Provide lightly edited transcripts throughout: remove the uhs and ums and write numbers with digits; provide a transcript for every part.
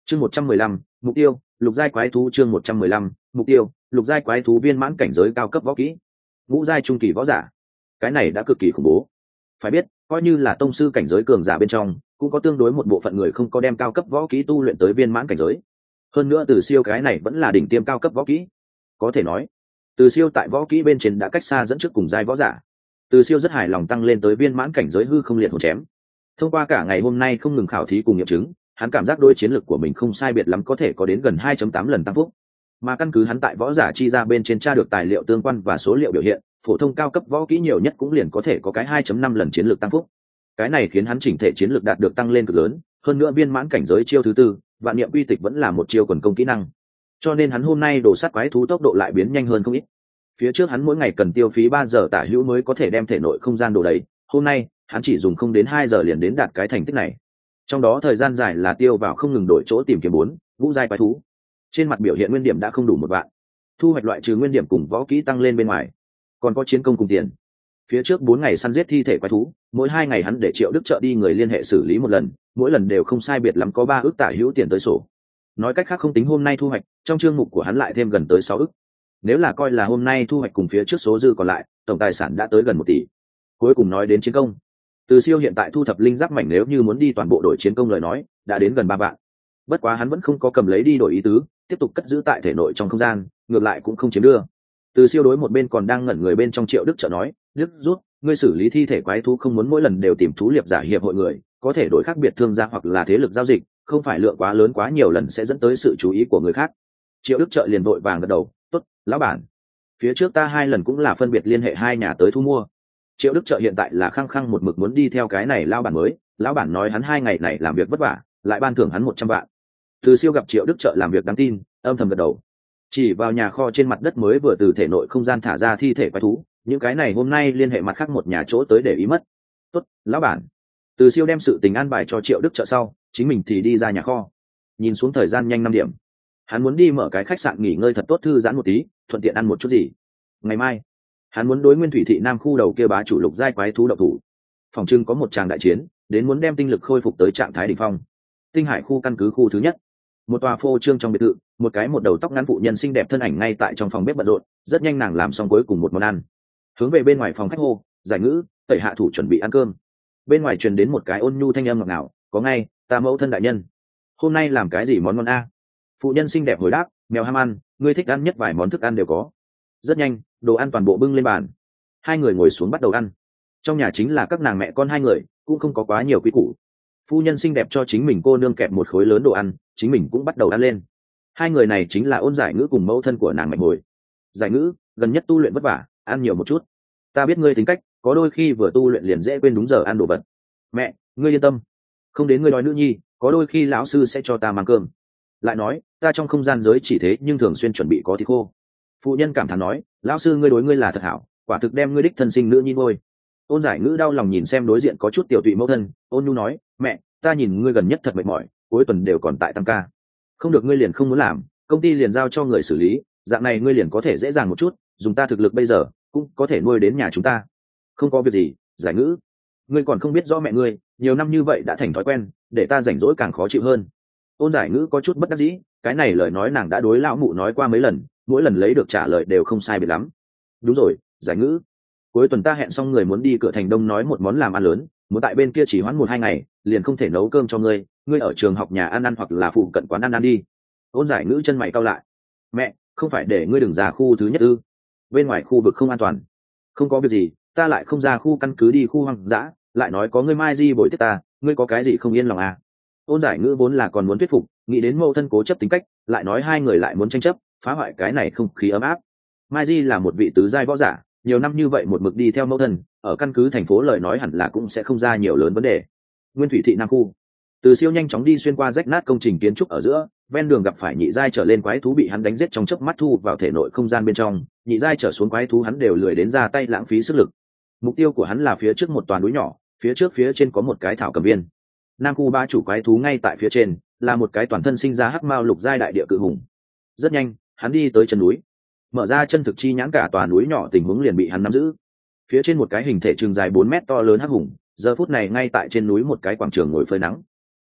Chương 115, mục tiêu, lục giai quái thú. Chương 115, mục tiêu, lục giai quái thú viên mãn cảnh giới cao cấp võ kỹ. Ngũ giai trung kỳ võ giả. Cái này đã cực kỳ khủng bố. Phải biết, coi như là tông sư cảnh giới cường giả bên trong, cũng có tương đối một bộ phận người không có đem cao cấp võ kỹ tu luyện tới viên mãn cảnh giới. Hơn nữa Từ Siêu cái này vẫn là đỉnh tiêm cao cấp võ kỹ. Có thể nói, Từ Siêu tại võ kỹ bên trên đã cách xa dẫn trước cùng giai võ giả. Từ Siêu rất hài lòng tăng lên tới viên mãn cảnh giới hư không liệt hồn chém. Thông qua cả ngày hôm nay không ngừng khảo thí cùng nghiệm chứng, hắn cảm giác đôi chiến lược của mình không sai biệt lắm, có thể có đến gần 2.8 lần tăng phúc. Mà căn cứ hắn tại võ giả chi ra bên trên tra được tài liệu tương quan và số liệu biểu hiện, phổ thông cao cấp võ kỹ nhiều nhất cũng liền có thể có cái 2.5 lần chiến lược tăng phúc. Cái này khiến hắn chỉnh thể chiến lược đạt được tăng lên cực lớn, hơn nữa viên mãn cảnh giới chiêu thứ tư, vạn niệm uy tịch vẫn là một chiêu quần công kỹ năng. Cho nên hắn hôm nay đổ sát quái thú tốc độ lại biến nhanh hơn không ít. Phía trước hắn mỗi ngày cần tiêu phí 3 giờ tả hữu mới có thể đem thể nội không gian đổ đầy, hôm nay hắn chỉ dùng không đến 2 giờ liền đến đạt cái thành tích này. Trong đó thời gian dài là tiêu vào không ngừng đổi chỗ tìm kiếm 4 vũ giai quái thú. Trên mặt biểu hiện nguyên điểm đã không đủ 1 vạn. Thu hoạch loại trừ nguyên điểm cùng võ kỹ tăng lên bên ngoài, còn có chiến công cùng tiền. Phía trước 4 ngày săn giết thi thể quái thú, mỗi 2 ngày hắn để Triệu Đức Trợ đi người liên hệ xử lý một lần, mỗi lần đều không sai biệt lắm có 3 ức tả hữu tiền tới sổ. Nói cách khác không tính hôm nay thu hoạch, trong chương mục của hắn lại thêm gần tới 6 ức. Nếu là coi là hôm nay thu hoạch cùng phía trước số dư còn lại, tổng tài sản đã tới gần 1 tỷ. Cuối cùng nói đến chiến công, Từ Siêu hiện tại thu thập linh giáp mảnh nếu như muốn đi toàn bộ đổi chiến công lời nói, đã đến gần 3 vạn. Bất quá hắn vẫn không có cầm lấy đi đổi ý tứ, tiếp tục cất giữ tại thể nội trong không gian, ngược lại cũng không chiếm đưa. Từ Siêu đối một bên còn đang ngẩn người bên trong Triệu Đức Trợ nói, "Đức rút, ngươi xử lý thi thể quái thú không muốn mỗi lần đều tìm thú liệp giả hiệp hội người, có thể đổi khác biệt thương gia hoặc là thế lực giao dịch, không phải lượng quá lớn quá nhiều lần sẽ dẫn tới sự chú ý của người khác." Triệu Đức Trợ liền vội vàng gật đầu, "Tốt, lão bản. Phía trước ta 2 lần cũng là phân biệt liên hệ 2 nhà tới thu mua." Triệu Đức Trợ hiện tại là khăng khăng một mực muốn đi theo cái này lão bản mới, lão bản nói hắn 2 ngày này làm việc vất vả, lại ban thưởng hắn 100 vạn. Từ Siêu gặp Triệu Đức Trợ làm việc đáng tin, âm thầm gật đầu. Chỉ vào nhà kho trên mặt đất mới vừa từ thể nội không gian thả ra thi thể quái thú, những cái này hôm nay liên hệ mặt khác một nhà chỗ tới để ý mất. "Tốt, lão bản." Từ Siêu đem sự tình an bài cho Triệu Đức Trợ sau, chính mình thì đi ra nhà kho. Nhìn xuống thời gian nhanh 5 điểm, hắn muốn đi mở cái khách sạn nghỉ ngơi thật tốt thư giãn một tí, thuận tiện ăn một chút gì. Ngày mai hắn muốn đối Nguyên Thủy thị Nam khu đầu kia bá chủ lục giai quái thú động thủ. Phòng trưng có một tràng đại chiến, đến muốn đem tinh lực khôi phục tới trạng thái đỉnh phong. Tinh Hải khu căn cứ khu thứ nhất, một tòa phô trương trong biệt thự, một cái một đầu tóc ngắn phụ nhân xinh đẹp thân ảnh ngay tại trong phòng bếp bận rộn, rất nhanh nàng làm xong cuối cùng một món ăn, hướng về bên ngoài phòng khách hô, "Giải Ngữ, tẩy hạ thủ chuẩn bị ăn cơm." Bên ngoài truyền đến một cái ôn nhu thanh âm ngọt ngào, "Có ngay, ta mẫu thân đại nhân. Hôm nay làm cái gì món ngon a?" Phụ nhân xinh đẹp hồi đáp, "Mèo ham ăn, ngươi thích ăn nhất vài món thức ăn đều có." Rất nhanh, đồ ăn toàn bộ bưng lên bàn. Hai người ngồi xuống bắt đầu ăn. Trong nhà chính là các nàng mẹ con hai người, cũng không có quá nhiều quý củ. Phu nhân xinh đẹp cho chính mình cô nương kẹp một khối lớn đồ ăn, chính mình cũng bắt đầu ăn lên. Hai người này chính là Ôn Giải Ngữ cùng mẫu thân của nàng Mạnh Hồi. "Giải Ngữ, gần nhất tu luyện vất vả, ăn nhiều một chút. Ta biết ngươi tính cách, có đôi khi vừa tu luyện liền dễ quên đúng giờ ăn đồ vật. Mẹ, ngươi yên tâm, không đến ngươi đói nữ nhi, có đôi khi lão sư sẽ cho ta mang cơm. Lại nói, ta trong không gian giới chỉ thế nhưng thường xuyên chuẩn bị có thịt khô." Phụ nhân cảm thán nói, "Lão sư ngươi đối ngươi là thật hảo, quả thực đem ngươi đích thân sinh nữ nhi nuôi." Ôn Giải Ngữ đau lòng nhìn xem đối diện có chút tiểu tụy mẫu thân, ôn nhu nói, "Mẹ, ta nhìn ngươi gần nhất thật mệt mỏi, cuối tuần đều còn tại tăng ca. Không được ngươi liền không muốn làm, công ty liền giao cho người xử lý, dạng này ngươi liền có thể dễ dàng một chút, dùng ta thực lực bây giờ cũng có thể nuôi đến nhà chúng ta." "Không có việc gì, Giải Ngữ, ngươi còn không biết rõ mẹ ngươi, nhiều năm như vậy đã thành thói quen, để ta rảnh rỗi càng khó chịu hơn." Ôn Giải Ngữ có chút bất đắc dĩ, cái này lời nói nàng đã đối lão mụ nói qua mấy lần, mỗi lần lấy được trả lời đều không sai biệt lắm. "Đúng rồi, Giải Ngữ, cuối tuần ta hẹn xong người muốn đi cửa thành đông nói một món làm ăn lớn, muốn tại bên kia chỉ hoãn 1-2 ngày, liền không thể nấu cơm cho ngươi, ngươi ở trường học nhà ăn ăn hoặc là phụ cận quán ăn đi." Ôn Giải Ngữ chân mày cau lại, "Mẹ, không phải để ngươi đừng ra khu thứ nhất ư? Bên ngoài khu vực không an toàn." "Không có việc gì, ta lại không ra khu căn cứ đi khu hoang dã, lại nói có ngươi Mai Di bồi tiếp ta, ngươi có cái gì không yên lòng à?" Ôn Giải Ngữ vốn là còn muốn thuyết phục, nghĩ đến mẫu thân cố chấp tính cách, lại nói hai người lại muốn tranh chấp, phá hoại cái này không khí ấm áp. Mai Di là một vị tứ giai võ giả, nhiều năm như vậy một mực đi theo mẫu thân, ở căn cứ thành phố lời nói hẳn là cũng sẽ không ra nhiều lớn vấn đề. Nguyên Thủy thị Nam khu, Từ Siêu nhanh chóng đi xuyên qua rách nát công trình kiến trúc ở giữa, ven đường gặp phải nhị giai trở lên quái thú bị hắn đánh giết trong chớp mắt thu vào thể nội không gian bên trong, nhị giai trở xuống quái thú hắn đều lười đến ra tay lãng phí sức lực. Mục tiêu của hắn là phía trước một toàn núi nhỏ, phía trên có một cái thảo cầm viên. Nam khu ba chủ quái thú ngay tại phía trên, là một cái toàn thân sinh ra hắc mao lục giai đại địa cự hùng. Rất nhanh, hắn đi tới chân núi, mở ra chân thực chi nhãn, cả tòa núi nhỏ tình huống liền bị hắn nắm giữ. Phía trên một cái hình thể chừng dài 4 mét to lớn hắc hùng, giờ phút này ngay tại trên núi một cái quảng trường ngồi phơi nắng.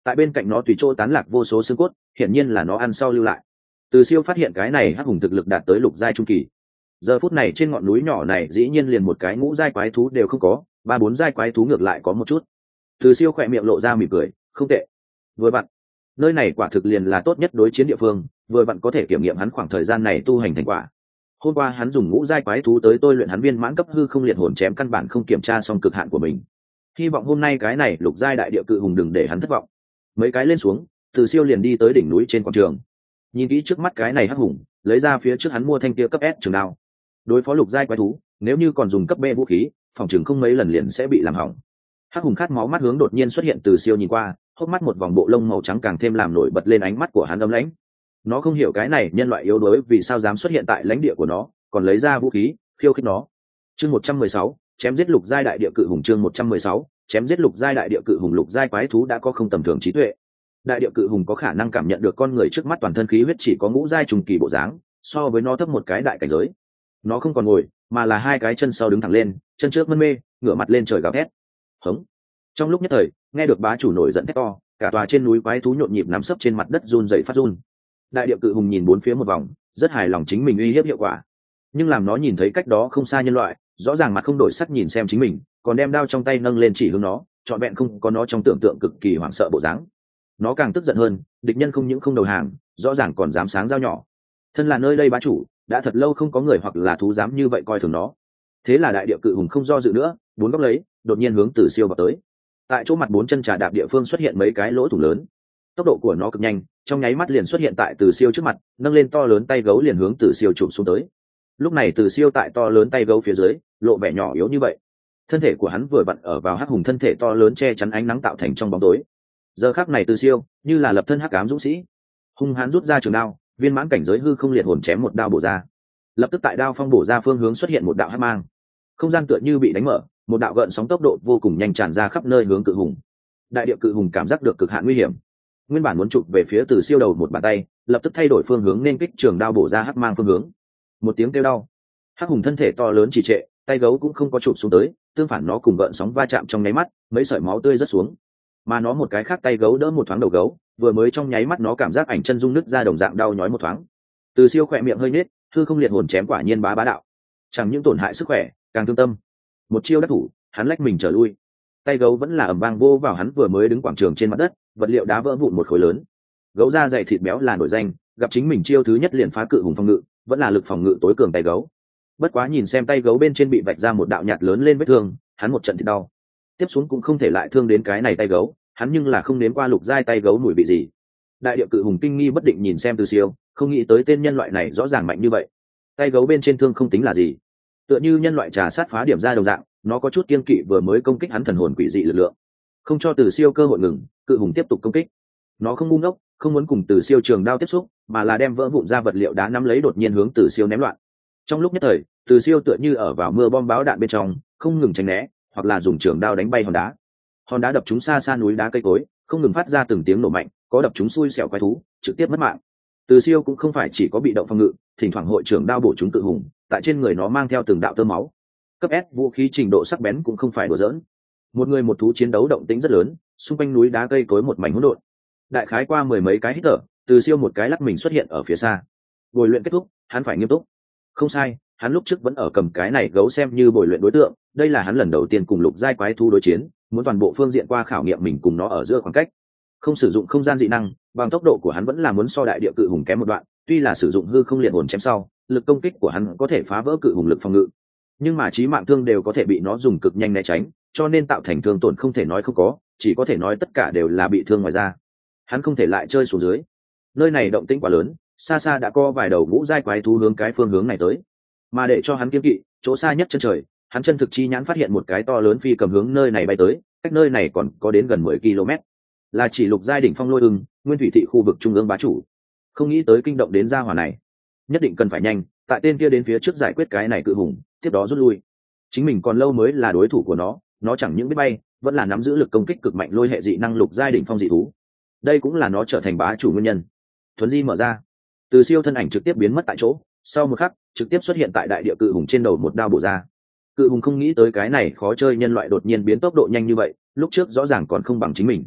tại bên cạnh nó tùy chỗ tán lạc vô số xương cốt, hiển nhiên là nó ăn sau lưu lại. Từ Siêu phát hiện cái này hắc hùng thực lực đạt tới lục giai trung kỳ. Giờ phút này trên ngọn núi nhỏ này dĩ nhiên liền một cái ngũ giai quái thú đều không có, ba bốn giai quái thú ngược lại có một chút. Từ Siêu khỏe miệng lộ ra mỉm cười, không tệ. Vừa vặn, nơi này quả thực liền là tốt nhất đối chiến địa phương, vừa vặn có thể kiểm nghiệm hắn khoảng thời gian này tu hành thành quả. Hôm qua hắn dùng ngũ giai quái thú tới tôi luyện hắn viên mãn cấp hư không liệt hồn chém, căn bản không kiểm tra xong cực hạn của mình. Hy vọng hôm nay cái này lục giai đại địa cự hùng đừng để hắn thất vọng. Mấy cái lên xuống, Từ Siêu liền đi tới đỉnh núi trên quảng trường. Nhìn kỹ trước mắt cái này hắc hùng, lấy ra phía trước hắn mua thanh kia cấp S trường đao. Đối phó lục giai quái thú, nếu như còn dùng cấp B vũ khí, phòng trường không mấy lần liền sẽ bị làm hỏng. Hắc hùng khát máu mắt hướng đột nhiên xuất hiện. Từ Siêu nhìn qua, hốc mắt một vòng bộ lông màu trắng càng thêm làm nổi bật lên ánh mắt của hắn ấm lãnh. Nó không hiểu cái này nhân loại yếu đuối vì sao dám xuất hiện tại lãnh địa của nó, còn lấy ra vũ khí khiêu khích nó. Chương 116, chém giết lục giai đại địa cự hùng. Chương 116, chém giết lục giai đại địa cự hùng. Lục giai quái thú đã có không tầm thường trí tuệ. Đại địa cự hùng có khả năng cảm nhận được con người trước mắt toàn thân khí huyết chỉ có ngũ giai trùng kỳ bộ dáng, so với nó thấp một cái đại cảnh giới. Nó không còn ngồi, mà là hai cái chân sau đứng thẳng lên, chân trước mân mê, ngửa mặt lên trời gào thét. Hống! Trong lúc nhất thời, nghe được bá chủ nổi giận thét to, cả tòa trên núi quái thú nhộn nhịp nằm sấp trên mặt đất run rẩy phát run. Đại địa cự hùng nhìn bốn phía một vòng, rất hài lòng chính mình uy hiếp hiệu quả. Nhưng làm nó nhìn thấy cách đó không xa nhân loại, rõ ràng mặt không đổi sắc nhìn xem chính mình, còn đem đao trong tay nâng lên chỉ hướng nó, trọn vẹn không có nó trong tưởng tượng cực kỳ hoảng sợ bộ dáng. Nó càng tức giận hơn, địch nhân không những không đầu hàng, rõ ràng còn dám sáng dao nhỏ. Thân là nơi đây bá chủ, đã thật lâu không có người hoặc là thú dám như vậy coi thường nó. Thế là đại địa cự hùng không do dự nữa, bốn góc lấy, đột nhiên hướng Từ Siêu vào tới. Tại chỗ mặt bốn chân trà đạp địa phương xuất hiện mấy cái lỗ thủng lớn. Tốc độ của nó cực nhanh, trong nháy mắt liền xuất hiện tại Từ Siêu trước mặt, nâng lên to lớn tay gấu liền hướng Từ Siêu chụp xuống tới. Lúc này Từ Siêu tại to lớn tay gấu phía dưới, lộ vẻ nhỏ yếu như vậy. Thân thể của hắn vừa vặn ở vào hắc hùng thân thể to lớn che chắn ánh nắng tạo thành trong bóng tối. Giờ khắc này Từ Siêu như là lập thân hắc ám dũng sĩ, hung hãn rút ra trường đao, viên mãn cảnh giới hư không liệt hồn chém một đao bổ ra. Lập tức tại đao phong bổ ra phương hướng xuất hiện một đạo hắc mang, không gian tựa như bị đánh mở, một đạo gợn sóng tốc độ vô cùng nhanh tràn ra khắp nơi hướng cự hùng. Đại địa cự hùng cảm giác được cực hạn nguy hiểm, nguyên bản muốn chụp về phía Từ Siêu đầu một bàn tay, lập tức thay đổi phương hướng nên kích trường đao bổ ra hắc mang phương hướng. Một tiếng kêu đau, hắc hùng thân thể to lớn trì trệ, tay gấu cũng không có chụp xuống tới, tương phản nó cùng gợn sóng va chạm trong nháy mắt, mấy sợi máu tươi rớt xuống. Mà nó một cái khác tay gấu đỡ một thoáng đầu gấu, vừa mới trong nháy mắt nó cảm giác ảnh chân rung nứt ra đồng dạng đau nhói một thoáng. Từ Siêu khỏe miệng hơi nhếch, hư không liệt hồn chém quả nhiên bá đạo, chẳng những tổn hại sức khỏe, càng thương tâm. Một chiêu đắc thủ, hắn lách mình trở lui. Tay gấu vẫn là ầm vang vô vào hắn vừa mới đứng quảng trường trên mặt đất, vật liệu đá vỡ vụn một khối lớn. Gấu da dày thịt béo là nổi danh, gặp chính mình chiêu thứ nhất liền phá cự hùng phòng ngự, vẫn là lực phòng ngự tối cường tay gấu. Bất quá nhìn xem tay gấu bên trên bị vạch ra một đạo nhạt lớn lên vết thương, hắn một trận thì đau. Tiếp xuống cũng không thể lại thương đến cái này tay gấu, hắn nhưng là không nếm qua lục giai tay gấu mùi vị gì. Đại địa cự hùng kinh nghi bất định nhìn xem Từ Siêu, không nghĩ tới tên nhân loại này rõ ràng mạnh như vậy. Tay gấu bên trên thương không tính là gì, tựa như nhân loại trà sát phá điểm ra đồng dạng, nó có chút kiên kỵ vừa mới công kích hắn thần hồn quỷ dị lực lượng. Không cho Từ Siêu cơ hội ngừng, cự hùng tiếp tục công kích. Nó không ngu ngốc, không muốn cùng Từ Siêu trường đao tiếp xúc, mà là đem vỡ vụn ra vật liệu đá nắm lấy đột nhiên hướng Từ Siêu ném loạn. Trong lúc nhất thời, Từ Siêu tựa như ở vào mưa bom báo đạn bên trong, không ngừng tránh né, hoặc là dùng trường đao đánh bay hòn đá. Hòn đá đập trúng xa xa núi đá cây cối, không ngừng phát ra từng tiếng nổ mạnh, có đập trúng xui xẻo quái thú, trực tiếp mất mạng. Từ Siêu cũng không phải chỉ có bị động phòng ngự, thỉnh thoảng hội trưởng đao bổ trúng cự hùng, tại trên người nó mang theo từng đạo tơ máu. Cấp S vũ khí trình độ sắc bén cũng không phải đùa giỡn. Một người một thú chiến đấu động tĩnh rất lớn, xung quanh núi đá cây cối một mảnh hỗn độn. Đại khái qua mười mấy cái hít thở, Từ Siêu một cái lắc mình xuất hiện ở phía xa. Bồi luyện kết thúc, hắn phải nghiêm túc. Không sai, hắn lúc trước vẫn ở cầm cái này gấu xem như bồi luyện đối tượng, đây là hắn lần đầu tiên cùng lục giai quái thú đối chiến, muốn toàn bộ phương diện qua khảo nghiệm mình cùng nó ở giữa khoảng cách. Không sử dụng không gian dị năng, bằng tốc độ của hắn vẫn là muốn so đại địa cự hùng kém một đoạn, tuy là sử dụng hư không liệt hồn chém sau, lực công kích của hắn có thể phá vỡ cự hùng lực phòng ngự, nhưng mà chí mạng thương đều có thể bị nó dùng cực nhanh né tránh, cho nên tạo thành thương tổn không thể nói không có, chỉ có thể nói tất cả đều là bị thương ngoài ra. Hắn không thể lại chơi xuống dưới. Nơi này động tĩnh quá lớn, xa xa đã có vài đầu ngũ giai quái thú hướng cái phương hướng này tới. Mà để cho hắn kiêng kỵ, chỗ xa nhất chân trời, hắn chân thực chi nhãn phát hiện một cái to lớn phi cầm hướng nơi này bay tới, cách nơi này còn có đến gần 10 km. Là chỉ lục giai đỉnh phong Lôi Ưng, Nguyên Thủy thị khu vực trung ương bá chủ. Không nghĩ tới kinh động đến gia hỏa này, nhất định cần phải nhanh, tại tên kia đến phía trước giải quyết cái này cự hùng, tiếp đó rút lui. Chính mình còn lâu mới là đối thủ của nó chẳng những biết bay, vẫn là nắm giữ lực công kích cực mạnh lôi hệ dị năng lục giai đỉnh phong dị thú. Đây cũng là nó trở thành bá chủ nguyên nhân. Thuấn di mở ra, Từ Siêu thân ảnh trực tiếp biến mất tại chỗ, sau một khắc, trực tiếp xuất hiện tại đại địa cự hùng trên đầu một đao bổ ra. Cự hùng không nghĩ tới cái này khó chơi nhân loại đột nhiên biến tốc độ nhanh như vậy, lúc trước rõ ràng còn không bằng chính mình.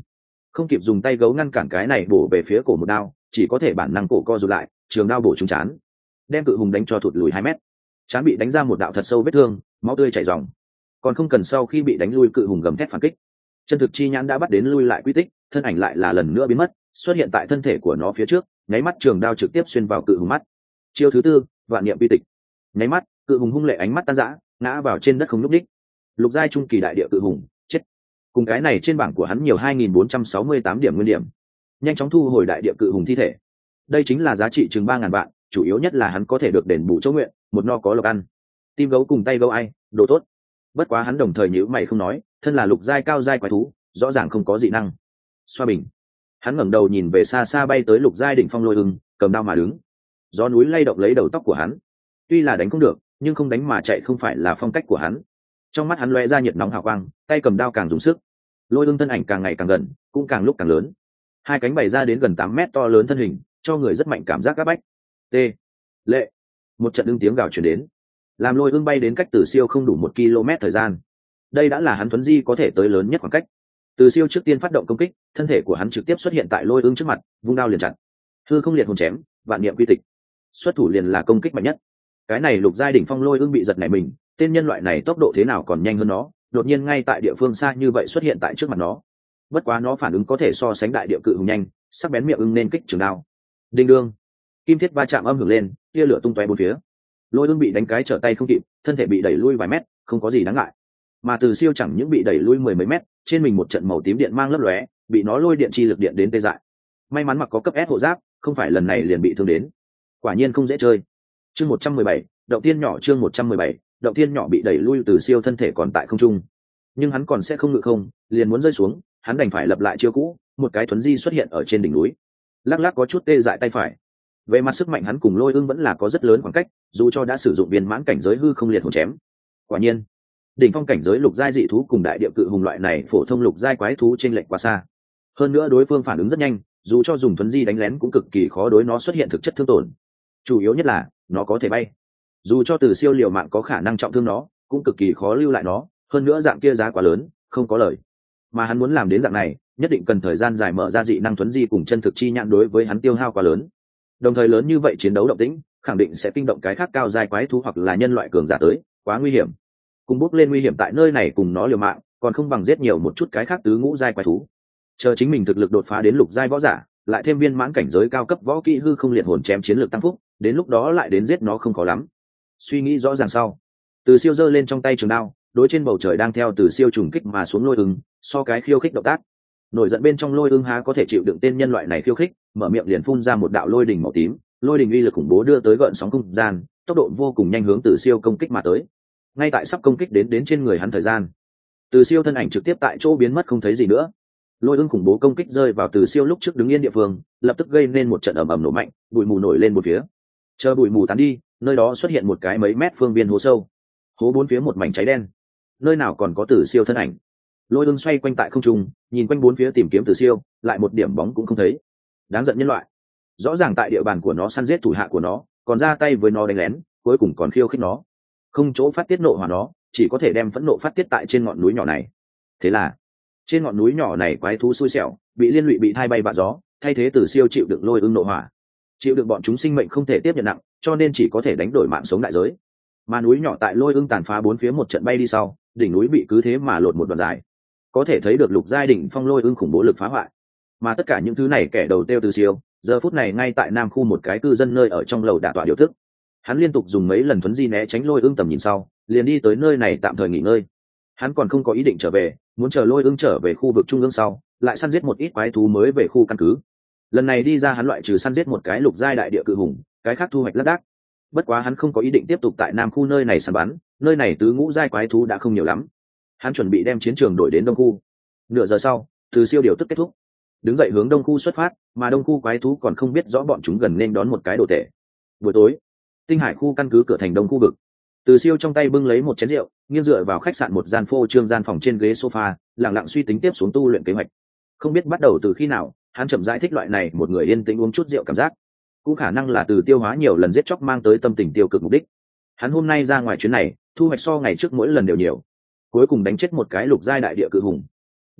không kịp dùng tay gấu ngăn cản cái này bổ về phía cổ một đao, chỉ có thể bản năng cổ co rụt lại, trường đao bổ trúng trán, đem cự hùng đánh cho thụt lùi 2 mét. Trán bị đánh ra một đạo thật sâu vết thương, máu tươi chảy ròng. Còn không cần sau khi bị đánh lui, cự hùng gầm thét phản kích. Chân thực chi nhãn đã bắt đến lui lại quy tích, thân ảnh lại là lần nữa biến mất, xuất hiện tại thân thể của nó phía trước, nháy mắt trường đao trực tiếp xuyên vào cự hùng mắt. Chiêu thứ tư, vạn niệm quy tịch. Nháy mắt, cự hùng hung lệ ánh mắt tan rã, ngã vào trên đất không nhúc nhích. Lục giai trung kỳ đại địa cự hùng, chết. Cùng cái này trên bảng của hắn nhiều 2468 điểm nguyên điểm. Nhanh chóng thu hồi đại địa cự hùng thi thể. Đây chính là giá trị chừng 3000 vạn, chủ yếu nhất là hắn có thể được đền bù chỗ nguyện, một no có lộc ăn. Tim gấu cùng tay gấu ai, đồ tốt. Bất quá hắn đồng thời nhíu mày không nói, thân là lục giai cao giai quái thú, rõ ràng không có dị năng. Xoa bình. Hắn ngẩng đầu nhìn về xa xa bay tới lục giai đỉnh phong Lôi Ưng, cầm đao mà đứng. Gió núi lay động lấy đầu tóc của hắn. Tuy là đánh không được, nhưng không đánh mà chạy không phải là phong cách của hắn. Trong mắt hắn lóe ra nhiệt nóng hào quang, tay cầm đao càng dùng sức. Lôi Ưng thân ảnh càng ngày càng gần, cũng càng lúc càng lớn. Hai cánh bày ra đến gần 8 mét to lớn thân hình, cho người rất mạnh cảm giác áp bách. T. Lệ. Một trận ưng tiếng gào truyền đến, làm Lôi Ưng bay đến cách Từ Siêu không đủ 1 km thời gian. Đây đã là hắn thuấn di có thể tới lớn nhất khoảng cách. Từ Siêu trước tiên phát động công kích, thân thể của hắn trực tiếp xuất hiện tại Lôi Ưng trước mặt, vung đao liền chặn. Hư không liệt hồn chém, vạn niệm quy tịch. Xuất thủ liền là công kích mạnh nhất. Cái này lục giai đỉnh phong Lôi Ưng bị giật nảy mình, tên nhân loại này tốc độ thế nào còn nhanh hơn nó, đột nhiên ngay tại địa phương xa như vậy xuất hiện tại trước mặt nó. Bất quá nó phản ứng có thể so sánh đại địa cự hùng nhanh, sắc bén miệng ưng nên kích trường đao. Đinh đương, kim thiết va chạm âm hưởng lên, tia lửa tung tóe bốn phía. Lôi Ưng bị đánh cái trở tay không kịp, thân thể bị đẩy lui vài mét, không có gì đáng ngại. Mà Từ Siêu chẳng những bị đẩy lui 10 mấy mét, trên mình một trận màu tím điện mang lấp lóe, bị nó lôi điện chi lực điện đến tê dại. May mắn mặc có cấp S hộ giáp, không phải lần này liền bị thương đến. Quả nhiên không dễ chơi. Chương 117, động tiên nhỏ. Chương 117, động tiên nhỏ bị đẩy lui. Từ Siêu thân thể còn tại không trung, nhưng hắn còn sẽ không ngự không, liền muốn rơi xuống, hắn đành phải lập lại chiêu cũ, một cái thuấn di xuất hiện ở trên đỉnh núi. Lắc lắc có chút tê dại tay phải. Về mặt sức mạnh hắn cùng Lôi Ưng vẫn là có rất lớn khoảng cách, dù cho đã sử dụng viên mãn cảnh giới hư không liệt hồn chém. Quả nhiên, đỉnh phong cảnh giới lục giai dị thú cùng đại địa cự hùng loại này phổ thông lục giai quái thú chênh lệch quá xa. Hơn nữa đối phương phản ứng rất nhanh, dù cho dùng thuấn di đánh lén cũng cực kỳ khó đối nó xuất hiện thực chất thương tổn. Chủ yếu nhất là nó có thể bay. Dù cho Từ Siêu liều mạng có khả năng trọng thương nó, cũng cực kỳ khó lưu lại nó, hơn nữa dạng kia giá quá lớn, không có lời. Mà hắn muốn làm đến dạng này, nhất định cần thời gian dài mở ra dị năng thuấn di cùng chân thực chi nhãn, đối với hắn tiêu hao quá lớn. Đồng thời lớn như vậy chiến đấu động tĩnh, khẳng định sẽ kinh động cái khác cao giai quái thú hoặc là nhân loại cường giả tới, quá nguy hiểm. Cùng bước lên nguy hiểm tại nơi này cùng nó liều mạng, còn không bằng giết nhiều một chút cái khác tứ ngũ giai quái thú. Chờ chính mình thực lực đột phá đến lục giai võ giả, lại thêm viên mãn cảnh giới cao cấp võ kỹ hư không liệt hồn chém chiến lược tăng phúc, đến lúc đó lại đến giết nó không khó lắm. Suy nghĩ rõ ràng sau, Từ Siêu giơ lên trong tay trường đao, đối trên bầu trời đang theo Từ Siêu trùng kích mà xuống Lôi Ưng, so cái khiêu khích động tác. Nổi giận bên trong Lôi Ưng há có thể chịu đựng tên nhân loại này khiêu khích, mở miệng liền phun ra một đạo lôi đỉnh màu tím, lôi đỉnh uy lực khủng bố đưa tới gợn sóng không gian, tốc độ vô cùng nhanh hướng Từ Siêu công kích mà tới. Ngay tại sắp công kích đến trên người hắn thời gian, Từ Siêu thân ảnh trực tiếp tại chỗ biến mất không thấy gì nữa. Lôi Ưng khủng bố công kích rơi vào Từ Siêu lúc trước đứng yên địa phương, lập tức gây nên một trận ầm ầm nổ mạnh, bụi mù nổi lên một phía. Chờ bụi mù tán đi, nơi đó xuất hiện một cái mấy mét phương viên hố sâu. Hố bốn phía một mảnh cháy đen, nơi nào còn có Từ Siêu thân ảnh. Lôi Ưng xoay quanh tại không trung, nhìn quanh bốn phía tìm kiếm Từ Siêu, lại một điểm bóng cũng không thấy. Đáng giận nhân loại, rõ ràng tại địa bàn của nó săn giết thủ hạ của nó, còn ra tay với nó đánh lén, cuối cùng còn khiêu khích nó. Không chỗ phát tiết nộ hỏa nó, chỉ có thể đem phẫn nộ phát tiết tại trên ngọn núi nhỏ này. Thế là trên ngọn núi nhỏ này quái thú xui xẻo, bị liên lụy bị thay bay vạ gió, thay thế Từ Siêu chịu đựng Lôi Ưng nộ hỏa, chịu đựng bọn chúng sinh mệnh không thể tiếp nhận nặng, cho nên chỉ có thể đánh đổi mạng sống đại giới. Mà núi nhỏ tại Lôi Ưng tàn phá bốn phía một trận bay đi sau, đỉnh núi bị cứ thế mà lột một đoạn dài. Có thể thấy được lục giai đỉnh phong Lôi Ưng khủng bố lực phá hoại. Mà tất cả những thứ này kẻ đầu tiêu Từ Siêu, giờ phút này ngay tại nam khu một cái cư dân nơi ở trong lầu đả tọa điều thức. Hắn liên tục dùng mấy lần thuấn di né tránh Lôi Ưng tầm nhìn sau, liền đi tới nơi này tạm thời nghỉ ngơi. Hắn còn không có ý định trở về, muốn chờ Lôi Ưng trở về khu vực trung ương sau, lại săn giết một ít quái thú mới về khu căn cứ. Lần này đi ra hắn loại trừ săn giết một cái lục giai đại địa cự hùng, cái khác thu hoạch lác đác. Bất quá hắn không có ý định tiếp tục tại nam khu nơi này săn bắn, nơi này tứ ngũ giai quái thú đã không nhiều lắm. Hắn chuẩn bị đem chiến trường đổi đến đông khu. Nửa giờ sau, Từ Siêu điều tức kết thúc, đứng dậy hướng đông khu xuất phát, mà đông khu quái thú còn không biết rõ bọn chúng gần nên đón một cái đồ tể. Buổi tối, Tinh Hải khu căn cứ cửa thành đông khu vực. Từ Siêu trong tay bưng lấy một chén rượu, nghiêng dựa vào khách sạn một gian phô trương gian phòng trên ghế sofa, lặng lặng suy tính tiếp xuống tu luyện kế hoạch. Không biết bắt đầu từ khi nào, hắn chậm rãi thích loại này một người yên tĩnh uống chút rượu cảm giác. Cũng khả năng là từ tiêu hóa nhiều lần giết chóc mang tới tâm tình tiêu cực mục đích. Hắn hôm nay ra ngoài chuyến này, thu hoạch so ngày trước mỗi lần đều nhiều. Cuối cùng đánh chết một cái lục giai đại địa cự hùng.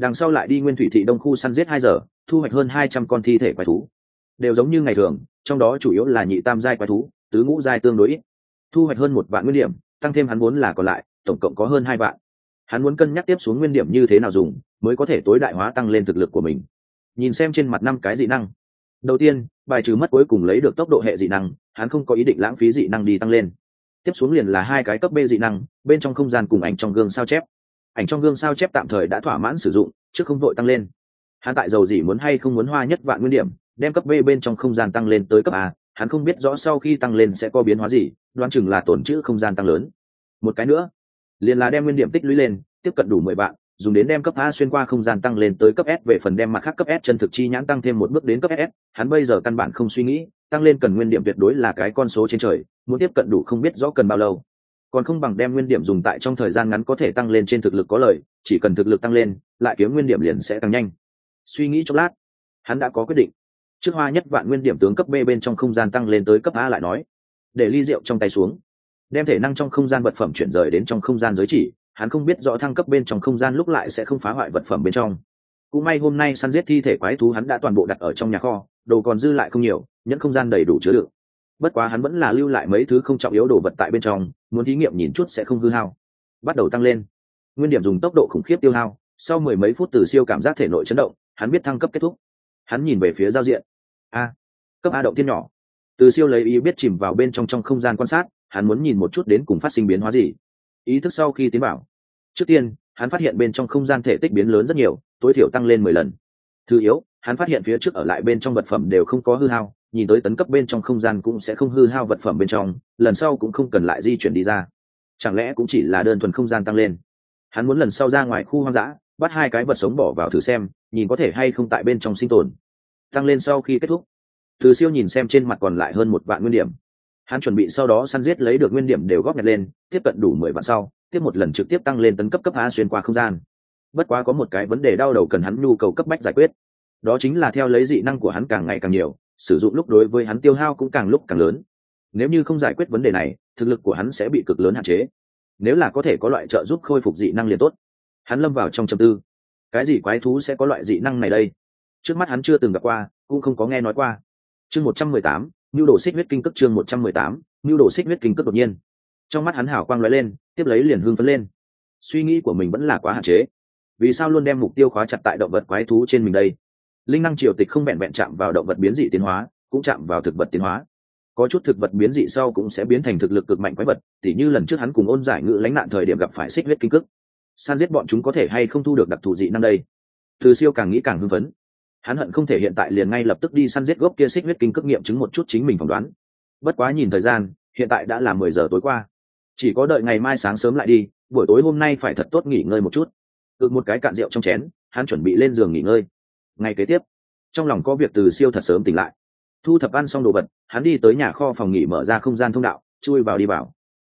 Đằng sau lại đi nguyên thủy thị đông khu săn giết 2 giờ, thu hoạch hơn 200 con thi thể quái thú, đều giống như ngày thường, trong đó chủ yếu là nhị tam giai quái thú, tứ ngũ giai tương đối ít. Thu hoạch hơn 1 vạn nguyên điểm, tăng thêm hắn vốn là còn lại, tổng cộng có hơn 2 vạn. Hắn muốn cân nhắc tiếp xuống nguyên điểm như thế nào dùng, mới có thể tối đại hóa tăng lên thực lực của mình. Nhìn xem trên mặt 5 cái dị năng. Đầu tiên, bài trừ mất cuối cùng lấy được tốc độ hệ dị năng, hắn không có ý định lãng phí dị năng đi tăng lên. Tiếp xuống liền là 2 cái cấp B dị năng, bên trong không gian cùng ảnh trong gương sao chép. Ảnh trong gương sao chép tạm thời đã thỏa mãn sử dụng, trước không vội tăng lên. Hắn tại dầu gì muốn hay không muốn hoa nhất vạn nguyên điểm, đem cấp B bên trong không gian tăng lên tới cấp A, hắn không biết rõ sau khi tăng lên sẽ có biến hóa gì, đoán chừng là tổn trữ không gian tăng lớn. Một cái nữa, liền là đem nguyên điểm tích lũy lên, tiếp cận đủ 10 vạn, dùng đến đem cấp A xuyên qua không gian tăng lên tới cấp S, về phần đem mặt khác cấp S chân thực chi nhãn tăng thêm một bước đến cấp S, hắn bây giờ căn bản không suy nghĩ, tăng lên cần nguyên điểm tuyệt đối là cái con số trên trời, muốn tiếp cận đủ không biết rõ cần bao lâu. Còn không bằng đem nguyên điểm dùng tại trong thời gian ngắn có thể tăng lên trên thực lực có lợi, chỉ cần thực lực tăng lên, lại kiếm nguyên điểm liền sẽ tăng nhanh. Suy nghĩ chốc lát, hắn đã có quyết định. Trước hoa nhất vạn nguyên điểm tướng cấp B bên trong không gian tăng lên tới cấp A lại nói. Để ly rượu trong tay xuống, đem thể năng trong không gian vật phẩm chuyển rời đến trong không gian giới chỉ, hắn không biết rõ thăng cấp bên trong không gian lúc lại sẽ không phá hoại vật phẩm bên trong. Cũng may hôm nay săn giết thi thể quái thú hắn đã toàn bộ đặt ở trong nhà kho, đồ còn dư lại không nhiều, nhẫn không gian đầy đủ chứa đựng. Bất quá hắn vẫn là lưu lại mấy thứ không trọng yếu đồ vật tại bên trong, muốn thí nghiệm nhìn chút sẽ không hư hao. Bắt đầu tăng lên, nguyên điểm dùng tốc độ khủng khiếp tiêu hao, sau 10 mấy phút Từ Siêu cảm giác thể nội chấn động, hắn biết thăng cấp kết thúc. Hắn nhìn về phía giao diện, a, cấp A động thiên nhỏ. Từ Siêu lấy ý biết chìm vào bên trong không gian quan sát, hắn muốn nhìn một chút đến cùng phát sinh biến hóa gì. Ý thức sau khi tiến vào, trước tiên hắn phát hiện bên trong không gian thể tích biến lớn rất nhiều, tối thiểu tăng lên 10 lần. Thứ yếu, hắn phát hiện phía trước ở lại bên trong vật phẩm đều không có hư hao, nhìn tới tấn cấp bên trong không gian cũng sẽ không hư hao vật phẩm bên trong, lần sau cũng không cần lại di chuyển đi ra. Chẳng lẽ cũng chỉ là đơn thuần không gian tăng lên? Hắn muốn lần sau ra ngoài khu hoang dã, bắt 2 cái vật sống bỏ vào thử xem, nhìn có thể hay không tại bên trong sinh tồn. Tăng lên sau khi kết thúc, Từ Siêu nhìn xem trên mặt còn lại hơn 1 vạn nguyên điểm. Hắn chuẩn bị sau đó săn giết lấy được nguyên điểm đều góp nhặt lên, tiếp cận đủ 10 vạn sau, tiếp một lần trực tiếp tăng lên tấn cấp A xuyên qua không gian. Bất quá có một cái vấn đề đau đầu cần hắn nhu cầu cấp bách giải quyết. Đó chính là theo lấy dị năng của hắn càng ngày càng nhiều, sử dụng lúc đối với hắn tiêu hao cũng càng lúc càng lớn. Nếu như không giải quyết vấn đề này, thực lực của hắn sẽ bị cực lớn hạn chế. Nếu là có thể có loại trợ giúp khôi phục dị năng liền tốt. Hắn lâm vào trong trầm tư. Cái gì quái thú sẽ có loại dị năng này đây? Trước mắt hắn chưa từng gặp qua, cũng không có nghe nói qua. Chương 118, nhu đồ xích huyết kinh cức. Chương 118, nhu đồ xích huyết kinh cức. Đột nhiên, trong mắt hắn hào quang lóe lên, tiếp lấy liền hưng phấn lên. Suy nghĩ của mình vẫn là quá hạn chế. Vì sao luôn đem mục tiêu khóa chặt tại động vật quái thú trên mình đây? Linh năng triều tịch không vẹn vẹn chạm vào động vật biến dị tiến hóa, cũng chạm vào thực vật tiến hóa. Có chút thực vật biến dị sau cũng sẽ biến thành thực lực cực mạnh quái vật, tỉ như lần trước hắn cùng Ôn Giải Ngữ lánh nạn thời điểm gặp phải xích huyết kinh cức. Săn giết bọn chúng có thể hay không thu được đặc thù dị năng đây? Từ Siêu càng nghĩ càng hưng phấn. Hắn hận không thể hiện tại liền ngay lập tức đi săn giết gốc kia xích huyết kinh cức nghiệm chứng một chút chính mình phỏng đoán. Bất quá nhìn thời gian, hiện tại đã là 10 giờ tối qua. Chỉ có đợi ngày mai sáng sớm lại đi, buổi tối hôm nay phải thật tốt nghỉ ngơi một chút. Ực một cái cạn rượu trong chén, hắn chuẩn bị lên giường nghỉ ngơi. Ngày kế tiếp, trong lòng có việc Từ Siêu thật sớm tỉnh lại. Thu thập ăn xong đồ vật, hắn đi tới nhà kho phòng nghỉ mở ra không gian thông đạo, chui vào đi vào.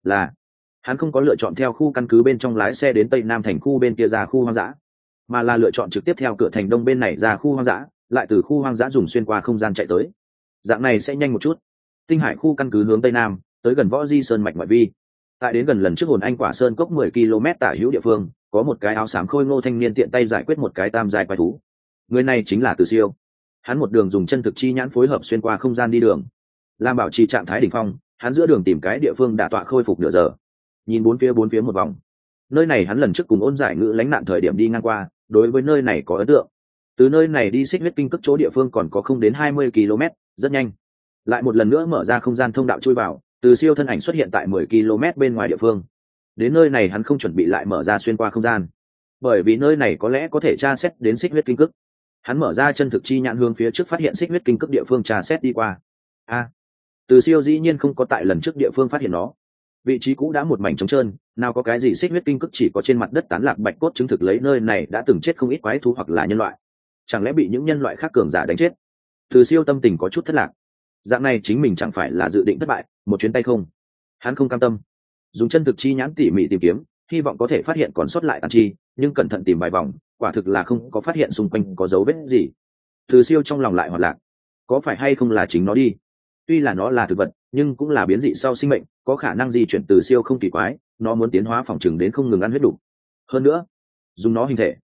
Hắn không có lựa chọn theo khu căn cứ bên trong lái xe đến Tây Nam thành khu bên kia ra khu hoang dã, mà là lựa chọn trực tiếp theo cửa thành đông bên này ra khu hoang dã, lại từ khu hoang dã dùng xuyên qua không gian chạy tới. Dạng này sẽ nhanh một chút. Tinh Hải khu căn cứ hướng Tây Nam, tới gần Võ Di Sơn mạch ngoại vi. Tại đến gần lần trước hồn anh quả sơn cốc 10 km tả hữu địa phương, có một cái áo xám khôi ngô thanh niên tiện tay giải quyết một cái tam giai quái thú. Người này chính là Từ Siêu. Hắn một đường dùng chân thực chi nhãn phối hợp xuyên qua không gian đi đường, làm bảo trì trạng thái đỉnh phong. Hắn giữa đường tìm cái địa phương đả tọa khôi phục nửa giờ, nhìn bốn phía một vòng. Nơi này hắn lần trước cùng Ôn Giải Ngữ lánh nạn thời điểm đi ngang qua, đối với nơi này có ấn tượng. Từ nơi này đi xích huyết kinh cức chỗ địa phương còn có không đến 20 km, rất nhanh. Lại một lần nữa mở ra không gian thông đạo chui vào, Từ Siêu thân ảnh xuất hiện tại 10 km bên ngoài địa phương. Đến nơi này hắn không chuẩn bị lại mở ra xuyên qua không gian, bởi vì nơi này có lẽ có thể tra xét đến xích huyết kinh cức. Hắn mở ra chân thực chi nhãn hướng phía trước phát hiện xích huyết kinh cức địa phương tra xét đi qua. Từ Siêu dĩ nhiên không có tại lần trước địa phương phát hiện nó. Vị trí cũ đã một mảnh trống trơn, nào có cái gì xích huyết kinh cức, chỉ có trên mặt đất tán lạc bạch cốt chứng thực lấy nơi này đã từng chết không ít quái thú hoặc là nhân loại. Chẳng lẽ bị những nhân loại khác cường giả đánh chết? Từ Siêu tâm tình có chút thất lạc. Dạng này chính mình chẳng phải là dự định thất bại một chuyến tay không? Hắn không cam tâm, dùng chân thực chi nhãn tỉ mỉ tìm kiếm, hy vọng có thể phát hiện còn sót lại tàn chi, nhưng cẩn thận tìm vài vòng, quả thực là không có phát hiện xung quanh có dấu vết gì. Từ Siêu trong lòng lại hoạt lạc, có phải hay không là chính nó đi? Tuy là nó là thực vật, nhưng cũng là biến dị sau sinh mệnh, có khả năng di chuyển. Từ Siêu không kỳ quái, nó muốn tiến hóa phòng chừng đến không ngừng ăn huyết đủ. Hơn nữa, dùng nó hình thể,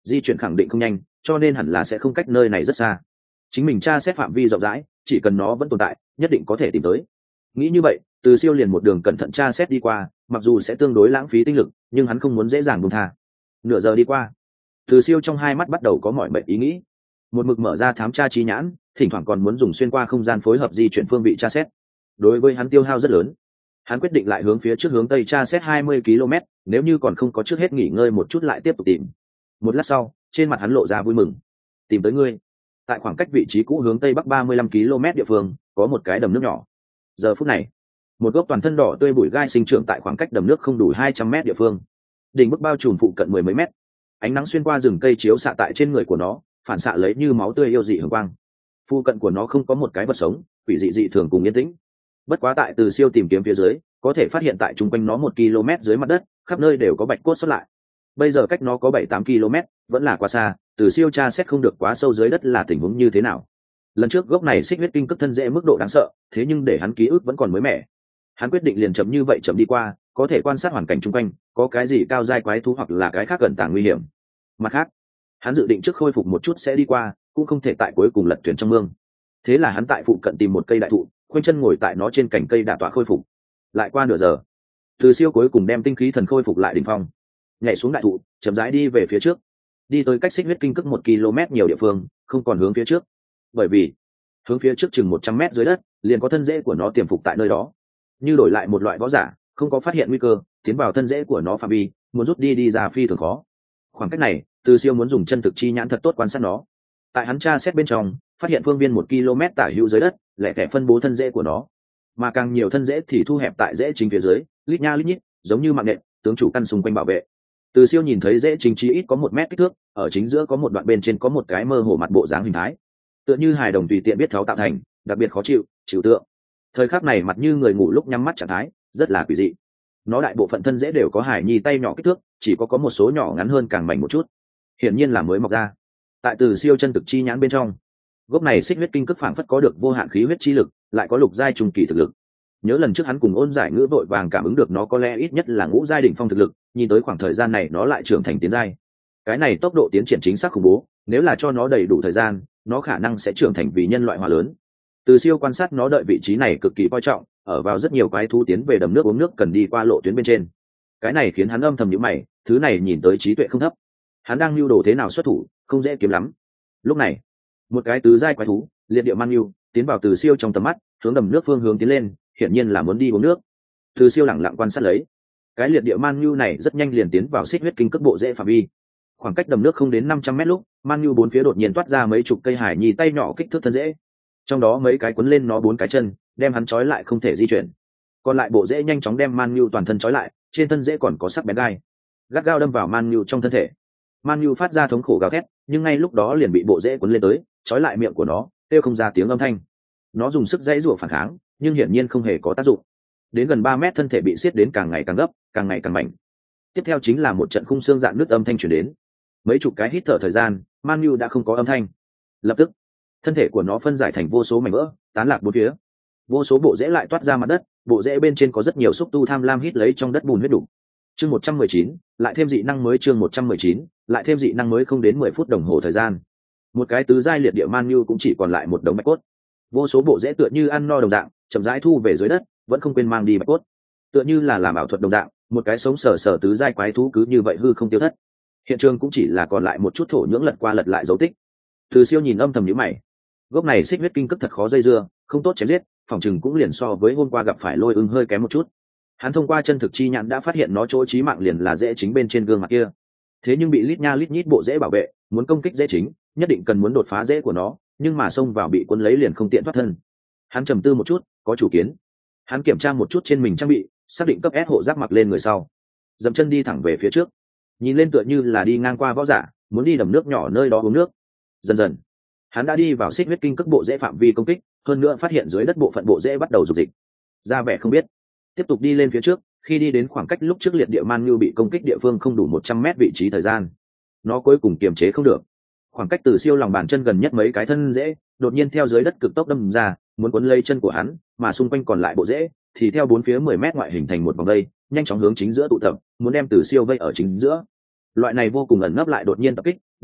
di chuyển khẳng định không nhanh, cho nên hẳn là sẽ không cách nơi này rất xa. Chính mình tra xét phạm vi rộng rãi, chỉ cần nó vẫn tồn tại nhất định có thể tìm tới. Nghĩ như vậy, Từ Siêu liền một đường cẩn thận tra xét đi qua, mặc dù sẽ tương đối lãng phí tinh lực, nhưng hắn không muốn dễ dàng buông tha. Nửa giờ đi qua, Từ Siêu trong hai mắt bắt đầu có mọi mệnh ý nghĩ, một mực mở ra thám tra trí nhãn, thỉnh thoảng còn muốn dùng xuyên qua không gian phối hợp di chuyển phương vị tra xét. Đối với hắn tiêu hao rất lớn, hắn quyết định lại hướng phía trước hướng tây tra xét 20 km, nếu như còn không có trước hết nghỉ ngơi một chút lại tiếp tục tìm. Một lát sau, trên mặt hắn lộ ra vui mừng. Tìm tới ngươi. Tại khoảng cách vị trí cũ hướng tây bắc 35 km địa phương, có một cái đầm nước nhỏ. Giờ phút này, một gốc toàn thân đỏ tươi bụi gai sinh trưởng tại khoảng cách đầm nước không đủ 200 m địa phương. Đỉnh bức bao trùm phụ cận mười mấy mét. Ánh nắng xuyên qua rừng cây chiếu xạ tại trên người của nó, phản xạ lấy như máu tươi yêu dị hường quang. Phụ cận của nó không có một cái vật sống, quỷ dị dị thường cùng yên tĩnh. Bất quá tại Từ Siêu tìm kiếm phía dưới, có thể phát hiện tại trung quanh nó 1 km dưới mặt đất, khắp nơi đều có bạch cốt xuất lại. Bây giờ cách nó có 7-8 km, vẫn là quá xa, Từ Siêu tra xét không được quá sâu dưới đất là tình huống như thế nào. Lần trước gốc này xích huyết kinh cức thân dễ mức độ đáng sợ, thế nhưng để hắn ký ức vẫn còn mới mẻ. Hắn quyết định liền chậm như vậy chậm đi qua, có thể quan sát hoàn cảnh chung quanh, có cái gì cao giai quái thú hoặc là cái khác cẩn tàng nguy hiểm. Mặt khác, hắn dự định trước khôi phục một chút sẽ đi qua, cũng không thể tại cuối cùng lật thuyền trong mương. Thế là hắn tại phụ cận tìm một cây đại thụ, khoanh chân ngồi tại nó trên cành cây đả tọa khôi phục. Lại qua nửa giờ, Từ Siêu cuối cùng đem tinh khí thần khôi phục lại đỉnh phong, nhảy xuống đại thụ, chậm rãi đi về phía trước, đi tới cách xích huyết kinh cức 1 km nhiều địa phương, không còn hướng phía trước, bởi vì hướng phía trước chừng 100 m dưới đất liền có thân rễ của nó tiềm phục tại nơi đó. Như đổi lại một loại võ giả, không có phát hiện nguy cơ, tiến vào thân rễ của nó phạm vi, muốn rút đi ra phi thường khó. Khoảng cách này, Từ Siêu muốn dùng chân thực chi nhãn thật tốt quan sát nó. Tại hắn tra xét bên trong, phát hiện phương viên 1 km tả hữu dưới đất, lẻ tẻ phân bố thân rễ của nó, mà càng nhiều thân rễ thì thu hẹp tại rễ chính phía dưới, lít nha lít nhít, giống như mạng nện, tướng chủ căn xung quanh bảo vệ. Từ Siêu nhìn thấy rễ chính chí ít có 1 mét kích thước, ở chính giữa có một đoạn bên trên có một cái mơ hồ mặt bộ dáng hình thái, tựa như hài đồng tùy tiện biết tháo tạo thành, đặc biệt khó chịu, trừu tượng. Thời khắc này mặt như người ngủ lúc nhắm mắt trạng thái, rất là quỷ dị. Nó đại bộ phận thân rễ đều có hài nhi tay nhỏ kích thước, chỉ có một số nhỏ ngắn hơn càng mảnh một chút, hiển nhiên là mới mọc ra. Tại Từ Siêu chân thực chi nhãn bên trong, gốc này xích huyết kinh cức phảng phất có được vô hạn khí huyết chi lực, lại có lục giai trung kỳ thực lực. Nhớ lần trước hắn cùng Ôn Giải Ngữ vội vàng cảm ứng được nó có lẽ ít nhất là ngũ giai đỉnh phong thực lực, nhìn tới khoảng thời gian này nó lại trưởng thành tiến giai. Cái này tốc độ tiến triển chính xác khủng bố, nếu là cho nó đầy đủ thời gian, nó khả năng sẽ trưởng thành vì nhân loại hóa lớn. Từ Siêu quan sát nó đợi vị trí này cực kỳ coi trọng, ở vào rất nhiều quái thú tiến về đầm nước uống nước cần đi qua lộ tuyến bên trên. Cái này khiến hắn âm thầm nhíu mày, thứ này nhìn tới trí tuệ không thấp. Hắn đang lưu đồ thế nào xuất thủ, không dễ kiếm lắm. Lúc này, một cái tứ giai quái thú, liệt địa man nhu, tiến vào Từ Siêu trong tầm mắt, hướng đầm nước phương hướng tiến lên, hiển nhiên là muốn đi uống nước. Từ Siêu lẳng lặng quan sát lấy. Cái liệt địa man nhu này rất nhanh liền tiến vào xích huyết kinh cức bộ rễ phạm vi. Khoảng cách đầm nước không đến 500 mét lúc, man nhu bốn phía đột nhiên toát ra mấy chục cây hải nhi tay nhỏ kích thước thân rễ. Trong đó mấy cái quấn lên nó 4 cái chân, đem hắn trói lại không thể di chuyển. Còn lại bộ rễ nhanh chóng đem man nhu toàn thân trói lại, trên thân rễ còn có sắc bén gai, gắt gao đâm vào man nhu trong thân thể. Man nhu phát ra thống khổ gào thét, nhưng ngay lúc đó liền bị bộ rễ quấn lên tới, trói lại miệng của nó, kêu không ra tiếng âm thanh. Nó dùng sức dãy rủa phản kháng, nhưng hiển nhiên không hề có tác dụng. Đến gần 3 mét thân thể bị siết đến càng ngày càng gấp, càng ngày càng mạnh. Tiếp theo chính là một trận khung xương dạn nứt âm thanh truyền đến. Mấy chục cái hít thở thời gian, Man Nhu đã không có âm thanh. Lập tức, thân thể của nó phân giải thành vô số mảnh vỡ, tán lạc bốn phía. Vô số bộ rễ lại toát ra mặt đất, bộ rễ bên trên có rất nhiều xúc tu tham lam hít lấy trong đất bùn huyết đủ. Chương 119, lại thêm dị năng mới. Chương 119, lại thêm dị năng mới. Không đến 10 phút đồng hồ thời gian, một cái tứ giai liệt địa Man Nhu cũng chỉ còn lại một đống bạch cốt. Vô số bộ rễ tựa như ăn no đồng dạng, chậm rãi thu về dưới đất, vẫn không quên mang đi bạch cốt. Tựa như là làm ảo thuật đồng dạng, một cái sống sờ sờ tứ giai quái thú cứ như vậy hư không tiêu thất. Hiện trường cũng chỉ là còn lại một chút thổ nhưỡng lật qua lật lại dấu tích. Từ Siêu nhìn âm thầm nhíu mày. Gốc này xích huyết kinh cức thật khó dây dưa, không tốt chém giết, phòng chừng cũng liền so với hôm qua gặp phải Lôi Ưng hơi kém một chút. Hắn thông qua chân thực chi nhãn đã phát hiện nó chỗ chí mạng liền là rễ chính bên trên gương mặt kia. Thế nhưng bị lít nha lít nhít bộ rễ bảo vệ, muốn công kích rễ chính, nhất định cần muốn đột phá rễ của nó, nhưng mà xông vào bị cuốn lấy liền không tiện thoát thân. Hắn trầm tư một chút, có chủ kiến. Hắn kiểm tra một chút trên mình trang bị, xác định cấp S hộ giáp mặc lên người sau, dậm chân đi thẳng về phía trước, nhìn lên tựa như là đi ngang qua võ giả, muốn đi đầm nước nhỏ nơi đó uống nước. Dần dần, hắn đã đi vào xích huyết kinh cức bộ rễ phạm vi công kích, hơn nữa phát hiện dưới đất bộ phận bộ rễ bắt đầu rục dịch. Ra vẻ không biết, tiếp tục đi lên phía trước. Khi đi đến khoảng cách lúc trước liệt địa Man Nhu bị công kích địa phương không đủ 100 mét vị trí thời gian, nó cuối cùng kiềm chế không được. Khoảng cách Từ Siêu lòng bàn chân gần nhất mấy cái thân rễ, đột nhiên theo dưới đất cực tốc đâm ra, muốn cuốn lấy chân của hắn, mà xung quanh còn lại bộ rễ thì theo bốn phía 10 mét ngoại hình thành một vòng dây, nhanh chóng hướng chính giữa tụ tập, muốn đem Từ Siêu vây ở chính giữa. Loại này vô cùng ẩn nấp lại đột nhiên tập kích,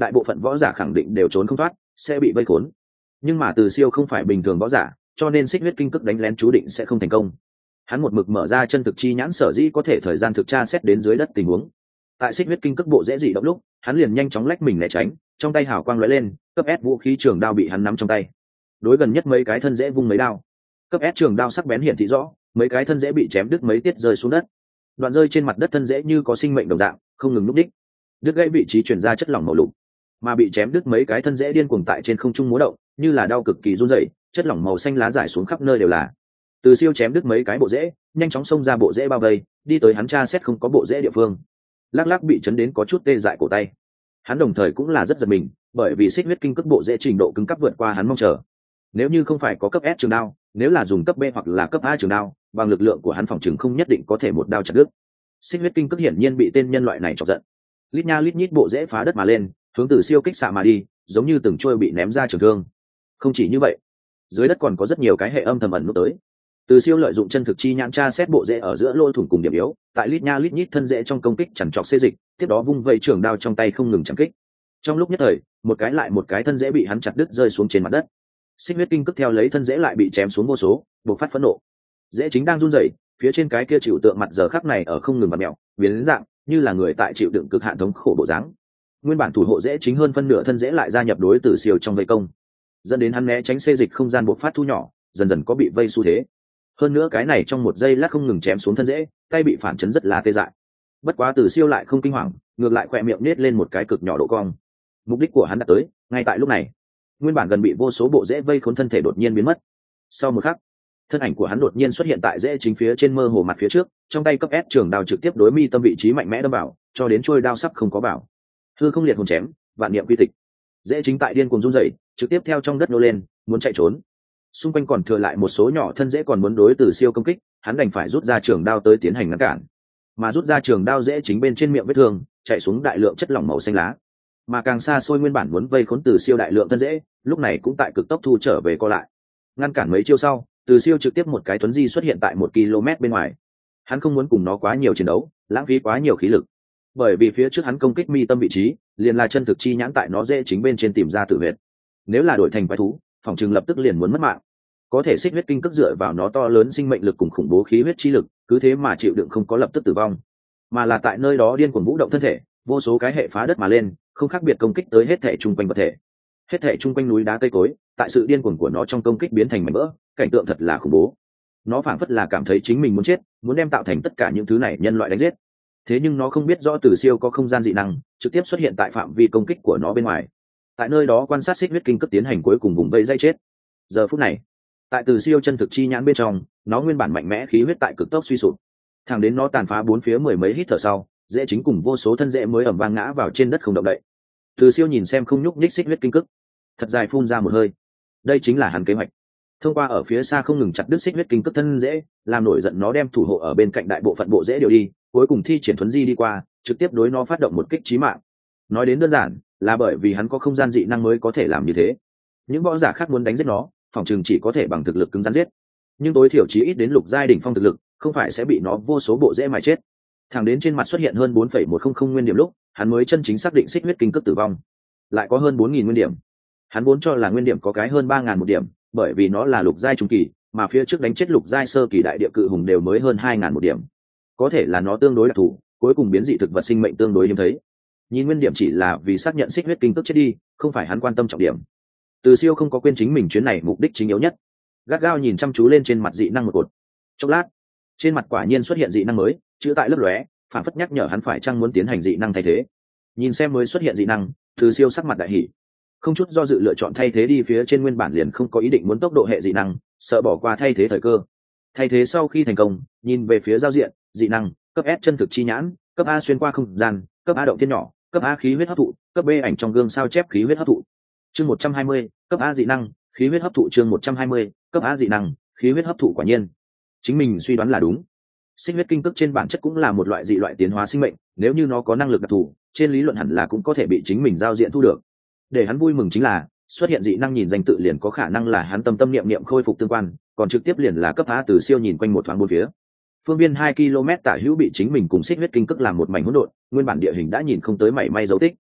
đại bộ phận võ giả khẳng định đều trốn không thoát, sẽ bị vây khốn. Nhưng mà Từ Siêu không phải bình thường võ giả, cho nên xích huyết kinh cức đánh lén chú định sẽ không thành công. Hắn một mực mở ra chân thực chi nhãn, sở dĩ có thể thời gian thực tra xét đến dưới đất tình huống. Tại xích huyết kinh cức bộ dễ dị động lúc, hắn liền nhanh chóng lách mình né tránh, trong tay hào quang lóe lên, cấp S vũ khí trường đao bị hắn nắm trong tay. Đối gần nhất mấy cái thân dễ vung mấy đao. Cấp S trường đao sắc bén hiển thị rõ, mấy cái thân dễ bị chém đứt mấy tiết rơi xuống đất. Đoạn rơi trên mặt đất thân dễ như có sinh mệnh đồng dạng, không ngừng lúc đích. Đứt gãy vị trí truyền ra chất lỏng màu lục, mà bị chém đứt mấy cái thân dễ điên cuồng tại trên không trung múa động, như là đau cực kỳ run rẩy, chất lỏng màu xanh lá rải xuống khắp nơi đều là. Từ Siêu chém đứt mấy cái bộ rễ, nhanh chóng xông ra bộ rễ bao vây, đi tới hắn tra xét không có bộ rễ địa phương. Lắc lắc bị chấn đến có chút tê dại cổ tay. Hắn đồng thời cũng là rất giật mình, bởi vì xích huyết kinh cức bộ rễ trình độ cứng cáp vượt qua hắn mong chờ. Nếu như không phải có cấp S trường đao, nếu là dùng cấp B hoặc là cấp A trường đao, bằng lực lượng của hắn phòng trường không nhất định có thể một đao chặt đứt. Xích huyết kinh cức hiển nhiên bị tên nhân loại này chọc giận. Lít nha lít nhít bộ rễ phá đất mà lên, hướng Từ Siêu kích xạ mà đi, giống như từng trôi bị ném ra trường thương. Không chỉ như vậy, dưới đất còn có rất nhiều cái hệ âm thầm ẩn núp tới. Từ Siêu lợi dụng chân thực chi nhãn tra xét bộ rễ ở giữa lỗ thủng cùng điểm yếu, tại lít nha lít nhít thân rễ trong công kích chằn trọc xê dịch, tiếp đó vung vẩy trường đao trong tay không ngừng chạm kích. Trong lúc nhất thời, một cái lại một cái thân rễ bị hắn chặt đứt rơi xuống trên mặt đất. Xích huyết kinh cức theo lấy thân rễ lại bị chém xuống vô số, bộc phát phẫn nộ. Rễ chính đang run rẩy, phía trên cái kia chịu tượng mặt giờ khắc này ở không ngừng vặn mèo, biến dạng, như là người tại chịu đựng cực hạn thống khổ bộ dáng. Nguyên bản thủ hộ rễ chính hơn phân nửa thân rễ lại gia nhập đối Từ Siêu trong vây công, dẫn đến hắn né tránh xê dịch không gian bộc phát thu nhỏ, dần dần có bị vây xu thế. Hơn nữa cái này trong một giây lát không ngừng chém xuống thân rễ, tay bị phản chấn rất là tê dại. Bất quá Từ Siêu lại không kinh hoàng, ngược lại khỏe miệng nết lên một cái cực nhỏ độ cong. Mục đích của hắn đã tới, ngay tại lúc này. Nguyên bản gần bị vô số bộ rễ vây khốn thân thể đột nhiên biến mất. Sau một khắc, thân ảnh của hắn đột nhiên xuất hiện tại rễ chính phía trên mơ hồ mặt phía trước, trong tay cấp S trường đao trực tiếp đối mi tâm vị trí mạnh mẽ đâm vào, cho đến trôi đao sắp không có bảo. Hư không liệt hồn chém, vạn niệm quy tịch. Rễ chính tại điên cuồng run rẩy, trực tiếp theo trong đất nô lên, muốn chạy trốn. Xung quanh còn thừa lại một số nhỏ thân rễ còn muốn đối Từ Siêu công kích, hắn đành phải rút ra trường đao tới tiến hành ngăn cản. Mà rút ra trường đao rễ chính bên trên miệng vết thương, chạy xuống đại lượng chất lỏng màu xanh lá. Mà càng xa xôi nguyên bản muốn vây khốn Từ Siêu đại lượng thân rễ, lúc này cũng tại cực tốc thu trở về co lại. Ngăn cản mấy chiêu sau, Từ Siêu trực tiếp một cái tuấn di xuất hiện tại 1 km bên ngoài. Hắn không muốn cùng nó quá nhiều chiến đấu, lãng phí quá nhiều khí lực. Bởi vì phía trước hắn công kích mi tâm vị trí, liền là chân thực chi nhãn tại nó rễ chính bên trên tìm ra tử huyệt. Nếu là đổi thành quái thú, phòng trường lập tức liền muốn mất mạng. Có thể xích huyết kinh cức dựa vào nó to lớn sinh mệnh lực cùng khủng bố khí huyết chi lực, cứ thế mà chịu đựng không có lập tức tử vong, mà là tại nơi đó điên cuồng vũ động thân thể, vô số cái hệ phá đất mà lên, không khác biệt công kích tới hết thể chung quanh vật thể. Hết thể chung quanh núi đá cây cối, tại sự điên cuồng của nó trong công kích biến thành mảnh vỡ, cảnh tượng thật là khủng bố. Nó phảng phất là cảm thấy chính mình muốn chết, muốn đem tạo thành tất cả những thứ này nhân loại đánh giết. Thế nhưng nó không biết rõ Từ Siêu có không gian dị năng, trực tiếp xuất hiện tại phạm vi công kích của nó bên ngoài. Tại nơi đó quan sát xích huyết kinh cức tiến hành cuối cùng vùng vây dây chết. Giờ phút này, tại Từ Siêu chân thực chi nhãn bên trong, nó nguyên bản mạnh mẽ khí huyết tại cực tốc suy sụp. Thẳng đến nó tàn phá bốn phía mười mấy hít thở sau, rễ chính cùng vô số thân rễ mới ầm vang ngã vào trên đất không động đậy. Từ Siêu nhìn xem không nhúc nhích xích huyết kinh cức, thật dài phun ra một hơi. Đây chính là hắn kế hoạch. Thông qua ở phía xa không ngừng chặt đứt xích huyết kinh cức thân rễ, làm nổi giận nó đem thủ hộ ở bên cạnh đại bộ phận bộ rễ điều đi, cuối cùng thi triển thuấn di đi qua, trực tiếp đối nó phát động một kích chí mạng. Nói đến đơn giản, là bởi vì hắn có không gian dị năng mới có thể làm như thế. Những võ giả khác muốn đánh giết nó, phòng trường chỉ có thể bằng thực lực cứng rắn giết, nhưng tối thiểu chí ít đến lục giai đỉnh phong thực lực, không phải sẽ bị nó vô số bộ rễ mài chết. Thẳng đến trên mặt xuất hiện hơn 4,100 nguyên điểm lúc, hắn mới chân chính xác định xích huyết kinh cức tử vong. Lại có hơn 4.000 nguyên điểm. Hắn vốn cho là nguyên điểm có cái hơn 3.000 một điểm, bởi vì nó là lục giai trung kỳ, mà phía trước đánh chết lục giai sơ kỳ đại địa cự hùng đều mới hơn 2.000 một điểm. Có thể là nó tương đối đặc thù, cuối cùng biến dị thực vật sinh mệnh tương đối hiếm thấy. Nhìn nguyên điểm chỉ là vì xác nhận xích huyết kinh cức chết đi, không phải hắn quan tâm trọng điểm. Từ Siêu không có quên chính mình chuyến này mục đích chính yếu nhất, gắt gao nhìn chăm chú lên trên mặt dị năng một cột. Chốc lát, trên mặt quả nhiên xuất hiện dị năng mới, chữ tại lấp lóe, phản phất nhắc nhở hắn phải chăng muốn tiến hành dị năng thay thế. Nhìn xem mới xuất hiện dị năng, Từ Siêu sắc mặt đại hỉ, không chút do dự lựa chọn thay thế đi phía trên nguyên bản liền không có ý định muốn tốc độ hệ dị năng, sợ bỏ qua thay thế thời cơ. Thay thế sau khi thành công, nhìn về phía giao diện, dị năng, cấp S chân thực chi nhãn, cấp A xuyên qua không gian, cấp A động thiên nhỏ, cấp A khí huyết hấp thụ, cấp B ảnh trong gương sao chép khí huyết hấp thụ. Chương 120, cấp A dị năng, khí huyết hấp thụ. Chương 120, cấp A dị năng, khí huyết hấp thụ. Quả nhiên, chính mình suy đoán là đúng. Sinh huyết kinh cức trên bản chất cũng là một loại dị loại tiến hóa sinh mệnh, nếu như nó có năng lực đặc thù, trên lý luận hẳn là cũng có thể bị chính mình giao diện thu được. Để hắn vui mừng chính là, xuất hiện dị năng nhìn danh tự liền có khả năng là hắn tâm tâm niệm niệm khôi phục tương quan, còn trực tiếp liền là cấp A. Từ Siêu nhìn quanh một thoáng bốn phía. Phương viên 2 km tả hữu bị chính mình cùng xích huyết kinh cức làm một mảnh hỗn độn, nguyên bản địa hình đã nhìn không tới mảy may dấu tích.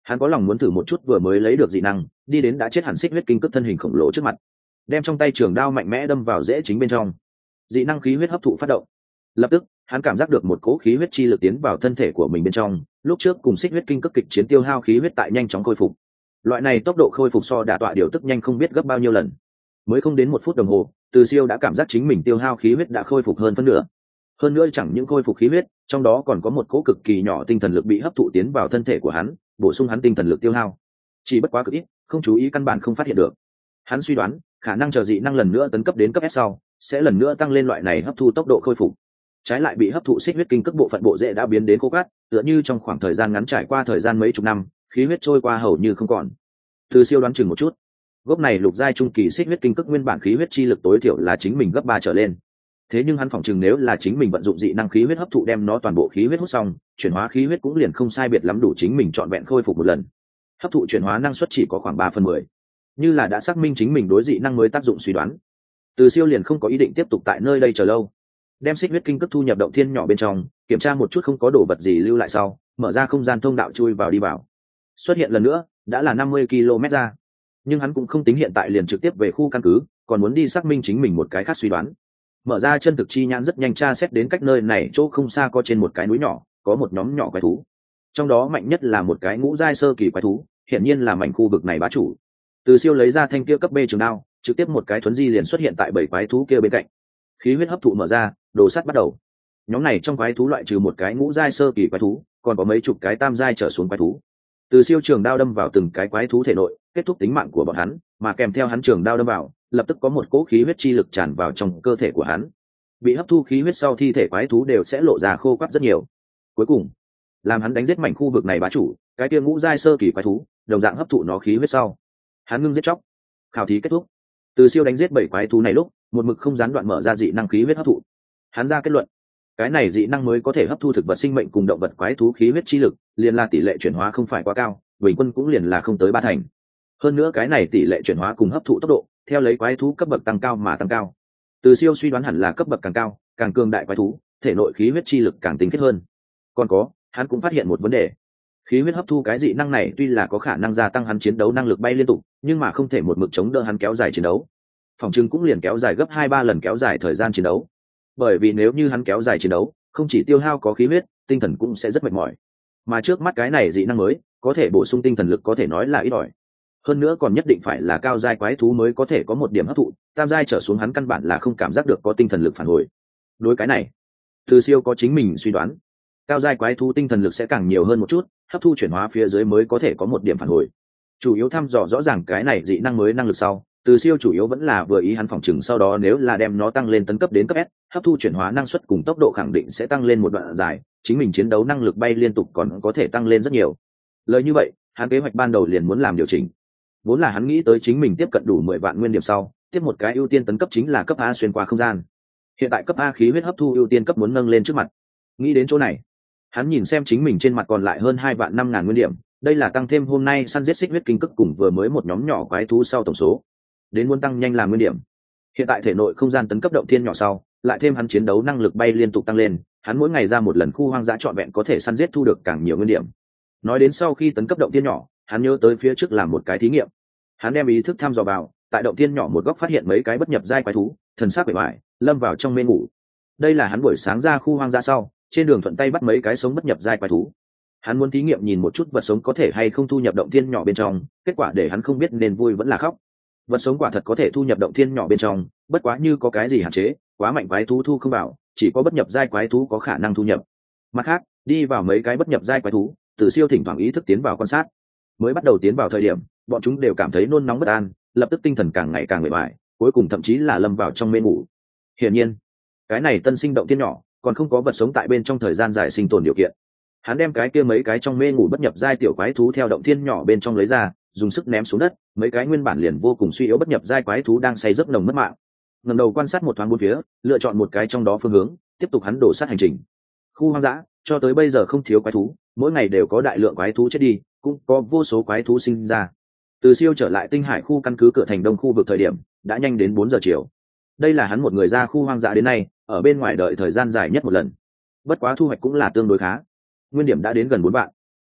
Hắn có lòng muốn thử một chút vừa mới lấy được dị năng, đi đến đã chết hẳn xích huyết kinh cước thân hình khổng lồ trước mặt, đem trong tay trường đao mạnh mẽ đâm vào rễ chính bên trong. Dị năng khí huyết hấp thụ phát động, lập tức hắn cảm giác được một cỗ khí huyết chi lực tiến vào thân thể của mình bên trong. Lúc trước cùng xích huyết kinh cước kịch chiến tiêu hao khí huyết tại nhanh chóng khôi phục, loại này tốc độ khôi phục so đả tọa điều tức nhanh không biết gấp bao nhiêu lần. Mới không đến 1 phút đồng hồ, Từ Siêu đã cảm giác chính mình tiêu hao khí huyết đã khôi phục hơn phân nửa. Hơn nữa chẳng những khôi phục khí huyết, trong đó còn có một cỗ cực kỳ nhỏ tinh thần lực bị hấp thụ tiến vào thân thể của hắn, bổ sung hắn tinh thần lực tiêu hao. Chỉ bất quá cực ít, không chú ý căn bản không phát hiện được. Hắn suy đoán, khả năng chờ dị năng lần nữa tấn cấp đến cấp S sau, sẽ lần nữa tăng lên loại này hấp thu tốc độ khôi phục. Trái lại bị hấp thụ xích huyết kinh cước bộ phận bộ rễ đã biến đến khô cát, tựa như trong khoảng thời gian ngắn trải qua thời gian mấy chục năm, khí huyết trôi qua hầu như không còn. Từ Siêu đoán chừng một chút, gốc này lục giai trung kỳ xích huyết kinh cước nguyên bản khí huyết chi lực tối thiểu là chính mình gấp 3 trở lên. Thế nhưng hắn phỏng chừng nếu là chính mình vận dụng dị năng khí huyết hấp thụ đem nó toàn bộ khí huyết hút xong, chuyển hóa khí huyết cũng liền không sai biệt lắm đủ chính mình trọn vẹn khôi phục một lần. Hấp thụ chuyển hóa năng suất chỉ có khoảng 3/10, như là đã xác minh chính mình đối dị năng mới tác dụng suy đoán. Từ Siêu liền không có ý định tiếp tục tại nơi đây chờ lâu, đem xích huyết kinh cước thu nhập động thiên nhỏ bên trong, kiểm tra một chút không có đồ vật gì lưu lại sau, mở ra không gian thông đạo chui vào đi vào. Xuất hiện lần nữa, đã là 50 km ra. Nhưng hắn cũng không tính hiện tại liền trực tiếp về khu căn cứ, còn muốn đi xác minh chính mình một cái khác suy đoán. Mở ra chân thực chi nhãn rất nhanh tra xét đến cách nơi này chỗ không xa có trên một cái núi nhỏ, có một nhóm nhỏ quái thú. Trong đó mạnh nhất là một cái ngũ giai sơ kỳ quái thú, hiển nhiên là mảnh khu vực này bá chủ. Từ Siêu lấy ra thanh kia cấp B trường đao, trực tiếp một cái thuấn di liền xuất hiện tại 7 quái thú kia bên cạnh. Khí huyết hấp thụ mở ra, đồ sắt bắt đầu. Nhóm này trong quái thú loại trừ một cái ngũ giai sơ kỳ quái thú, còn có mấy chục cái tam giai trở xuống quái thú. Từ Siêu trường đao đâm vào từng cái quái thú thể nội, kết thúc tính mạng của bọn hắn, mà kèm theo hắn trường đao đâm vào, lập tức có một cỗ khí huyết chi lực tràn vào trong cơ thể của hắn. Bị hấp thu khí huyết sau thi thể quái thú đều sẽ lộ ra khô quắt rất nhiều. Cuối cùng, làm hắn đánh giết mảnh khu vực này bá chủ, cái kia ngũ giai sơ kỳ quái thú, đồng dạng hấp thụ nó khí huyết sau. Hắn ngưng giết chóc. Khảo thí kết thúc. Từ Siêu đánh giết 7 quái thú này lúc, một mực không gián đoạn mở ra dị năng khí huyết hấp thụ. Hắn ra kết luận, cái này dị năng mới có thể hấp thu thực vật sinh mệnh cùng động vật quái thú khí huyết chi lực, liền là tỷ lệ chuyển hóa không phải quá cao, bình quân cũng liền là không tới 3 thành. Hơn nữa cái này tỷ lệ chuyển hóa cùng hấp thụ tốc độ, theo lấy quái thú cấp bậc tăng cao mà tăng cao. Từ Siêu suy đoán hẳn là cấp bậc càng cao, càng cường đại quái thú, thể nội khí huyết chi lực càng tinh khiết hơn. Còn có, hắn cũng phát hiện một vấn đề. Khí huyết hấp thu cái dị năng này tuy là có khả năng gia tăng hắn chiến đấu năng lực bay liên tục, nhưng mà không thể một mực chống đỡ hắn kéo dài chiến đấu. Phòng trưng cũng liền kéo dài gấp 2-3 lần kéo dài thời gian chiến đấu. Bởi vì nếu như hắn kéo dài chiến đấu, không chỉ tiêu hao có khí huyết, tinh thần cũng sẽ rất mệt mỏi. Mà trước mắt cái này dị năng mới, có thể bổ sung tinh thần lực có thể nói là ít ỏi. Hơn nữa còn nhất định phải là cao giai quái thú mới có thể có một điểm hấp thụ, tam giai trở xuống hắn căn bản là không cảm giác được có tinh thần lực phản hồi. Đối cái này, Từ Siêu có chính mình suy đoán. Cao giai quái thú tinh thần lực sẽ càng nhiều hơn một chút, hấp thu chuyển hóa phía dưới mới có thể có một điểm phản hồi. Chủ yếu thăm dò rõ ràng cái này dị năng mới năng lực sau, Từ Siêu chủ yếu vẫn là vừa ý hắn phòng chừng sau đó nếu là đem nó tăng lên tấn cấp đến cấp S, hấp thu chuyển hóa năng suất cùng tốc độ khẳng định sẽ tăng lên một đoạn dài, chính mình chiến đấu năng lực bay liên tục còn có thể tăng lên rất nhiều. Lời như vậy, hắn kế hoạch ban đầu liền muốn làm điều chỉnh. Vốn là hắn nghĩ tới chính mình tiếp cận đủ 10 vạn nguyên điểm sau, tiếp một cái ưu tiên tấn cấp chính là cấp A xuyên qua không gian. Hiện tại cấp A khí huyết hấp thu ưu tiên cấp muốn nâng lên trước mặt. Nghĩ đến chỗ này, hắn nhìn xem chính mình trên mặt còn lại hơn 2.500.000 nguyên điểm, đây là tăng thêm hôm nay săn giết xích huyết kinh cức cùng vừa mới một nhóm nhỏ quái thú sau tổng số, đến muốn tăng nhanh làm nguyên điểm. Hiện tại thể nội không gian tấn cấp động thiên nhỏ sau, lại thêm hắn chiến đấu năng lực bay liên tục tăng lên, hắn mỗi ngày ra một lần khu hoang dã trọn vẹn có thể săn giết thu được càng nhiều nguyên điểm. Nói đến sau khi tấn cấp động thiên nhỏ, hắn nhớ tới phía trước làm một cái thí nghiệm. Hắn đem ý thức thăm dò vào, tại động thiên nhỏ một góc phát hiện mấy cái bất nhập giai quái thú, thần sắc bề bại, lâm vào trong mê ngủ. Đây là hắn buổi sáng ra khu hoang dã sau, trên đường thuận tay bắt mấy cái sống bất nhập giai quái thú. Hắn muốn thí nghiệm nhìn một chút vật sống có thể hay không thu nhập động thiên nhỏ bên trong, kết quả để hắn không biết nên vui vẫn là khóc. Vật sống quả thật có thể thu nhập động thiên nhỏ bên trong, bất quá như có cái gì hạn chế, quá mạnh quái thú thu không vào, chỉ có bất nhập giai quái thú có khả năng thu nhập. Mặt khác, đi vào mấy cái bất nhập giai quái thú, Từ Siêu thỉnh thoảng ý thức tiến vào quan sát. Mới bắt đầu tiến vào thời điểm, bọn chúng đều cảm thấy nôn nóng bất an, lập tức tinh thần càng ngày càng mệt mỏi, cuối cùng thậm chí là lâm vào trong mê ngủ. Hiển nhiên, cái này tân sinh động thiên nhỏ, còn không có vật sống tại bên trong thời gian dài sinh tồn điều kiện. Hắn đem cái kia mấy cái trong mê ngủ bất nhập giai tiểu quái thú theo động thiên nhỏ bên trong lấy ra, dùng sức ném xuống đất, mấy cái nguyên bản liền vô cùng suy yếu bất nhập giai quái thú đang say giấc nồng mất mạng. Ngẩng đầu quan sát một thoáng bốn phía, lựa chọn một cái trong đó phương hướng, tiếp tục hắn đổ sát hành trình. Khu hoang dã, cho tới bây giờ không thiếu quái thú, mỗi ngày đều có đại lượng quái thú chết đi, cũng có vô số quái thú sinh ra. Từ Siêu trở lại Tinh Hải khu căn cứ cửa thành đông khu vực thời điểm, đã nhanh đến 4 giờ chiều. Đây là hắn một người ra khu hoang dã đến nay, ở bên ngoài đợi thời gian dài nhất một lần. Bất quá thu hoạch cũng là tương đối khá. Nguyên điểm đã đến gần 4 vạn.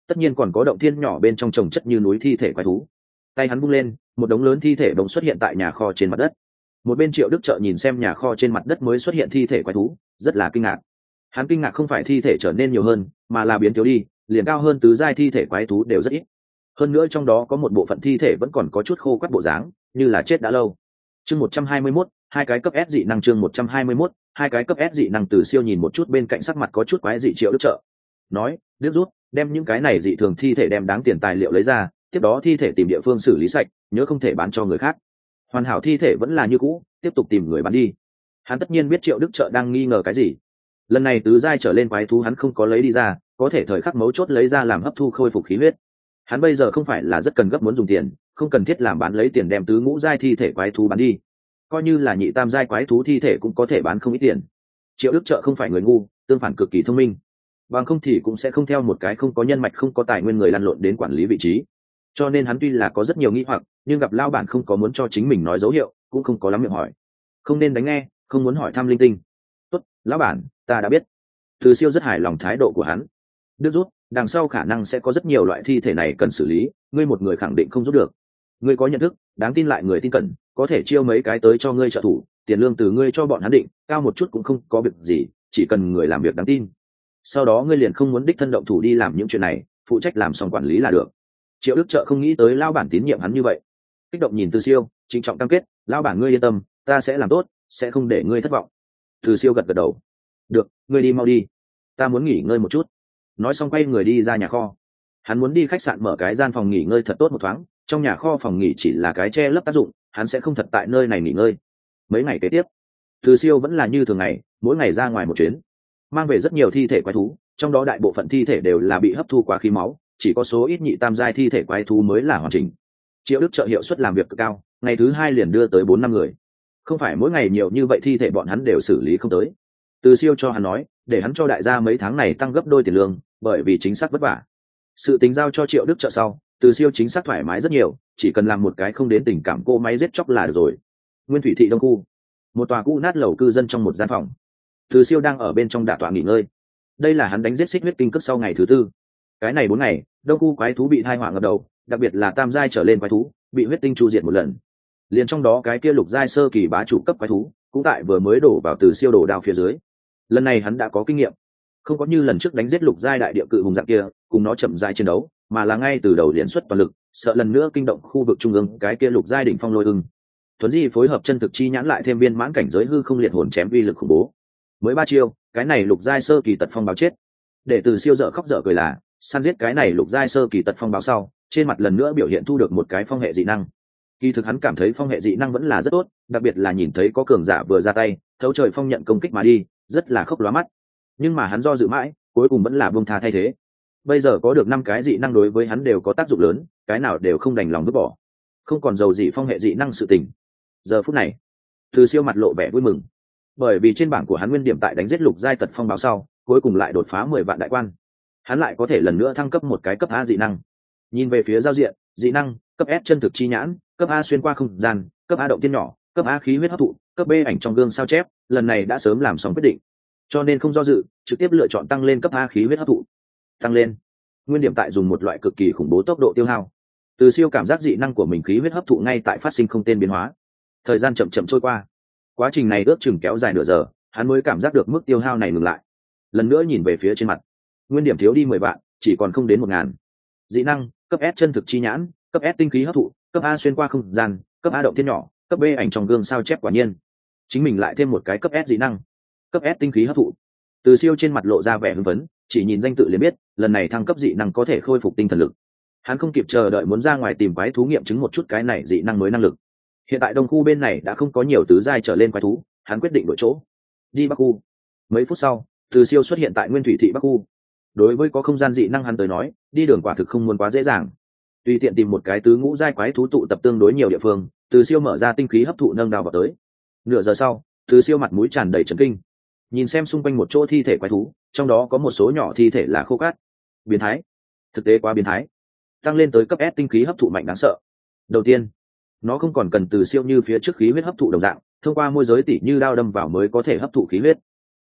tất nhiên còn có động thiên nhỏ bên trong trồng chất như núi thi thể quái thú. Tay hắn vung lên, một đống lớn thi thể bỗng xuất hiện tại nhà kho trên mặt đất. Một bên Triệu Đức Trợ nhìn xem nhà kho trên mặt đất mới xuất hiện thi thể quái thú, rất là kinh ngạc. Hắn kinh ngạc không phải thi thể trở nên nhiều hơn, mà là biến thiếu đi, liền cao hơn tứ giai thi thể quái thú đều rất ít. Hơn nữa trong đó có một bộ phận thi thể vẫn còn có chút khô quắt bộ dáng, như là chết đã lâu. Chương 121, hai cái cấp S dị năng. Chương 121, hai cái cấp S dị năng. Từ Siêu nhìn một chút bên cạnh sắc mặt có chút quái dị Triệu Đức Trợ, nói: "Đức rút, đem những cái này dị thường thi thể đem đáng tiền tài liệu lấy ra, tiếp đó thi thể tìm địa phương xử lý sạch, nhớ không thể bán cho người khác. Hoàn hảo thi thể vẫn là như cũ, tiếp tục tìm người bán đi." Hắn tất nhiên biết Triệu Đức Trợ đang nghi ngờ cái gì. Lần này tứ giai trở lên quái thú hắn không có lấy đi ra, có thể thời khắc mấu chốt lấy ra làm hấp thu khôi phục khí huyết. Hắn bây giờ không phải là rất cần gấp muốn dùng tiền, không cần thiết làm bán lấy tiền đem tứ ngũ giai thi thể quái thú bán đi. Coi như là nhị tam giai quái thú thi thể cũng có thể bán không ít tiền. Triệu Đức Trợ không phải người ngu, tương phản cực kỳ thông minh. Bằng không thì cũng sẽ không theo một cái không có nhân mạch không có tài nguyên người lăn lộn đến quản lý vị trí. Cho nên hắn tuy là có rất nhiều nghi hoặc, nhưng gặp lao bản không có muốn cho chính mình nói dấu hiệu, cũng không có lắm miệng hỏi. Không nên đánh nghe, không muốn hỏi thăm linh tinh. "Tốt, lão bản, ta đã biết." Từ Siêu rất hài lòng thái độ của hắn. "Đức rút, đằng sau khả năng sẽ có rất nhiều loại thi thể này cần xử lý, ngươi một người khẳng định không giúp được. Ngươi có nhận thức, đáng tin lại người tin cẩn, có thể chiêu mấy cái tới cho ngươi trợ thủ, tiền lương từ ngươi cho bọn hắn định, cao một chút cũng không có việc gì, chỉ cần người làm việc đáng tin. Sau đó ngươi liền không muốn đích thân động thủ đi làm những chuyện này, phụ trách làm xong quản lý là được." Triệu Đức Trợ không nghĩ tới lao bản tín nhiệm hắn như vậy, kích động nhìn Từ Siêu, trịnh trọng cam kết: "Lao bản ngươi yên tâm, ta sẽ làm tốt, sẽ không để ngươi thất vọng." Từ Siêu gật gật đầu: "Được, ngươi đi mau đi, ta muốn nghỉ ngơi một chút." Nói xong quay người đi ra nhà kho. Hắn muốn đi khách sạn mở cái gian phòng nghỉ ngơi thật tốt một thoáng, trong nhà kho phòng nghỉ chỉ là cái che lấp tác dụng, hắn sẽ không thật tại nơi này nghỉ ngơi. Mấy ngày kế tiếp, Từ Siêu vẫn là như thường ngày, mỗi ngày ra ngoài một chuyến, mang về rất nhiều thi thể quái thú, trong đó đại bộ phận thi thể đều là bị hấp thu quá khí máu, chỉ có số ít nhị tam giai thi thể quái thú mới là hoàn chỉnh. Triệu Đức Trợ hiệu suất làm việc cực cao, ngày thứ hai liền đưa tới 4-5 người. Không phải mỗi ngày nhiều như vậy thi thể bọn hắn đều xử lý không tới. Từ Siêu cho hắn nói, để hắn cho đại gia mấy tháng này tăng gấp đôi tiền lương, bởi vì chính xác vất vả. Sự tính giao cho Triệu Đức Trợ sau, Từ Siêu chính xác thoải mái rất nhiều, chỉ cần làm một cái không đến tình cảm cô máy giết chóc là được rồi. Nguyên Thủy thị Đông khu, một tòa cũ nát lầu cư dân trong một gian phòng. Từ Siêu đang ở bên trong đả tọa nghỉ ngơi. Đây là hắn đánh giết xích huyết kinh cước sau ngày thứ tư. Cái này 4 ngày, Đông khu quái thú bị tai họa ngập đầu, đặc biệt là tam giai trở lên quái thú, bị huyết tinh chu diệt một lần. Liền trong đó cái kia lục giai sơ kỳ bá chủ cấp quái thú, cũng tại vừa mới đổ vào Từ Siêu đổ đao phía dưới. Lần này hắn đã có kinh nghiệm, không có như lần trước đánh giết lục giai đại địa cự hùng dạng kia, cùng nó chậm rãi chiến đấu, mà là ngay từ đầu liền xuất toàn lực, sợ lần nữa kinh động khu vực trung ương cái kia lục giai đỉnh phong lôi ưng. Thuấn di phối hợp chân thực chi nhãn lại thêm viên mãn cảnh giới hư không liệt hồn chém uy lực khủng bố. Mới 3 chiêu, cái này lục giai sơ kỳ tật phong báo chết. Để Từ Siêu dở khóc dở cười là, săn giết cái này lục giai sơ kỳ tật phong báo sau, trên mặt lần nữa biểu hiện thu được một cái phong hệ dị năng. Kỳ thực hắn cảm thấy phong hệ dị năng vẫn là rất tốt, đặc biệt là nhìn thấy có cường giả vừa ra tay, thấu trời phong nhận công kích mà đi, rất là khốc lóa mắt. Nhưng mà hắn do dự mãi, cuối cùng vẫn là buông tha thay thế. Bây giờ có được 5 cái dị năng đối với hắn đều có tác dụng lớn, cái nào đều không đành lòng vứt bỏ. Không còn dầu dị phong hệ dị năng sự tình. Giờ phút này, Từ Siêu mặt lộ vẻ vui mừng, bởi vì trên bảng của hắn nguyên điểm tại đánh giết lục giai tật phong báo sau, cuối cùng lại đột phá 10 vạn đại quan. Hắn lại có thể lần nữa thăng cấp một cái cấp A dị năng. Nhìn về phía giao diện, dị năng, cấp S chân thực chi nhãn, cấp A xuyên qua không gian, cấp A động tiên nhỏ, cấp A khí huyết hấp thụ, cấp B ảnh trong gương sao chép, lần này đã sớm làm xong quyết định, cho nên không do dự, trực tiếp lựa chọn tăng lên cấp A khí huyết hấp thụ. Tăng lên, nguyên điểm tại dùng một loại cực kỳ khủng bố tốc độ tiêu hao. Từ Siêu cảm giác dị năng của mình khí huyết hấp thụ ngay tại phát sinh không tên biến hóa. Thời gian chậm chậm trôi qua, quá trình này ước chừng kéo dài nửa giờ, hắn mới cảm giác được mức tiêu hao này ngừng lại. Lần nữa nhìn về phía trên mặt, nguyên điểm thiếu đi 10 vạn, chỉ còn không đến 1000. Dị năng, cấp S chân thực chi nhãn, cấp S tinh khí hấp thụ, cấp A xuyên qua không gian, cấp A động thiên nhỏ, cấp B ảnh trong gương sao chép. Quả nhiên, chính mình lại thêm một cái cấp S dị năng, cấp S tinh khí hấp thụ. Từ Siêu trên mặt lộ ra vẻ hưng phấn, chỉ nhìn danh tự liền biết, lần này thăng cấp dị năng có thể khôi phục tinh thần lực. Hắn không kịp chờ đợi muốn ra ngoài tìm quái thú nghiệm chứng một chút cái này dị năng mới năng lực. Hiện tại đông khu bên này đã không có nhiều tứ giai trở lên quái thú, hắn quyết định đổi chỗ, đi bắc khu. Mấy phút sau, Từ Siêu xuất hiện tại Nguyên Thủy thị bắc khu. Đối với có không gian dị năng hắn tới nói, đi đường quả thực không muốn quá dễ dàng. Tùy tiện tìm một cái tứ ngũ giai quái thú tụ tập tương đối nhiều địa phương, Từ Siêu mở ra tinh khí hấp thụ nâng đao vào tới. Nửa giờ sau, Từ Siêu mặt mũi tràn đầy chấn kinh, nhìn xem xung quanh một chỗ thi thể quái thú, trong đó có một số nhỏ thi thể là khô cát. Biến thái, thực tế quá biến thái, tăng lên tới cấp S tinh khí hấp thụ mạnh đáng sợ. Đầu tiên, nó không còn cần Từ Siêu như phía trước khí huyết hấp thụ đồng dạng, thông qua môi giới tỉ như đao đâm vào mới có thể hấp thụ khí huyết.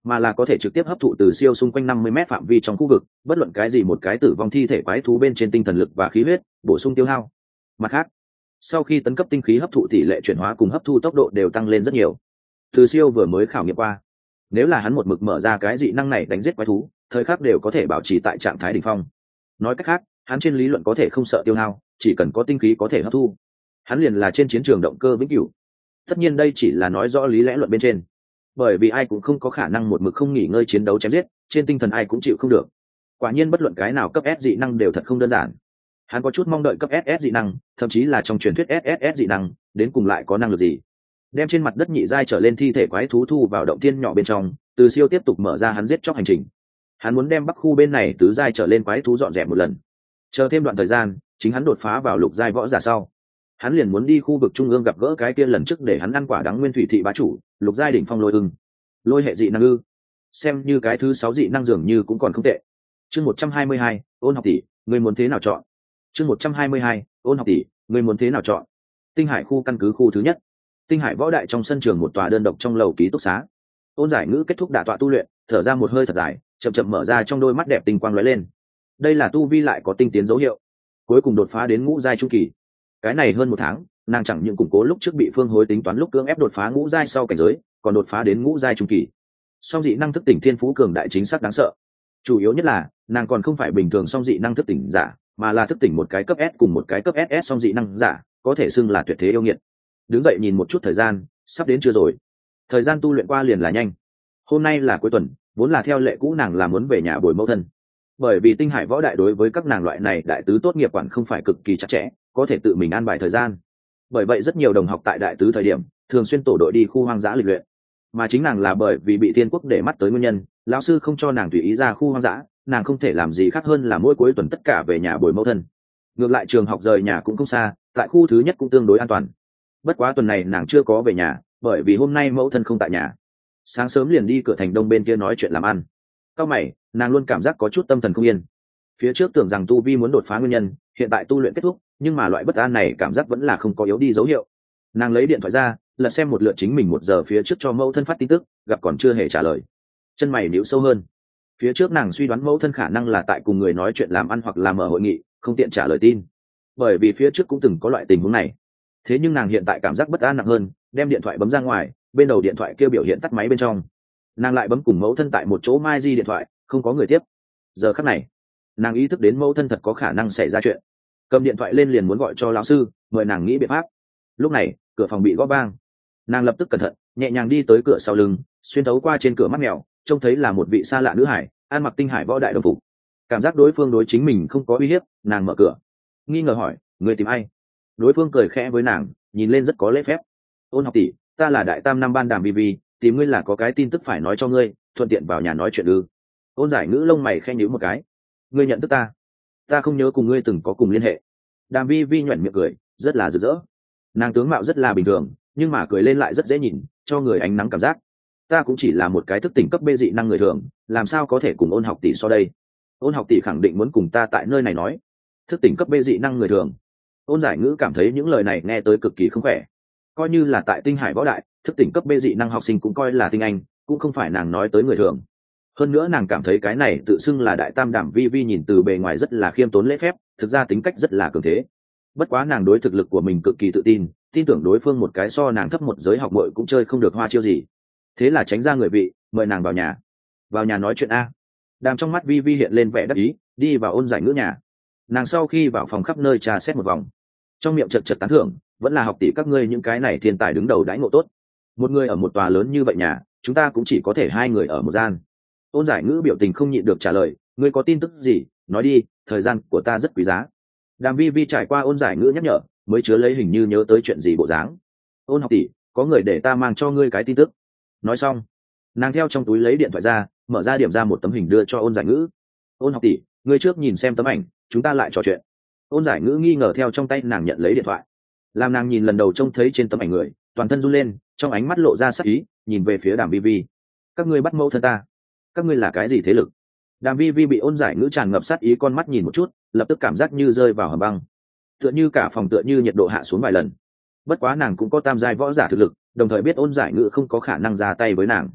mà là có thể trực tiếp hấp thụ từ siêu xung quanh 50 mét phạm vi trong khu vực, bất luận cái gì một cái tử vong thi thể quái thú bên trên tinh thần lực và khí huyết, bổ sung tiêu hao. Mặt khác, sau khi tấn cấp tinh khí hấp thụ tỷ lệ chuyển hóa cùng hấp thu tốc độ đều tăng lên rất nhiều. Từ siêu vừa mới khảo nghiệm qua, nếu là hắn một mực mở ra cái dị năng này đánh giết quái thú, thời khắc đều có thể bảo trì tại trạng thái đỉnh phong. Nói cách khác, hắn trên lý luận có thể không sợ tiêu hao, chỉ cần có tinh khí có thể hấp thu. Hắn liền là trên chiến trường động cơ vĩnh cửu. Tất nhiên đây chỉ là nói rõ lý lẽ luận bên trên, bởi vì ai cũng không có khả năng một mực không nghỉ ngơi chiến đấu chém giết, trên tinh thần ai cũng chịu không được. Quả nhiên bất luận cái nào cấp S dị năng đều thật không đơn giản. Hắn có chút mong đợi cấp SS dị năng, thậm chí là trong truyền thuyết SSS dị năng, đến cùng lại có năng lực gì. Đem trên mặt đất nhị giai trở lên thi thể quái thú thu vào động thiên nhỏ bên trong, Từ Siêu tiếp tục mở ra hắn giết chóc hành trình. Hắn muốn đem bắc khu bên này tứ giai trở lên quái thú dọn dẹp một lần. Chờ thêm đoạn thời gian, chính hắn đột phá vào lục giai võ giả sau, hắn liền muốn đi khu vực trung ương gặp gỡ cái kia lần trước để hắn ăn quả đắng nguyên thủy thị bá chủ, lục giai đỉnh phong lôi ưng. Lôi hệ dị năng ư? Xem như cái thứ 6 dị năng dường như cũng còn không tệ. Chương 122, Ôn học tỷ, ngươi muốn thế nào chọn? Chương 122, Ôn học tỷ, ngươi muốn thế nào chọn? Tinh Hải khu căn cứ khu thứ nhất. Tinh Hải võ đại trong sân trường một tòa đơn độc trong lầu ký túc xá. Ôn Giải Ngữ kết thúc đả tọa tu luyện, thở ra một hơi thật dài, chậm chậm mở ra trong đôi mắt đẹp tinh quang lóe lên. Đây là tu vi lại có tinh tiến dấu hiệu, cuối cùng đột phá đến ngũ giai trung kỳ. Cái này hơn 1 tháng, nàng chẳng những củng cố lúc trước bị Phương Hối tính toán lúc cưỡng ép đột phá ngũ giai sau cảnh giới, còn đột phá đến ngũ giai trung kỳ. Song dị năng thức tỉnh thiên phú cường đại chính xác đáng sợ. Chủ yếu nhất là, nàng còn không phải bình thường song dị năng thức tỉnh giả, mà là thức tỉnh một cái cấp S cùng một cái cấp SS song dị năng giả, có thể xưng là tuyệt thế yêu nghiệt. Đứng dậy nhìn một chút thời gian, sắp đến chưa rồi. Thời gian tu luyện qua liền là nhanh. Hôm nay là cuối tuần, vốn là theo lệ cũ nàng là muốn về nhà bồi mẫu thân. Bởi vì Tinh Hải võ đại đối với các nàng loại này đại tứ tốt nghiệp quản không phải cực kỳ chặt chẽ, có thể tự mình an bài thời gian. Bởi vậy rất nhiều đồng học tại đại tứ thời điểm, thường xuyên tổ đội đi khu hoang dã lịch luyện. Mà chính nàng là bởi vì bị Thiên Quốc để mắt tới nguyên nhân, lão sư không cho nàng tùy ý ra khu hoang dã, nàng không thể làm gì khác hơn là mỗi cuối tuần tất cả về nhà bồi mẫu thân. Ngược lại trường học rời nhà cũng không xa, tại khu thứ nhất cũng tương đối an toàn. Bất quá tuần này nàng chưa có về nhà, bởi vì hôm nay mẫu thân không tại nhà. Sáng sớm liền đi cửa thành đông bên kia nói chuyện làm ăn. Cao mày, nàng luôn cảm giác có chút tâm thần không yên. Phía trước tưởng rằng tu vi muốn đột phá nguyên nhân, hiện tại tu luyện kết thúc, nhưng mà loại bất an này cảm giác vẫn là không có yếu đi dấu hiệu. Nàng lấy điện thoại ra, lật xem một lượt chính mình 1 giờ phía trước cho mẫu thân phát tin tức, gặp còn chưa hề trả lời. Chân mày nhíu sâu hơn. Phía trước nàng suy đoán mẫu thân khả năng là tại cùng người nói chuyện làm ăn hoặc là mở hội nghị, không tiện trả lời tin. Bởi vì phía trước cũng từng có loại tình huống này. Thế nhưng nàng hiện tại cảm giác bất an nặng hơn, đem điện thoại bấm ra ngoài, bên đầu điện thoại kêu biểu hiện tắt máy bên trong. Nàng lại bấm cùng mẫu thân tại một chỗ mai di điện thoại, không có người tiếp. Giờ khắc này, nàng ý thức đến mẫu thân thật có khả năng xảy ra chuyện. Cầm điện thoại lên liền muốn gọi cho lão sư, mời nàng nghĩ biện pháp. Lúc này, cửa phòng bị gõ vang. Nàng lập tức cẩn thận, nhẹ nhàng đi tới cửa sau lưng, xuyên thấu qua trên cửa mắt mèo, trông thấy là một vị xa lạ nữ hải, ăn mặc Tinh Hải võ đại đồng phục. Cảm giác đối phương đối chính mình không có uy hiếp, nàng mở cửa, nghi ngờ hỏi, người tìm ai? Đối phương cười khẽ với nàng, nhìn lên rất có lễ phép. Ôn học tỷ, ta là đại tam năm ban Đàm BB, tìm ngươi là có cái tin tức phải nói cho ngươi, thuận tiện vào nhà nói chuyện ư? Ôn Giải Ngữ lông mày khẽ nhíu một cái. Ngươi nhận thức ta? Ta không nhớ cùng ngươi từng có cùng liên hệ. Đàm BB nhoẻn miệng cười, rất là rực rỡ. Nàng tướng mạo rất là bình thường, nhưng mà cười lên lại rất dễ nhìn, cho người ánh nắng cảm giác. Ta cũng chỉ là một cái thức tỉnh cấp bê dị năng người thường, làm sao có thể cùng Ôn học tỷ so đây? Ôn học tỷ khẳng định muốn cùng ta tại nơi này nói. Thức tỉnh cấp bê dị năng người thường. Ôn Giải Ngữ cảm thấy những lời này nghe tới cực kỳ không khỏe. Coi như là tại Tinh Hải võ đại, thức tỉnh cấp bê dị năng học sinh cũng coi là tinh anh, cũng không phải nàng nói tới người thường. Hơn nữa nàng cảm thấy cái này tự xưng là đại tam Đàm Vi nhìn từ bề ngoài rất là khiêm tốn lễ phép, thực ra tính cách rất là cường thế. Bất quá nàng đối thực lực của mình cực kỳ tự tin, tin tưởng đối phương một cái so nàng thấp một giới học muội cũng chơi không được hoa chiêu gì. Thế là tránh ra người vị, mời nàng vào nhà. Vào nhà nói chuyện a. Đàm trong mắt Vi hiện lên vẻ đắc ý, đi vào Ôn Giải Ngữ nhà. Nàng sau khi vào phòng khắp nơi trà xét một vòng, trong miệng chật chật tán thưởng, vẫn là học tỷ các ngươi những cái này thiên tài đứng đầu đãi ngộ tốt. Một người ở một tòa lớn như vậy nhà, chúng ta cũng chỉ có thể 2 người ở một gian. Ôn Giải Ngữ biểu tình không nhịn được trả lời, ngươi có tin tức gì, nói đi, thời gian của ta rất quý giá. Đàm Vi trải qua Ôn Giải Ngữ nhắc nhở, mới chứa lấy hình như nhớ tới chuyện gì bộ dáng. Ôn học tỷ, có người để ta mang cho ngươi cái tin tức. Nói xong, nàng theo trong túi lấy điện thoại ra, mở ra điểm ra một tấm hình đưa cho Ôn Giải Ngữ. Ôn học tỷ, ngươi trước nhìn xem tấm ảnh, chúng ta lại trò chuyện. Ôn Giải Ngữ nghi ngờ theo trong tay nàng nhận lấy điện thoại. Làm nàng nhìn lần đầu trông thấy trên tấm ảnh người, toàn thân run lên, trong ánh mắt lộ ra sắc ý, nhìn về phía Đàm Vi. Các ngươi bắt mẫu thân ta, các ngươi là cái gì thế lực? Đàm Vi bị Ôn Giải Ngữ tràn ngập sát ý con mắt nhìn một chút, lập tức cảm giác như rơi vào hầm băng, tựa như cả phòng tựa như nhiệt độ hạ xuống vài lần. Bất quá nàng cũng có tam giai võ giả thực lực, đồng thời biết Ôn Giải Ngữ không có khả năng ra tay với nàng.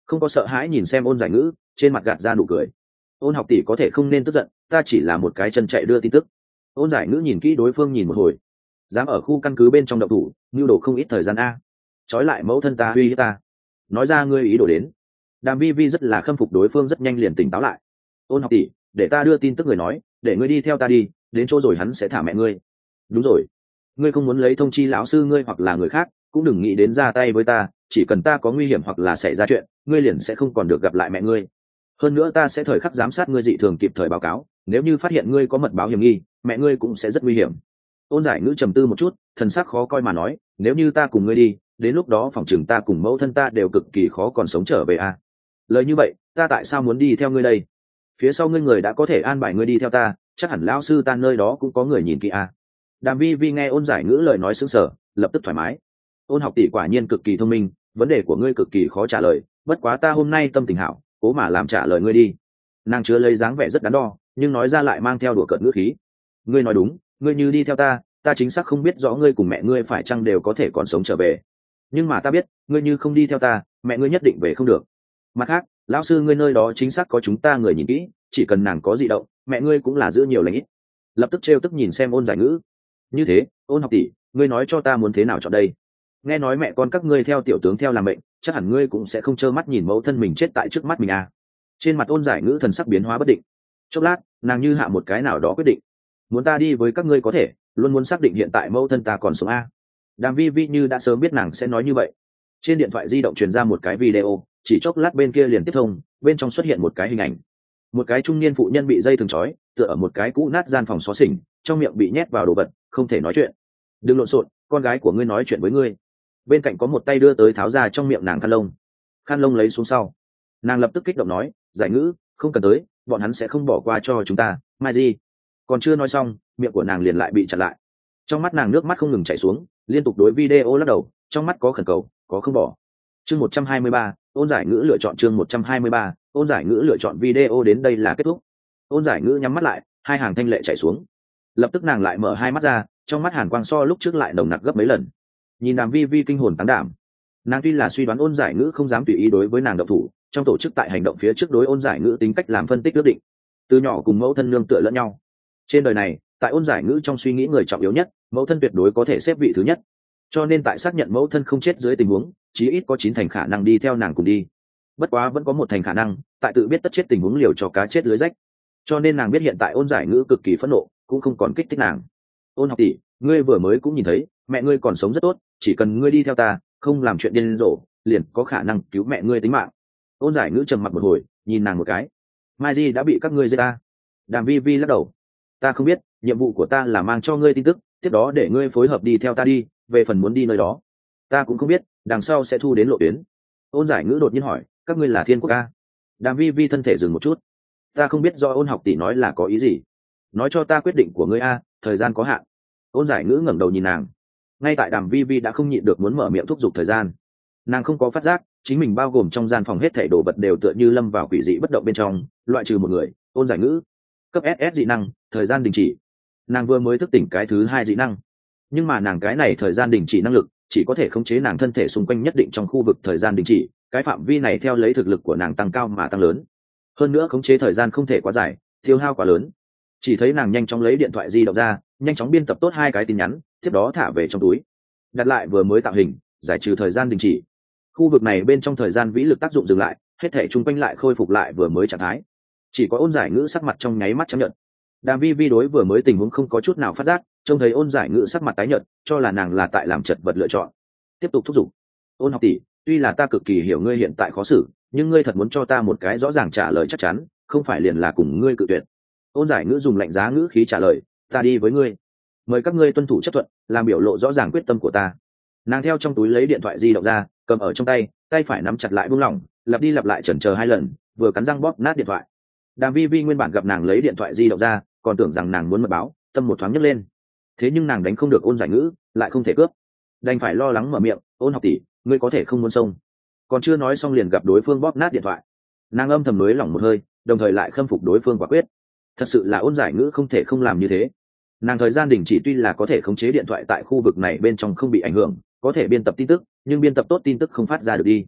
không có sợ hãi nhìn xem Ôn Giải Ngữ, trên mặt gạt ra nụ cười. Ôn học tỷ có thể không nên tức giận, ta chỉ là một cái chân chạy đưa tin tức. Ôn Giải Ngữ nhìn kỹ đối phương nhìn một hồi, dám ở khu căn cứ bên trong động thủ, nhu đồ không ít thời gian a. Trói lại mẫu thân ta, uy hiếp ta, nói ra ngươi ý đồ đến. Đàm Vi Vi rất là khâm phục đối phương, rất nhanh liền tỉnh táo lại. Ôn học tỷ, để ta đưa tin tức người nói, để ngươi đi theo ta đi, đến chỗ rồi hắn sẽ thả mẹ ngươi. Đúng rồi, ngươi không muốn lấy thông chi lão sư ngươi hoặc là người khác, cũng đừng nghĩ đến ra tay với ta, chỉ cần ta có nguy hiểm hoặc là xảy ra chuyện, ngươi liền sẽ không còn được gặp lại mẹ ngươi. Hơn nữa ta sẽ thời khắc giám sát ngươi dị thường, kịp thời báo cáo, nếu như phát hiện ngươi có mật báo hiểm nghi, mẹ ngươi cũng sẽ rất nguy hiểm. Ôn Giải Ngữ trầm tư một chút, thần sắc khó coi mà nói, nếu như ta cùng ngươi đi, đến lúc đó phòng chừng ta cùng mẫu thân ta đều cực kỳ khó còn sống trở về a. Lời như vậy, ta tại sao muốn đi theo ngươi đây? Phía sau ngươi người đã có thể an bài ngươi đi theo ta, chắc hẳn lão sư ta nơi đó cũng có người nhìn kỹ a. Đàm Vi Vi nghe Ôn Giải Ngữ lời nói sững sờ, lập tức thoải mái. Ôn học tỷ quả nhiên cực kỳ thông minh, vấn đề của ngươi cực kỳ khó trả lời, bất quá ta hôm nay tâm tình hảo, cố mà làm trả lời ngươi đi. Nàng chứa lấy dáng vẻ rất đắn đo, nhưng nói ra lại mang theo đùa cợt ngữ khí. Ngươi nói đúng, ngươi như đi theo ta, ta chính xác không biết rõ ngươi cùng mẹ ngươi phải chăng đều có thể còn sống trở về. Nhưng mà ta biết, ngươi như không đi theo ta, mẹ ngươi nhất định về không được. Mặt khác, lão sư ngươi nơi đó chính xác có chúng ta người nhìn kỹ, chỉ cần nàng có dị động, mẹ ngươi cũng là giữ nhiều lành ít. Lập tức trêu tức nhìn xem Ôn Giải Ngữ. Như thế, Ôn học tỷ, ngươi nói cho ta muốn thế nào chọn đây? Nghe nói mẹ con các ngươi theo tiểu tướng theo làm mệnh, chắc hẳn ngươi cũng sẽ không trơ mắt nhìn mẫu thân mình chết tại trước mắt mình à? Trên mặt Ôn Giải Ngữ thần sắc biến hóa bất định. Chốc lát, nàng như hạ một cái nào đó quyết định. Muốn ta đi với các ngươi có thể, luôn muốn xác định hiện tại mẫu thân ta còn sống a. Đàm Vi Vi như đã sớm biết nàng sẽ nói như vậy. Trên điện thoại di động truyền ra một cái video, chỉ chốc lát bên kia liền tiếp thông, bên trong xuất hiện một cái hình ảnh. Một cái trung niên phụ nhân bị dây thừng trói, tựa ở một cái cũ nát gian phòng xó xỉnh, trong miệng bị nhét vào đồ vật, không thể nói chuyện. Đừng lộn xộn, con gái của ngươi nói chuyện với ngươi. Bên cạnh có một tay đưa tới tháo ra trong miệng nàng khăn lông lấy xuống sau, nàng lập tức kích động nói, Giải Ngữ, không cần tới, bọn hắn sẽ không bỏ qua cho chúng ta, mai gì. Còn chưa nói xong, miệng của nàng liền lại bị chặn lại. Trong mắt nàng nước mắt không ngừng chảy xuống, liên tục đối video lắc đầu, trong mắt có khẩn cầu, có không bỏ. Chương 123, Ôn Giải Ngữ lựa chọn. Chương 123, Ôn Giải Ngữ lựa chọn. Video đến đây là kết thúc. Ôn Giải Ngữ nhắm mắt lại, hai hàng thanh lệ chảy xuống. Lập tức nàng lại mở hai mắt ra, trong mắt hàn quang so lúc trước lại nồng nặc gấp mấy lần. Nhìn Đàm Vi Vi kinh hồn táng đảm. Nàng tuy là suy đoán Ôn Giải Ngữ không dám tùy ý đối với nàng động thủ, trong tổ chức tại hành động phía trước đối Ôn Giải Ngữ tính cách làm phân tích ước định. Từ nhỏ cùng mẫu thân nương tựa lẫn nhau. Trên đời này, tại Ôn Giải Ngữ trong suy nghĩ người trọng yếu nhất, mẫu thân tuyệt đối có thể xếp vị thứ nhất. Cho nên tại xác nhận mẫu thân không chết dưới tình huống, chí ít có 9 thành khả năng đi theo nàng cùng đi. Bất quá vẫn có 1 thành khả năng, tại tự biết tất chết tình huống liều cho cá chết lưới rách. Cho nên nàng biết hiện tại Ôn Giải Ngữ cực kỳ phẫn nộ, cũng không còn kích thích nàng. Ôn học tỷ, ngươi vừa mới cũng nhìn thấy, mẹ ngươi còn sống rất tốt, chỉ cần ngươi đi theo ta, không làm chuyện điên rồ, liền có khả năng cứu mẹ ngươi tính mạng. Ôn Giải Ngữ trầm mặc một hồi, nhìn nàng một cái. Mai Di đã bị các ngươi giết ta. Đàm Vi Vi lắc đầu. Ta không biết, nhiệm vụ của ta là mang cho ngươi tin tức, tiếp đó để ngươi phối hợp đi theo ta đi, về phần muốn đi nơi đó, ta cũng không biết, đằng sau sẽ thu đến lộ tuyến. Ôn Giải Ngữ đột nhiên hỏi, các ngươi là Thiên Quốc a? Đàm Vi Vi thân thể dừng một chút. Ta không biết do Ôn học tỷ nói là có ý gì. Nói cho ta quyết định của ngươi a, thời gian có hạn. Ôn Giải Ngữ ngẩng đầu nhìn nàng. Ngay tại Đàm Vi Vi đã không nhịn được muốn mở miệng thúc giục thời gian. Nàng không có phát giác, chính mình bao gồm trong gian phòng hết thảy đồ vật đều tựa như lâm vào quỷ dị bất động bên trong, loại trừ một người, Ôn Giải Ngữ. Cấp SS dị năng, thời gian đình chỉ. Nàng vừa mới thức tỉnh cái thứ 2 dị năng, nhưng mà nàng cái này thời gian đình chỉ năng lực chỉ có thể khống chế nàng thân thể xung quanh nhất định trong khu vực thời gian đình chỉ, cái phạm vi này theo lấy thực lực của nàng tăng cao mà tăng lớn. Hơn nữa khống chế thời gian không thể quá dài, tiêu hao quá lớn. Chỉ thấy nàng nhanh chóng lấy điện thoại di động ra, nhanh chóng biên tập tốt 2 cái tin nhắn, tiếp đó thả về trong túi, đặt lại vừa mới tạo hình, giải trừ thời gian đình chỉ. Khu vực này bên trong thời gian vĩ lực tác dụng dừng lại, hết thể chung quanh lại khôi phục lại vừa mới trạng thái. Chỉ có Ôn Giải Ngữ sắc mặt trong nháy mắt trắng nhợt. Đàm Vi Vi đối vừa mới tình huống không có chút nào phát giác, trông thấy Ôn Giải Ngữ sắc mặt tái nhợt, cho là nàng là tại làm chật vật lựa chọn. Tiếp tục thúc giục. Ôn học tỷ, tuy là ta cực kỳ hiểu ngươi hiện tại khó xử, nhưng ngươi thật muốn cho ta một cái rõ ràng trả lời chắc chắn, không phải liền là cùng ngươi cự tuyệt. Ôn Giải Ngữ dùng lạnh giá ngữ khí trả lời, ta đi với ngươi. Mời các ngươi tuân thủ chấp thuận, làm biểu lộ rõ ràng quyết tâm của ta. Nàng theo trong túi lấy điện thoại di động ra, cầm ở trong tay, tay phải nắm chặt lại buông lỏng, lặp đi lặp lại chần chờ 2 lần, vừa cắn răng bóp nát điện thoại. Đàm Vi Vi nguyên bản gặp nàng lấy điện thoại di động ra, còn tưởng rằng nàng muốn mật báo, tâm một thoáng nhấc lên. Thế nhưng nàng đánh không được Ôn Giải Ngữ, lại không thể cướp, đành phải lo lắng mở miệng, Ôn học tỷ, ngươi có thể không muốn xông. Còn chưa nói xong liền gặp đối phương bóp nát điện thoại. Nàng âm thầm nới lỏng một hơi, đồng thời lại khâm phục đối phương quả quyết. Thật sự là Ôn Giải Ngữ không thể không làm như thế. Nàng thời gian đình chỉ tuy là có thể khống chế điện thoại tại khu vực này bên trong không bị ảnh hưởng, có thể biên tập tin tức, nhưng biên tập tốt tin tức không phát ra được đi.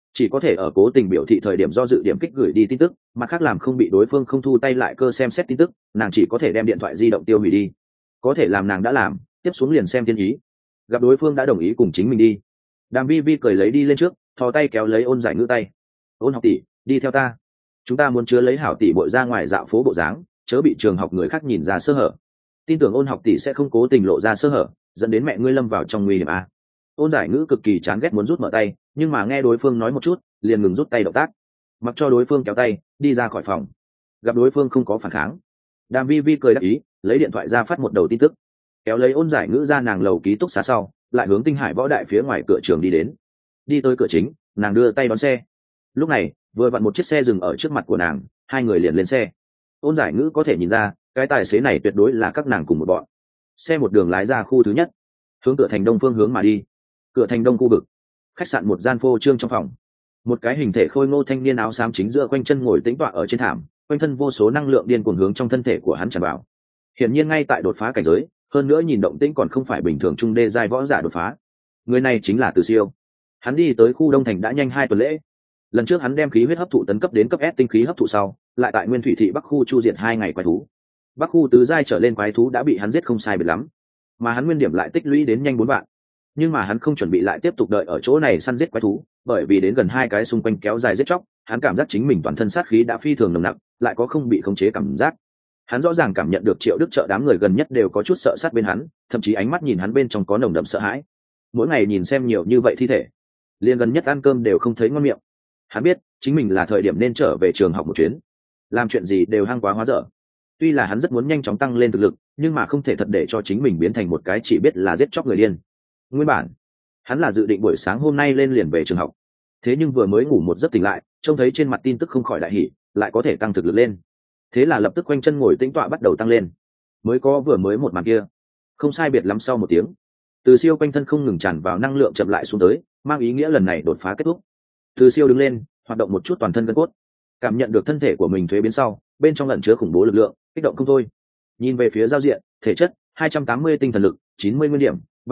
chỉ có thể ở cố tình biểu thị thời điểm do dự điểm kích gửi đi tin tức, mặt khác làm không bị đối phương không thu tay lại cơ xem xét tin tức, nàng chỉ có thể đem điện thoại di động tiêu hủy đi. Có thể làm nàng đã làm, tiếp xuống liền xem thiên ý. Gặp đối phương đã đồng ý cùng chính mình đi, Đàm Vi Vi cười lấy đi lên trước, thò tay kéo lấy Ôn Giải Ngữ tay. Ôn học tỷ, đi theo ta, chúng ta muốn chứa lấy hảo tỷ bội ra ngoài dạo phố bộ dáng, chớ bị trường học người khác nhìn ra sơ hở. Tin tưởng Ôn học tỷ sẽ không cố tình lộ ra sơ hở, dẫn đến mẹ ngươi lâm vào trong nguy hiểm à. Ôn Giải Ngữ cực kỳ chán ghét muốn rút mở tay, nhưng mà nghe đối phương nói một chút, liền ngừng rút tay động tác, mặc cho đối phương kéo tay đi ra khỏi phòng. Gặp đối phương không có phản kháng, Đàm Vi Vi cười đáp ý, lấy điện thoại ra phát một đầu tin tức, kéo lấy Ôn Giải Ngữ ra nàng lầu ký túc xá sau, lại hướng Tinh Hải Võ Đại phía ngoài cửa trường đi đến. Đi tới cửa chính, nàng đưa tay đón xe. Lúc này vừa vặn một chiếc xe dừng ở trước mặt của nàng, hai người liền lên xe. Ôn Giải Ngữ có thể nhìn ra cái tài xế này tuyệt đối là các nàng cùng một bọn. Xe một đường lái ra khu thứ nhất, hướng cửa thành đông phương hướng mà đi. Cửa thành đông khu vực, khách sạn một gian phô trương trong phòng, một cái hình thể khôi ngô thanh niên áo xám chính giữa quanh chân ngồi tĩnh tọa ở trên thảm, quanh thân vô số năng lượng điên cuồng hướng trong thân thể của hắn tràn vào. Hiển nhiên ngay tại đột phá cảnh giới, hơn nữa nhìn động tĩnh còn không phải bình thường trung đê giai võ giả đột phá. Người này chính là Từ Siêu. Hắn đi tới khu Đông Thành đã nhanh 2 tuần lễ. Lần trước hắn đem khí huyết hấp thụ tấn cấp đến cấp S tinh khí hấp thụ sau, lại tại Nguyên Thủy thị Bắc khu chu diệt 2 ngày quái thú. Bắc khu tứ giai trở lên quái thú đã bị hắn giết không sai biệt lắm, mà hắn nguyên điểm lại tích lũy đến nhanh 4 vạn. Nhưng mà hắn không chuẩn bị lại tiếp tục đợi ở chỗ này săn giết quái thú, bởi vì đến gần 2 cái xung quanh kéo dài giết chóc, hắn cảm giác chính mình toàn thân sát khí đã phi thường nồng nặc, lại có không bị khống chế cảm giác. Hắn rõ ràng cảm nhận được Triệu Đức Trợ đám người gần nhất đều có chút sợ sát bên hắn, thậm chí ánh mắt nhìn hắn bên trong có nồng đậm sợ hãi. Mỗi ngày nhìn xem nhiều như vậy thi thể, liền gần nhất ăn cơm đều không thấy ngon miệng. Hắn biết chính mình là thời điểm nên trở về trường học một chuyến, làm chuyện gì đều hăng quá hóa dở. Tuy là hắn rất muốn nhanh chóng tăng lên thực lực, nhưng mà không thể thật để cho chính mình biến thành một cái chỉ biết là giết chóc người điên. Nguyên bản hắn là dự định buổi sáng hôm nay lên liền về trường học, thế nhưng vừa mới ngủ một giấc tỉnh lại, trông thấy trên mặt tin tức không khỏi đại hỉ, lại có thể tăng thực lực lên. Thế là lập tức quanh chân ngồi tĩnh tọa bắt đầu tăng lên. Mới có vừa mới một màn kia, không sai biệt lắm sau một tiếng, Từ Siêu quanh thân không ngừng tràn vào năng lượng chậm lại xuống tới, mang ý nghĩa lần này đột phá kết thúc. Từ Siêu đứng lên, hoạt động một chút toàn thân gân cốt, cảm nhận được thân thể của mình thuế biến sau, bên trong ẩn chứa khủng bố lực lượng, kích động không thôi. Nhìn về phía giao diện, thể chất 280 tinh thần lực, 90 nguyên điểm,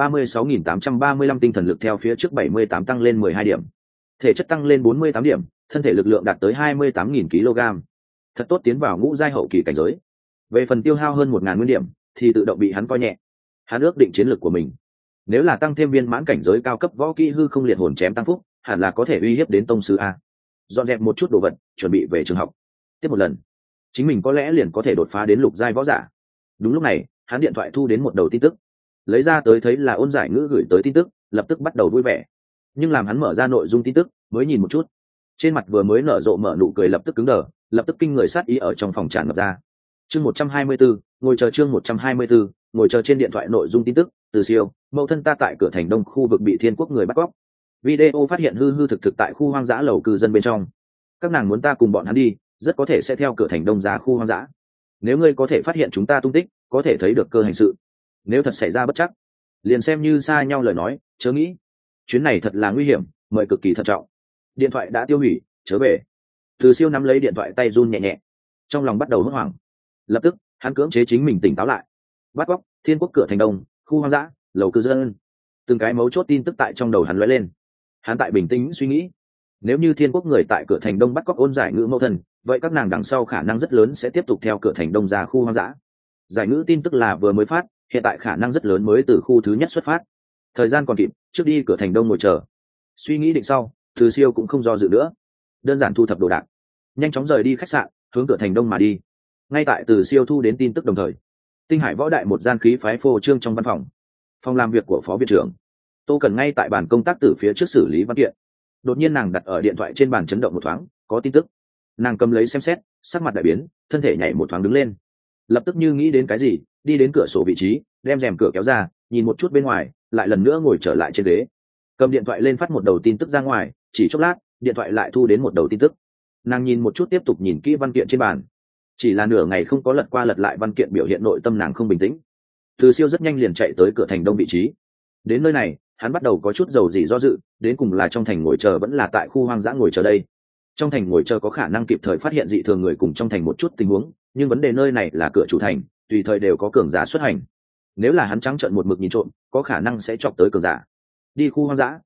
36.835 tinh thần lực theo phía trước 78 tăng lên 12 điểm. Thể chất tăng lên 48 điểm, thân thể lực lượng đạt tới 28.000 kg. Thật tốt tiến vào ngũ giai hậu kỳ cảnh giới. Về phần tiêu hao hơn 1.000 nguyên điểm, thì tự động bị hắn coi nhẹ. Hắn ước định chiến lược của mình, nếu là tăng thêm viên mãn cảnh giới cao cấp võ kỹ hư không liệt hồn chém tăng phúc, hẳn là có thể uy hiếp đến tông sư a. Dọn dẹp một chút đồ vật, chuẩn bị về trường học. Tiếp một lần, chính mình có lẽ liền có thể đột phá đến lục giai võ giả. Đúng lúc này, hắn điện thoại thu đến một đầu tin tức, lấy ra tới thấy là Ôn Giải Ngữ gửi tới tin tức, lập tức bắt đầu vui vẻ. Nhưng làm hắn mở ra nội dung tin tức, mới nhìn một chút, trên mặt vừa mới nở rộ mở nụ cười lập tức cứng đờ, lập tức kinh người sát ý ở trong phòng tràn ngập ra. Chương 124, ngồi chờ chương 124, ngồi chờ trên điện thoại nội dung tin tức, Từ Siêu, mẫu thân ta tại cửa thành đông khu vực bị Thiên Quốc người bắt cóc. Video phát hiện hư hư thực thực tại khu hoang dã lầu cư dân bên trong. Các nàng muốn ta cùng bọn hắn đi, rất có thể sẽ theo cửa thành đông ra khu hoang dã. Nếu ngươi có thể phát hiện chúng ta tung tích, có thể thấy được cơ hành sự. Nếu thật xảy ra bất trắc, liền xem như xa nhau lời nói, chớ nghĩ. Chuyến này thật là nguy hiểm, mời cực kỳ thận trọng. Điện thoại đã tiêu hủy, chớ về. Từ Siêu nắm lấy điện thoại tay run nhẹ nhẹ, trong lòng bắt đầu hốt hoảng. Lập tức hắn cưỡng chế chính mình tỉnh táo lại. Bắt cóc, Thiên Quốc cửa thành đông, khu hoang dã, lầu cư dân. Từng cái mấu chốt tin tức tại trong đầu hắn lóe lên. Hắn tại bình tĩnh suy nghĩ, nếu như Thiên Quốc người tại cửa thành đông bắt cóc Ôn Giải Ngữ mẫu thân, vậy các nàng đằng sau khả năng rất lớn sẽ tiếp tục theo cửa thành đông ra khu hoang dã. Giải Ngữ tin tức là vừa mới phát, hiện tại khả năng rất lớn mới từ khu thứ nhất xuất phát. Thời gian còn kịp, trước đi cửa thành đông ngồi chờ. Suy nghĩ định sau, Từ Siêu cũng không do dự nữa, đơn giản thu thập đồ đạc, nhanh chóng rời đi khách sạn, hướng cửa thành đông mà đi. Ngay tại Từ Siêu thu đến tin tức đồng thời, Tinh Hải Võ Đại một gian khí phái phô trương trong văn phòng, phòng làm việc của phó viện trưởng Tô Cần ngay tại bàn công tác từ phía trước xử lý văn kiện. Đột nhiên nàng đặt ở điện thoại trên bàn chấn động một thoáng, có tin tức. Nàng cầm lấy xem xét, sắc mặt đại biến, thân thể nhảy một thoáng đứng lên, lập tức như nghĩ đến cái gì, đi đến cửa sổ vị trí, đem rèm cửa kéo ra, nhìn một chút bên ngoài, lại lần nữa ngồi trở lại trên ghế, cầm điện thoại lên phát một đầu tin tức ra ngoài. Chỉ chốc lát, điện thoại lại thu đến một đầu tin tức. Nàng nhìn một chút tiếp tục nhìn kỹ văn kiện trên bàn, chỉ là nửa ngày không có lật qua lật lại văn kiện, biểu hiện nội tâm nàng không bình tĩnh. Từ Siêu rất nhanh liền chạy tới cửa thành đông vị trí. Đến nơi này, hắn bắt đầu có chút dầu gì do dự, đến cùng là trong thành ngồi chờ vẫn là tại khu hoang dã ngồi chờ đây. Trong thành ngồi chờ có khả năng kịp thời phát hiện dị thường người cùng trong thành một chút tình huống, nhưng vấn đề nơi này là cửa chủ thành, tùy thời đều có cường giả xuất hành. Nếu là hắn trắng trợn một mực nhìn trộm, có khả năng sẽ chọc tới cường giả. Đi khu hoang dã,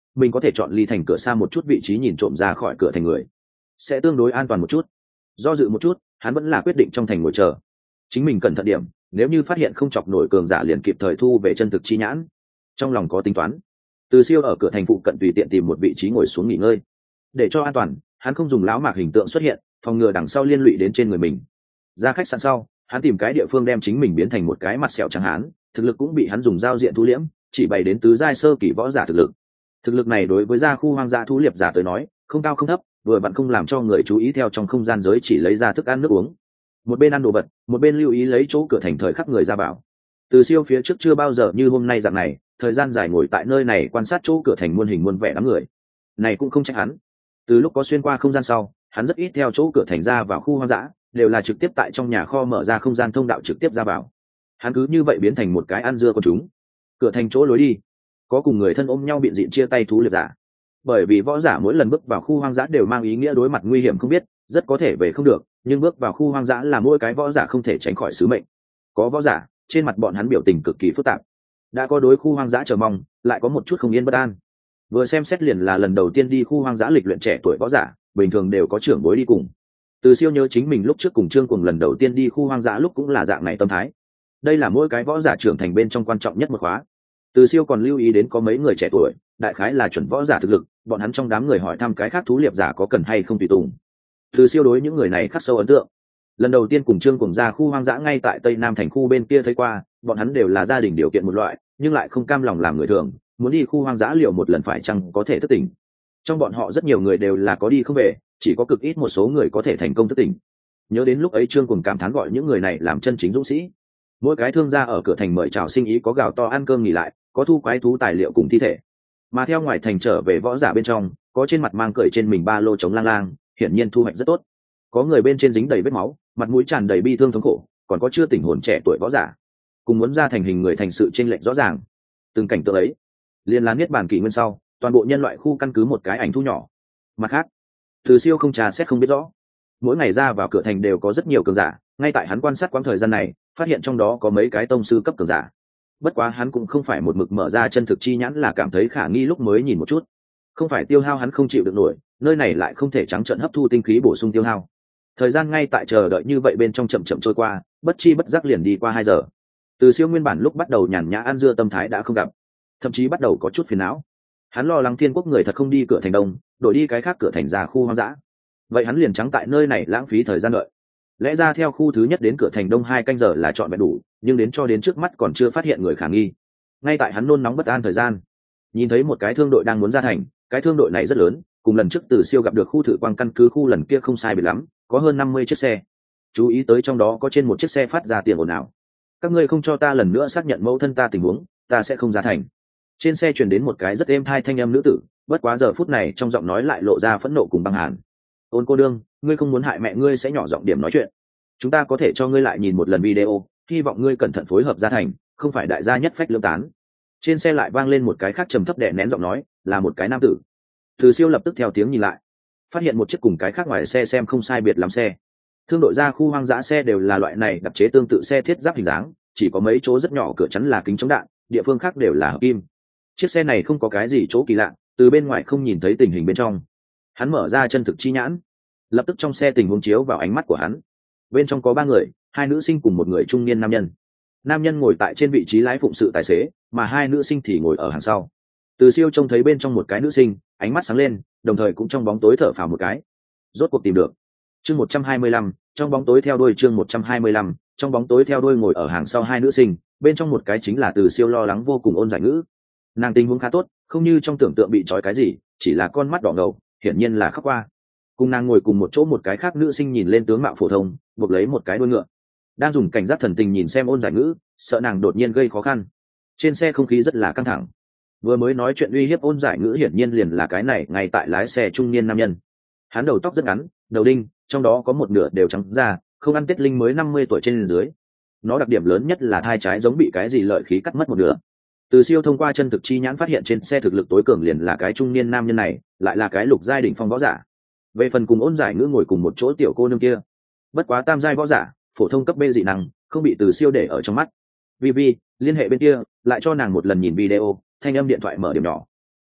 mình có thể chọn ly thành cửa xa một chút vị trí nhìn trộm ra khỏi cửa thành người sẽ tương đối an toàn một chút. Do dự một chút, hắn vẫn là quyết định trong thành ngồi chờ, chính mình cẩn thận điểm, nếu như phát hiện không chọc nổi cường giả liền kịp thời thu về chân thực chi nhãn. Trong lòng có tính toán, Từ Siêu ở cửa thành phụ cận tùy tiện tìm một vị trí ngồi xuống nghỉ ngơi. Để cho an toàn, hắn không dùng lão mạc hình tượng xuất hiện, phòng ngừa đằng sau liên lụy đến trên người mình. Ra khách sạn sau, hắn tìm cái địa phương đem chính mình biến thành một cái mặt sẹo trắng hán, thực lực cũng bị hắn dùng giao diện thu liễm, chỉ bày đến tứ giai sơ kỳ võ giả thực lực. Thực lực này đối với gia khu hoang dã thú liệp giả tới nói, không cao không thấp, vừa vặn không làm cho người chú ý theo trong không gian giới chỉ lấy ra thức ăn nước uống. Một bên ăn đồ vật, một bên lưu ý lấy chỗ cửa thành thời khắc người ra vào. Từ Siêu phía trước chưa bao giờ như hôm nay dạng này, thời gian dài ngồi tại nơi này quan sát chỗ cửa thành muôn hình muôn vẻ đám người. Này cũng không trách hắn. Từ lúc có xuyên qua không gian sau, hắn rất ít theo chỗ cửa thành ra vào khu hoang dã, đều là trực tiếp tại trong nhà kho mở ra không gian thông đạo trực tiếp ra vào. Hắn cứ như vậy biến thành một cái ăn dưa con chúng. Cửa thành chỗ lối đi, có cùng người thân ôm nhau biện diện chia tay thú liệp giả. Bởi vì võ giả mỗi lần bước vào khu hoang dã đều mang ý nghĩa đối mặt nguy hiểm không biết, rất có thể về không được, nhưng bước vào khu hoang dã là mỗi cái võ giả không thể tránh khỏi sứ mệnh. Có võ giả, trên mặt bọn hắn biểu tình cực kỳ phức tạp. Đã có đối khu hoang dã chờ mong, lại có một chút không yên bất an. Vừa xem xét liền là lần đầu tiên đi khu hoang dã lịch luyện trẻ tuổi võ giả, bình thường đều có trưởng bối đi cùng. Từ Siêu nhớ chính mình lúc trước cùng Trương Cuồng lần đầu tiên đi khu hoang dã lúc cũng là dạng này tâm thái. Đây là mỗi cái võ giả trưởng thành bên trong quan trọng nhất một khóa. Từ Siêu còn lưu ý đến có mấy người trẻ tuổi, đại khái là chuẩn võ giả thực lực, bọn hắn trong đám người hỏi thăm cái khác thú liệp giả có cần hay không tùy tùng. Từ Siêu đối những người này khắc sâu ấn tượng. Lần đầu tiên cùng Trương Cuồng ra khu hoang dã ngay tại Tây Nam thành khu bên kia thấy qua, bọn hắn đều là gia đình điều kiện một loại, nhưng lại không cam lòng làm người thường, muốn đi khu hoang dã liệu một lần phải chăng có thể thức tỉnh. Trong bọn họ rất nhiều người đều là có đi không về, chỉ có cực ít một số người có thể thành công thức tỉnh. Nhớ đến lúc ấy Trương Cuồng cảm thán gọi những người này làm chân chính dũng sĩ. Mỗi cái thương gia ở cửa thành mời chào sinh ý có gạo to ăn cơm nghỉ lại, có thu quái thú tài liệu cùng thi thể. Mà theo ngoài thành trở về võ giả bên trong, có trên mặt mang cởi trên mình ba lô chống lang lang, hiển nhiên thu hoạch rất tốt. Có người bên trên dính đầy vết máu, mặt mũi tràn đầy bi thương thống khổ, còn có chưa tỉnh hồn trẻ tuổi võ giả, cùng muốn ra thành hình người thành sự chênh lệch rõ ràng. Từng cảnh tượng ấy, liên là niết bàn kỷ nguyên sau, toàn bộ nhân loại khu căn cứ một cái ảnh thu nhỏ. Mặt khác, Từ Siêu không trà xét không biết rõ, mỗi ngày ra vào cửa thành đều có rất nhiều cường giả, ngay tại hắn quan sát quãng thời gian này, phát hiện trong đó có mấy cái tông sư cấp cường giả. Bất quá hắn cũng không phải một mực mở ra chân thực chi nhãn là cảm thấy khả nghi lúc mới nhìn một chút, không phải tiêu hao hắn không chịu được nổi, nơi này lại không thể trắng trợn hấp thu tinh khí bổ sung tiêu hao. Thời gian ngay tại chờ đợi như vậy bên trong chậm chậm trôi qua, bất chi bất giác liền đi qua 2 giờ. Từ Siêu nguyên bản lúc bắt đầu nhàn nhã ăn dưa tâm thái đã không gặp, thậm chí bắt đầu có chút phiền não. Hắn lo lắng Thiên Quốc người thật không đi cửa thành đông, đổi đi cái khác cửa thành ra khu hoang dã. Vậy hắn liền trắng tại nơi này lãng phí thời gian đợi. Lẽ ra theo khu thứ nhất đến cửa thành đông 2 canh giờ là chọn vẹn đủ, nhưng đến cho đến trước mắt còn chưa phát hiện người khả nghi. Ngay tại hắn nôn nóng bất an thời gian, nhìn thấy một cái thương đội đang muốn ra thành, cái thương đội này rất lớn, cùng lần trước Từ Siêu gặp được khu thử quang căn cứ khu lần kia không sai biệt lắm, có hơn 50 chiếc xe. Chú ý tới trong đó có trên một chiếc xe phát ra tiếng ồn ào. Các ngươi không cho ta lần nữa xác nhận mẫu thân ta tình huống, ta sẽ không ra thành. Trên xe truyền đến một cái rất êm tai thanh âm nữ tử, bất quá giờ phút này trong giọng nói lại lộ ra phẫn nộ cùng băng hàn. Ôn cô đương, ngươi không muốn hại mẹ ngươi sẽ nhỏ giọng điểm nói chuyện. Chúng ta có thể cho ngươi lại nhìn một lần video, hy vọng ngươi cẩn thận phối hợp ra thành, không phải đại gia nhất phách lương tán. Trên xe lại vang lên một cái khác trầm thấp đè nén giọng nói, là một cái nam tử. Từ Siêu lập tức theo tiếng nhìn lại, phát hiện một chiếc cùng cái khác ngoài xe xem không sai biệt lắm xe. Thương đội ra khu hoang dã xe đều là loại này đặc chế tương tự xe thiết giáp hình dáng, chỉ có mấy chỗ rất nhỏ cửa chắn là kính chống đạn, địa phương khác đều là hợp kim. Chiếc xe này không có cái gì chỗ kỳ lạ, từ bên ngoài không nhìn thấy tình hình bên trong. Hắn mở ra chân thực chi nhãn, lập tức trong xe tình huống chiếu vào ánh mắt của hắn. Bên trong có 3 người, 2 nữ sinh cùng một người trung niên nam nhân. Nam nhân ngồi tại trên vị trí lái phụng sự tài xế, mà 2 nữ sinh thì ngồi ở hàng sau. Từ Siêu trông thấy bên trong một cái nữ sinh, ánh mắt sáng lên, đồng thời cũng trong bóng tối thở phào một cái. Rốt cuộc tìm được. Chương 125, trong bóng tối theo đuôi chương 125, trong bóng tối theo đuôi ngồi ở hàng sau 2 nữ sinh, bên trong một cái chính là Từ Siêu lo lắng vô cùng Ôn Giải Ngữ. Nàng tình huống khá tốt, không như trong tưởng tượng bị trói cái gì, chỉ là con mắt đỏ ngầu, hiển nhiên là khóc qua. Cùng nàng ngồi cùng một chỗ một cái khác nữ sinh nhìn lên tướng mạo phổ thông, buộc lấy một cái đuôi ngựa, đang dùng cảnh giác thần tình nhìn xem Ôn Giải Ngữ, sợ nàng đột nhiên gây khó khăn. Trên xe không khí rất là căng thẳng. Vừa mới nói chuyện uy hiếp Ôn Giải Ngữ hiển nhiên liền là cái này ngay tại lái xe trung niên nam nhân. Hắn đầu tóc rất ngắn, đầu đinh, trong đó có một nửa đều trắng da, không ăn tết linh mới 50 tuổi trên dưới. Nó đặc điểm lớn nhất là thai trái giống bị cái gì lợi khí cắt mất một nửa. Từ Siêu thông qua chân thực chi nhãn phát hiện trên xe thực lực tối cường liền là cái trung niên nam nhân này, lại là cái lục giai đỉnh phong võ giả. Về phần cùng Ôn Giải Ngữ ngồi cùng một chỗ tiểu cô nương kia, bất quá tam giai võ giả, phổ thông cấp B dị năng, không bị Từ Siêu để ở trong mắt. Vi liên hệ bên kia, lại cho nàng một lần nhìn video, thanh âm điện thoại mở điểm nhỏ.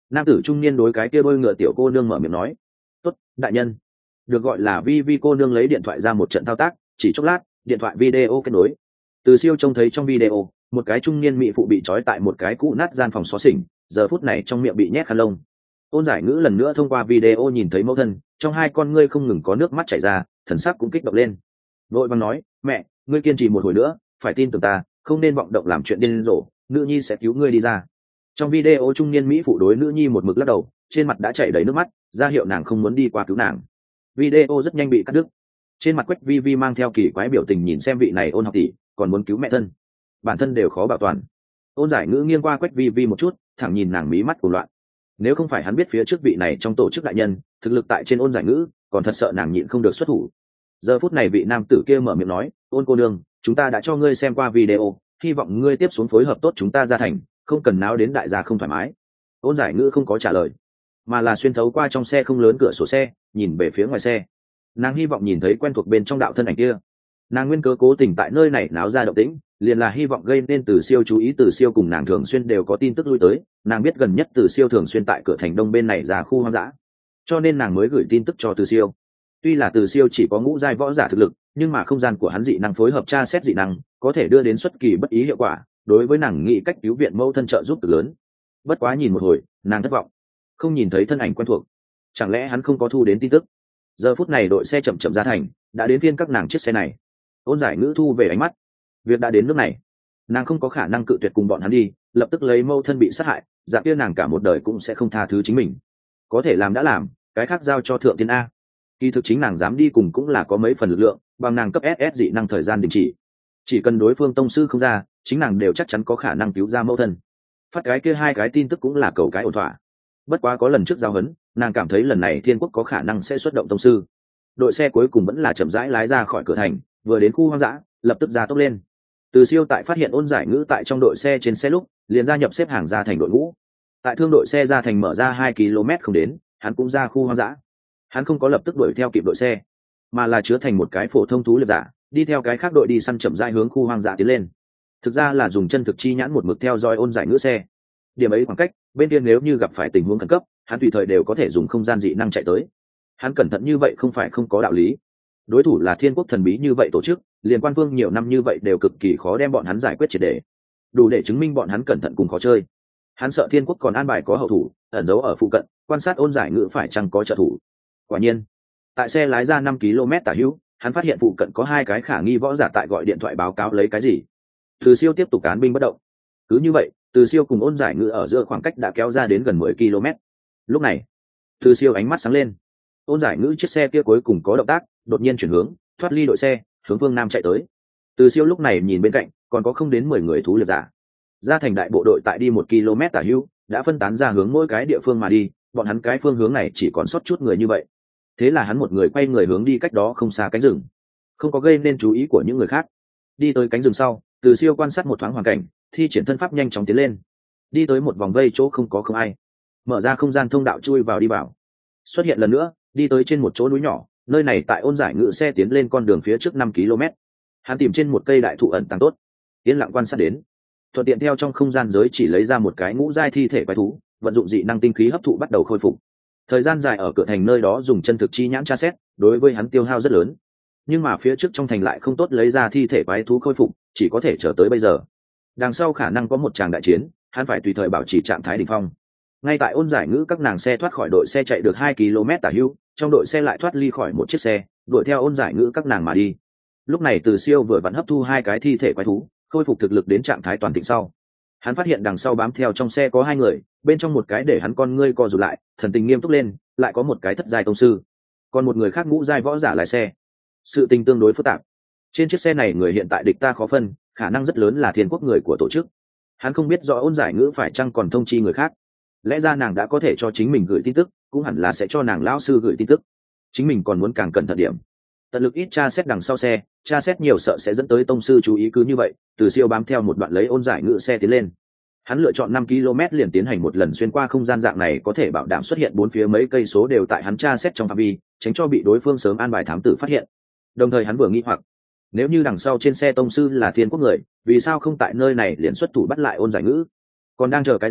Nam tử trung niên đối cái kia đôi ngựa tiểu cô nương mở miệng nói: tốt, đại nhân. Được gọi là vi vi cô nương lấy điện thoại ra một trận thao tác, chỉ chốc lát điện thoại video kết nối. Từ Siêu trông thấy trong video một cái trung niên mỹ phụ bị trói tại một cái cũ nát gian phòng xó xỉnh, giờ phút này trong miệng bị nhét khăn lông. Ôn Giải Ngữ lần nữa thông qua video nhìn thấy mẫu thân, trong hai con ngươi không ngừng có nước mắt chảy ra, thần sắc cũng kích động lên. Vội vàng nói: mẹ, ngươi kiên trì một hồi nữa, phải tin tưởng ta, không nên vọng động làm chuyện điên rồ, nữ nhi sẽ cứu ngươi đi ra. Trong video trung niên mỹ phụ đối nữ nhi một mực lắc đầu, trên mặt đã chảy đầy nước mắt, ra hiệu nàng không muốn đi qua cứu nàng. Video rất nhanh bị cắt đứt. Trên mặt Quách Vi Vi mang theo kỳ quái biểu tình nhìn xem vị này Ôn học tỷ, còn muốn cứu mẹ thân, bản thân đều khó bảo toàn. Ôn Giải Ngữ nghiêng qua Quách Vi Vi một chút, thẳng nhìn nàng mí mắt cuồng loạn. Nếu không phải hắn biết phía trước vị này trong tổ chức đại nhân thực lực tại trên Ôn Giải Ngữ, còn thật sợ nàng nhịn không được xuất thủ. Giờ phút này vị nam tử kia mở miệng nói: Ôn cô nương, chúng ta đã cho ngươi xem qua video, hy vọng ngươi tiếp xuống phối hợp tốt chúng ta ra thành, không cần náo đến đại gia không thoải mái. Ôn Giải Ngữ không có trả lời, mà là xuyên thấu qua trong xe không lớn cửa sổ xe, nhìn về phía ngoài xe. Nàng hy vọng nhìn thấy quen thuộc bên trong đạo thân ảnh kia. Nàng nguyên cớ cố tình tại nơi này náo ra động tĩnh, liền là hy vọng gây nên Từ Siêu chú ý. Từ Siêu cùng nàng thường xuyên đều có tin tức lui tới, nàng biết gần nhất Từ Siêu thường xuyên tại cửa thành đông bên này ra khu hoang dã, cho nên nàng mới gửi tin tức cho Từ Siêu. Tuy là Từ Siêu chỉ có ngũ giai võ giả thực lực, nhưng mà không gian của hắn dị năng phối hợp tra xét dị năng, có thể đưa đến xuất kỳ bất ý hiệu quả, đối với nàng nghĩ cách cứu viện mẫu thân trợ giúp cực lớn. Bất quá nhìn một hồi, nàng thất vọng, không nhìn thấy thân ảnh quen thuộc. Chẳng lẽ hắn không có thu đến tin tức? Giờ phút này đội xe chậm chậm ra thành, đã đến phiên các nàng chiếc xe này. Ôn Giải Ngữ thu về ánh mắt, việc đã đến nước này, nàng không có khả năng cự tuyệt cùng bọn hắn đi, lập tức lấy mâu thân bị sát hại, dạng kia nàng cả một đời cũng sẽ không tha thứ chính mình. Có thể làm đã làm, cái khác giao cho thượng tiên a. Kỳ thực chính nàng dám đi cùng cũng là có mấy phần lực lượng, bằng nàng cấp SS dị năng thời gian đình chỉ cần đối phương tông sư không ra, chính nàng đều chắc chắn có khả năng cứu ra mẫu thân. Phát cái kia hai cái tin tức cũng là cầu cái ổn thỏa. Bất quá có lần trước giao hấn, nàng cảm thấy lần này Thiên Quốc có khả năng sẽ xuất động tông sư. Đội xe cuối cùng vẫn là chậm rãi lái ra khỏi cửa thành, vừa đến khu hoang dã, lập tức ra tốc lên. Từ Siêu tại phát hiện Ôn Giải Ngữ tại trong đội xe trên xe lúc, liền gia nhập xếp hàng ra thành đội ngũ. Tại thương đội xe ra thành mở ra 2 km không đến, hắn cũng ra khu hoang dã. Hắn không có lập tức đuổi theo kịp đội xe, mà là chứa thành một cái phổ thông thú liệp giả, đi theo cái khác đội đi săn chậm rãi hướng khu hoang dã tiến lên. Thực ra là dùng chân thực chi nhãn một mực theo dõi Ôn Giải Ngữ xe. Điểm ấy khoảng cách, bên kia nếu như gặp phải tình huống khẩn cấp, hắn tùy thời đều có thể dùng không gian dị năng chạy tới. Hắn cẩn thận như vậy không phải không có đạo lý. Đối thủ là Thiên Quốc thần bí như vậy tổ chức, liền quan vương nhiều năm như vậy đều cực kỳ khó đem bọn hắn giải quyết triệt để, đủ để chứng minh bọn hắn cẩn thận cùng khó chơi. Hắn sợ Thiên Quốc còn an bài có hậu thủ ẩn giấu ở phụ cận, quan sát Ôn Giải Ngữ phải chăng có trợ thủ. Quả nhiên, tại xe lái ra 5 km tả hữu, hắn phát hiện phụ cận có hai cái khả nghi võ giả tại gọi điện thoại báo cáo lấy cái gì. Từ Siêu tiếp tục án binh bất động. Cứ như vậy, Từ Siêu cùng Ôn Giải Ngữ ở giữa khoảng cách đã kéo ra đến gần 10 km. Lúc này, Từ Siêu ánh mắt sáng lên. Ôn Giải Ngữ chiếc xe kia cuối cùng có động tác, đột nhiên chuyển hướng, thoát ly đội xe, hướng phương nam chạy tới. Từ Siêu lúc này nhìn bên cạnh, còn có không đến 10 người thú liệp giả. Ra thành đại bộ đội tại đi 1 km tả hữu, đã phân tán ra hướng mỗi cái địa phương mà đi, bọn hắn cái phương hướng này chỉ còn sót chút người như vậy. Thế là hắn một người quay người hướng đi cách đó không xa cánh rừng, không có gây nên chú ý của những người khác. Đi tới cánh rừng sau, Từ Siêu quan sát một thoáng hoàn cảnh, thi triển thân pháp nhanh chóng tiến lên. Đi tới một vòng vây chỗ không ai, mở ra không gian thông đạo chui vào đi vào. Xuất hiện lần nữa, đi tới trên một chỗ núi nhỏ, nơi này tại Ôn Giải Ngữ xe tiến lên con đường phía trước 5 km. Hắn tìm trên một cây đại thụ ẩn tàng tốt, yên lặng quan sát đến, thuận tiện theo trong không gian giới chỉ lấy ra một cái ngũ giai thi thể quái thú, vận dụng dị năng tinh khí hấp thụ bắt đầu khôi phục. Thời gian dài ở cửa thành nơi đó dùng chân thực chi nhãn tra xét, đối với hắn tiêu hao rất lớn. Nhưng mà phía trước trong thành lại không tốt lấy ra thi thể quái thú khôi phục, chỉ có thể chờ tới bây giờ. Đằng sau khả năng có một tràng đại chiến, hắn phải tùy thời bảo trì trạng thái đỉnh phong. Ngay tại Ôn Giải Ngữ các nàng xe thoát khỏi đội xe chạy được 2 km tả hữu, trong đội xe lại thoát ly khỏi một chiếc xe, đuổi theo Ôn Giải Ngữ các nàng mà đi. Lúc này Từ Siêu vừa vặn hấp thu 2 cái thi thể quái thú, khôi phục thực lực đến trạng thái toàn thịnh sau. Hắn phát hiện đằng sau bám theo trong xe có 2 người, bên trong một cái để hắn con ngươi co rụt lại, thần tình nghiêm túc lên, lại có một cái thất giai tông sư, còn một người khác ngũ giai võ giả lái xe. Sự tình tương đối phức tạp. Trên chiếc xe này người hiện tại địch ta khó phân, khả năng rất lớn là Thiên Quốc người của tổ chức. Hắn không biết rõ Ôn Giải Ngữ phải chăng còn thông chi người khác. Lẽ ra nàng đã có thể cho chính mình gửi tin tức, cũng hẳn là sẽ cho nàng lão sư gửi tin tức. Chính mình còn muốn càng cẩn thận điểm, tận lực ít tra xét đằng sau xe, tra xét nhiều sợ sẽ dẫn tới tông sư chú ý. Cứ như vậy, Từ Siêu bám theo một đoạn lấy Ôn Giải Ngữ xe tiến lên. Hắn lựa chọn 5 km liền tiến hành một lần xuyên qua không gian, dạng này có thể bảo đảm xuất hiện bốn phía mấy cây số đều tại hắn tra xét trong phạm vi, tránh cho bị đối phương sớm an bài thám tử phát hiện. Đồng thời hắn vừa nghi hoặc, nếu như đằng sau trên xe tông sư là Thiên Quốc người, vì sao không tại nơi này liền xuất thủ bắt lại Ôn Giải Ngữ? Còn đang chờ cái gì?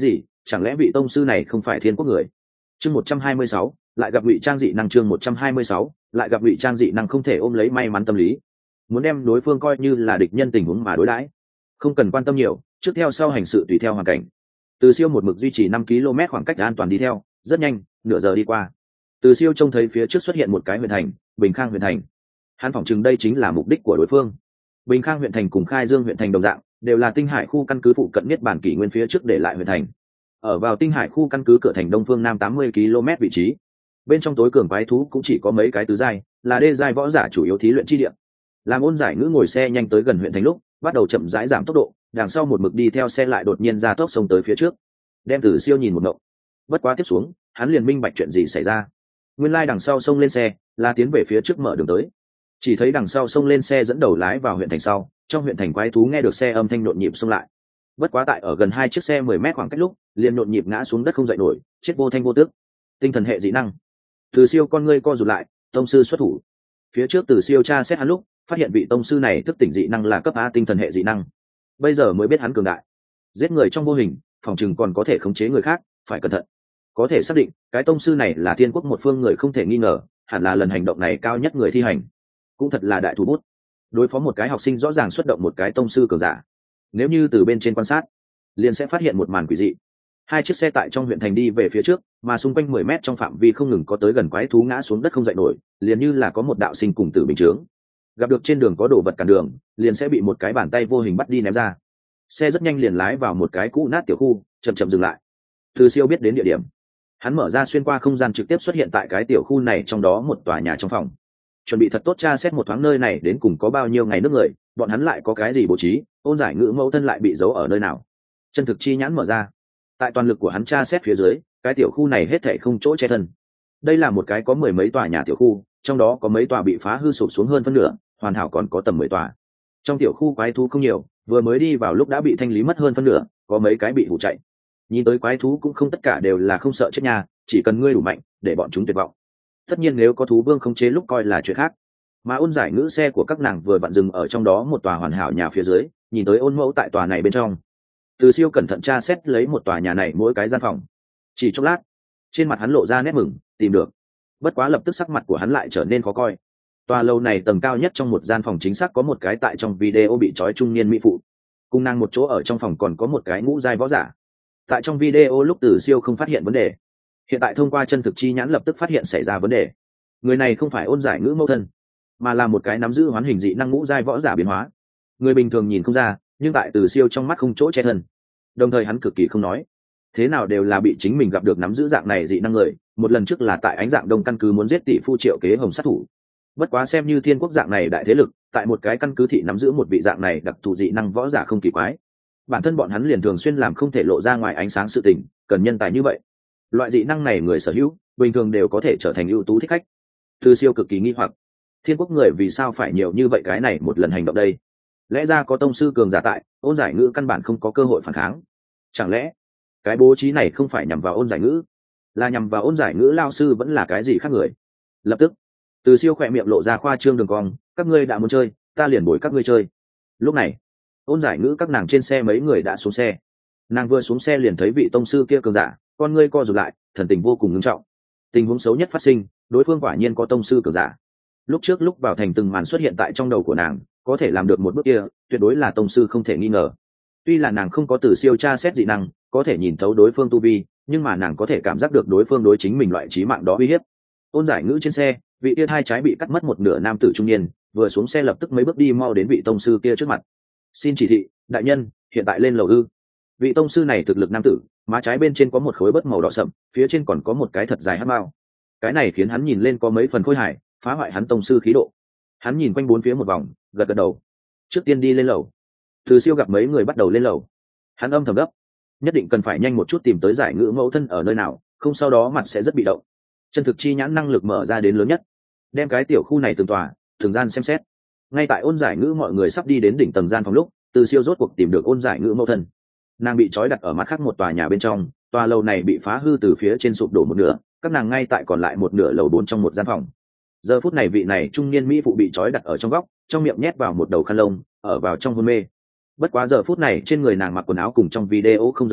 chẳng lẽ vị tông sư này không phải thiên quốc người? Chương 126, lại gặp ngụy trang dị năng. Chương 126, lại gặp ngụy trang dị năng. Không thể ôm lấy may mắn tâm lý, muốn đem đối phương coi như là địch nhân tình huống mà đối đãi, không cần quan tâm nhiều, trước theo sau hành sự tùy theo hoàn cảnh. Từ Siêu một mực duy trì 5 km khoảng cách an toàn đi theo, rất nhanh, nửa giờ đi qua. Từ Siêu trông thấy phía trước xuất hiện một cái huyện thành, Bình Khang huyện thành. Hắn phỏng chừng đây chính là mục đích của đối phương. Bình Khang huyện thành cùng Khai Dương huyện thành đồng dạng, đều là Tinh Hải khu căn cứ phụ cận niết bản kỷ nguyên phía trước để lại huyện thành. Ở vào Tinh Hải khu căn cứ cửa thành đông phương nam 80 km vị trí. Bên trong tối cường quái thú cũng chỉ có mấy cái tứ giai, là đê giai võ giả chủ yếu thí luyện chi địa. Làm Ôn Giải Ngữ ngồi xe nhanh tới gần huyện thành lúc, bắt đầu chậm rãi giảm tốc độ, đằng sau một mực đi theo xe lại đột nhiên ra tốc xông tới phía trước. Đem Từ Siêu nhìn một ngộng. Bất quá tiếp xuống, hắn liền minh bạch chuyện gì xảy ra. Nguyên lai đằng sau xông lên xe, là tiến về phía trước mở đường tới. Chỉ thấy đằng sau xông lên xe dẫn đầu lái vào huyện thành sau, trong huyện thành quái thú nghe được xe âm thanh nhộn nhịp xông lại. Bất quá tại ở gần hai chiếc xe 10 mét khoảng cách lúc, liền nhộn nhịp ngã xuống đất không dậy nổi, chết vô thanh vô tước. Tinh thần hệ dị năng. Từ Siêu con ngươi co rụt lại, tông sư xuất thủ. Phía trước Từ Siêu tra xét hắn lúc, phát hiện vị tông sư này thức tỉnh dị năng là cấp A tinh thần hệ dị năng. Bây giờ mới biết hắn cường đại. Giết người trong vô hình, phòng chừng còn có thể khống chế người khác, phải cẩn thận. Có thể xác định, cái tông sư này là thiên quốc một phương người không thể nghi ngờ, hẳn là lần hành động này cao nhất người thi hành. Cũng thật là đại thủ bút. Đối phó một cái học sinh rõ ràng xuất động một cái tông sư cường giả. Nếu như từ bên trên quan sát, liền sẽ phát hiện một màn quỷ dị. Hai chiếc xe tại trong huyện thành đi về phía trước, mà xung quanh 10 mét trong phạm vi không ngừng có tới gần quái thú ngã xuống đất không dậy nổi, liền như là có một đạo sinh cùng tử bình chướng. Gặp được trên đường có đồ vật cản đường, liền sẽ bị một cái bàn tay vô hình bắt đi ném ra. Xe rất nhanh liền lái vào một cái cũ nát tiểu khu, chậm chậm dừng lại. Từ Siêu biết đến địa điểm, hắn mở ra xuyên qua không gian trực tiếp xuất hiện tại cái tiểu khu này, trong đó một tòa nhà trong phòng. Chuẩn bị thật tốt tra xét một thoáng nơi này đến cùng có bao nhiêu ngày nước người, bọn hắn lại có cái gì bố trí, Ôn Giải Ngữ mẫu thân lại bị giấu ở nơi nào. Chân thực chi nhãn mở ra, tại toàn lực của hắn tra xét phía dưới, cái tiểu khu này hết thảy không chỗ che thân. Đây là một cái có 10 mấy tòa nhà tiểu khu, trong đó có mấy tòa bị phá hư sụp xuống hơn phân nửa, hoàn hảo còn có tầm 10 tòa. Trong tiểu khu quái thú không nhiều, vừa mới đi vào lúc đã bị thanh lý mất hơn phân nửa, có mấy cái bị hủ chạy. Nhìn tới quái thú cũng không tất cả đều là không sợ chết nhà, chỉ cần ngươi đủ mạnh để bọn chúng tuyệt vọng. Tất nhiên nếu có thú vương khống chế lúc coi là chuyện khác. Mà Ôn Giải Ngữ xe của các nàng vừa vặn dừng ở trong đó một tòa hoàn hảo nhà phía dưới, nhìn tới Ôn mẫu tại tòa này bên trong. Từ Siêu cẩn thận tra xét lấy một tòa nhà này mỗi cái gian phòng. Chỉ chốc lát, trên mặt hắn lộ ra nét mừng, tìm được. Bất quá lập tức sắc mặt của hắn lại trở nên khó coi. Tòa lầu này tầng cao nhất trong một gian phòng chính xác có một cái tại trong video bị trói trung niên mỹ phụ. Cùng nàng một chỗ ở trong phòng còn có một cái ngũ giai võ giả. Tại trong video lúc Từ Siêu không phát hiện vấn đề. Hiện tại thông qua chân thực chi nhãn lập tức phát hiện xảy ra vấn đề. Người này không phải Ôn Giải Ngữ mẫu thân, mà là một cái nắm giữ hoán hình dị năng ngũ giai võ giả biến hóa. Người bình thường nhìn không ra, nhưng tại Từ Siêu trong mắt không chỗ che thân. Đồng thời hắn cực kỳ không nói, thế nào đều là bị chính mình gặp được nắm giữ dạng này dị năng người. Một lần trước là tại Ánh Dạng Đông căn cứ muốn giết tỷ phu Triệu Kế Hồng sát thủ. Bất quá xem như thiên quốc dạng này đại thế lực, tại một cái căn cứ thị nắm giữ một vị dạng này đặc thù dị năng võ giả không kỳ quái. Bản thân bọn hắn liền thường xuyên làm không thể lộ ra ngoài ánh sáng sự tình, cần nhân tài như vậy. Loại dị năng này người sở hữu bình thường đều có thể trở thành ưu tú thích khách. Từ Siêu cực kỳ nghi hoặc, thiên quốc người vì sao phải nhiều như vậy cái này một lần hành động đây? Lẽ ra có tông sư cường giả tại, Ôn Giải Ngữ căn bản không có cơ hội phản kháng. Chẳng lẽ cái bố trí này không phải nhằm vào Ôn Giải Ngữ, là nhằm vào Ôn Giải Ngữ lao sư vẫn là cái gì khác người? Lập tức Từ Siêu khỏe miệng lộ ra khoa trương đường cong, các ngươi đã muốn chơi, ta liền bồi các ngươi chơi. Lúc này Ôn Giải Ngữ các nàng trên xe mấy người đã xuống xe. Nàng vừa xuống xe liền thấy vị tông sư kia cường giả, con ngươi co rụt lại, thần tình vô cùng nghiêm trọng. Tình huống xấu nhất phát sinh, đối phương quả nhiên có tông sư cường giả. Lúc trước lúc vào thành từng màn xuất hiện tại trong đầu của nàng, có thể làm được một bước kia, tuyệt đối là tông sư không thể nghi ngờ. Tuy là nàng không có Từ Siêu tra xét dị năng, có thể nhìn thấu đối phương tu vi, nhưng mà nàng có thể cảm giác được đối phương đối chính mình loại chí mạng đó uy hiếp. Ôn Giải Ngữ trên xe, vị kia hai trái bị cắt mất một nửa nam tử trung niên, vừa xuống xe lập tức mấy bước đi mau đến vị tông sư kia trước mặt. Xin chỉ thị, đại nhân, hiện tại lên lầu ư? Vị tông sư này thực lực nam tử, má trái bên trên có một khối bớt màu đỏ sậm, phía trên còn có một cái thật dài hắc mao. Cái này khiến hắn nhìn lên có mấy phần khôi hài, phá hoại hắn tông sư khí độ. Hắn nhìn quanh bốn phía một vòng, gật gật đầu. Trước tiên đi lên lầu. Từ Siêu gặp mấy người bắt đầu lên lầu, hắn âm thầm gấp, nhất định cần phải nhanh một chút tìm tới Giải Ngữ mẫu thân ở nơi nào, không sau đó mặt sẽ rất bị động. Chân thực chi nhãn năng lực mở ra đến lớn nhất, đem cái tiểu khu này từng tòa từng gian xem xét. Ngay tại Ôn Giải Ngữ mọi người sắp đi đến đỉnh tầng gian phòng lúc, Từ Siêu rốt cuộc tìm được Ôn Giải Ngữ mẫu thân. Nàng bị trói đặt ở mặt khác một tòa nhà bên trong, tòa lầu này bị phá hư từ phía trên sụp đổ một nửa, các nàng ngay tại còn lại một nửa lầu 4 trong một gian phòng. Giờ phút này vị này trung niên mỹ phụ bị trói đặt ở trong góc, trong miệng nhét vào một đầu khăn lông, ở vào trong hôn mê. Bất quá giờ phút này trên người nàng mặc quần áo cùng trong video không giống nhau,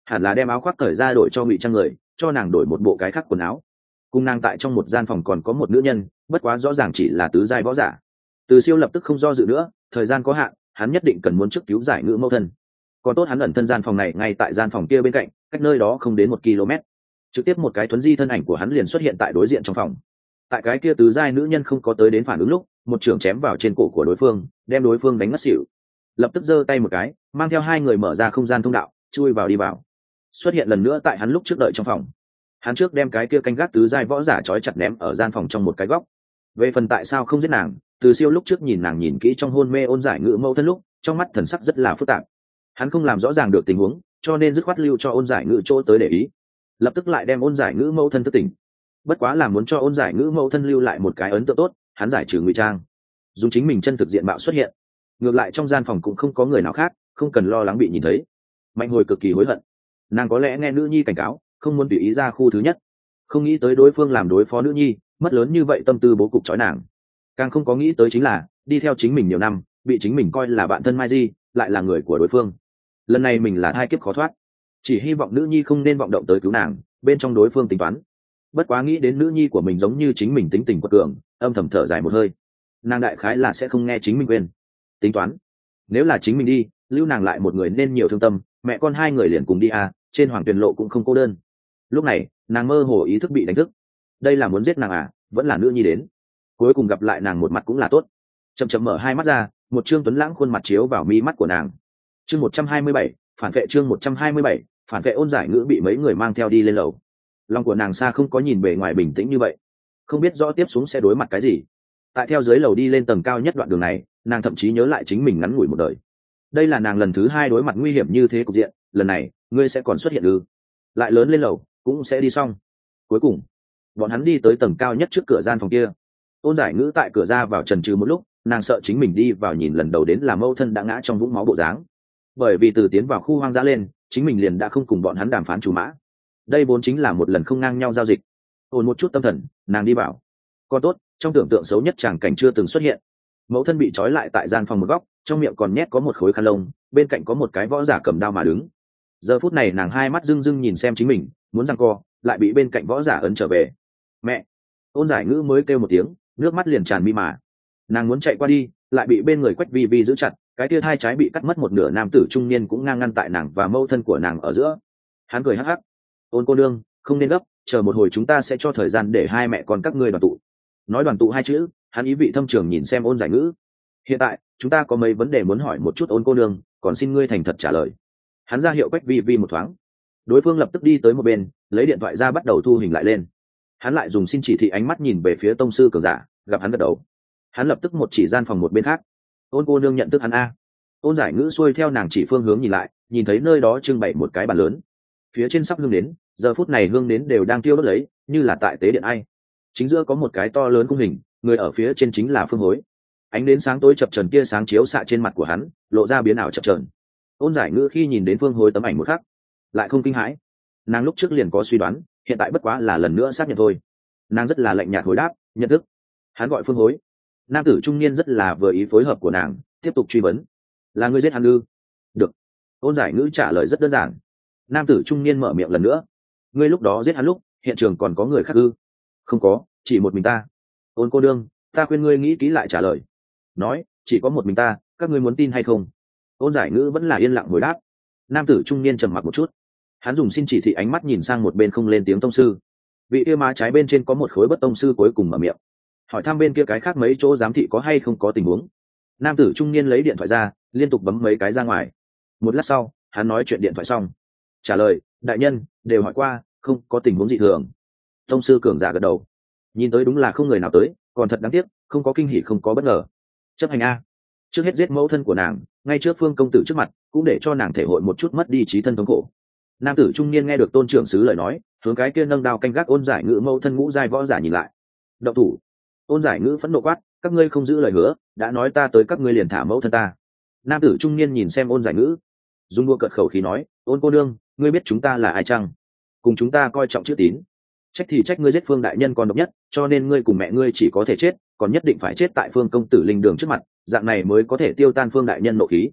hẳn là đem áo khoác cởi ra đổi cho ngụy trang người, cho nàng đổi một bộ cái khác quần áo. Cùng nàng tại trong một gian phòng còn có một nữ nhân, bất quá rõ ràng chỉ là tứ giai võ giả. Từ Siêu lập tức không do dự nữa, thời gian có hạn, hắn nhất định cần muốn trước cứu giải ngữ mẫu thân. Còn tốt hắn ẩn thân gian phòng này ngay tại gian phòng kia bên cạnh, cách nơi đó không đến 1 km. Trực tiếp một cái thuấn di thân ảnh của hắn liền xuất hiện tại đối diện trong phòng. Tại cái kia tứ giai nữ nhân không có tới đến phản ứng lúc, một chưởng chém vào trên cổ của đối phương, đem đối phương đánh ngất xỉu. Lập tức giơ tay một cái, mang theo hai người mở ra không gian thông đạo, chui vào đi vào. Xuất hiện lần nữa tại hắn lúc trước đợi trong phòng. Hắn trước đem cái kia canh gác tứ giai võ giả trói chặt ném ở gian phòng trong một cái góc. Về phần tại sao không giết nàng, Từ Siêu lúc trước nhìn nàng nhìn kỹ trong hôn mê ôn giải ngữ mẫu thân lúc, trong mắt thần sắc rất là phức tạp. Hắn không làm rõ ràng được tình huống, cho nên dứt khoát lưu cho ôn giải ngữ chỗ tới để ý. Lập tức lại đem ôn giải ngữ mẫu thân thức tỉnh. Bất quá là muốn cho ôn giải ngữ mẫu thân lưu lại một cái ấn tượng tốt, hắn giải trừ ngụy trang, dùng chính mình chân thực diện mạo xuất hiện. Ngược lại trong gian phòng cũng không có người nào khác, không cần lo lắng bị nhìn thấy. Mạnh Hồi cực kỳ hối hận, nàng có lẽ nghe nữ nhi cảnh cáo, không muốn tùy ý ra khu thứ nhất, không nghĩ tới đối phương làm đối phó nữ nhi, mất lớn như vậy tâm tư bố cục trói nàng. Càng không có nghĩ tới chính là đi theo chính mình nhiều năm, bị chính mình coi là bạn thân Mai Di, lại là người của đối phương. Lần này mình là thai kiếp khó thoát, chỉ hy vọng nữ nhi không nên vọng động tới cứu nàng, bên trong đối phương tính toán. Bất quá nghĩ đến nữ nhi của mình giống như chính mình tính tình quật cường, âm thầm thở dài một hơi. Nàng đại khái là sẽ không nghe chính mình quên tính toán. Nếu là chính mình đi, lưu nàng lại một người nên nhiều thương tâm, mẹ con hai người liền cùng đi à, trên hoàng tuyền lộ cũng không cô đơn. Lúc này nàng mơ hồ ý thức bị đánh thức. Đây là muốn giết nàng à, vẫn là nữ nhi đến. Cuối cùng gặp lại nàng một mặt cũng là tốt. Chậm chậm mở hai mắt ra, một trương tuấn lãng khuôn mặt chiếu vào mi mắt của nàng. Chương 127, phản vệ. Chương 127, phản vệ. Ôn giải ngữ bị mấy người mang theo đi lên lầu. Lòng của nàng xa không có nhìn bề ngoài bình tĩnh như vậy, không biết rõ tiếp xuống sẽ đối mặt cái gì. Tại theo dưới lầu đi lên tầng cao nhất đoạn đường này, nàng thậm chí nhớ lại chính mình ngắn ngủi một đời. Đây là nàng lần thứ hai đối mặt nguy hiểm như thế cục diện, lần này ngươi sẽ còn xuất hiện ư? Lại lớn lên lầu cũng sẽ đi xong. Cuối cùng bọn hắn đi tới tầng cao nhất trước cửa gian phòng kia. Ôn giải ngữ tại cửa ra vào chần chừ một lúc, nàng sợ chính mình đi vào nhìn lần đầu đến là mâu thân đã ngã trong vũng máu bộ dáng. Bởi vì từ tiến vào khu hoang dã lên, chính mình liền đã không cùng bọn hắn đàm phán chủ mã. Đây vốn chính là một lần không ngang nhau giao dịch. Ổn một chút tâm thần, nàng đi vào. Còn tốt, trong tưởng tượng xấu nhất tràng cảnh chưa từng xuất hiện. Mẫu thân bị trói lại tại gian phòng một góc, trong miệng còn nhét có một khối khăn lông, bên cạnh có một cái võ giả cầm đao mà đứng. Giờ phút này nàng hai mắt rưng rưng nhìn xem chính mình, muốn giằng co, lại bị bên cạnh võ giả ấn trở về. Mẹ! Ôn giải ngữ mới kêu một tiếng, nước mắt liền tràn mi mà. Nàng muốn chạy qua đi, lại bị bên người Quách Vi Vi giữ chặt, cái tia hai trái bị cắt mất một nửa nam tử trung niên cũng ngang ngăn tại nàng và mẫu thân của nàng ở giữa. Hắn cười hắc hắc. Ôn cô nương, không nên gấp, chờ một hồi chúng ta sẽ cho thời gian để hai mẹ con các ngươi đoàn tụ. Nói đoàn tụ hai chữ, hắn ý vị thâm trường nhìn xem ôn giải ngữ. Hiện tại chúng ta có mấy vấn đề muốn hỏi một chút ôn cô nương, còn xin ngươi thành thật trả lời. Hắn ra hiệu Quách Vi Vi một thoáng. Đối phương lập tức đi tới một bên, lấy điện thoại ra bắt đầu thu hình lại lên. Hắn lại dùng xin chỉ thị ánh mắt nhìn về phía tông sư cường giả, gặp hắn gật đầu. Hắn lập tức một chỉ gian phòng một bên khác. Ôn cô nương nhận thức hắn a? Ôn giải ngữ xuôi theo nàng chỉ phương hướng nhìn lại, nhìn thấy nơi đó trưng bày một cái bàn lớn, phía trên sắp hương nến, giờ phút này hương nến đều đang tiêu đốt lấy, như là tại tế điện ai. Chính giữa có một cái to lớn cung hình, người ở phía trên chính là Phương Hối. Ánh nến sáng tối chập chờn kia sáng chiếu xạ trên mặt của hắn, lộ ra biến ảo chập chờn. Ôn giải ngữ khi nhìn đến Phương Hối tấm ảnh một khắc, lại không kinh hãi. Nàng lúc trước liền có suy đoán, hiện tại bất quá là lần nữa xác nhận thôi. Nàng rất là lạnh nhạt hồi đáp, nhận thức. Hắn gọi Phương Hối. Nam tử trung niên rất là vừa ý phối hợp của nàng, tiếp tục truy vấn. Là ngươi giết hắn ư? Được. Ôn giải ngữ trả lời rất đơn giản. Nam tử trung niên mở miệng lần nữa. Ngươi lúc đó giết hắn lúc, hiện trường còn có người khác ư? Không có, chỉ một mình ta. Ôn cô đương, ta khuyên ngươi nghĩ kỹ lại trả lời. Nói, chỉ có một mình ta, các ngươi muốn tin hay không? Ôn giải ngữ vẫn là yên lặng hồi đáp. Nam tử trung niên trầm mặc một chút. Hắn dùng xin chỉ thị ánh mắt nhìn sang một bên không lên tiếng tông sư. Vị kia má trái bên trên có một khối bất tông sư cuối cùng mở miệng. Hỏi thăm bên kia cái khác mấy chỗ giám thị có hay không có tình huống. Nam tử trung niên lấy điện thoại ra, liên tục bấm mấy cái ra ngoài. Một lát sau, hắn nói chuyện điện thoại xong. Trả lời, đại nhân, đều hỏi qua, không có tình huống dị thường. Tông sư cường giả gật đầu. Nhìn tới đúng là không người nào tới, còn thật đáng tiếc, không có kinh hỉ không có bất ngờ. Chấp hành a. Trước hết giết mẫu thân của nàng, ngay trước Phương công tử trước mặt, cũng để cho nàng thể hội một chút mất đi trí thân thống khổ. Nam tử trung niên nghe được tôn trưởng sứ lời nói, hướng cái kia nâng đao canh gác ôn giải ngữ mẫu thân ngũ giai võ giả nhìn lại. Động thủ. Ôn giải ngữ phẫn nộ quát, các ngươi không giữ lời hứa, đã nói ta tới các ngươi liền thả mẫu thân ta. Nam tử trung niên nhìn xem ôn giải ngữ, dung đua cợt khẩu khí nói, ôn cô nương, ngươi biết chúng ta là ai chăng? Cùng chúng ta coi trọng chữ tín. Trách thì trách ngươi giết Phương đại nhân còn độc nhất, cho nên ngươi cùng mẹ ngươi chỉ có thể chết, còn nhất định phải chết tại Phương công tử linh đường trước mặt, dạng này mới có thể tiêu tan Phương đại nhân nộ khí.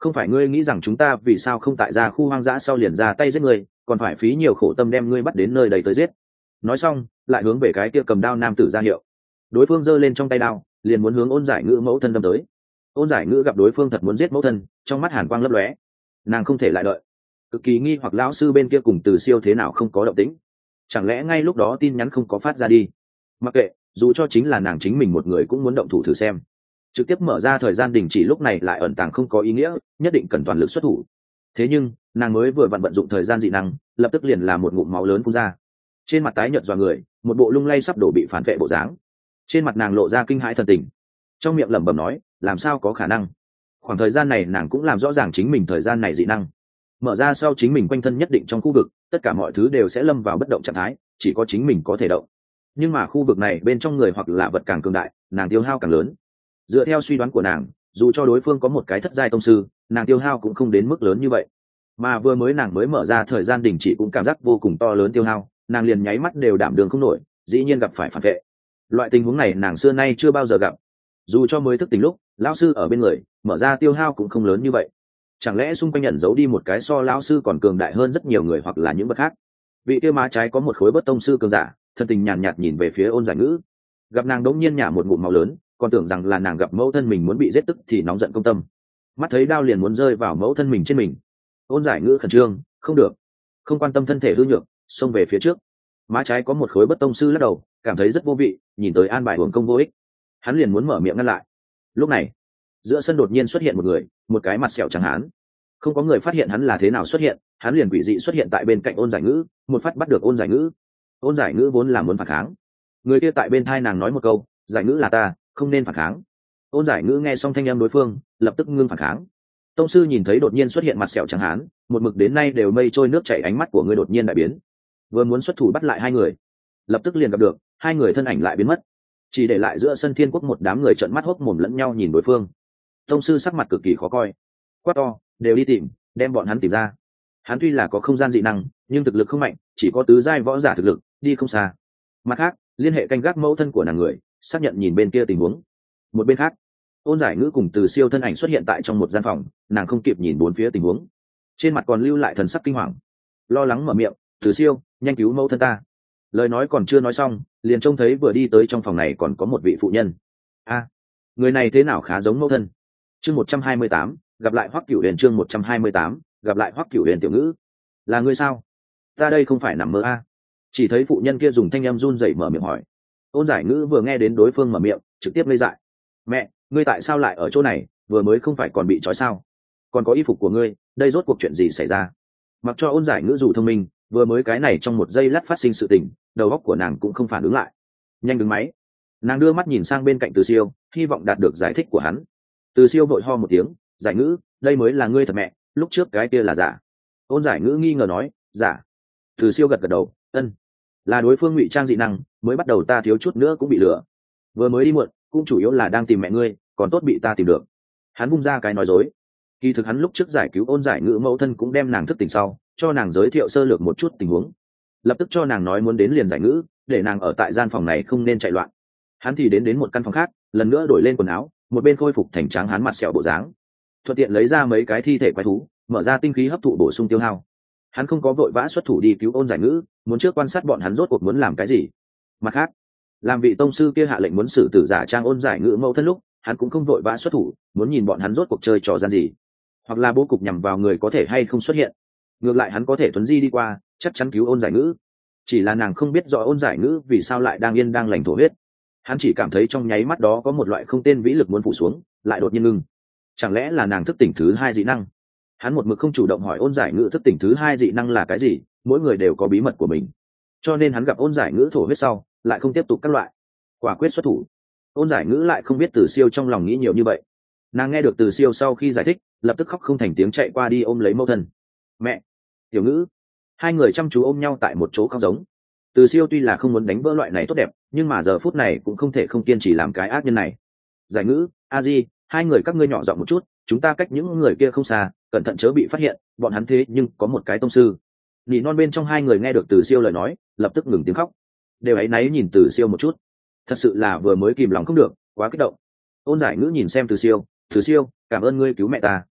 không phải ngươi nghĩ rằng chúng ta vì sao không tại ra khu hoang dã sau liền ra tay giết ngươi, còn phải phí nhiều khổ tâm đem ngươi bắt đến nơi đầy tới giết. Nói xong lại hướng về cái kia cầm đao nam tử ra hiệu. Đối phương giơ lên trong tay đao, liền muốn hướng Ôn Giải Ngữ mẫu thân đâm tới. Ôn Giải Ngữ gặp đối phương thật muốn giết mẫu thân, trong mắt hàn quang lấp lóe, nàng không thể lại đợi, cực kỳ nghi hoặc lão sư bên kia cùng Từ Siêu thế nào không có động tĩnh, chẳng lẽ ngay lúc đó tin nhắn không có phát ra đi. Mặc kệ, dù cho chính là nàng chính mình một người cũng muốn động thủ thử xem. Trực tiếp mở ra thời gian đình chỉ lúc này lại ẩn tàng không có ý nghĩa, nhất định cần toàn lực xuất thủ. Thế nhưng nàng mới vừa vận dụng thời gian dị năng, lập tức liền là một ngụm máu lớn phun ra, trên mặt tái nhợt dọa người, một bộ lung lay sắp đổ bị phản vệ bộ dáng. Trên mặt nàng lộ ra kinh hãi thần tình, trong miệng lẩm bẩm nói, làm sao có khả năng. Khoảng thời gian này nàng cũng làm rõ ràng chính mình thời gian này dị năng mở ra sau, chính mình quanh thân nhất định trong khu vực tất cả mọi thứ đều sẽ lâm vào bất động trạng thái, chỉ có chính mình có thể động. Nhưng mà khu vực này bên trong người hoặc là vật càng cường đại, nàng tiêu hao càng lớn. Dựa theo suy đoán của nàng, dù cho đối phương có một cái thất giai tông sư, nàng tiêu hao cũng không đến mức lớn như vậy. Mà vừa mới nàng mới mở ra thời gian đình chỉ cũng cảm giác vô cùng to lớn tiêu hao, nàng liền nháy mắt đều đảm đường không nổi, dĩ nhiên gặp phải phản vệ. Loại tình huống này nàng xưa nay chưa bao giờ gặp. Dù cho mới thức tỉnh lúc lão sư ở bên người, mở ra tiêu hao cũng không lớn như vậy. Chẳng lẽ xung quanh nhận giấu đi một cái so lão sư còn cường đại hơn rất nhiều người, hoặc là những vật khác. Vị kia má trái có một khối bất tông sư cường giả, thân tình nhàn nhạt nhìn về phía Ôn Giải Ngữ. Gặp nàng đống nhiên nhả một ngụm máu lớn, còn tưởng rằng là nàng gặp mẫu thân mình muốn bị giết tức thì nóng giận công tâm. Mắt thấy đao liền muốn rơi vào mẫu thân mình trên mình. Ôn Giải Ngữ khẩn trương, không được, không quan tâm thân thể hư nhược, xông về phía trước. Má trái có một khối bất tông sư lắc đầu, cảm thấy rất vô vị, nhìn tới an bài hưởng công vô ích, hắn liền muốn mở miệng ngăn lại. Lúc này giữa sân đột nhiên xuất hiện một người, một cái mặt sẹo trắng hán. Không có người phát hiện hắn là thế nào xuất hiện, hắn liền quỷ dị xuất hiện tại bên cạnh Ôn Giải Ngữ, một phát bắt được Ôn Giải Ngữ. Ôn Giải Ngữ vốn là muốn phản kháng, người kia tại bên thai nàng nói một câu, Giải Ngữ là ta, không nên phản kháng. Ôn Giải Ngữ nghe xong thanh âm đối phương, lập tức ngưng phản kháng. Tông sư nhìn thấy đột nhiên xuất hiện mặt sẹo trắng hán, một mực đến nay đều mây trôi nước chảy ánh mắt của ngươi đột nhiên đại biến, vừa muốn xuất thủ bắt lại hai người, lập tức liền gặp được hai người thân ảnh lại biến mất, chỉ để lại giữa sân Thiên Quốc một đám người trợn mắt hốc mồm lẫn nhau nhìn đối phương. Tông sư sắc mặt cực kỳ khó coi, quát to, đều đi tìm, đem bọn hắn tìm ra. Hắn tuy là có không gian dị năng, nhưng thực lực không mạnh, chỉ có tứ giai võ giả thực lực, đi không xa. Mặt khác, liên hệ canh gác mẫu thân của nàng người, xác nhận nhìn bên kia tình huống. Một bên khác, Ôn Giải Ngữ cùng Từ Siêu thân ảnh xuất hiện tại trong một gian phòng, nàng không kịp nhìn bốn phía tình huống, trên mặt còn lưu lại thần sắc kinh hoàng, lo lắng mở miệng, Từ Siêu, nhanh cứu mẫu thân ta. Lời nói còn chưa nói xong, liền trông thấy vừa đi tới trong phòng này còn có một vị phụ nhân. A, người này thế nào khá giống mẫu thân. Chương 128, gặp lại Hoắc Cửu Huyền. Chương 128, gặp lại Hoắc Cửu Huyền. Tiểu Ngữ, là ngươi sao? Ta đây không phải nằm mơ a. Chỉ thấy phụ nhân kia dùng thanh âm run rẩy mở miệng hỏi. Ôn Giải Ngữ vừa nghe đến đối phương mở miệng, trực tiếp ngây dại. Mẹ, ngươi tại sao lại ở chỗ này, vừa mới không phải còn bị trói sao? Còn có y phục của ngươi, đây rốt cuộc chuyện gì xảy ra? Mặc cho Ôn Giải Ngữ dù thông minh, vừa mới cái này trong một giây lát phát sinh sự tình, đầu óc của nàng cũng không phản ứng lại. Nhanh đứng máy. Nàng đưa mắt nhìn sang bên cạnh Từ Siêu, hy vọng đạt được giải thích của hắn. Từ Siêu vội ho một tiếng, Giải Ngữ, đây mới là ngươi thật mẹ, lúc trước cái kia là giả. Ôn Giải Ngữ nghi ngờ nói, giả. Từ Siêu gật gật đầu, ân, là đối phương ngụy trang dị năng, mới bắt đầu ta thiếu chút nữa cũng bị lừa. Vừa mới đi muộn, cũng chủ yếu là đang tìm mẹ ngươi, còn tốt bị ta tìm được. Hắn bung ra cái nói dối. Kỳ thực hắn lúc trước giải cứu Ôn Giải Ngữ mẫu thân cũng đem nàng thức tỉnh sau, cho nàng giới thiệu sơ lược một chút tình huống, lập tức cho nàng nói muốn đến liền Giải Ngữ, để nàng ở tại gian phòng này không nên chạy loạn. Hắn thì đến một căn phòng khác, lần nữa đổi lên quần áo, một bên khôi phục thành tráng hán mặt sẹo bộ dáng, thuận tiện lấy ra mấy cái thi thể quái thú, mở ra tinh khí hấp thụ bổ sung tiêu hao. Hắn không có vội vã xuất thủ đi cứu Ôn Giải Ngữ, muốn trước quan sát bọn hắn rốt cuộc muốn làm cái gì. Mặt khác, làm vị tông sư kia hạ lệnh muốn xử tử giả trang Ôn Giải Ngữ mẫu thân lúc, hắn cũng không vội vã xuất thủ, muốn nhìn bọn hắn rốt cuộc chơi trò gian gì, hoặc là bố cục nhằm vào người có thể hay không xuất hiện. Ngược lại hắn có thể tuấn di đi qua, chắc chắn cứu Ôn Giải Ngữ. Chỉ là nàng không biết rõ Ôn Giải Ngữ vì sao lại đang yên đang lành thổ huyết. Hắn chỉ cảm thấy trong nháy mắt đó có một loại không tên vĩ lực muốn phủ xuống, lại đột nhiên ngưng. Chẳng lẽ là nàng thức tỉnh thứ hai dị năng? Hắn một mực không chủ động hỏi Ôn Giải Ngữ thức tỉnh thứ hai dị năng là cái gì, mỗi người đều có bí mật của mình. Cho nên hắn gặp Ôn Giải Ngữ thổ huyết sau, lại không tiếp tục các loại, quả quyết xuất thủ. Ôn Giải Ngữ lại không biết Từ Siêu trong lòng nghĩ nhiều như vậy. Nàng nghe được Từ Siêu sau khi giải thích, lập tức khóc không thành tiếng chạy qua đi ôm lấy mẫu thân. Mẹ, Tiểu Ngữ. Hai người chăm chú ôm nhau tại một chỗ khóc giống. Từ Siêu tuy là không muốn đánh vỡ loại này tốt đẹp, nhưng mà giờ phút này cũng không thể không kiên trì làm cái ác nhân này. Giải Ngữ, A Di, hai người các ngươi nhỏ giọng một chút, chúng ta cách những người kia không xa, cẩn thận chớ bị phát hiện, bọn hắn thế nhưng có một cái tông sư. Nỉ non bên trong hai người nghe được Từ Siêu lời nói, lập tức ngừng tiếng khóc, đều áy náy nhìn Từ Siêu một chút. Thật sự là vừa mới kìm lòng không được, quá kích động. Ôn Giải Ngữ nhìn xem Từ Siêu, Từ Siêu, cảm ơn ngươi cứu mẹ ta.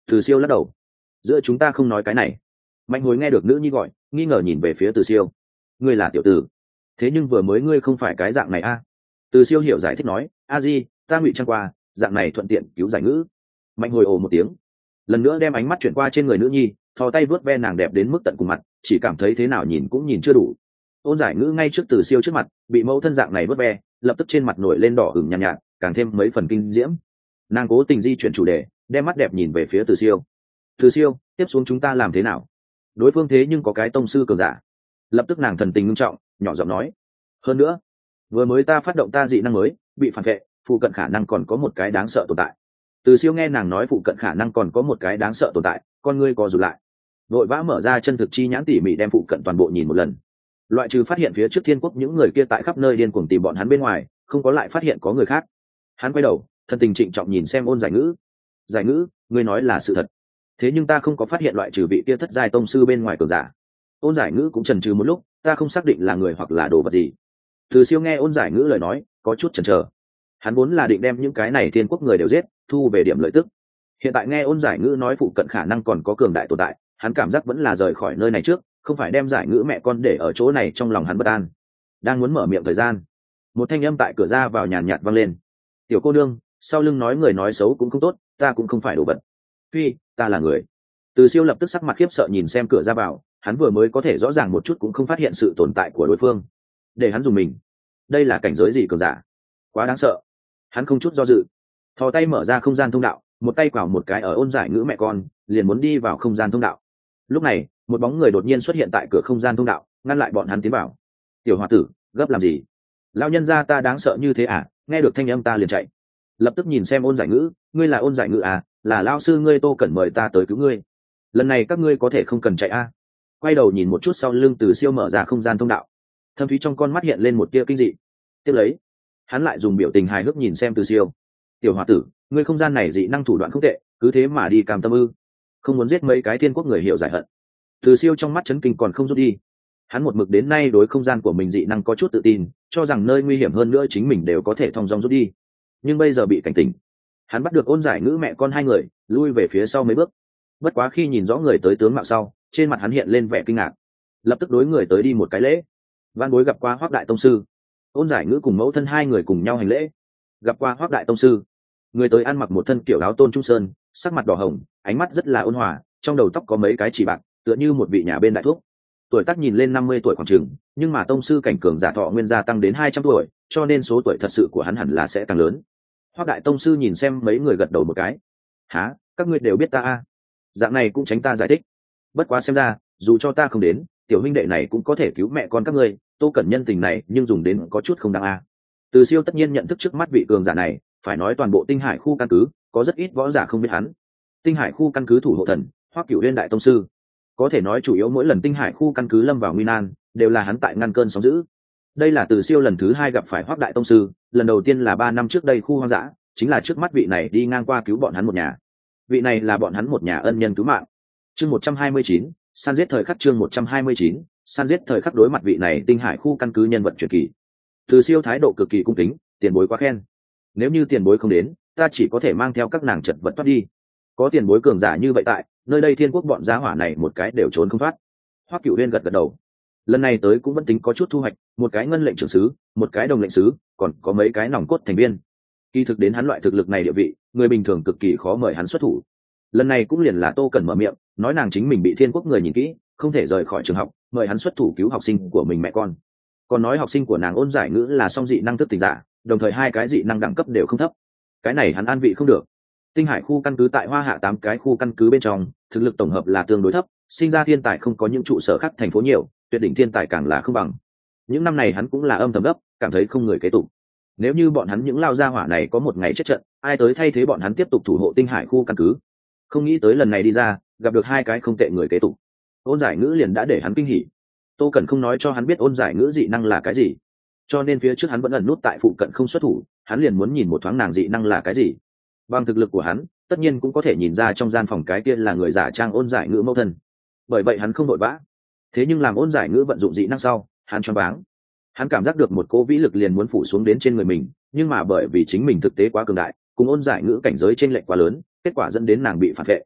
Từ Siêu lắc đầu. Giữa chúng ta không nói cái này. Mạnh Hồi nghe được nữ nhi gọi, nghi ngờ nhìn về phía Từ Siêu. Ngươi là tiểu tử, thế nhưng vừa mới ngươi không phải cái dạng này a. Từ Siêu hiểu giải thích nói, a di, ta ngụy trang qua, dạng này thuận tiện cứu giải ngữ. Mạnh Hồi ồ một tiếng, lần nữa đem ánh mắt chuyển qua trên người nữ nhi, thò tay vớt ve nàng đẹp đến mức tận cùng mặt, chỉ cảm thấy thế nào nhìn cũng nhìn chưa đủ. Ôn giải ngữ ngay trước Từ Siêu trước mặt, bị mẫu thân dạng này vớt ve, lập tức trên mặt nổi lên đỏ ửng nhàn nhạt, càng thêm mấy phần kinh diễm. Nàng cố tình di chuyển chủ đề, đem mắt đẹp nhìn về phía Từ Siêu. Từ Siêu, tiếp xuống chúng ta làm thế nào? Đối phương thế nhưng có cái tông sư cường giả. Lập tức nàng thần tình nghiêm trọng, nhỏ giọng nói. Hơn nữa, vừa mới ta phát động ta dị năng mới, bị phản vệ, phụ cận khả năng còn có một cái đáng sợ tồn tại. Từ Siêu nghe nàng nói phụ cận khả năng còn có một cái đáng sợ tồn tại, con ngươi co rụt lại, vội vã mở ra chân thực chi nhãn tỉ mỉ đem phụ cận toàn bộ nhìn một lần. Loại trừ phát hiện phía trước Thiên Quốc những người kia tại khắp nơi điên cuồng tìm bọn hắn bên ngoài, không có lại phát hiện có người khác. Hắn quay đầu, thần tình trịnh trọng nhìn xem Ôn Giải Ngữ. Giải Ngữ, ngươi nói là sự thật, thế nhưng ta không có phát hiện loại trừ vị kia thất giai tông sư bên ngoài cường giả. Ôn Giải Ngữ cũng chần chừ một lúc, ta không xác định là người hoặc là đồ vật gì. Từ Siêu nghe Ôn Giải Ngữ lời nói, có chút chần chờ. Hắn vốn là định đem những cái này Thiên Quốc người đều giết, thu về điểm lợi tức. Hiện tại nghe Ôn Giải Ngữ nói phụ cận khả năng còn có cường đại tồn tại, hắn cảm giác vẫn là rời khỏi nơi này trước, không phải đem Giải Ngữ mẹ con để ở chỗ này, trong lòng hắn bất an. Đang muốn mở miệng thời gian, một thanh âm tại cửa ra vào nhàn nhạt vang lên. Tiểu cô nương, sau lưng nói người nói xấu cũng không tốt, ta cũng không phải đồ vật. Phi, ta là người. Từ Siêu lập tức sắc mặt khiếp sợ nhìn xem cửa ra vào, hắn vừa mới có thể rõ ràng một chút cũng không phát hiện sự tồn tại của đối phương. Để hắn dùng mình, đây là cảnh giới gì cường giả? Quá đáng sợ. Hắn không chút do dự, thò tay mở ra không gian thông đạo, một tay quào một cái ở Ôn Giải Ngữ mẹ con, liền muốn đi vào không gian thông đạo. Lúc này, một bóng người đột nhiên xuất hiện tại cửa không gian thông đạo, ngăn lại bọn hắn tiến vào. Tiểu hòa tử, gấp làm gì? Lão nhân gia ta đáng sợ như thế à? Nghe được thanh âm ta liền chạy. Lập tức nhìn xem Ôn Giải Ngữ, ngươi là Ôn Giải Ngữ à? Là lão sư ngươi Tô Cẩn mời ta tới cứu ngươi. Lần này các ngươi có thể không cần chạy a. Quay đầu nhìn một chút sau lưng Từ Siêu mở ra không gian thông đạo, thâm thúy trong con mắt hiện lên một tia kinh dị. Tiếp lấy, hắn lại dùng biểu tình hài hước nhìn xem Từ Siêu. Tiểu hòa tử, ngươi không gian này dị năng thủ đoạn không tệ, cứ thế mà đi cam tâm ư? Không muốn giết mấy cái Thiên Quốc người hiểu giải hận? Từ Siêu trong mắt chấn kinh còn không rút đi. Hắn một mực đến nay đối không gian của mình dị năng có chút tự tin, cho rằng nơi nguy hiểm hơn nữa chính mình đều có thể thong dong rút đi. Nhưng bây giờ bị cảnh tỉnh, hắn bắt được Ôn Giải Ngữ mẹ con hai người, lui về phía sau mấy bước. Bất quá khi nhìn rõ người tới tướng mạo sau, trên mặt hắn hiện lên vẻ kinh ngạc, lập tức đối người tới đi một cái lễ. Văn bối gặp qua Hoắc đại tông sư. Ôn Giải Ngữ cùng mẫu thân hai người cùng nhau hành lễ. Gặp qua Hoắc đại tông sư. Người tới ăn mặc một thân kiểu áo tôn trung sơn, sắc mặt đỏ hồng, ánh mắt rất là ôn hòa, trong đầu tóc có mấy cái chỉ bạc, tựa như một vị nhà bên đại thuốc. Tuổi tác nhìn lên 50 tuổi khoảng chừng, nhưng mà tông sư cảnh cường giả thọ nguyên gia tăng đến 200 tuổi, cho nên số tuổi thật sự của hắn hẳn là sẽ tăng lớn. Hoắc đại tông sư nhìn xem mấy người gật đầu một cái. Hả, các ngươi đều biết ta à? Dạng này cũng tránh ta giải thích. Bất quá xem ra, dù cho ta không đến, tiểu huynh đệ này cũng có thể cứu mẹ con các ngươi. Tô Cẩn nhân tình này nhưng dùng đến có chút không đáng a. Từ Siêu tất nhiên nhận thức trước mắt vị cường giả này, phải nói toàn bộ Tinh Hải khu căn cứ có rất ít võ giả không biết hắn. Tinh Hải khu căn cứ thủ hộ thần Hoắc Cửu Uyên đại tông sư, có thể nói chủ yếu mỗi lần Tinh Hải khu căn cứ lâm vào nguy nan, đều là hắn tại ngăn cơn sóng dữ. Đây là Từ Siêu lần thứ 2 gặp phải Hoắc đại tông sư, lần đầu tiên là 3 năm trước đây khu hoang dã, chính là trước mắt vị này đi ngang qua cứu bọn hắn một nhà. Vị này là bọn hắn một nhà ân nhân cứu mạng. Chương 129, săn giết thời khắc. Chương 129, săn giết thời khắc. Đối mặt vị này Tinh Hải khu căn cứ nhân vật truyền kỳ, Từ Siêu thái độ cực kỳ cung kính, tiền bối quá khen. Nếu như tiền bối không đến, ta chỉ có thể mang theo các nàng chật vật thoát đi. Có tiền bối cường giả như vậy tại, nơi đây Thiên Quốc bọn giá hỏa này một cái đều trốn không thoát. Hoắc Cửu Uyên gật gật đầu. Lần này tới cũng vẫn tính có chút thu hoạch, một cái ngân lệnh trưởng sứ, một cái đồng lệnh sứ, còn có mấy cái nòng cốt thành viên. Kỳ thực đến hắn loại thực lực này địa vị, người bình thường cực kỳ khó mời hắn xuất thủ. Lần này cũng liền là Tô Cẩn mở miệng, nói nàng chính mình bị Thiên Quốc người nhìn kỹ, không thể rời khỏi trường học, mời hắn xuất thủ cứu học sinh của mình mẹ con. Còn nói học sinh của nàng Ôn Giải Ngữ là song dị năng thức tỉnh giả, đồng thời hai cái dị năng đẳng cấp đều không thấp. Cái này hắn an vị không được. Tinh Hải khu căn cứ tại Hoa Hạ 8 cái khu căn cứ bên trong, thực lực tổng hợp là tương đối thấp, sinh ra thiên tài không có những trụ sở khác thành phố nhiều, tuyệt đỉnh thiên tài càng là không bằng. Những năm này hắn cũng là âm thầm gấp, cảm thấy không người kế tục. Nếu như bọn hắn những lao gia hỏa này có một ngày chết trận, ai tới thay thế bọn hắn tiếp tục thủ hộ Tinh Hải khu căn cứ. Không nghĩ tới lần này đi ra, gặp được hai cái không tệ người kế tục. Ôn Giải Ngữ liền đã để hắn kinh hỉ. Tô Cẩn không nói cho hắn biết Ôn Giải Ngữ dị năng là cái gì, cho nên phía trước hắn vẫn ẩn nút tại phụ cận không xuất thủ, hắn liền muốn nhìn một thoáng nàng dị năng là cái gì. Bằng thực lực của hắn, tất nhiên cũng có thể nhìn ra trong gian phòng cái kia là người giả trang Ôn Giải Ngữ mẫu thân. Bởi vậy hắn không vội vã. Thế nhưng làm Ôn Giải Ngữ vận dụng dị năng sau, hắn choáng váng. Hắn cảm giác được một cỗ vĩ lực liền muốn phủ xuống đến trên người mình, nhưng mà bởi vì chính mình thực tế quá cường đại, cùng Ôn Giải Ngữ cảnh giới chênh lệch quá lớn, kết quả dẫn đến nàng bị phản vệ.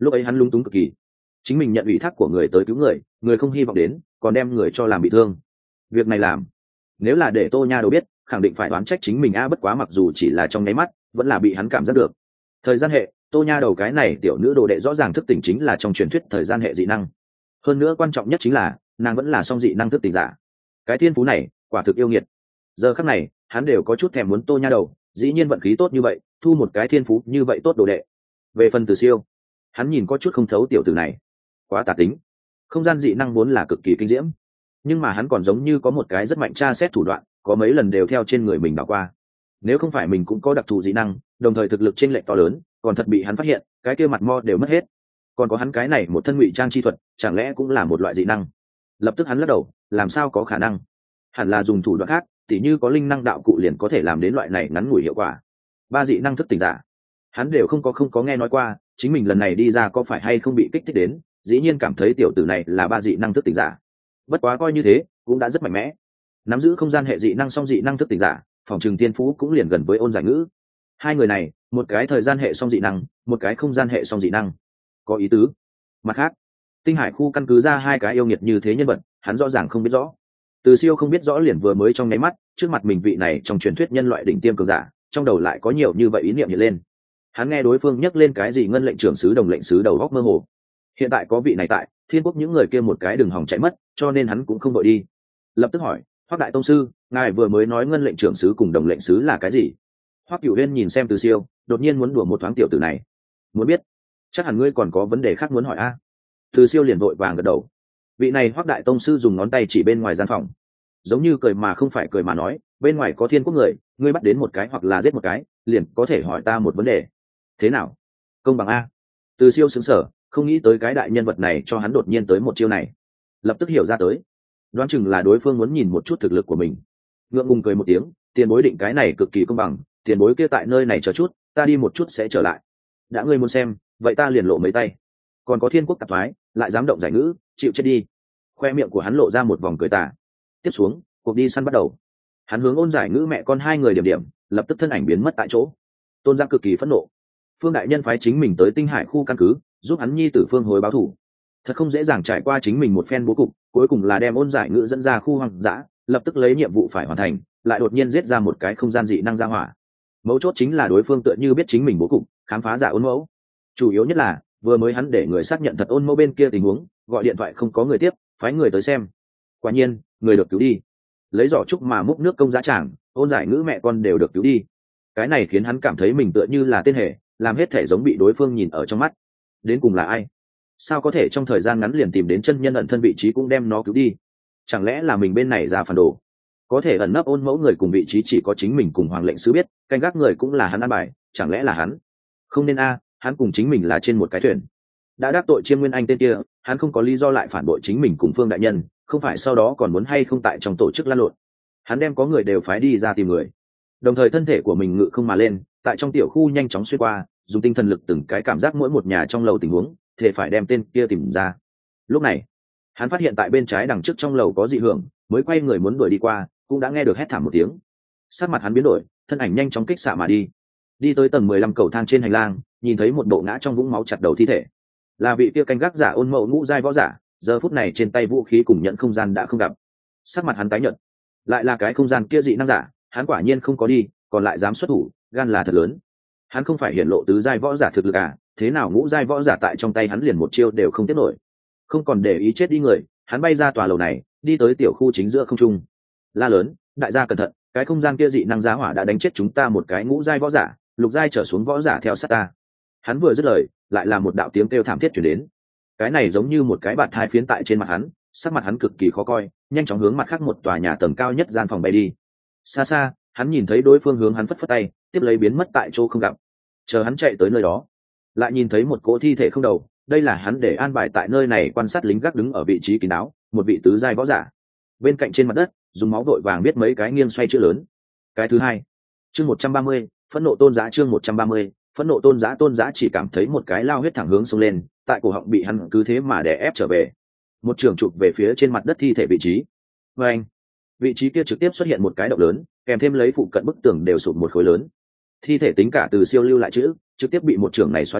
lúc ấy hắn lung túng cực kỳ, chính mình nhận ủy thác của người tới cứu người, người không hy vọng đến còn đem người cho làm bị thương. Việc này làm nếu là để Tô Nha Đầu biết khẳng định phải đoán trách chính mình bất quá mặc dù chỉ là trong nháy mắt vẫn là bị hắn cảm giác được. Thời gian hệ, Tô Nha Đầu cái này tiểu nữ đồ đệ rõ ràng thức tỉnh chính là trong truyền thuyết thời gian hệ dị năng, hơn nữa quan trọng nhất chính là nàng vẫn là song dị năng thức tỉnh giả. Cái thiên phú này quả thực yêu nghiệt. Giờ khắc này hắn đều có chút thèm muốn Tô Nha Đầu, dĩ nhiên vận khí tốt như vậy thu một cái thiên phú như vậy tốt đồ đệ. Về phần Từ Siêu, hắn nhìn có chút không thấu tiểu tử này, quá tà tính. Không gian dị năng vốn là cực kỳ kinh diễm, nhưng mà hắn còn giống như có một cái rất mạnh tra xét thủ đoạn, có mấy lần đều theo trên người mình đảo qua. Nếu không phải mình cũng có đặc thù dị năng, đồng thời thực lực chênh lệch to lớn, còn thật bị hắn phát hiện, cái kia mặt mo đều mất hết. Còn có hắn cái này một thân ngụy trang chi thuật, chẳng lẽ cũng là một loại dị năng? Lập tức hắn lắc đầu, làm sao có khả năng? Hẳn là dùng thủ đoạn khác, tỉ như có linh năng đạo cụ liền có thể làm đến loại này ngắn ngủi hiệu quả. Ba dị năng thức tỉnh giả, hắn đều không có nghe nói qua, chính mình lần này đi ra có phải hay không bị kích thích đến, dĩ nhiên cảm thấy tiểu tử này là ba dị năng thức tỉnh giả. Bất quá coi như thế, cũng đã rất mạnh mẽ. Nắm giữ không gian hệ dị năng song dị năng thức tỉnh giả, phòng trường tiên phú cũng liền gần với Ôn Giải Ngữ. Hai người này, một cái thời gian hệ song dị năng, một cái không gian hệ song dị năng, có ý tứ. Mặt khác, Tinh Hải khu căn cứ ra hai cái yêu nghiệt như thế nhân vật, hắn rõ ràng không biết rõ. Từ Siêu không biết rõ liền vừa mới trong nháy mắt, trước mặt mình vị này trong truyền thuyết nhân loại đỉnh tiêm cường giả, trong đầu lại có nhiều như vậy ý niệm hiện lên. Hắn nghe đối phương nhắc lên cái gì ngân lệnh trưởng sứ đồng lệnh sứ đầu góc mơ hồ. Hiện tại có vị này tại, Thiên Quốc những người kia một cái đừng hòng chạy mất, cho nên hắn cũng không vội đi. Lập tức hỏi, Hoắc đại tông sư, ngài vừa mới nói ngân lệnh trưởng sứ cùng đồng lệnh sứ là cái gì? Hoắc Cửu Huyên nhìn xem Từ Siêu, đột nhiên muốn đùa một thoáng tiểu tử này. Muốn biết? Chắc hẳn ngươi còn có vấn đề khác muốn hỏi a. Từ Siêu liền vội vàng gật đầu. Vị này Hoắc đại tông sư dùng ngón tay chỉ bên ngoài gian phòng, giống như cười mà không phải cười mà nói, bên ngoài có Thiên Quốc người, ngươi bắt đến một cái hoặc là giết một cái, liền có thể hỏi ta một vấn đề. Thế nào? Công bằng a? Từ Siêu sững sờ, không nghĩ tới cái đại nhân vật này cho hắn đột nhiên tới một chiêu này, lập tức hiểu ra tới, đoán chừng là đối phương muốn nhìn một chút thực lực của mình. Ngượng ngùng cười một tiếng, tiền bối định cái này cực kỳ công bằng, tiền bối kia tại nơi này chờ chút, ta đi một chút sẽ trở lại. Đã ngươi muốn xem, vậy ta liền lộ mấy tay. Còn có Thiên Quốc tạp thoái, lại dám động Giải Ngữ, chịu chết đi. Khoe miệng của hắn lộ ra một vòng cười tà. Tiếp xuống, cuộc đi săn bắt đầu. Hắn hướng Ôn Giải Ngữ mẹ con hai người điểm điểm, lập tức thân ảnh biến mất tại chỗ. Tôn Giang cực kỳ phẫn nộ. Phương đại nhân phái chính mình tới Tinh Hải khu căn cứ, giúp hắn nhi tử Phương Hối báo thù. Thật không dễ dàng trải qua chính mình một phen bố cục, cuối cùng là đem Ôn Giải Ngữ dẫn ra khu hoang dã, lập tức lấy nhiệm vụ phải hoàn thành, lại đột nhiên giết ra một cái không gian dị năng ra hỏa. Mấu chốt chính là đối phương tựa như biết chính mình bố cục, khám phá giả Ôn Mẫu. Chủ yếu nhất là vừa mới hắn để người xác nhận thật Ôn Mẫu bên kia tình huống, gọi điện thoại không có người tiếp, phái người tới xem. Quả nhiên, người được cứu đi. Lấy giỏ trúc mà múc nước công giá tràng, Ôn Giải Ngữ mẹ con đều được cứu đi. Cái này khiến hắn cảm thấy mình tựa như là tên hề, làm hết thể giống bị đối phương nhìn ở trong mắt. Đến cùng là ai? Sao có thể trong thời gian ngắn liền tìm đến chân nhân ẩn thân vị trí cũng đem nó cứu đi? Chẳng lẽ là mình bên này ra phản đồ? Có thể ẩn nấp Ôn Mẫu người cùng vị trí chỉ có chính mình cùng Hoàng lệnh sứ biết, canh gác người cũng là hắn ăn bài, chẳng lẽ là hắn? Không nên hắn cùng chính mình là trên một cái thuyền. Đã đắc tội Chiêm Nguyên Anh tên kia, hắn không có lý do lại phản bội chính mình cùng Phương đại nhân, không phải sau đó còn muốn hay không tại trong tổ chức lan lộn. Hắn đem có người đều phái đi ra tìm người, đồng thời thân thể của mình ngự không mà lên, tại trong tiểu khu nhanh chóng xuyên qua, dùng tinh thần lực từng cái cảm giác mỗi một nhà trong lầu tình huống, thể phải đem tên kia tìm ra. Lúc này hắn phát hiện tại bên trái đằng trước trong lầu có dị hưởng, mới quay người muốn đuổi đi qua, cũng đã nghe được hét thảm một tiếng. Sắc mặt hắn biến đổi, thân ảnh nhanh chóng kích xạ mà đi tới tầng 15 cầu thang trên hành lang, nhìn thấy một bộ ngã trong vũng máu chặt đầu thi thể, là vị kia canh gác giả Ôn Mẫu ngũ giai võ giả. Giờ phút này trên tay vũ khí cùng nhận không gian đã không gặp, sắc mặt hắn tái nhợt. Lại là cái không gian kia dị năng giả, hắn quả nhiên không có đi, còn lại dám xuất thủ, gan là thật lớn. Hắn không phải hiển lộ tứ giai võ giả thực lực thế nào ngũ giai võ giả tại trong tay hắn liền một chiêu đều không tiếp nổi. Không còn để ý chết đi người, hắn bay ra tòa lầu này, đi tới tiểu khu chính giữa không trung, la lớn, đại gia cẩn thận, cái không gian kia dị năng giá hỏa đã đánh chết chúng ta một cái ngũ giai võ giả, lục giai trở xuống võ giả theo sát ta. Hắn vừa dứt lời, lại là một đạo tiếng kêu thảm thiết truyền đến. Cái này giống như một cái bạt hai phiến tại trên mặt hắn, sắc mặt hắn cực kỳ khó coi, nhanh chóng hướng mặt khác một tòa nhà tầng cao nhất gian phòng bay đi. Xa xa, hắn nhìn thấy đối phương hướng hắn phất phất tay, tiếp lấy biến mất tại chỗ không gặp. Chờ hắn chạy tới nơi đó, lại nhìn thấy một cỗ thi thể không đầu, đây là hắn để an bài tại nơi này quan sát lính gác đứng ở vị trí kín đáo, một vị tứ giai võ giả. Bên cạnh trên mặt đất, dùng máu vội vàng viết mấy cái nghiêng xoay chữ lớn. Cái thứ hai, chương 130, phẫn nộ tôn giá, chương 130, phẫn nộ tôn giá chỉ cảm thấy một cái lao huyết thẳng hướng xông lên, tại cổ họng bị hắn cứ thế mà đè ép trở về. Một trường chụp về phía trên mặt đất thi thể vị trí. Và anh, vị trí kia trực tiếp xuất hiện một cái động lớn, kèm thêm lấy phụ cận bức tường đều sụp một khối lớn. Thi thể tính cả Từ Siêu lưu lại chữ, trực tiếp bị một trường này xóa đi,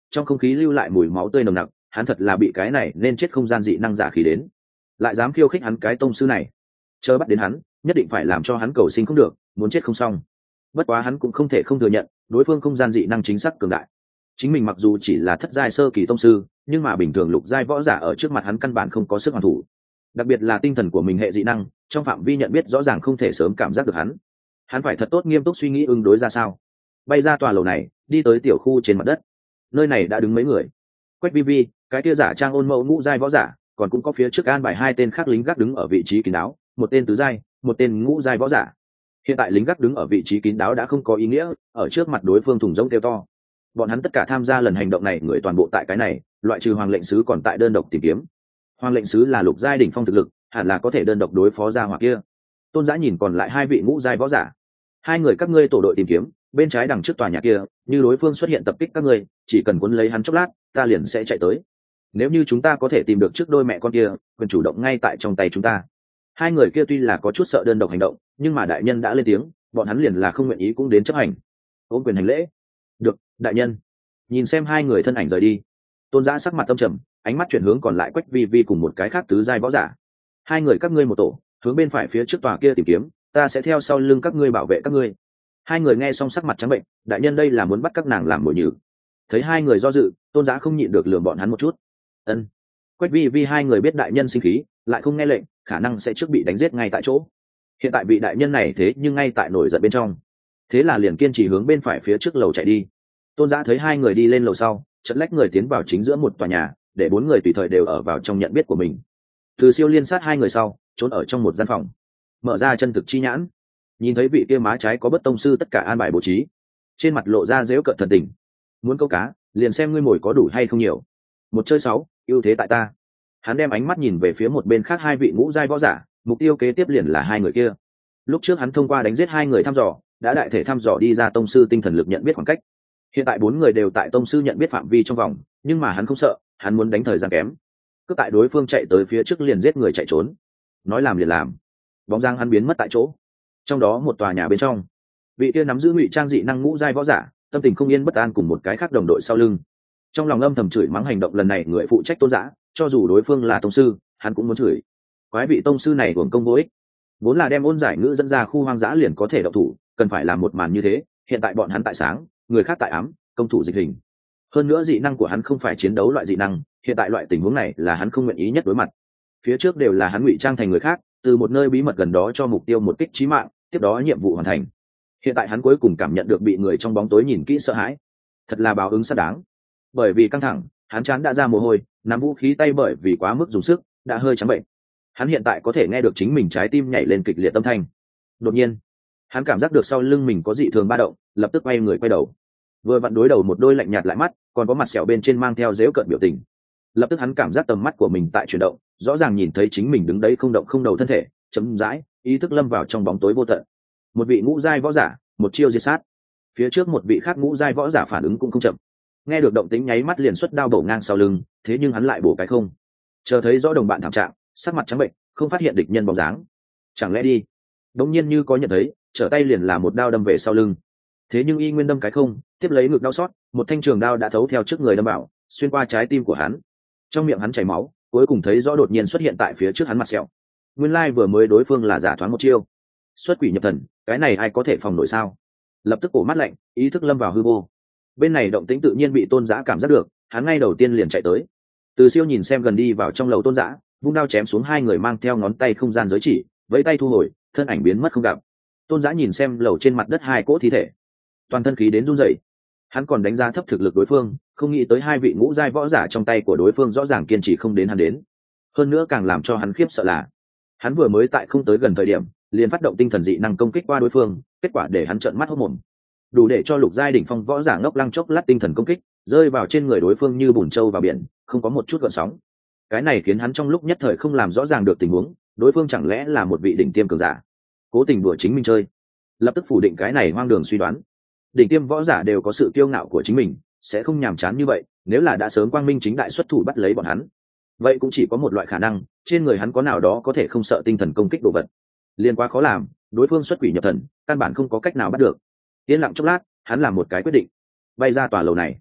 trong không khí lưu lại mùi máu tươi nồng nặc. Hắn thật là bị cái này nên chết không gian dị năng giả khí đến, lại dám khiêu khích hắn cái tông sư này. Chờ bắt đến hắn, nhất định phải làm cho hắn cầu sinh không được, muốn chết không xong. Bất quá hắn cũng không thể không thừa nhận, đối phương không gian dị năng chính xác cường đại. Chính mình mặc dù chỉ là thất giai sơ kỳ tông sư, nhưng mà bình thường lục giai võ giả ở trước mặt hắn căn bản không có sức hoàn thủ. Đặc biệt là tinh thần của mình hệ dị năng, trong phạm vi nhận biết rõ ràng không thể sớm cảm giác được hắn. Hắn phải thật tốt nghiêm túc suy nghĩ ứng đối ra sao. Bay ra tòa lầu này, đi tới tiểu khu trên mặt đất. Nơi này đã đứng mấy người. Quách vi vi, cái kia giả trang ôn mẫu ngũ giai võ giả, còn cũng có phía trước an bài hai tên khác lính gác đứng ở vị trí kín đáo, một tên tứ giai, một tên ngũ giai võ giả. Hiện tại lính gác đứng ở vị trí kín đáo đã không có ý nghĩa, ở trước mặt đối phương thùng rỗng kêu to. Bọn hắn tất cả tham gia lần hành động này người toàn bộ tại cái này, loại trừ hoàng lệnh sứ còn tại đơn độc tìm kiếm. Hoàng lệnh sứ là lục giai đỉnh phong thực lực, hẳn là có thể đơn độc đối phó ra hỏa kia. Tôn Giã nhìn còn lại hai vị ngũ giai võ giả. Hai người các ngươi tổ đội tìm kiếm, bên trái đằng trước tòa nhà kia, như đối phương xuất hiện tập kích các ngươi, chỉ cần cuốn lấy hắn chốc lát, ta liền sẽ chạy tới. Nếu như chúng ta có thể tìm được trước đôi mẹ con kia, quyền chủ động ngay tại trong tay chúng ta. Hai người kia tuy là có chút sợ đơn độc hành động, nhưng mà đại nhân đã lên tiếng, bọn hắn liền là không nguyện ý cũng đến chấp hành. Ôm quyền hành lễ. Được, đại nhân. Nhìn xem hai người thân ảnh rời đi, Tôn Giã sắc mặt tâm trầm, ánh mắt chuyển hướng còn lại Quách vi vi cùng một cái khác tứ giai võ giả. Hai người các ngươi một tổ, hướng bên phải phía trước tòa kia tìm kiếm, ta sẽ theo sau lưng các ngươi bảo vệ các ngươi. Hai người nghe xong sắc mặt trắng bệnh, đại nhân đây là muốn bắt các nàng làm mồi nhử. Thấy hai người do dự, Tôn Giã không nhịn được lườm bọn hắn một chút. Ân. Quách vi vi hai người biết đại nhân sinh khí, lại không nghe lệnh, khả năng sẽ trước bị đánh giết ngay tại chỗ. Hiện tại bị đại nhân này thế nhưng ngay tại nổi giận bên trong, thế là liền kiên trì hướng bên phải phía trước lầu chạy đi. Tôn Giã thấy hai người đi lên lầu sau, chợt lách người tiến vào chính giữa một tòa nhà, để bốn người tùy thời đều ở vào trong nhận biết của mình. Từ Siêu liên sát hai người sau, trốn ở trong một gian phòng, mở ra chân thực chi nhãn, nhìn thấy vị kia má trái có bất tông sư tất cả an bài bố trí, trên mặt lộ ra dễu cợt thần tình. Muốn câu cá, liền xem ngươi mồi có đủ hay không nhiều. Một chơi sáu, ưu thế tại ta. Hắn đem ánh mắt nhìn về phía một bên khác hai vị ngũ giai võ giả, mục tiêu kế tiếp liền là hai người kia. Lúc trước hắn thông qua đánh giết hai người thăm dò, đã đại thể thăm dò đi ra tông sư tinh thần lực nhận biết khoảng cách. Hiện tại bốn người đều tại tông sư nhận biết phạm vi trong vòng, nhưng mà hắn không sợ, hắn muốn đánh thời gian kém. Cứ tại đối phương chạy tới phía trước liền giết người chạy trốn. Nói làm liền làm. Bóng dáng hắn biến mất tại chỗ. Trong đó một tòa nhà bên trong, vị kia nắm giữ ngụy trang dị năng ngũ giai võ giả, tâm tình không yên bất an cùng một cái khác đồng đội sau lưng. Trong lòng âm thầm chửi mắng hành động lần này người phụ trách Tôn Giã, cho dù đối phương là tông sư, hắn cũng muốn chửi. Quái vị tông sư này hưởng công vô ích, vốn là đem ôn giải ngữ dẫn ra khu hoang dã liền có thể động thủ, cần phải làm một màn như thế. Hiện tại bọn hắn tại sáng, người khác tại ám, công thủ dịch hình. Hơn nữa dị năng của hắn không phải chiến đấu loại dị năng, hiện tại loại tình huống này là hắn không nguyện ý nhất đối mặt. Phía trước đều là hắn ngụy trang thành người khác, từ một nơi bí mật gần đó cho mục tiêu một kích chí mạng, tiếp đó nhiệm vụ hoàn thành. Hiện tại hắn cuối cùng cảm nhận được bị người trong bóng tối nhìn kỹ sợ hãi, thật là báo ứng xác đáng. Bởi vì căng thẳng, hắn trán đã ra mồ hôi, nắm vũ khí tay bởi vì quá mức dùng sức đã hơi trắng bệnh. Hắn hiện tại có thể nghe được chính mình trái tim nhảy lên kịch liệt âm thanh. Đột nhiên hắn cảm giác được sau lưng mình có dị thường ba động, lập tức quay người quay đầu. Vừa vặn đối đầu một đôi lạnh nhạt lại mắt, còn có mặt sẹo bên trên mang theo dễu cợt biểu tình. Lập tức hắn cảm giác tầm mắt của mình tại chuyển động, rõ ràng nhìn thấy chính mình đứng đấy không động không đầu thân thể, chấm dãi, ý thức lâm vào trong bóng tối vô tận. Một vị ngũ giai võ giả, một chiêu diệt sát. Phía trước một vị khác ngũ giai võ giả phản ứng cũng không chậm, nghe được động tĩnh nháy mắt liền xuất đao bổ ngang sau lưng, thế nhưng hắn lại bổ cái không. Chờ thấy rõ đồng bạn thảm trạng, sắc mặt trắng bệnh, không phát hiện địch nhân bóng dáng. Chẳng lẽ đi? Đống nhiên như có nhận thấy, trở tay liền là một đao đâm về sau lưng. Thế nhưng y nguyên đâm cái không, tiếp lấy ngực đau xót, một thanh trường đao đã thấu theo trước người đâm vào, xuyên qua trái tim của hắn. Trong miệng hắn chảy máu, cuối cùng thấy rõ đột nhiên xuất hiện tại phía trước hắn mặt sẹo. Nguyên lai vừa mới đối phương là giả thoáng một chiêu. Xuất quỷ nhập thần, cái này ai có thể phòng nổi sao? Lập tức cổ mắt lạnh, ý thức lâm vào hư vô. Bên này động tĩnh tự nhiên bị Tôn Giã cảm giác được, hắn ngay đầu tiên liền chạy tới. Từ Siêu nhìn xem gần đi vào trong lầu Tôn Giã, vung đao chém xuống hai người mang theo ngón tay không gian giới chỉ, vẫy tay thu hồi, thân ảnh biến mất không gặp. Tôn Giã nhìn xem lầu trên mặt đất hai cỗ thi thể, toàn thân khí đến run rẩy. Hắn còn đánh giá thấp thực lực đối phương, không nghĩ tới hai vị ngũ giai võ giả trong tay của đối phương rõ ràng kiên trì không đến hắn đến. Hơn nữa càng làm cho hắn khiếp sợ là, hắn vừa mới tại không tới gần thời điểm, liền phát động tinh thần dị năng công kích qua đối phương, kết quả để hắn trợn mắt hốt mồm. Đủ để cho lục giai đỉnh phong võ giả ngốc lăng chốc lát tinh thần công kích, rơi vào trên người đối phương như bùn trâu vào biển, không có một chút gợn sóng. Cái này khiến hắn trong lúc nhất thời không làm rõ ràng được tình huống, đối phương chẳng lẽ là một vị đỉnh tiêm cường giả, cố tình đùa chính mình chơi. Lập tức phủ định cái này hoang đường suy đoán. Đỉnh tiêm võ giả đều có sự kiêu ngạo của chính mình, sẽ không nhàm chán như vậy. Nếu là đã sớm quang minh chính đại xuất thủ bắt lấy bọn hắn, vậy cũng chỉ có một loại khả năng, trên người hắn có nào đó có thể không sợ tinh thần công kích đồ vật. Liên quá khó làm, đối phương xuất quỷ nhập thần, căn bản không có cách nào bắt được. Yên lặng chốc lát, hắn làm một cái quyết định, bay ra tòa lầu này.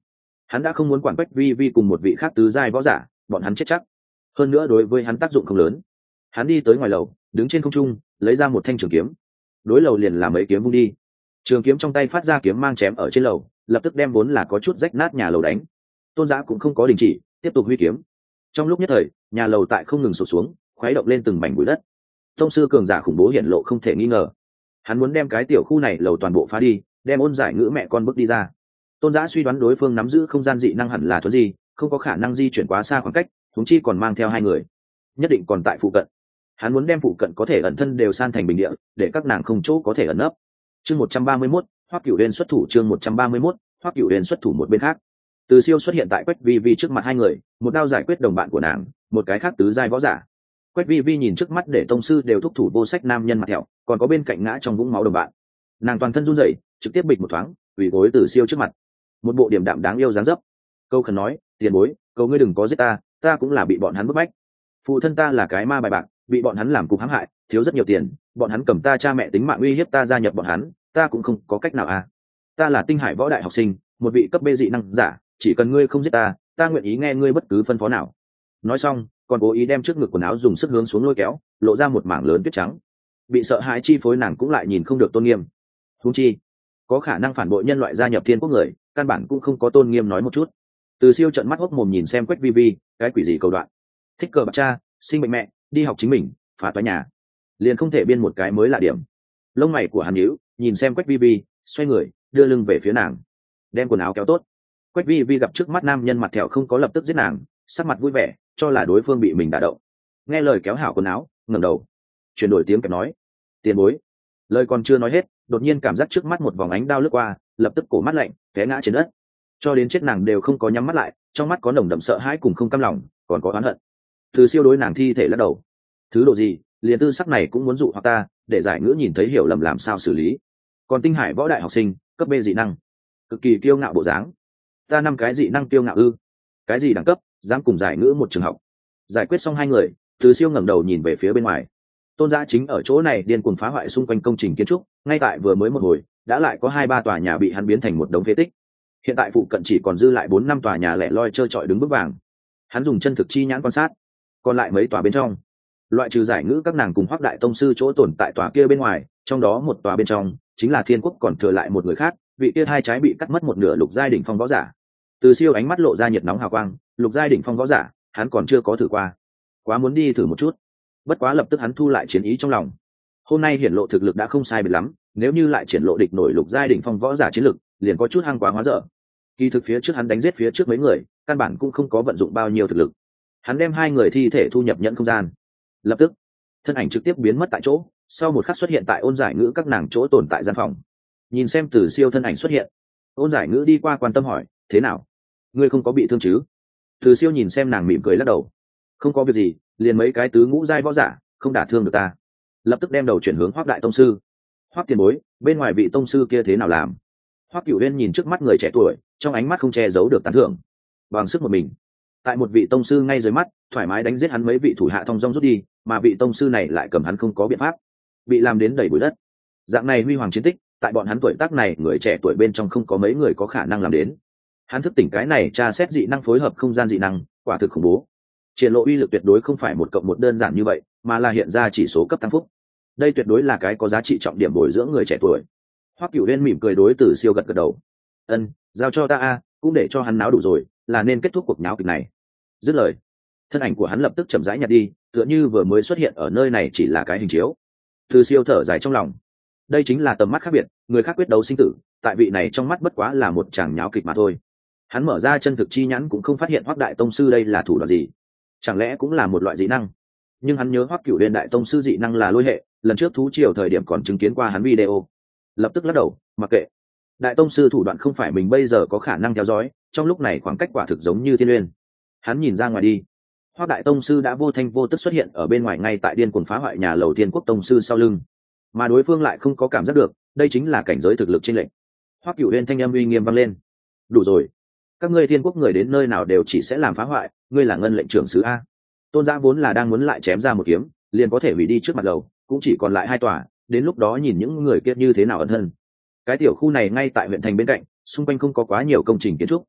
Hắn đã không muốn quản Quách Vi Vi cùng một vị khác tứ giai võ giả, bọn hắn chết chắc. Hơn nữa đối với hắn tác dụng không lớn. Hắn đi tới ngoài lầu, đứng trên không trung, lấy ra một thanh trường kiếm. Đối lầu liền làm mấy kiếm vung đi. Trường kiếm trong tay phát ra kiếm mang chém ở trên lầu, lập tức đem vốn là có chút rách nát nhà lầu đánh. Tôn Giã cũng không có đình chỉ, tiếp tục huy kiếm. Trong lúc nhất thời, nhà lầu tại không ngừng sụp xuống, khuấy động lên từng mảnh bụi đất. Tông sư cường giả khủng bố hiển lộ không thể nghi ngờ. Hắn muốn đem cái tiểu khu này lầu toàn bộ phá đi, đem Ôn Giải Ngữ mẹ con bước đi ra. Tôn Giã suy đoán đối phương nắm giữ không gian dị năng hẳn là thuần gì, không có khả năng di chuyển quá xa khoảng cách, huống chi còn mang theo hai người, nhất định còn tại phụ cận. Hắn muốn đem phụ cận có thể ẩn thân đều san thành bình địa, để các nàng không chỗ có thể ẩn nấp. Chương 131, Hoắc Cửu Uyên xuất thủ. Chương 131, Hoắc Cửu Uyên xuất thủ. Một bên khác, Từ Siêu xuất hiện tại Quách Vi Vi trước mặt hai người, một đao giải quyết đồng bạn của nàng, một cái khác tứ giai võ giả. Quách Vi Vi nhìn trước mắt để tông sư đều thúc thủ vô sách nam nhân mặt thẹo, còn có bên cạnh ngã trong vũng máu đồng bạn, nàng toàn thân run rẩy, trực tiếp bịch một thoáng, quỳ gối Từ Siêu trước mặt, một bộ điềm đạm đáng yêu dáng dấp. Câu khẩn nói, tiền bối, cầu ngươi đừng có giết ta, ta cũng là bị bọn hắn bức bách. Phụ thân ta là cái ma bài bạc, bị bọn hắn làm cục hãm hại, thiếu rất nhiều tiền, bọn hắn cầm ta cha mẹ tính mạng uy hiếp ta gia nhập bọn hắn, ta cũng không có cách nào à. Ta là Tinh Hải võ đại học sinh, một vị cấp bê dị năng giả, chỉ cần ngươi không giết ta, ta nguyện ý nghe ngươi bất cứ phân phó nào. Nói xong, còn cố ý đem trước ngực quần áo dùng sức hướng xuống lôi kéo, lộ ra một mảng lớn tuyết trắng. Bị sợ hãi chi phối nàng cũng lại nhìn không được tôn nghiêm. Huống chi, có khả năng phản bội nhân loại gia nhập thiên quốc người, căn bản cũng không có tôn nghiêm nói một chút. Từ Siêu trợn mắt hốc mồm nhìn xem Quách Vi Vi, cái quỷ gì cầu đoạn. Thích cờ bạc cha, sinh bệnh mẹ, đi học chính mình, phá toái nhà, liền không thể biên một cái mới là điểm. Lông mày của hắn nhíu, nhìn xem Quách Vi Vi, xoay người, đưa lưng về phía nàng, đem quần áo kéo tốt. Quách Vi Vi gặp trước mắt nam nhân mặt thẹo không có lập tức giết nàng, sắc mặt vui vẻ, cho là đối phương bị mình đả động. Nghe lời kéo hảo quần áo, ngẩng đầu, chuyển đổi tiếng kẹp nói, tiền bối. Lời còn chưa nói hết, đột nhiên cảm giác trước mắt một vòng ánh đao lướt qua, lập tức cổ mắt lạnh, té ngã trên đất. Cho đến chết nàng đều không có nhắm mắt lại, trong mắt có nồng đậm sợ hãi cùng không cam lòng, còn có oán hận. Từ Siêu đối nàng thi thể lắc đầu, thứ độ gì, liền tư sắc này cũng muốn dụ hoặc ta, để Giải Ngữ nhìn thấy hiểu lầm làm sao xử lý. Còn Tinh Hải võ đại học sinh, cấp B dị năng, cực kỳ kiêu ngạo bộ dáng. Ta 5 cái dị năng kiêu ngạo ư? Cái gì đẳng cấp, dám cùng Giải Ngữ một trường học? Giải quyết xong hai người, Từ Siêu ngẩng đầu nhìn về phía bên ngoài. Tôn Giã chính ở chỗ này điên cuồng phá hoại xung quanh công trình kiến trúc, ngay tại vừa mới một hồi, đã lại có 2-3 tòa nhà bị hắn biến thành một đống phế tích. Hiện tại phụ cận chỉ còn dư lại 4-5 tòa nhà lẻ loi trơ trọi đứng bước vàng. Hắn dùng chân thực chi nhãn quan sát, còn lại mấy tòa bên trong, loại trừ Giải Ngữ các nàng cùng Hoắc đại tông sư chỗ tồn tại tòa kia bên ngoài, trong đó một tòa bên trong chính là Thiên Quốc còn thừa lại một người khác, vị kia hai trái bị cắt mất một nửa lục giai đỉnh phong võ giả. Từ Siêu ánh mắt lộ ra nhiệt nóng hào quang, lục giai đỉnh phong võ giả, hắn còn chưa có thử qua, quá muốn đi thử một chút. Bất quá lập tức hắn thu lại chiến ý trong lòng. Hôm nay hiển lộ thực lực đã không sai biệt lắm, nếu như lại triển lộ địch nổi lục giai đỉnh phong võ giả chiến lực, liền có chút hăng quá hóa dở. Kỳ thực phía trước hắn đánh giết phía trước mấy người, căn bản cũng không có vận dụng bao nhiêu thực lực. Hắn đem hai người thi thể thu nhập nhận không gian, lập tức thân ảnh trực tiếp biến mất tại chỗ, sau một khắc xuất hiện tại Ôn Giải Ngữ các nàng chỗ tồn tại gian phòng. Nhìn xem Từ Siêu thân ảnh xuất hiện, Ôn Giải Ngữ đi qua quan tâm hỏi, thế nào, ngươi không có bị thương chứ? Từ Siêu nhìn xem nàng mỉm cười lắc đầu, không có việc gì, liền mấy cái tứ ngũ giai võ giả, không đả thương được ta. Lập tức đem đầu chuyển hướng Hoắc đại tông sư. Hoắc tiền bối, bên ngoài vị tông sư kia thế nào làm? Hoắc Cửu Uyên nhìn trước mắt người trẻ tuổi, trong ánh mắt không che giấu được tán thưởng. Bằng sức một mình, tại một vị tông sư ngay dưới mắt, thoải mái đánh giết hắn mấy vị thủ hạ thong dong rút đi, mà vị tông sư này lại cầm hắn không có biện pháp, bị làm đến đầy bụi đất. Dạng này huy hoàng chiến tích, tại bọn hắn tuổi tác này, người trẻ tuổi bên trong không có mấy người có khả năng làm đến. Hắn thức tỉnh cái này tra xét dị năng phối hợp không gian dị năng, quả thực khủng bố. Triển lộ uy lực tuyệt đối không phải 1+1 đơn giản như vậy, mà là hiện ra chỉ số cấp tăng phúc. Đây tuyệt đối là cái có giá trị trọng điểm bồi dưỡng người trẻ tuổi. Hoắc Cửu Uyên mỉm cười đối Từ Siêu gật gật đầu. Ân, giao cho ta a, cũng để cho hắn náo đủ rồi, là nên kết thúc cuộc nháo kịch này. Dứt lời, thân ảnh của hắn lập tức chậm rãi nhạt đi, tựa như vừa mới xuất hiện ở nơi này chỉ là cái hình chiếu. Từ Siêu thở dài trong lòng. Đây chính là tầm mắt khác biệt, người khác quyết đấu sinh tử, tại vị này trong mắt bất quá là một chàng nháo kịch mà thôi. Hắn mở ra chân thực chi nhãn cũng không phát hiện Hoắc đại tông sư đây là thủ đoạn gì, chẳng lẽ cũng là một loại dị năng? Nhưng hắn nhớ Hoắc Cửu Uyên đại tông sư dị năng là lôi hệ, lần trước thú triều thời điểm còn chứng kiến qua hắn video. Lập tức lắc đầu, mặc kệ. Đại tông sư thủ đoạn không phải mình bây giờ có khả năng theo dõi, trong lúc này khoảng cách quả thực giống như thiên uyên. Hắn nhìn ra ngoài đi, Hoắc đại tông sư đã vô thanh vô tức xuất hiện ở bên ngoài ngay tại điên cuồng phá hoại nhà lầu Thiên Quốc tông sư sau lưng, mà đối phương lại không có cảm giác được, đây chính là cảnh giới thực lực trên lệnh. Hoắc Cửu Uyên thanh âm uy nghiêm vang lên, đủ rồi, các ngươi Thiên Quốc người đến nơi nào đều chỉ sẽ làm phá hoại, ngươi là ngân lệnh trưởng sứ a. Tôn Giã vốn là đang muốn lại chém ra một kiếm, liền có thể hủy đi trước mặt lầu, cũng chỉ còn lại 2 tòa, đến lúc đó nhìn những người kia như thế nào ẩn thân. Cái tiểu khu này ngay tại huyện thành bên cạnh, xung quanh không có quá nhiều công trình kiến trúc,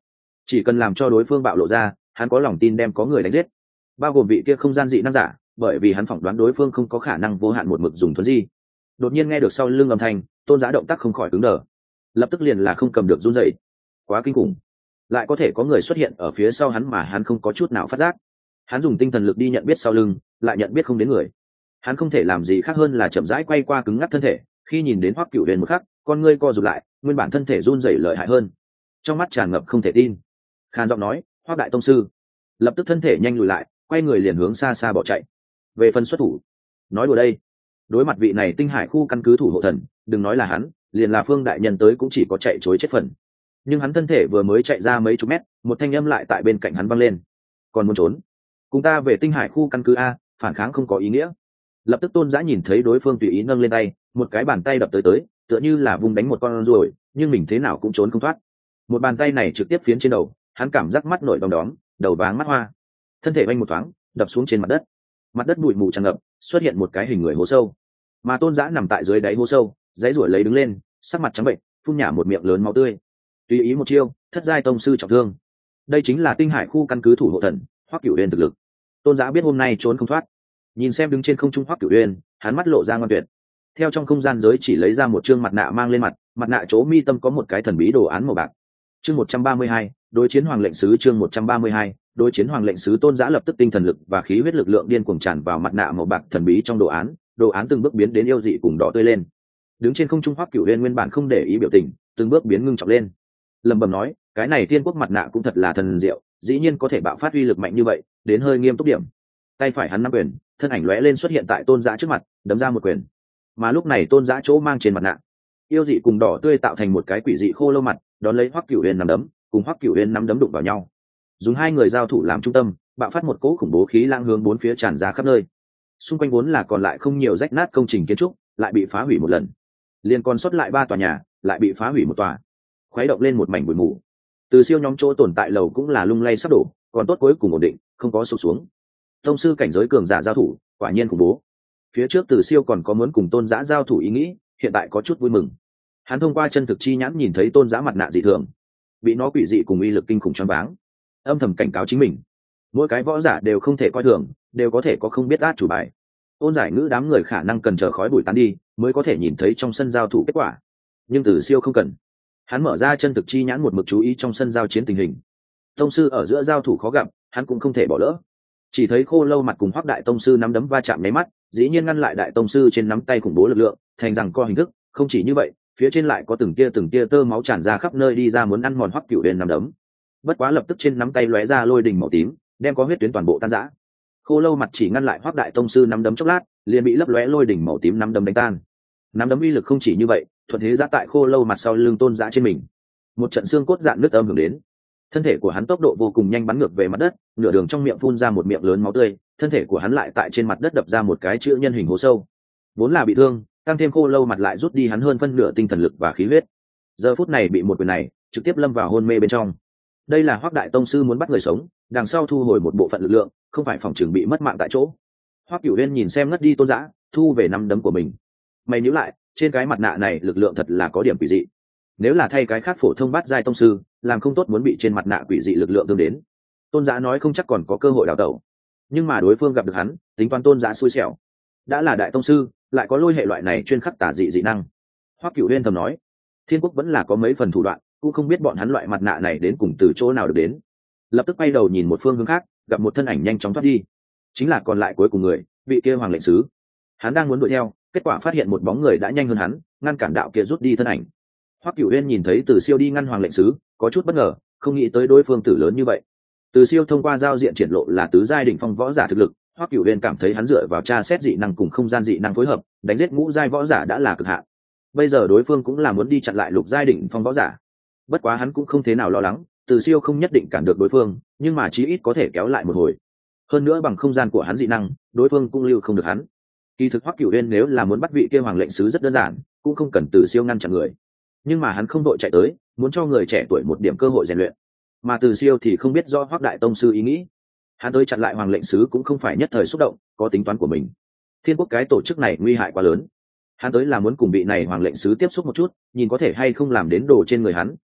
chỉ cần làm cho đối phương bạo lộ ra, hắn có lòng tin đem có người đánh giết, bao gồm vị kia không gian dị năng giả, bởi vì hắn phỏng đoán đối phương không có khả năng vô hạn một mực dùng thuấn di. Đột nhiên nghe được sau lưng âm thanh, Tôn Giá động tác không khỏi cứng đờ, lập tức liền là không cầm được run rẩy. Quá kinh khủng, lại có thể có người xuất hiện ở phía sau hắn mà hắn không có chút nào phát giác. Hắn dùng tinh thần lực đi nhận biết sau lưng, lại nhận biết không đến người. Hắn không thể làm gì khác hơn là chậm rãi quay qua cứng ngắc thân thể, khi nhìn đến Hoắc Cửu Huyền một khắc, con ngươi co rụt lại, nguyên bản thân thể run rẩy lợi hại hơn, trong mắt tràn ngập không thể tin. Khàn giọng nói, Hoắc đại tông sư. Lập tức thân thể nhanh lùi lại, quay người liền hướng xa xa bỏ chạy. Về phần xuất thủ, nói đùa đây, đối mặt vị này tinh hải khu căn cứ thủ hộ thần, đừng nói là hắn, liền là Phương đại nhân tới cũng chỉ có chạy chối chết phần. Nhưng hắn thân thể vừa mới chạy ra mấy chục mét, một thanh âm lại tại bên cạnh hắn vang lên, còn muốn trốn, cùng ta về tinh hải khu căn cứ a, phản kháng không có ý nghĩa. Lập tức Tôn Giã nhìn thấy đối phương tùy ý nâng lên tay, một cái bàn tay đập tới, tựa như là vung đánh một con ruồi, nhưng mình thế nào cũng trốn không thoát. Một bàn tay này trực tiếp phiến trên đầu, hắn cảm giác mắt nổi đom đóm, đầu váng mắt hoa, thân thể vanh một thoáng đập xuống trên mặt đất bụi mù tràn ngập, xuất hiện một cái hình người hố sâu, mà Tôn Giã nằm tại dưới đáy hố sâu, giãy giụa lấy đứng lên, sắc mặt trắng bệnh, phun nhả một miệng lớn máu tươi. Tùy ý một chiêu, thất giai tông sư trọng thương. Đây chính là tinh hải khu căn cứ thủ hộ thần Hoắc Cửu Uyên thực lực. Tôn Giã biết hôm nay trốn không thoát, nhìn xem đứng trên không trung Hoắc Cửu Uyên, hắn mắt lộ ra ngoan tuyệt. Theo trong không gian giới chỉ lấy ra một trương mặt nạ mang lên mặt nạ chỗ mi tâm có một cái thần bí đồ án màu bạc. Chương 132, đối chiến hoàng lệnh sứ. Chương 132, đối chiến hoàng lệnh sứ. Tôn Giã lập tức tinh thần lực và khí huyết lực lượng điên cuồng tràn vào mặt nạ màu bạc thần bí trong đồ án từng bước biến đến yêu dị cùng đỏ tươi lên. Đứng trên không trung Hoắc Cửu Uyên nguyên bản không để ý biểu tình, từng bước biến ngưng trọng lên, lẩm bẩm nói, cái này Thiên Quốc mặt nạ cũng thật là thần diệu, dĩ nhiên có thể bạo phát uy lực mạnh như vậy, đến hơi nghiêm túc điểm. Tay phải hắn nắm quyền, thân ảnh lóe lên xuất hiện tại Tôn Giã trước mặt, đấm ra một quyền. Mà lúc này Tôn Giã chỗ mang trên mặt nạ, yêu dị cùng đỏ tươi tạo thành một cái quỷ dị khô lâu mặt, đón lấy Hoắc Cửu Uyên nắm đấm, cùng Hoắc Cửu Uyên nắm đấm đụng vào nhau. Dùng hai người giao thủ làm trung tâm, bạo phát một cỗ khủng bố khí lang hướng bốn phía tràn ra khắp nơi. Xung quanh vốn là còn lại không nhiều rách nát công trình kiến trúc, lại bị phá hủy một lần. Liên còn sót lại 3 tòa nhà, lại bị phá hủy một tòa. Khuấy động lên một mảnh bụi mù. Từ siêu nhóm chỗ tồn tại lầu cũng là lung lay sắp đổ, còn tốt cuối cùng ổn định, không có sụp xuống. Tông sư cảnh giới cường giả giao thủ, quả nhiên khủng bố. Phía trước Từ siêu còn có muốn cùng Tôn Giã giao thủ ý nghĩ, hiện tại có chút vui mừng. Hắn thông qua chân thực chi nhãn nhìn thấy Tôn Giã mặt nạ dị thường, bị nó quỷ dị cùng uy lực kinh khủng choáng váng, âm thầm cảnh cáo chính mình, mỗi cái võ giả đều không thể coi thường, đều có thể có không biết át chủ bài. Ôn Giải Ngữ đám người khả năng cần chờ khói bụi tán đi mới có thể nhìn thấy trong sân giao thủ kết quả, nhưng Từ siêu không cần. Hắn mở ra chân thực chi nhãn một mực chú ý trong sân giao chiến tình hình. Tông sư ở giữa giao thủ khó gặp, hắn cũng không thể bỏ lỡ. Chỉ thấy khô lâu mặt cùng Hoắc đại tông sư nắm đấm va chạm mấy mắt, dĩ nhiên ngăn lại đại tông sư trên nắm tay khủng bố lực lượng, thành rằng co hình thức. Không chỉ như vậy, phía trên lại có từng tia tơ máu tràn ra khắp nơi đi ra muốn ăn mòn Hoắc Cửu Uyên nắm đấm. Bất quá lập tức trên nắm tay lóe ra lôi đình màu tím, đem có huyết tuyến toàn bộ tan rã. Khô lâu mặt chỉ ngăn lại Hoắc đại tông sư nắm đấm chốc lát, liền bị lấp lóe lôi đỉnh màu tím nắm đấm đánh tan. Nắm đấm uy lực không chỉ như vậy, thuận thế giã tại khô lâu mặt sau lưng Tôn Giã trên mình. Một trận xương cốt dạn nứt âm hưởng đến, thân thể của hắn tốc độ vô cùng nhanh bắn ngược về mặt đất, nửa đường trong miệng phun ra một miệng lớn máu tươi, thân thể của hắn lại tại trên mặt đất đập ra một cái chữ nhân hình hố sâu. Vốn là bị thương, tăng thêm khô lâu mặt lại rút đi hắn hơn phân nửa tinh thần lực và khí huyết. Giờ phút này bị một quyền này trực tiếp lâm vào hôn mê bên trong. Đây là Hoắc đại tông sư muốn bắt người sống, đằng sau thu hồi một bộ phận lực lượng, không phải phòng trường bị mất mạng tại chỗ. Hoắc Cửu Uyên nhìn xem ngất đi Tôn Giã, thu về nắm đấm của mình. Mày nhíu lại, trên cái mặt nạ này lực lượng thật là có điểm quỷ dị. Nếu là thay cái khác phổ thông bát giai tông sư, làm không tốt muốn bị trên mặt nạ quỷ dị lực lượng tương đến. Tôn Giã nói không chắc còn có cơ hội đào tẩu, nhưng mà đối phương gặp được hắn, tính toán Tôn Giã xui xẻo. Đã là đại tông sư, lại có lôi hệ loại này chuyên khắc tà dị dị năng. Hoắc Cửu Uyên thầm nói, Thiên Quốc vẫn là có mấy phần thủ đoạn, cũng không biết bọn hắn loại mặt nạ này đến cùng từ chỗ nào được đến. Lập tức quay đầu nhìn một phương hướng khác, gặp một thân ảnh nhanh chóng thoát đi, chính là còn lại cuối cùng người, vị kia hoàng lệnh sứ. Hắn đang muốn đuổi theo, kết quả phát hiện một bóng người đã nhanh hơn hắn, ngăn cản đạo kia rút đi thân ảnh. Hoắc Cửu Uyên nhìn thấy Từ Siêu đi ngăn hoàng lệnh sứ, có chút bất ngờ, không nghĩ tới đối phương tử lớn như vậy. Từ Siêu thông qua giao diện triển lộ là tứ giai đỉnh phong võ giả thực lực, Hoắc Cửu Uyên cảm thấy hắn dựa vào tra xét dị năng cùng không gian dị năng phối hợp, đánh giết ngũ giai võ giả đã là cực hạn. Bây giờ đối phương cũng là muốn đi chặn lại lục giai đỉnh phong võ giả. Bất quá hắn cũng không thế nào lo lắng, Từ Siêu không nhất định cản được đối phương, nhưng mà chí ít có thể kéo lại một hồi. Hơn nữa bằng không gian của hắn dị năng, đối phương cũng lưu không được hắn. Kỳ thực Hoắc Cửu Uyên nếu là muốn bắt vị kia hoàng lệnh sứ rất đơn giản, cũng không cần Từ Siêu ngăn chặn người. Nhưng mà hắn không đội chạy tới, muốn cho người trẻ tuổi một điểm cơ hội rèn luyện. Mà Từ Siêu thì không biết do Hoắc đại tông sư ý nghĩ. Hắn tới chặn lại hoàng lệnh sứ cũng không phải nhất thời xúc động, có tính toán của mình. Thiên Quốc cái tổ chức này nguy hại quá lớn. Hắn tới là muốn cùng vị này hoàng lệnh sứ tiếp xúc một chút, nhìn có thể hay không làm đến đồ trên người hắn,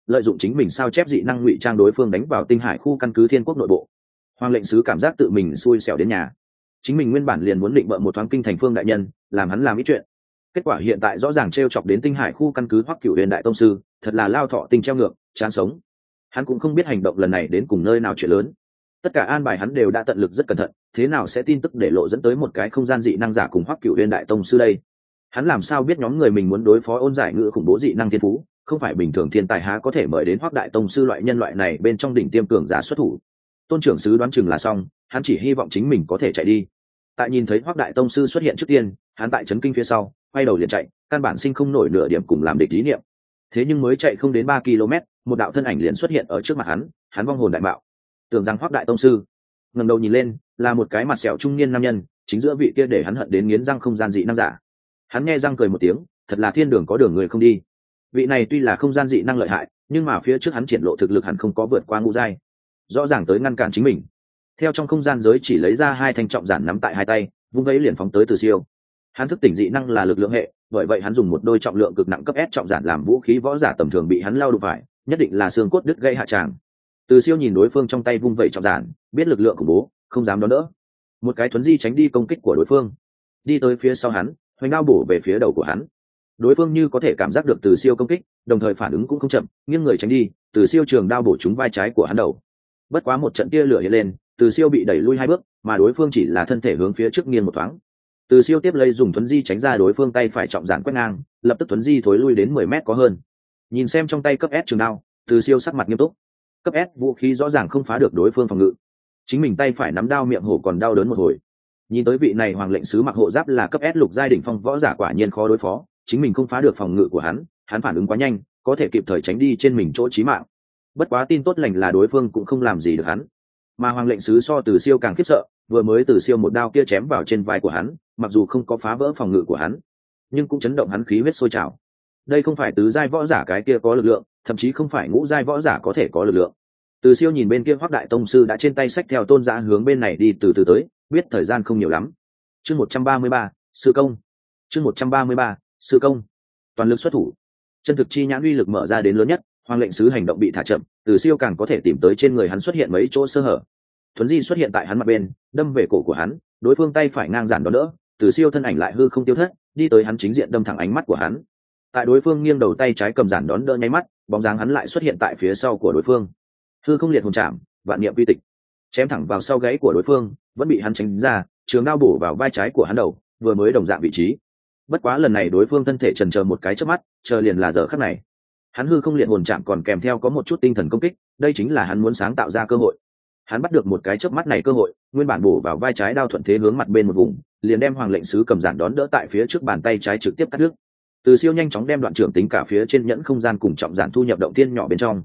lợi dụng chính mình sao chép dị năng ngụy trang đối phương đánh vào tinh hải khu căn cứ thiên quốc nội bộ. Hoàng lệnh sứ cảm giác tự mình xui xẻo đến nhà. Chính mình nguyên bản liền muốn định bợ một thoáng kinh thành phương đại nhân, làm hắn làm ít chuyện. Kết quả hiện tại rõ ràng t chọc đến tinh hải khu căn cứ Hoắc Cửu Huyền đại tông sư, thật là lao thọ tình treo ngược, chán sống. Hắn cũng không biết hành động lần này đến cùng nơi nào chuyện lớn. Tất cả an bài hắn đều đã tận lực rất cẩn thận, thế nào sẽ tin tức để lộ dẫn tới một cái không gian dị năng giả cùng Hoắc Cửu Huyền đại tông sư đây? Hắn làm sao biết nhóm người mình muốn đối phó ôn giải ngữ khủng bố dị năng thiên phú, không phải bình thường thiên tài há có thể mời đến Hoắc đại tông sư loại nhân loại này bên trong đỉnh tiêm cường giả xuất thủ. Tôn trưởng sứ đoán chừng là xong, hắn chỉ hy vọng chính mình có thể chạy đi. Tại nhìn thấy Hoắc đại tông sư xuất hiện trước tiên, hắn tại chấn kinh phía sau, quay đầu liền chạy, căn bản sinh không nổi nửa điểm cùng làm địch ý niệm. Thế nhưng mới chạy không đến 3 km, một đạo thân ảnh liền xuất hiện ở trước mặt hắn vong hồn đại bạo. Tưởng rằng Hoắc đại tông sư, ngẩng đầu nhìn lên, là một cái mặt sẹo trung niên nam nhân, chính giữa vị kia để hắn hận đến nghiến răng không gian dị năng giả. Hắn nghe răng cười một tiếng, thật là thiên đường có đường người không đi. Vị này tuy là không gian dị năng lợi hại, nhưng mà phía trước hắn triển lộ thực lực hẳn không có vượt qua ngũ giai, rõ ràng tới ngăn cản chính mình. Theo trong không gian giới chỉ lấy ra 2 thanh trọng giản nắm tại 2 tay, vung vẫy liền phóng tới Từ Siêu. Hắn thức tỉnh dị năng là lực lượng hệ, bởi vậy hắn dùng một đôi trọng lượng cực nặng cấp S trọng giản làm vũ khí võ giả tầm thường bị hắn lao đụng phải, nhất định là xương cốt đứt gãy hạ tràng. Từ Siêu nhìn đối phương trong tay vung vẩy trọng giản, biết lực lượng khủng bố, không dám đón đỡ. Một cái thuấn di tránh đi công kích của đối phương, đi tới phía sau hắn, hoành đao bổ về phía đầu của hắn. Đối phương như có thể cảm giác được Từ Siêu công kích, đồng thời phản ứng cũng không chậm, nghiêng người tránh đi, Từ Siêu trường đao bổ trúng vai trái của hắn đầu. Bất quá một trận tia lửa hiện lên, Từ Siêu bị đẩy lui 2 bước, mà đối phương chỉ là thân thể hướng phía trước nghiêng một thoáng. Từ Siêu tiếp lấy dùng thuấn di tránh ra đối phương tay phải trọng giản quét ngang, lập tức thuấn di thối lui đến 10 mét có hơn. Nhìn xem trong tay cấp S trường đao, Từ Siêu sắc mặt nghiêm túc. Cấp S vũ khí rõ ràng không phá được đối phương phòng ngự. Chính mình tay phải nắm đao miệng hổ còn đau đớn một hồi. Nhìn tới vị này hoàng lệnh sứ mặc hộ giáp là cấp S lục giai đỉnh phong võ giả quả nhiên khó đối phó, chính mình không phá được phòng ngự của hắn phản ứng quá nhanh, có thể kịp thời tránh đi trên mình chỗ chí mạng. Bất quá tin tốt lành là đối phương cũng không làm gì được hắn. Mà hoàng lệnh sứ so Từ Siêu càng khiếp sợ, vừa mới Từ Siêu một đao kia chém vào trên vai của hắn, mặc dù không có phá vỡ phòng ngự của hắn, nhưng cũng chấn động hắn khí huyết sôi trào. Đây không phải tứ giai võ giả cái kia có lực lượng, thậm chí không phải ngũ giai võ giả có thể có lực lượng. Từ Siêu nhìn bên kia Hoắc đại tông sư đã trên tay xách theo tôn giả hướng bên này đi từ từ tới, biết thời gian không nhiều lắm. Chương 133, sư công. Chương 133, sư công. Toàn lực xuất thủ. Chân thực chi nhãn uy lực mở ra đến lớn nhất, hoàng lệnh sứ hành động bị thả chậm, Từ Siêu càng có thể tìm tới trên người hắn xuất hiện mấy chỗ sơ hở. Thuấn di xuất hiện tại hắn mặt bên, đâm về cổ của hắn, đối phương tay phải ngang giản đón đỡ, Từ Siêu thân ảnh lại hư không tiêu thất, đi tới hắn chính diện đâm thẳng ánh mắt của hắn. Tại đối phương nghiêng đầu tay trái cầm giản đón đỡ nháy mắt, bóng dáng hắn lại xuất hiện tại phía sau của đối phương. Hư không liệt hồn chạm, vạn niệm quy tịch, chém thẳng vào sau gáy của đối phương, vẫn bị hắn tránh ra, trường đao bổ vào vai trái của hắn đầu, vừa mới đồng dạng vị trí. Bất quá lần này đối phương thân thể chần chờ một cái chớp mắt, chờ liền là giờ khắc này. Hắn hư không liệt hồn chạm còn kèm theo có một chút tinh thần công kích, đây chính là hắn muốn sáng tạo ra cơ hội. Hắn bắt được một cái chớp mắt này cơ hội, nguyên bản bổ vào vai trái đao thuận thế hướng mặt bên một vùng, liền đem hoàng lệnh sứ cầm giản đón đỡ tại phía trước bàn tay trái trực tiếp cắt đứt. Từ Siêu nhanh chóng đem đoạn trưởng tính cả phía trên nhẫn không gian cùng trọng giản thu nhập động thiên nhỏ bên trong.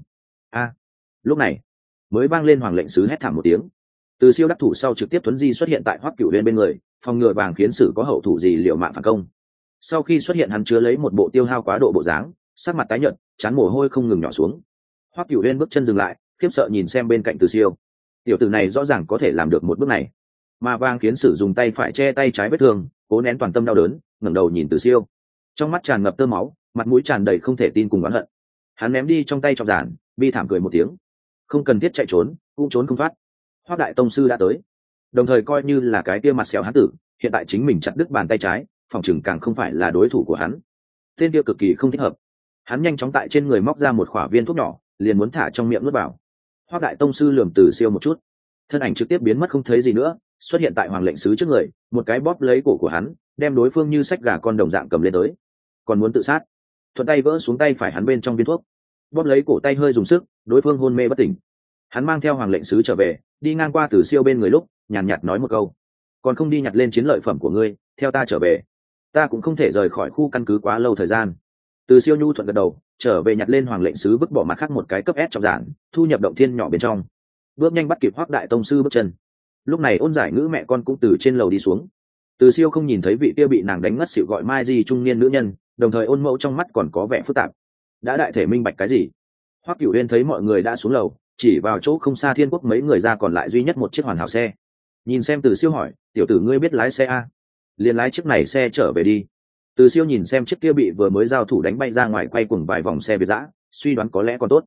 Lúc này mới vang lên hoàng lệnh sứ hét thảm một tiếng. Từ Siêu đắc thủ sau trực tiếp thuấn di xuất hiện tại Hoắc Cửu Huyền bên người, phòng ngừa vàng khiến sử có hậu thủ gì liệu mạng phản công. Sau khi xuất hiện hắn chứa lấy một bộ tiêu hao quá độ bộ dáng, sắc mặt tái nhợt, trán mồ hôi không ngừng nhỏ xuống. Hoắc Cửu Huyền bước chân dừng lại, khiếp sợ nhìn xem bên cạnh Từ Siêu. Tiểu tử này rõ ràng có thể làm được một bước này. Mà vàng khiến sử dùng tay phải che tay trái vết thương, cố nén toàn tâm đau đớn, ngẩng đầu nhìn Từ Siêu. Trong mắt tràn ngập tơ máu, mặt mũi tràn đầy không thể tin cùng oán hận. Hắn ném đi trong tay trọng giản, bi thảm cười một tiếng. Không cần thiết chạy trốn, cũng trốn không thoát. Hoắc đại tông sư đã tới, đồng thời coi như là cái kia mặt xẻo hắn tử, hiện tại chính mình chặt đứt bàn tay trái, phòng chừng càng không phải là đối thủ của hắn. Tên kia cực kỳ không thích hợp. Hắn nhanh chóng tại trên người móc ra một khỏa viên thuốc nhỏ, liền muốn thả trong miệng nuốt vào. Hoắc đại tông sư lườm Từ Siêu một chút, thân ảnh trực tiếp biến mất không thấy gì nữa, xuất hiện tại hoàng lệnh sứ trước người, một cái bóp lấy cổ của hắn, đem đối phương như sách gà con đồng dạng cầm lên tới. Còn muốn tự sát, thuận tay vỡ xuống tay phải hắn bên trong viên thuốc, bóp lấy cổ tay hơi dùng sức, đối phương hôn mê bất tỉnh. Hắn mang theo hoàng lệnh sứ trở về, đi ngang qua Từ Siêu bên người lúc nhàn nhạt nói một câu: còn không đi nhặt lên chiến lợi phẩm của ngươi, theo ta trở về. Ta cũng không thể rời khỏi khu căn cứ quá lâu thời gian. Từ Siêu nhu thuận gật đầu, trở về nhặt lên hoàng lệnh sứ, vứt bỏ mặt khác một cái cấp S trọng giản, thu nhập động thiên nhỏ bên trong, bước nhanh bắt kịp Hoắc đại tông sư bước chân. Lúc này ôn giải ngữ mẹ con cũng từ trên lầu đi xuống. Từ Siêu không nhìn thấy vị kia bị nàng đánh ngất xỉu gọi Mai Di trung niên nữ nhân, đồng thời ôn mẫu trong mắt còn có vẻ phức tạp. Đã đại thể minh bạch cái gì? Hoắc Cửu Uyên thấy mọi người đã xuống lầu, chỉ vào chỗ không xa Thiên Quốc mấy người ra, còn lại duy nhất một chiếc hoàn hảo xe. Nhìn xem Từ Siêu hỏi: tiểu tử ngươi biết lái xe a? Liền lái chiếc này xe trở về đi. Từ Siêu nhìn xem chiếc kia bị vừa mới giao thủ đánh bay ra ngoài quay cuồng vài vòng xe Việt dã, suy đoán có lẽ còn tốt.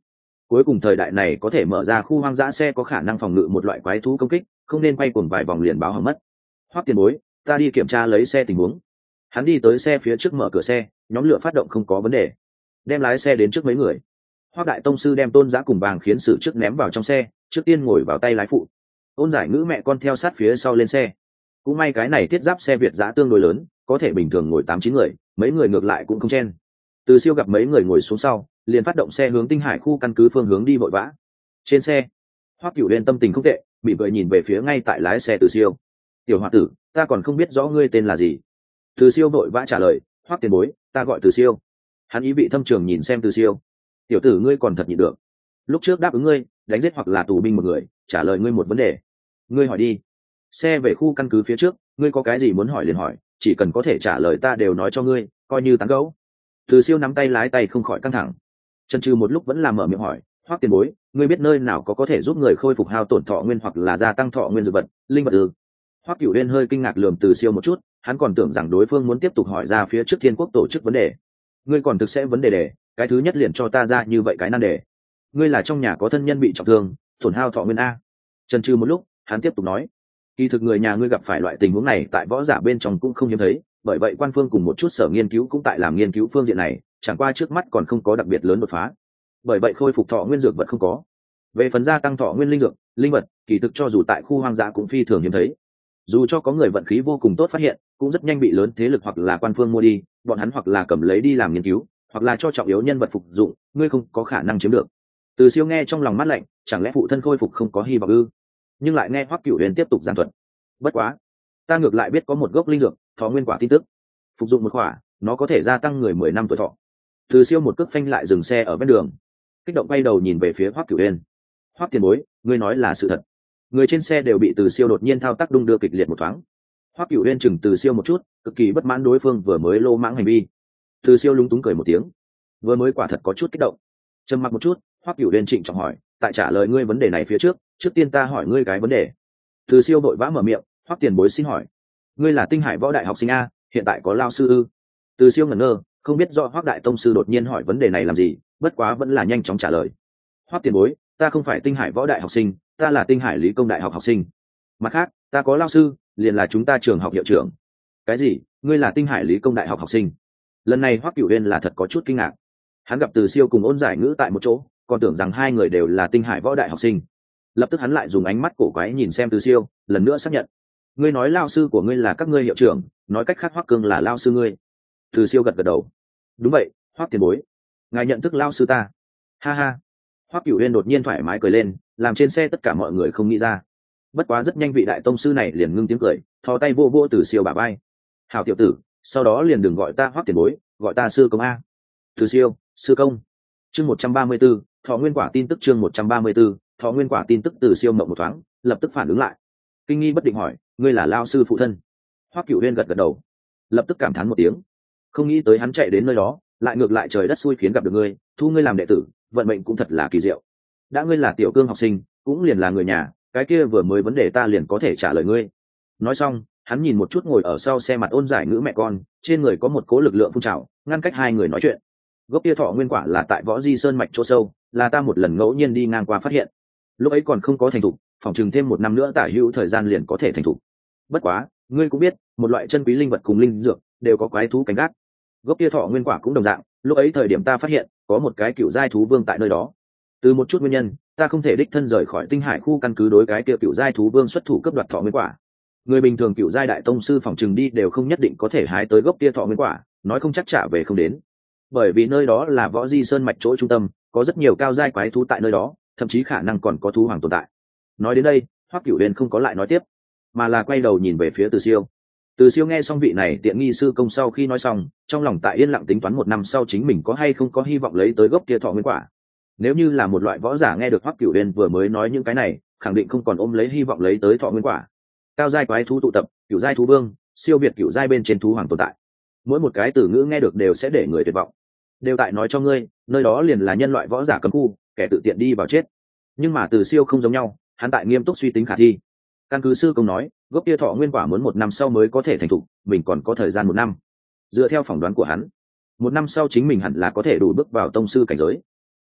Cuối cùng thời đại này có thể mở ra khu hoang dã xe có khả năng phòng ngự một loại quái thú công kích, không nên quay cuồng vài vòng liền báo hỏng mất. Hoắc tiền bối, ta đi kiểm tra lấy xe tình huống. Hắn đi tới xe phía trước mở cửa xe, nhóm lửa phát động không có vấn đề, đem lái xe đến trước mấy người. Hoắc đại tông sư đem Tôn Giá cùng Vàng Khiến Sử trước ném vào trong xe, trước tiên ngồi vào tay lái phụ. Ôn Giải Ngữ mẹ con theo sát phía sau lên xe. Cũng may cái này thiết giáp xe Việt giã tương đối lớn, có thể bình thường ngồi 8-9 người, mấy người ngược lại cũng không chen. Từ Siêu gặp mấy người ngồi xuống sau, liền phát động xe hướng Tinh Hải khu căn cứ phương hướng đi vội vã. Trên xe, Hoắc Cửu Uyên tâm tình không tệ, bị cười nhìn về phía ngay tại lái xe Từ Siêu. "Tiểu Hoa tử, ta còn không biết rõ ngươi tên là gì." Từ Siêu vội vã trả lời, "Hoắc tiền bối, ta gọi Từ Siêu." Hắn ý vị thâm trường nhìn xem Từ Siêu. "Tiểu tử ngươi còn thật nhịn được. Lúc trước đáp ứng ngươi, đánh giết hoặc là tù binh một người, trả lời ngươi một vấn đề. Ngươi hỏi đi. Xe về khu căn cứ phía trước, ngươi có cái gì muốn hỏi liền hỏi, chỉ cần có thể trả lời ta đều nói cho ngươi, coi như tán gẫu." Từ Siêu nắm tay lái tay không khỏi căng thẳng. Chần chừ một lúc vẫn là mở miệng hỏi, "Hoắc tiền bối, ngươi biết nơi nào có thể giúp người khôi phục hao tổn thọ nguyên hoặc là gia tăng thọ nguyên dược vật, linh vật ư?" Hoắc Cửu Uyên hơi kinh ngạc lườm Từ Siêu một chút, hắn còn tưởng rằng đối phương muốn tiếp tục hỏi ra phía trước Thiên Quốc tổ chức vấn đề. "Ngươi còn thực sẽ vấn đề đề, cái thứ nhất liền cho ta ra như vậy cái nan đề. Ngươi là trong nhà có thân nhân bị trọng thương, tổn hao thọ nguyên a?" Chần chừ một lúc, hắn tiếp tục nói, "Kỳ thực người nhà ngươi gặp phải loại tình huống này tại võ giả bên trong cũng không hiếm thấy, bởi vậy quan phương cùng một chút sở nghiên cứu cũng tại làm nghiên cứu phương diện này, chẳng qua trước mắt còn không có đặc biệt lớn đột phá. Bởi vậy khôi phục thọ nguyên dược vật không có. Về phần gia tăng thọ nguyên linh dược, linh vật, kỳ thực cho dù tại khu hoang dã cũng phi thường hiếm thấy. Dù cho có người vận khí vô cùng tốt phát hiện, cũng rất nhanh bị lớn thế lực hoặc là quan phương mua đi, bọn hắn hoặc là cầm lấy đi làm nghiên cứu, hoặc là cho trọng yếu nhân vật phục dụng, ngươi không có khả năng chiếm được." Từ Siêu nghe trong lòng mát lạnh, chẳng lẽ phụ thân khôi phục không có hy vọng ư? Nhưng lại nghe Hoắc Cửu Uyên tiếp tục giảng thuật, "Bất quá, ta ngược lại biết có một gốc linh dược, thọ nguyên quả tin tức. Phục dụng một quả, nó có thể gia tăng người 10 năm tuổi thọ." Từ Siêu một cước phanh lại dừng xe ở bên đường, kích động quay đầu nhìn về phía Hoắc Cửu Uyên. "Hoắc tiền bối, ngươi nói là sự thật." Người trên xe đều bị Từ Siêu đột nhiên thao tác đung đưa kịch liệt một thoáng. Hoắc Cửu Uyên chừng Từ Siêu một chút, cực kỳ bất mãn đối phương vừa mới lô mãng hành vi. Từ Siêu lúng túng cười một tiếng, vừa mới quả thật có chút kích động. Trầm mặc một chút, Hoắc Cửu Uyên trịnh trọng hỏi, "Tại trả lời ngươi vấn đề này phía trước, trước tiên ta hỏi ngươi cái vấn đề." Từ Siêu vội vã mở miệng, "Hoắc tiền bối xin hỏi, ngươi là Tinh Hải võ đại học sinh a, hiện tại có lao sư ư?" Từ Siêu ngẩn ngơ, không biết do Hoắc đại tông sư đột nhiên hỏi vấn đề này làm gì, bất quá vẫn là nhanh chóng trả lời, "Hoắc tiền bối, ta không phải Tinh Hải võ đại học sinh, ta là Tinh Hải lý công đại học học sinh. Mặt khác, ta có lao sư, liền là chúng ta trường học hiệu trưởng." "Cái gì? Ngươi là Tinh Hải lý công đại học học sinh?" Lần này Hoắc Cửu Uyên là thật có chút kinh ngạc. Hắn gặp Từ Siêu cùng Ôn Giải Ngữ tại một chỗ, còn tưởng rằng hai người đều là Tinh Hải võ đại học sinh. Lập tức hắn lại dùng ánh mắt cổ quái nhìn xem Từ Siêu, lần nữa xác nhận, "Ngươi nói lao sư của ngươi là các ngươi hiệu trưởng, nói cách khác Hoắc Cương là lao sư ngươi?" Từ Siêu gật gật đầu, "Đúng vậy, Hoắc tiền bối, ngài nhận thức lao sư ta." Ha ha. Hoắc Cửu Uyên đột nhiên thoải mái cười lên, làm trên xe tất cả mọi người không nghĩ ra. Bất quá rất nhanh vị đại tông sư này liền ngưng tiếng cười, thò tay vô vô Từ Siêu bả vai, "Hảo tiểu tử, sau đó liền đừng gọi ta Hoắc tiền bối, gọi ta sư công a." Từ Siêu, sư công. Chương 134, thọ nguyên quả tin tức. Chương 134, thọ nguyên quả tin tức. Từ Siêu mộng một thoáng, lập tức phản ứng lại, kinh nghi bất định hỏi, "Ngươi là lao sư phụ thân?" Hoắc Cửu Uyên gật gật đầu, lập tức cảm thán một tiếng, không nghĩ tới hắn chạy đến nơi đó, lại ngược lại trời đất xui khiến gặp được ngươi, thu ngươi làm đệ tử, vận mệnh cũng thật là kỳ diệu. Đã ngươi là Tiểu Cương học sinh, cũng liền là người nhà, cái kia vừa mới vấn đề ta liền có thể trả lời ngươi. Nói xong, hắn nhìn một chút ngồi ở sau xe mặt Ôn Giải Ngữ mẹ con, trên người có một cố lực lượng phun trào, ngăn cách hai người nói chuyện. Gốc kia thọ nguyên quả là tại Võ Di Sơn mạch chỗ sâu, là ta một lần ngẫu nhiên đi ngang qua phát hiện. Lúc ấy còn không có thành thục, phòng chừng thêm 1 năm nữa tả hữu thời gian liền có thể thành thục. Bất quá, ngươi cũng biết, một loại chân quý linh vật cùng linh dược đều có quái thú canh gác. Gốc kia thọ nguyên quả cũng đồng dạng, lúc ấy thời điểm ta phát hiện, có một cái cựu giai thú vương tại nơi đó. Từ một chút nguyên nhân, ta không thể đích thân rời khỏi Tinh Hải khu căn cứ đối cái kia cựu giai thú vương xuất thủ cướp đoạt thọ nguyên quả. Người bình thường cựu giai đại tông sư phòng chừng đi đều không nhất định có thể hái tới gốc kia thọ nguyên quả, nói không chắc trả về không đến. Bởi vì nơi đó là Võ Di Sơn mạch chỗ trung tâm, có rất nhiều cao giai quái thú tại nơi đó, thậm chí khả năng còn có thú hoàng tồn tại. Nói đến đây, Hoắc Cửu Uyên không có lại nói tiếp, mà là quay đầu nhìn về phía Từ Siêu. Từ Siêu nghe xong vị này tiện nghi sư công sau khi nói xong, trong lòng tại yên lặng tính toán 1 năm sau chính mình có hay không có hy vọng lấy tới gốc kia thọ nguyên quả. Nếu như là một loại võ giả nghe được Hoắc Cửu Uyên vừa mới nói những cái này, khẳng định không còn ôm lấy hy vọng lấy tới thọ nguyên quả. Cao giai quái thú tụ tập, cửu giai thú vương, siêu việt cửu giai bên trên thú hoàng tồn tại. Mỗi một cái từ ngữ nghe được đều sẽ để người tuyệt vọng. Đều tại nói cho ngươi, nơi đó liền là nhân loại võ giả cấm khu, kẻ tự tiện đi vào chết. Nhưng mà Từ Siêu không giống nhau, hắn tại nghiêm túc suy tính khả thi. Căn cứ sư công nói, gốc kia thọ nguyên quả muốn 1 năm sau mới có thể thành thục, mình còn có thời gian 1 năm. Dựa theo phỏng đoán của hắn, 1 năm sau chính mình hẳn là có thể đủ bước vào tông sư cảnh giới.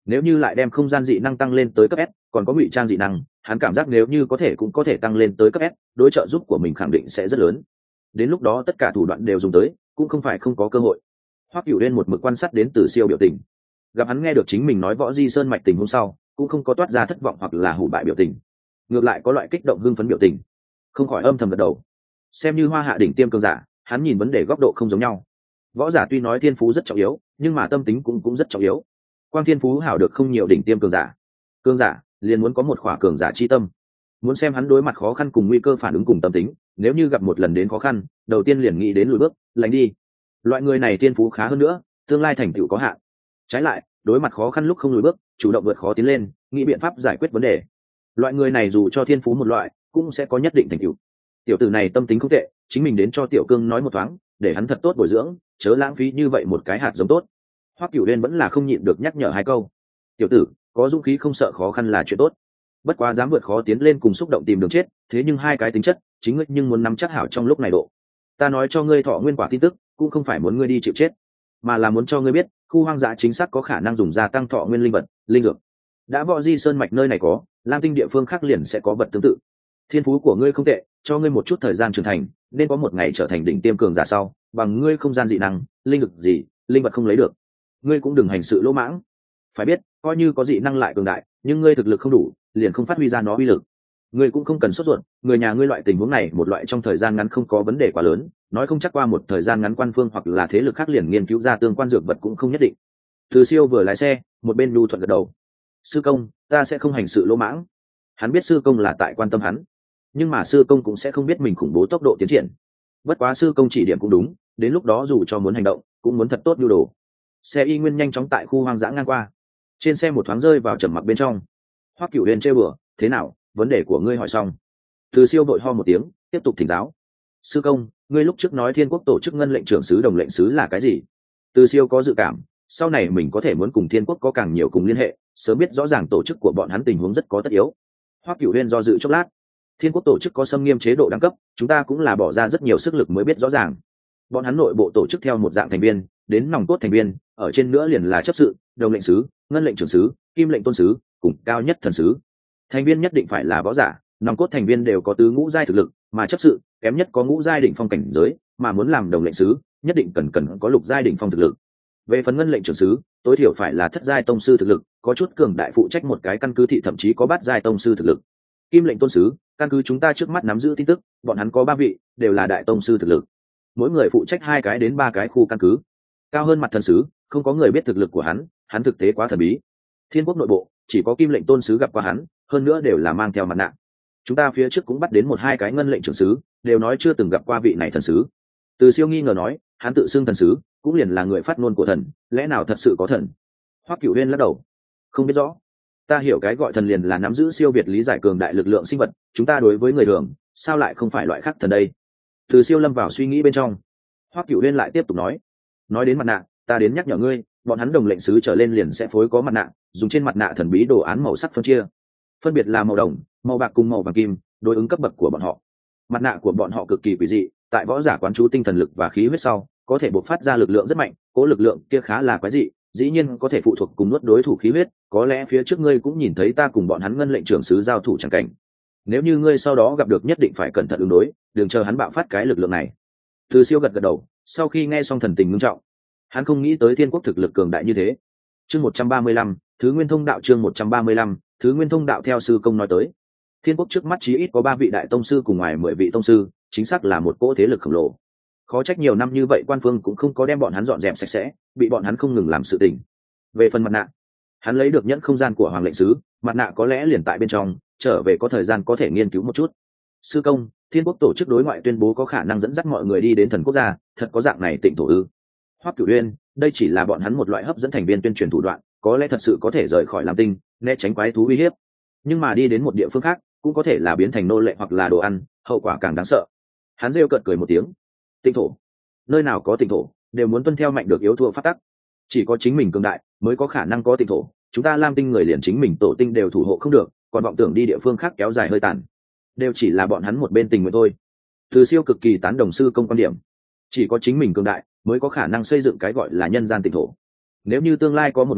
Nếu như lại đem không gian dị năng tăng lên tới cấp S, còn có ngụy trang dị năng, hắn cảm giác nếu như có thể cũng có thể tăng lên tới cấp S, đối trợ giúp của mình khẳng định sẽ rất lớn. Đến lúc đó tất cả thủ đoạn đều dùng tới, cũng không phải không có cơ hội. Hoắc Cửu Uyên một mực quan sát đến Từ Siêu biểu tình, gặp hắn nghe được chính mình nói Võ Di Sơn mạch tình hôm sau, cũng không có toát ra thất vọng hoặc là hủ bại biểu tình, ngược lại có loại kích động hưng phấn biểu tình, không khỏi âm thầm gật đầu. Xem như Hoa Hạ đỉnh tiêm cường giả, hắn nhìn vấn đề góc độ không giống nhau. Võ giả tuy nói thiên phú rất trọng yếu, nhưng mà tâm tính cũng rất trọng yếu. Quang thiên phú hảo được không nhiều đỉnh tiêm cường giả liền muốn có một khỏa cường giả chi tâm, muốn xem hắn đối mặt khó khăn cùng nguy cơ phản ứng cùng tâm tính. Nếu như gặp một lần đến khó khăn, đầu tiên liền nghĩ đến lùi bước lánh đi. Loại người này thiên phú khá hơn nữa, tương lai thành tựu có hạn. Trái lại, đối mặt khó khăn lúc không lùi bước, chủ động vượt khó tiến lên, nghĩ biện pháp giải quyết vấn đề. Loại người này dù cho thiên phú một loại, cũng sẽ có nhất định thành tựu. Tiểu tử này tâm tính không tệ, chính mình đến cho Tiểu Cương nói một thoáng, để hắn thật tốt bồi dưỡng, chớ lãng phí như vậy một cái hạt giống tốt. Hoắc Cửu Uyên vẫn là không nhịn được nhắc nhở hai câu. Tiểu tử, có dũng khí không sợ khó khăn là chuyện tốt, bất quá dám vượt khó tiến lên cùng xúc động tìm đường chết, thế nhưng hai cái tính chất, chính ngươi nhưng muốn nắm chắc hảo trong lúc này độ. Ta nói cho ngươi thọ nguyên quả tin tức, cũng không phải muốn ngươi đi chịu chết, mà là muốn cho ngươi biết, khu hoang dã chính xác có khả năng dùng gia tăng thọ nguyên linh vật, linh dược. Đã Võ Di Sơn mạch nơi này có, Lam Tinh địa phương khác liền sẽ có vật tương tự. Thiên phú của ngươi không tệ, cho ngươi một chút thời gian trưởng thành, nên có một ngày trở thành đỉnh tiêm cường giả sau, bằng ngươi không gian dị năng, linh dược gì, linh vật không lấy được. Ngươi cũng đừng hành sự lỗ mãng. Phải biết, coi như có dị năng lại cường đại, nhưng ngươi thực lực không đủ, liền không phát huy ra nó uy lực. Ngươi cũng không cần sốt ruột, người nhà ngươi loại tình huống này, một loại trong thời gian ngắn không có vấn đề quá lớn, nói không chắc qua một thời gian ngắn quan phương hoặc là thế lực khác liền nghiên cứu ra tương quan dược vật cũng không nhất định. Từ Siêu vừa lái xe, một bên nhu thuận gật đầu. Sư công, ta sẽ không hành sự lỗ mãng. Hắn biết sư công là tại quan tâm hắn, nhưng mà sư công cũng sẽ không biết mình khủng bố tốc độ tiến triển. Bất quá sư công chỉ điểm cũng đúng, đến lúc đó dù cho muốn hành động, cũng muốn thật tốt nhu đồ. Xe y nguyên nhanh chóng tại khu hoang dã ngang qua, trên xe một thoáng rơi vào trầm mặc bên trong. Hoắc Cửu Uyên trêu bừa, thế nào, vấn đề của ngươi hỏi xong. Từ Siêu vội ho một tiếng, tiếp tục thỉnh giáo. Sư công, ngươi lúc trước nói Thiên Quốc tổ chức ngân lệnh trưởng sứ đồng lệnh sứ là cái gì? Từ Siêu có dự cảm, sau này mình có thể muốn cùng Thiên Quốc có càng nhiều cùng liên hệ, sớm biết rõ ràng tổ chức của bọn hắn tình huống rất có tất yếu. Hoắc Cửu Uyên do dự chốc lát. Thiên Quốc tổ chức có xâm nghiêm chế độ đẳng cấp, chúng ta cũng là bỏ ra rất nhiều sức lực mới biết rõ ràng. Bọn hắn nội bộ tổ chức theo một dạng thành viên, đến nòng cốt thành viên, ở trên nữa liền là chấp sự, đồng lệnh sứ, ngân lệnh trưởng sứ, kim lệnh tôn sứ, cùng cao nhất thần sứ. Thành viên nhất định phải là võ giả, nòng cốt thành viên đều có tứ ngũ giai thực lực, mà chấp sự kém nhất có ngũ giai đỉnh phong cảnh giới, mà muốn làm đồng lệnh sứ, nhất định cần có lục giai đỉnh phong thực lực. Về phần ngân lệnh trưởng sứ, tối thiểu phải là thất giai tông sư thực lực, có chút cường đại phụ trách một cái căn cứ thị, thậm chí có bát giai tông sư thực lực. Kim lệnh tôn sứ, căn cứ chúng ta trước mắt nắm giữ tin tức, bọn hắn có 3 vị, đều là đại tông sư thực lực, mỗi người phụ trách 2 cái đến 3 cái khu căn cứ. Cao hơn mặt thần sứ, không có người biết thực lực của hắn thực tế quá thần bí. Thiên Quốc nội bộ chỉ có Kim lệnh tôn sứ gặp qua hắn, hơn nữa đều là mang theo mặt nạ. Chúng ta phía trước cũng bắt đến 1-2 cái ngân lệnh trưởng sứ, đều nói chưa từng gặp qua vị này thần sứ. Từ Siêu nghi ngờ nói, hắn tự xưng thần sứ, cũng liền là người phát ngôn của thần, lẽ nào thật sự có thần? Hoắc Cửu Uyên lắc đầu, không biết rõ. Ta hiểu cái gọi thần liền là nắm giữ siêu việt lý giải cường đại lực lượng sinh vật, chúng ta đối với người thường, sao lại không phải loại khác thần đây? Từ Siêu lâm vào suy nghĩ bên trong. Hoắc Cửu Uyên lại tiếp tục nói đến mặt nạ, ta đến nhắc nhở ngươi, bọn hắn đồng lệnh sứ trở lên liền sẽ phối có mặt nạ, dùng trên mặt nạ thần bí đồ án màu sắc phân chia, phân biệt là màu đồng, màu bạc cùng màu vàng kim, đối ứng cấp bậc của bọn họ. Mặt nạ của bọn họ cực kỳ quỷ dị, tại võ giả quán chú tinh thần lực và khí huyết sau, có thể bộc phát ra lực lượng rất mạnh, cố lực lượng kia khá là quái dị, dĩ nhiên có thể phụ thuộc cùng nuốt đối thủ khí huyết. Có lẽ phía trước ngươi cũng nhìn thấy ta cùng bọn hắn ngân lệnh trưởng sứ giao thủ chẳng cảnh. Nếu như ngươi sau đó gặp được, nhất định phải cẩn thận ứng đối, đừng chờ hắn bạo phát cái lực lượng này. Từ Siêu gật gật đầu, sau khi nghe xong thần tình ngưng trọng. Hắn không nghĩ tới Thiên Quốc thực lực cường đại như thế. Chương 135, Thứ Nguyên Thông Đạo. Chương 135, Thứ Nguyên Thông Đạo. Theo sư công nói tới, Thiên Quốc trước mắt chí ít có 3 vị đại tông sư cùng ngoài 10 vị tông sư, chính xác là một cỗ thế lực khổng lồ. Khó trách nhiều năm như vậy quan phương cũng không có đem bọn hắn dọn dẹp sạch sẽ, bị bọn hắn không ngừng làm sự tình. Về phần mặt nạ, hắn lấy được nhẫn không gian của Hoàng lệnh sứ, mặt nạ có lẽ liền tại bên trong, trở về có thời gian có thể nghiên cứu một chút. Sư công, Thiên Quốc tổ chức đối ngoại tuyên bố có khả năng dẫn dắt mọi người đi đến thần quốc gia, thật có dạng này tịnh thổ ư? Hoắc Cửu Uyên, đây chỉ là bọn hắn một loại hấp dẫn thành viên tuyên truyền thủ đoạn, có lẽ thật sự có thể rời khỏi Lam Tinh, né tránh quái thú uy hiếp. Nhưng mà đi đến một địa phương khác, cũng có thể là biến thành nô lệ hoặc là đồ ăn, hậu quả càng đáng sợ. Hắn rêu cợt cười một tiếng. Tịnh thổ? Nơi nào có tịnh thổ, đều muốn tuân theo mạnh được yếu thua pháp tắc. Chỉ có chính mình cường đại mới có khả năng có tịnh thổ. Chúng ta Lam Tinh người liền chính mình tổ tinh đều thủ hộ không được, còn vọng tưởng đi địa phương khác kéo dài hơi tàn, đều chỉ là bọn hắn một bên tình nguyện thôi. Từ Siêu cực kỳ tán đồng sư công quan điểm, chỉ có chính mình cường đại mới có khả năng xây dựng cái gọi là nhân gian tịnh thổ. Nếu như tương lai có một ngày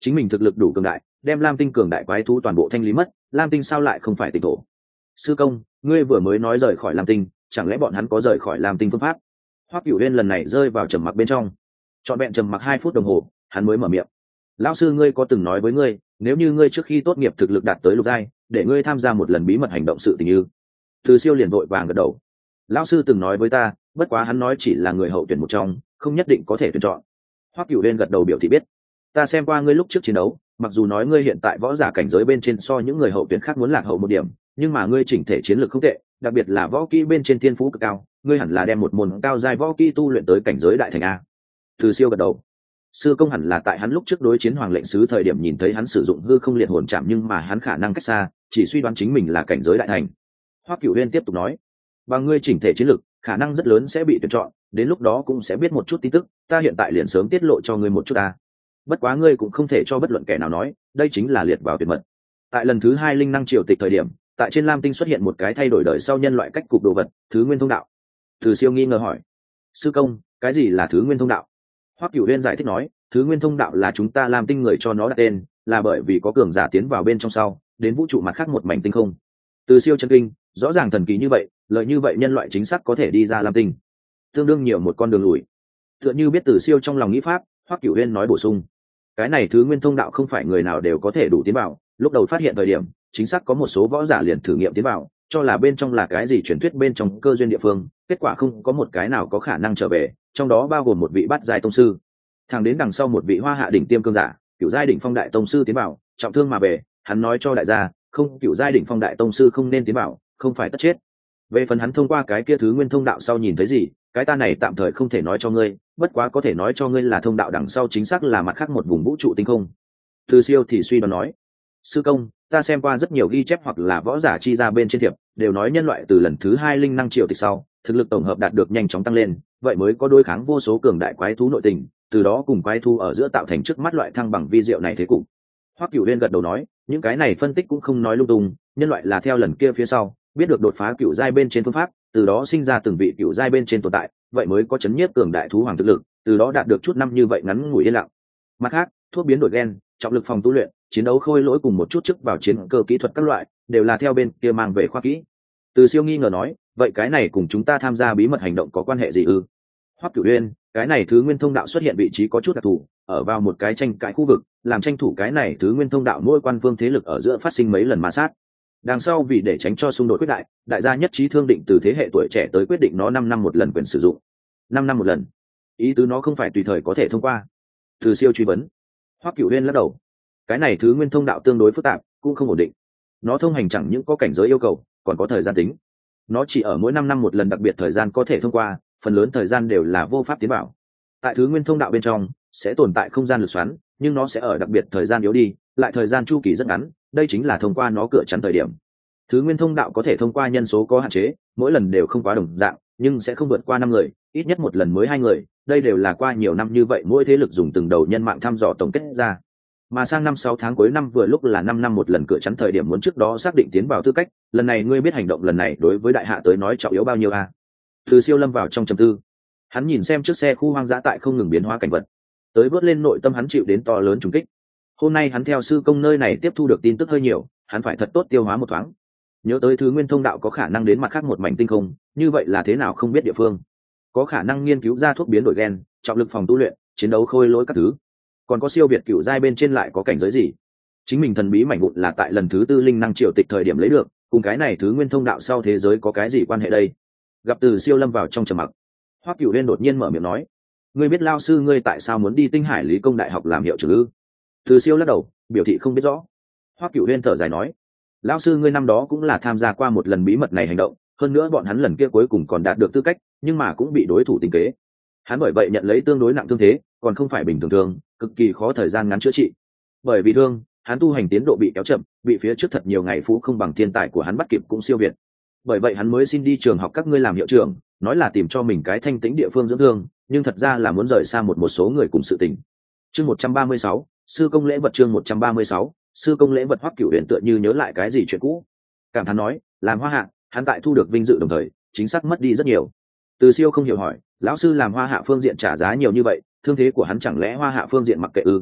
chính mình thực lực đủ cường đại, đem lam tinh cường đại quái thú toàn bộ thanh lý mất, lam tinh sao lại không phải tịnh thổ? Sư công, ngươi vừa mới nói rời khỏi lam tinh, chẳng lẽ bọn hắn có rời khỏi lam tinh phương pháp? Hoắc Cửu Uyên lần này rơi vào trầm mặc bên trong, trọn vẹn trầm mặc 2 phút đồng hồ, hắn mới mở miệng. Lão sư ngươi có từng nói với ngươi, nếu như ngươi trước khi tốt nghiệp thực lực đạt tới lục giai, để ngươi tham gia một lần bí mật hành động sự tình như? Từ Siêu liền vội vàng gật đầu. Lão sư từng nói với ta, bất quá hắn nói chỉ là người hậu tuyển một trong, không nhất định có thể tuyển chọn. Hoắc Cửu Uyên gật đầu biểu thị biết. Ta xem qua ngươi lúc trước chiến đấu, mặc dù nói ngươi hiện tại võ giả cảnh giới bên trên so những người hậu tuyển khác muốn lạc hậu một điểm, nhưng mà ngươi chỉnh thể chiến lược không tệ, đặc biệt là võ kỹ bên trên thiên phú cực cao, ngươi hẳn là đem một môn cao giai võ kỹ tu luyện tới cảnh giới đại thành a. Từ Siêu gật đầu. Sư công hẳn là tại hắn lúc trước đối chiến hoàng lệnh sứ thời điểm nhìn thấy hắn sử dụng hư không liệt hồn chạm, nhưng mà hắn khả năng cách xa, chỉ suy đoán chính mình là cảnh giới đại thành. Hoắc Cửu Uyên tiếp tục nói, bằng ngươi chỉnh thể chiến lược, khả năng rất lớn sẽ bị tuyển chọn, đến lúc đó cũng sẽ biết một chút tin tức, ta hiện tại liền sớm tiết lộ cho ngươi một chút ta. Bất quá ngươi cũng không thể cho bất luận kẻ nào nói, đây chính là liệt vào tuyệt mật. Tại lần thứ 2 linh năng triều tịch thời điểm, tại trên lam tinh xuất hiện một cái thay đổi đời sau nhân loại cách cục đồ vật, thứ nguyên thông đạo. Từ Siêu nghi ngờ hỏi, sư công, cái gì là thứ nguyên thông đạo? Hoắc Cửu Uyên giải thích nói, thứ nguyên thông đạo là chúng ta lam tinh người cho nó đặt tên, là bởi vì có cường giả tiến vào bên trong sau, đến vũ trụ mặt khác một mảnh tinh không. Từ Siêu chân kinh, rõ ràng thần kỳ như vậy, lợi như vậy nhân loại chính xác có thể đi ra lam tinh, tương đương nhiều một con đường lùi. Tựa như biết Từ Siêu trong lòng nghĩ pháp, Hoắc Cửu Uyên nói bổ sung, cái này thứ nguyên thông đạo không phải người nào đều có thể đủ tiến vào, lúc đầu phát hiện thời điểm chính xác có một số võ giả liền thử nghiệm tiến vào, cho là bên trong là cái gì truyền thuyết bên trong cơ duyên địa phương, kết quả không có một cái nào có khả năng trở về, trong đó bao gồm một vị bát giai tông sư. Thẳng đến đằng sau một vị hoa hạ đỉnh tiêm cương giả, cửu giai đỉnh phong đại tông sư tiến vào, trọng thương mà về, hắn nói cho đại gia, không, cửu giai đỉnh phong đại tông sư không nên tiến vào, không phải tất chết. Về phần hắn thông qua cái kia thứ nguyên thông đạo sau nhìn thấy gì, cái ta này tạm thời không thể nói cho ngươi, bất quá có thể nói cho ngươi là thông đạo đằng sau chính xác là mặt khác một vùng vũ trụ tinh không. Từ Siêu thì suy đoán nói, sư công, ta xem qua rất nhiều ghi chép hoặc là võ giả chi ra bên trên thiệp, đều nói nhân loại từ lần thứ 2 linh năng triều tịch sau, thực lực tổng hợp đạt được nhanh chóng tăng lên, vậy mới có đối kháng vô số cường đại quái thú nội tình, từ đó cùng quái thú ở giữa tạo thành trước mắt loại thăng bằng vi diệu này thế cục. Hoắc Cửu Uyên gật đầu nói, những cái này phân tích cũng không nói lung tung, nhân loại là theo lần kia phía sau, biết được đột phá cựu giai bên trên phương pháp, từ đó sinh ra từng vị cựu giai bên trên tồn tại, vậy mới có chấn nhiếp cường đại thú hoàng thực lực, từ đó đạt được chút năm như vậy ngắn ngủi yên lặng. Mặt khác, thuốc biến đổi gen, trọng lực phòng tu luyện, chiến đấu khôi lỗi cùng một chút chức vào chiến cơ kỹ thuật các loại, đều là theo bên kia mang về khoa kỹ. Từ Siêu nghi ngờ nói, vậy cái này cùng chúng ta tham gia bí mật hành động có quan hệ gì ư? Hoắc Cửu Uyên, cái này thứ nguyên thông đạo xuất hiện vị trí có chút đặc thù, ở vào một cái tranh cãi khu vực, làm tranh thủ cái này thứ nguyên thông đạo mỗi quan phương thế lực ở giữa phát sinh mấy lần ma sát. Đằng sau vì để tránh cho xung đột quyết đại, đại gia nhất trí thương định từ thế hệ tuổi trẻ tới quyết định nó 5 năm một lần quyền sử dụng. 5 năm một lần, ý tứ nó không phải tùy thời có thể thông qua. Từ Siêu truy vấn. Hoắc Cửu Uyên lắc đầu, cái này thứ nguyên thông đạo tương đối phức tạp, cũng không ổn định. Nó thông hành chẳng những có cảnh giới yêu cầu, còn có thời gian tính. Nó chỉ ở mỗi 5 năm một lần đặc biệt thời gian có thể thông qua, phần lớn thời gian đều là vô pháp tiến vào. Tại thứ nguyên thông đạo bên trong sẽ tồn tại không gian lực xoắn, nhưng nó sẽ ở đặc biệt thời gian yếu đi, lại thời gian chu kỳ rất ngắn, đây chính là thông qua nó cửa chắn thời điểm. Thứ nguyên thông đạo có thể thông qua nhân số có hạn chế, mỗi lần đều không quá đồng dạng, nhưng sẽ không vượt qua 5 người, ít nhất một lần mới 2 người, đây đều là qua nhiều năm như vậy mỗi thế lực dùng từng đầu nhân mạng thăm dò tổng kết ra. Mà sang 5-6 tháng cuối năm vừa lúc là 5 năm một lần cửa chắn thời điểm muốn trước đó xác định tiến vào tư cách, lần này ngươi biết hành động lần này đối với đại hạ tới nói trọng yếu bao nhiêu a? Từ Siêu lâm vào trong trầm tư. Hắn nhìn xem chiếc xe khu hoang dã tại không ngừng biến hóa cảnh vật, tới vớt lên nội tâm hắn chịu đến to lớn trùng kích. Hôm nay hắn theo sư công nơi này tiếp thu được tin tức hơi nhiều, hắn phải thật tốt tiêu hóa một thoáng. Nhớ tới thứ nguyên thông đạo có khả năng đến mặt khác một mảnh tinh không, như vậy là thế nào không biết địa phương. Có khả năng nghiên cứu ra thuốc biến đổi gen, trọng lực phòng tu luyện, chiến đấu khôi lỗi các thứ. Còn có siêu việt cựu giai bên trên lại có cảnh giới gì? Chính mình thần bí mảnh vụn là tại lần thứ 4 linh năng triều tịch thời điểm lấy được, cùng cái này thứ nguyên thông đạo sau thế giới có cái gì quan hệ đây? Gặp Từ Siêu lâm vào trong trầm mặc. Hoắc Cửu Uyên đột nhiên mở miệng nói, ngươi biết lao sư ngươi tại sao muốn đi Tinh Hải Lý Công Đại học làm hiệu trưởng ư? Từ Siêu lắc đầu, biểu thị không biết rõ. Hoắc Cửu Uyên thở dài nói, lao sư ngươi năm đó cũng là tham gia qua một lần bí mật này hành động, hơn nữa bọn hắn lần kia cuối cùng còn đạt được tư cách, nhưng mà cũng bị đối thủ tính kế. Hắn bởi vậy nhận lấy tương đối nặng thương thế, còn không phải bình thường thương, cực kỳ khó thời gian ngắn chữa trị. Bởi vì thương, hắn tu hành tiến độ bị kéo chậm, bị phía trước thật nhiều ngày phú không bằng thiên tài của hắn bắt kịp cũng siêu việt. Bởi vậy hắn mới xin đi trường học các ngươi làm hiệu trưởng, nói là tìm cho mình cái thanh tĩnh địa phương dưỡng thương, nhưng thật ra là muốn rời xa một số người cùng sự tình. Chương 136, sư công lễ vật. Chương 136, sư công lễ vật. Hoắc Cửu Uyên tựa như nhớ lại cái gì chuyện cũ, cảm thán nói, làm hoa hạ, hắn tại thu được vinh dự đồng thời, chính xác mất đi rất nhiều. Từ Siêu không hiểu hỏi, lão sư làm hoa hạ phương diện trả giá nhiều như vậy, thương thế của hắn chẳng lẽ hoa hạ phương diện mặc kệ ư?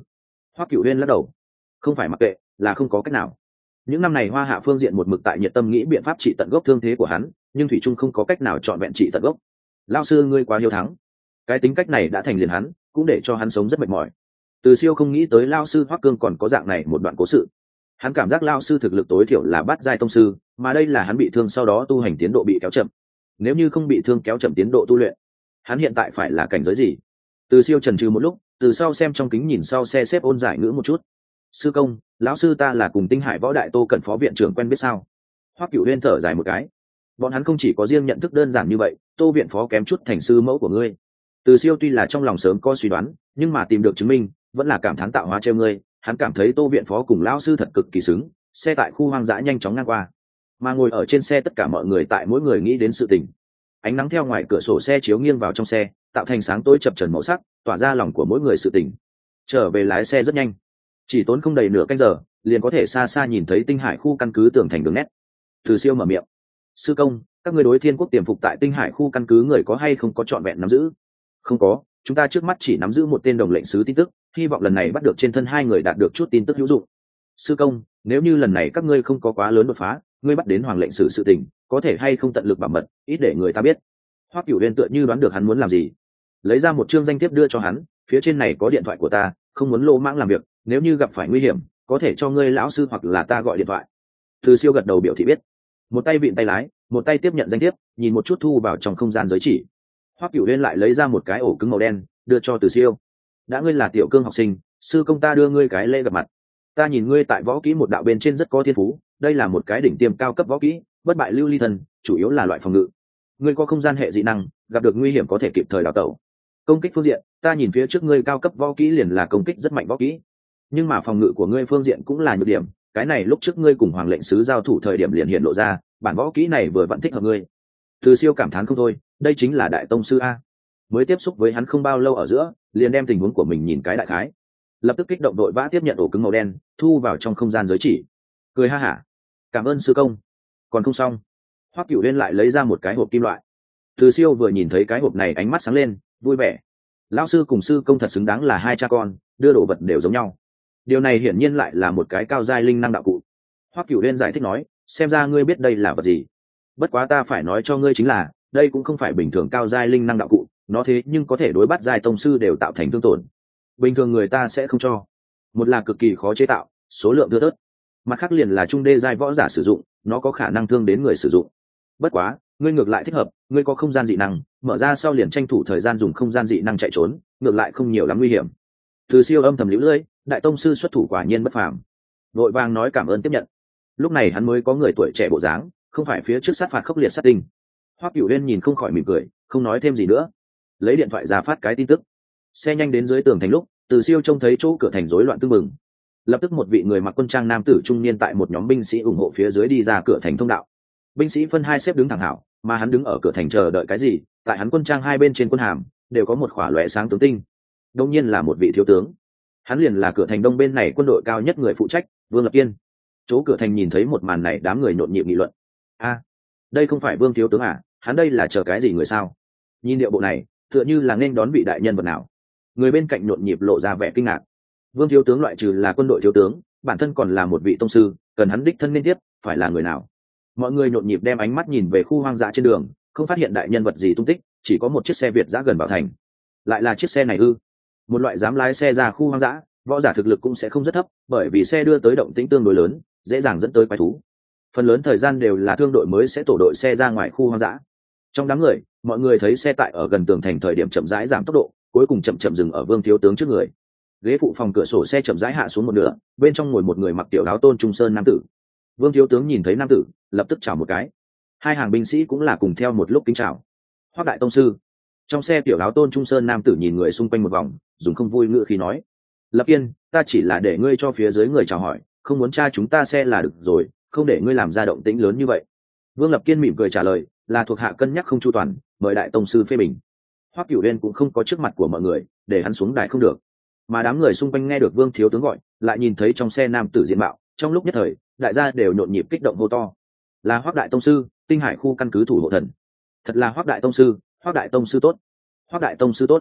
Hoắc Cửu Huyên lắc đầu, không phải mặc kệ, là không có cách nào. Những năm này Hoa Hạ phương diện một mực tại nhiệt tâm nghĩ biện pháp trị tận gốc thương thế của hắn, nhưng thủy trung không có cách nào chọn vẹn trị tận gốc. Lão sư ngươi quá hiếu thắng. Cái tính cách này đã thành liền hắn, cũng để cho hắn sống rất mệt mỏi. Từ Siêu không nghĩ tới Lão sư Hoắc Cương còn có dạng này một đoạn cố sự. Hắn cảm giác Lão sư thực lực tối thiểu là bát giai tông sư, mà đây là hắn bị thương sau đó tu hành tiến độ bị kéo chậm. Nếu như không bị thương kéo chậm tiến độ tu luyện, hắn hiện tại phải là cảnh giới gì? Từ Siêu chần chừ một lúc, từ sau xem trong kính nhìn sau xe xếp ôn giải ngữ một chút. Sư công, lão sư ta là cùng Tinh Hải Võ Đại Tô Cẩn phó viện trưởng quen biết sao? Hoắc Cửu Huyên thở dài một cái. Bọn hắn không chỉ có riêng nhận thức đơn giản như vậy, Tô viện phó kém chút thành sư mẫu của ngươi. Từ Siêu tuy là trong lòng sớm có suy đoán, nhưng mà tìm được chứng minh, vẫn là cảm thán tạo hóa treo ngươi. Hắn cảm thấy Tô viện phó cùng lão sư thật cực kỳ xứng. Xe tại khu hoang dã nhanh chóng ngang qua, mà ngồi ở trên xe tất cả mọi người tại mỗi người nghĩ đến sự tình. Ánh nắng theo ngoài cửa sổ xe chiếu nghiêng vào trong xe, tạo thành sáng tối chập chờn màu sắc, tỏa ra lòng của mỗi người sự tình. Trở về lái xe rất nhanh, chỉ tốn không đầy nửa canh giờ, liền có thể xa xa nhìn thấy Tinh Hải khu căn cứ tường thành đường nét. Từ Siêu mở miệng, sư công, các ngươi đối Thiên Quốc tiềm phục tại Tinh Hải khu căn cứ người có hay không có trọn vẹn nắm giữ? Không có, chúng ta trước mắt chỉ nắm giữ một tên đồng lệnh sứ tin tức, hy vọng lần này bắt được trên thân hai người đạt được chút tin tức hữu dụng. Sư công, nếu như lần này các ngươi không có quá lớn đột phá, ngươi bắt đến hoàng lệnh sử sự tình, có thể hay không tận lực bảo mật, ít để người ta biết. Hoắc Cửu Huyên tựa như đoán được hắn muốn làm gì, lấy ra một chương danh thiếp đưa cho hắn, phía trên này có điện thoại của ta, không muốn lô mãng làm việc, nếu như gặp phải nguy hiểm, có thể cho ngươi lão sư hoặc là ta gọi điện thoại. Từ Siêu gật đầu biểu thị biết, một tay vịn tay lái, một tay tiếp nhận danh thiếp, nhìn một chút thu vào trong không gian giới chỉ. Hoắc Cửu Huyên lại lấy ra một cái ổ cứng màu đen, đưa cho Từ Siêu. Đã ngươi là tiểu cương học sinh, sư công ta đưa ngươi cái lễ gặp mặt. Ta nhìn ngươi tại võ kỹ một đạo bên trên rất có thiên phú, đây là một cái đỉnh tiêm cao cấp võ kỹ, bất bại lưu ly thần, chủ yếu là loại phòng ngự. Ngươi có không gian hệ dị năng, gặp được nguy hiểm có thể kịp thời đào tẩu. Công kích phương diện, ta nhìn phía trước ngươi cao cấp võ kỹ liền là công kích rất mạnh võ kỹ, nhưng mà phòng ngự của ngươi phương diện cũng là nhược điểm. Cái này lúc trước ngươi cùng hoàng lệnh sứ giao thủ thời điểm liền hiện lộ ra, bản võ kỹ này vừa vẫn thích hợp ngươi. Từ Siêu cảm thán không thôi, đây chính là đại tông sư a. Mới tiếp xúc với hắn không bao lâu ở giữa, liền đem tình huống của mình nhìn cái đại khái, lập tức kích động đội vã tiếp nhận ổ cứng màu đen, thu vào trong không gian giới chỉ, cười ha hả, cảm ơn sư công. Còn không xong, Hoắc Cửu Huyên lại lấy ra một cái hộp kim loại. Từ Siêu vừa nhìn thấy cái hộp này ánh mắt sáng lên, vui vẻ. Lão sư cùng sư công thật xứng đáng là hai cha con, đưa đồ vật đều giống nhau. Điều này hiển nhiên lại là một cái cao giai linh năng đạo cụ. Hoắc Cửu Huyên giải thích nói, xem ra ngươi biết đây là vật gì. Bất quá ta phải nói cho ngươi chính là, đây cũng không phải bình thường cao giai linh năng đạo cụ, nó thế nhưng có thể đối bắt giai tông sư đều tạo thành thương tổn. Bình thường người ta sẽ không cho. Một là cực kỳ khó chế tạo, số lượng thưa thớt. Mặt khác liền là trung đê giai võ giả sử dụng, nó có khả năng thương đến người sử dụng. Bất quá, ngươi ngược lại thích hợp, ngươi có không gian dị năng, mở ra sau liền tranh thủ thời gian dùng không gian dị năng chạy trốn, ngược lại không nhiều lắm nguy hiểm. Từ Siêu âm thầm liễu lưỡi, đại tông sư xuất thủ quả nhiên bất phàm. Vội vàng nói cảm ơn tiếp nhận. Lúc này hắn mới có người tuổi trẻ bộ dáng, không phải phía trước sát phạt khốc liệt sát tinh. Hoắc Cửu Huyên nhìn không khỏi mỉm cười, không nói thêm gì nữa, lấy điện thoại ra phát cái tin tức. Xe nhanh đến dưới tường thành lúc, Từ Siêu trông thấy chỗ cửa thành rối loạn tưng bừng. Lập tức một vị người mặc quân trang nam tử trung niên tại một nhóm binh sĩ ủng hộ phía dưới đi ra cửa thành thông đạo. Binh sĩ phân hai xếp đứng thẳng hảo, mà hắn đứng ở cửa thành chờ đợi cái gì? Tại hắn quân trang hai bên trên quân hàm đều có một khỏa lóe sáng tướng tinh. Đương nhiên là một vị thiếu tướng. Hắn liền là cửa thành đông bên này quân đội cao nhất người phụ trách, Vương Lập Kiên. Chỗ cửa thành nhìn thấy một màn này, đám người nhộn nhịp nghị luận. A, đây không phải Vương thiếu tướng à? Hắn đây là chờ cái gì người sao? Nhìn điệu bộ này, tựa như là nên đón vị đại nhân vật nào. Người bên cạnh nhộn nhịp lộ ra vẻ kinh ngạc. Vương thiếu tướng loại trừ là quân đội thiếu tướng, bản thân còn là một vị tông sư, cần hắn đích thân nên tiếp, phải là người nào? Mọi người nhộn nhịp đem ánh mắt nhìn về khu hoang dã trên đường, không phát hiện đại nhân vật gì tung tích, chỉ có một chiếc xe Việt giã gần vào thành. Lại là chiếc xe này ư? Một loại dám lái xe ra khu hoang dã, võ giả thực lực cũng sẽ không rất thấp, bởi vì xe đưa tới động tĩnh tương đối lớn, dễ dàng dẫn tới quái thú. Phần lớn thời gian đều là thương đội mới sẽ tổ đội xe ra ngoài khu hoang dã. Trong đám người, mọi người thấy xe tại ở gần tường thành thời điểm chậm rãi giảm tốc độ, cuối cùng chậm chậm dừng ở Vương thiếu tướng trước người. Ghế phụ phòng cửa sổ xe chậm rãi hạ xuống một nửa, bên trong ngồi một người mặc tiểu áo tôn trung sơn nam tử. Vương thiếu tướng nhìn thấy nam tử, lập tức chào một cái. Hai hàng binh sĩ cũng là cùng theo một lúc kính chào. Hoắc đại tông sư. Trong xe tiểu áo tôn trung sơn nam tử nhìn người xung quanh một vòng, dùng không vui ngữ khí nói: Lập Kiên, ta chỉ là để ngươi cho phía dưới người chào hỏi, không muốn tra chúng ta xe là được rồi, không để ngươi làm ra động tĩnh lớn như vậy. Vương Lập Kiên mỉm cười trả lời, là thuộc hạ cân nhắc không chu toàn, mời đại tông sư phê bình. Hoắc Cửu Huyên cũng không có trước mặt của mọi người, để hắn xuống đài không được. Mà đám người xung quanh nghe được Vương thiếu tướng gọi, lại nhìn thấy trong xe nam tử diện mạo, trong lúc nhất thời, đại gia đều nhộn nhịp kích động hô to: là Hoắc đại tông sư, Tinh Hải khu căn cứ thủ hộ thần. Thật là Hoắc đại tông sư, Hoắc đại tông sư tốt, Hoắc đại tông sư tốt.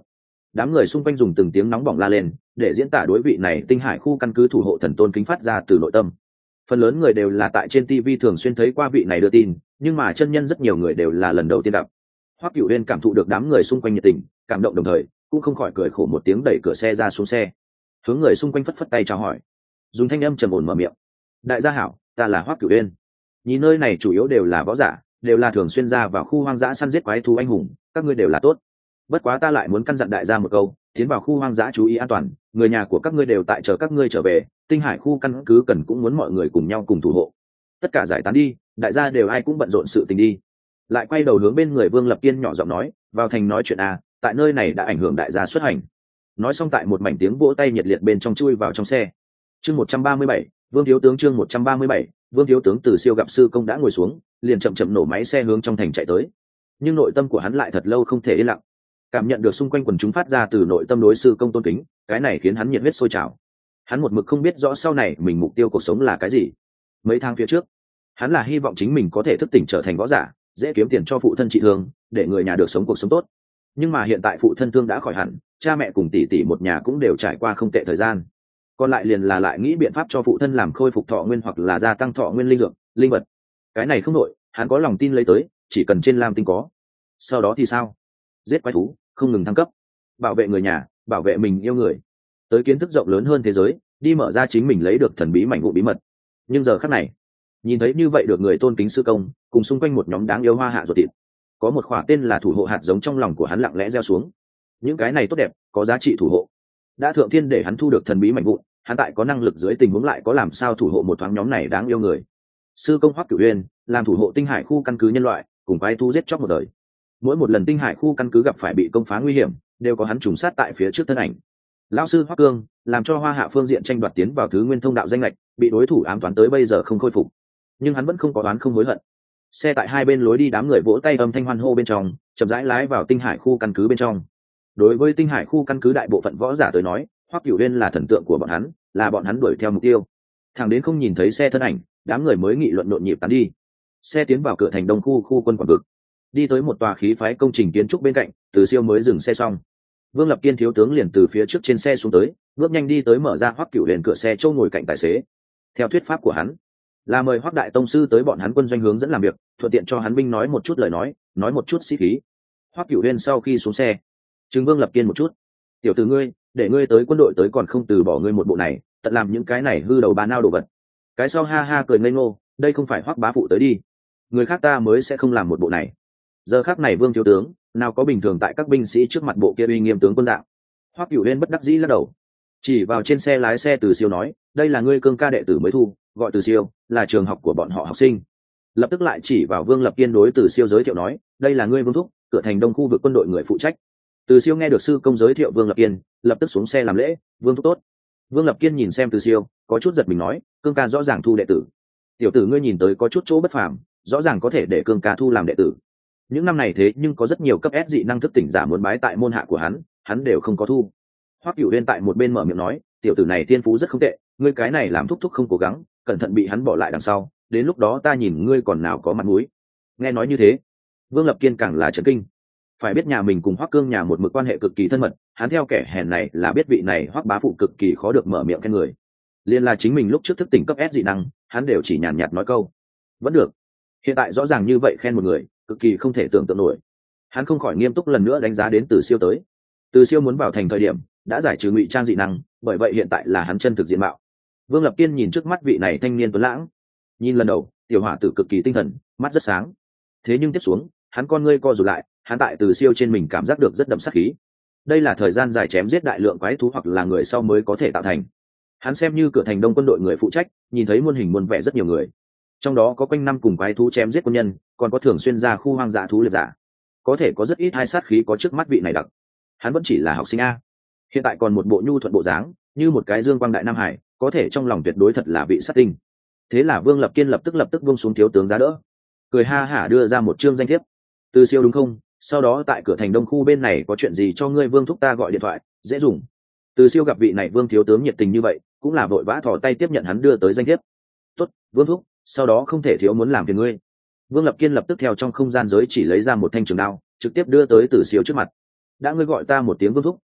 Đám người xung quanh dùng từng tiếng nóng bỏng la lên để diễn tả đối vị này tinh hải khu căn cứ thủ hộ thần tôn kính phát ra từ nội tâm. Phần lớn người đều là tại trên TV thường xuyên thấy qua vị này đưa tin, nhưng mà chân nhân rất nhiều người đều là lần đầu tiên gặp. Hoắc Cửu Uyên cảm thụ được đám người xung quanh nhiệt tình, cảm động đồng thời cũng không khỏi cười khổ một tiếng, đẩy cửa xe ra xuống xe, hướng người xung quanh phất phất tay chào hỏi, dùng thanh âm trầm ổn mở miệng: đại gia hảo, ta là Hoắc Cửu Uyên. Nhìn nơi này chủ yếu đều là võ giả, đều là thường xuyên ra vào khu hoang dã săn giết quái thú anh hùng, các ngươi đều là tốt. Bất quá ta lại muốn căn dặn đại gia một câu, tiến vào khu hoang dã chú ý an toàn, người nhà của các ngươi đều tại chờ các ngươi trở về, tinh hải khu căn cứ cần cũng muốn mọi người cùng nhau cùng thủ hộ. Tất cả giải tán đi, đại gia đều ai cũng bận rộn sự tình đi. Lại quay đầu hướng bên người Vương Lập Kiên nhỏ giọng nói, vào thành nói chuyện à, tại nơi này đã ảnh hưởng đại gia xuất hành. Nói xong tại một mảnh tiếng vỗ tay nhiệt liệt bên trong chui vào trong xe. Chương 137, Vương thiếu tướng. Chương 137, Vương thiếu tướng. Từ Siêu gặp sư công đã ngồi xuống, liền chậm chậm nổ máy xe hướng trong thành chạy tới. Nhưng nội tâm của hắn lại thật lâu không thể yên lặng. Cảm nhận được xung quanh quần chúng phát ra từ nội tâm đối sư công tôn kính, cái này khiến hắn nhiệt huyết sôi trào. Hắn một mực không biết rõ sau này mình mục tiêu cuộc sống là cái gì. Mấy tháng phía trước, hắn là hy vọng chính mình có thể thức tỉnh trở thành võ giả, dễ kiếm tiền cho phụ thân trị thương, để người nhà được sống cuộc sống tốt. Nhưng mà hiện tại phụ thân thương đã khỏi hẳn, cha mẹ cùng tỷ tỷ một nhà cũng đều trải qua không tệ thời gian. Còn lại liền là lại nghĩ biện pháp cho phụ thân làm khôi phục thọ nguyên hoặc là gia tăng thọ nguyên linh dược, linh vật. Cái này không nội, hắn có lòng tin lấy tới, chỉ cần trên lam tinh có. Sau đó thì sao? Giết quái thú, không ngừng thăng cấp, bảo vệ người nhà, bảo vệ mình yêu người, tới kiến thức rộng lớn hơn thế giới, đi mở ra chính mình lấy được thần bí mảnh vụ bí mật. Nhưng giờ khắc này, nhìn thấy như vậy được người tôn kính sư công, cùng xung quanh một nhóm đáng yêu hoa hạ ruột thịt, có một khỏa tên là thủ hộ hạt giống trong lòng của hắn lặng lẽ gieo xuống. Những cái này tốt đẹp, có giá trị thủ hộ. Đã thượng thiên để hắn thu được thần bí mảnh vụn, hắn tại có năng lực dưới tình huống lại có làm sao thủ hộ một thoáng nhóm này đáng yêu người. Sư công Hoắc Cửu Uyên làm thủ hộ tinh hải khu căn cứ nhân loại, cùng quái thú giết chóc một đời. Mỗi một lần tinh hải khu căn cứ gặp phải bị công phá nguy hiểm, đều có hắn trùng sát tại phía trước thân ảnh. Lão sư Hoắc Cương làm cho hoa hạ phương diện tranh đoạt tiến vào thứ nguyên thông đạo danh lệch, bị đối thủ ám toán tới bây giờ không khôi phục, nhưng hắn vẫn không có đoán không hối hận. Xe tại hai bên lối đi, đám người vỗ tay âm thanh hoan hô bên trong, chậm rãi lái vào tinh hải khu căn cứ bên trong. Đối với tinh hải khu căn cứ đại bộ phận võ giả tới nói, Hoắc Cửu Uyên là thần tượng của bọn hắn, là bọn hắn đuổi theo mục tiêu. Thằng đến không nhìn thấy xe thân ảnh, đám người mới nghị luận nhộn nhịp tán đi. Xe tiến vào cửa thành đông khu quân quản vực, đi tới một tòa khí phái công trình kiến trúc bên cạnh, Từ Siêu mới dừng xe xong. Vương Lập Kiên thiếu tướng liền từ phía trước trên xe xuống tới, bước nhanh đi tới mở ra Hoắc Cửu Uyên cửa xe chỗ ngồi cạnh tài xế. Theo thuyết pháp của hắn, là mời Hoắc đại tông sư tới bọn hắn quân doanh hướng dẫn làm việc, thuận tiện cho hắn binh nói một chút lời nói một chút sĩ khí. Hoắc Cửu Uyên sau khi xuống xe, trừng Vương Lập Kiên một chút: tiểu tử ngươi, để ngươi tới quân đội tới còn không từ bỏ ngươi một bộ này, tận làm những cái này hư đầu ba nao đồ vật. Cái sau ha ha cười ngây ngô: đây không phải Hoắc bá phụ tới đi, người khác ta mới sẽ không làm một bộ này. Giờ khắc này Vương thiếu tướng nào có bình thường tại các binh sĩ trước mặt bộ kia uy nghiêm tướng quân dạng. Hoắc Cửu Uyên bất đắc dĩ lắc đầu, chỉ vào trên xe lái xe Từ Siêu nói: đây là ngươi Cương ca đệ tử mới thu, gọi Từ Siêu, là trường học của bọn họ học sinh. Lập tức lại chỉ vào Vương Lập Kiên đối Từ Siêu giới thiệu nói: đây là ngươi Vương thúc, cửa thành đông khu vực quân đội người phụ trách. Từ Siêu nghe được sư công giới thiệu Vương Lập Kiên, lập tức xuống xe làm lễ: Vương thúc tốt. Vương Lập Kiên nhìn xem Từ Siêu, có chút giật mình nói: Cương ca rõ ràng thu đệ tử, tiểu tử ngươi nhìn tới có chút chỗ bất phàm, rõ ràng có thể để Cương ca thu làm đệ tử. Những năm này thế nhưng có rất nhiều cấp S dị năng thức tỉnh giả muốn bái tại môn hạ của hắn đều không có thu. Hoắc Cửu Uyên tại một bên mở miệng nói: tiểu tử này thiên phú rất không tệ, ngươi cái này làm thúc thúc không cố gắng, cẩn thận bị hắn bỏ lại đằng sau, đến lúc đó ta nhìn ngươi còn nào có mặt mũi. Nghe nói như thế, Vương Lập Kiên càng là chấn kinh. Phải biết nhà mình cùng Hoắc Cương nhà một mực quan hệ cực kỳ thân mật, hắn theo kẻ hèn này là biết vị này Hoắc bá phụ cực kỳ khó được mở miệng khen người. Liên là chính mình lúc trước thức tỉnh cấp S dị năng, hắn đều chỉ nhàn nhạt nói câu vẫn được. Hiện tại rõ ràng như vậy khen một người, cực kỳ không thể tưởng tượng nổi. Hắn không khỏi nghiêm túc lần nữa đánh giá đến Từ Siêu tới. Từ Siêu muốn vào thành thời điểm đã giải trừ ngụy trang dị năng, bởi vậy hiện tại là hắn chân thực diện mạo. Vương Lập Kiên nhìn trước mắt vị này thanh niên tuấn lãng, nhìn lần đầu, tiểu hỏa tử cực kỳ tinh thần, mắt rất sáng. Thế nhưng tiếp xuống, hắn con ngươi co rụt lại, hắn tại Từ Siêu trên mình cảm giác được rất đậm sát khí. Đây là thời gian dài chém giết đại lượng quái thú hoặc là người sau mới có thể tạo thành. Hắn xem như cửa thành đông quân đội người phụ trách, nhìn thấy muôn hình muôn vẻ rất nhiều người, trong đó có quanh năm cùng quái thú chém giết quân nhân, còn có thường xuyên ra khu hoang dã thú liệt giả. Có thể có rất ít hai sát khí có trước mắt vị này đặc. Hắn vẫn chỉ là học sinh a, hiện tại còn một bộ nhu thuận bộ dáng, như một cái dương quang đại nam hải, có thể trong lòng tuyệt đối thật là vị sát tinh. Thế là Vương Lập Kiên lập tức buông xuống thiếu tướng giá đỡ, cười ha hả đưa ra một chương danh thiếp: Từ Siêu đúng không? Sau đó tại cửa thành đông khu bên này có chuyện gì cho ngươi Vương thúc ta gọi điện thoại, dễ dùng. Từ Siêu gặp vị này Vương thiếu tướng nhiệt tình như vậy, cũng là vội vã thò tay tiếp nhận hắn đưa tới danh thiếp. Tốt, Vương thúc, sau đó không thể thiếu muốn làm phiền ngươi. Vương Lập Kiên lập tức theo trong không gian giới chỉ lấy ra một thanh trường đao, trực tiếp đưa tới Từ Siêu trước mặt. Đã ngươi gọi ta một tiếng Vương thúc,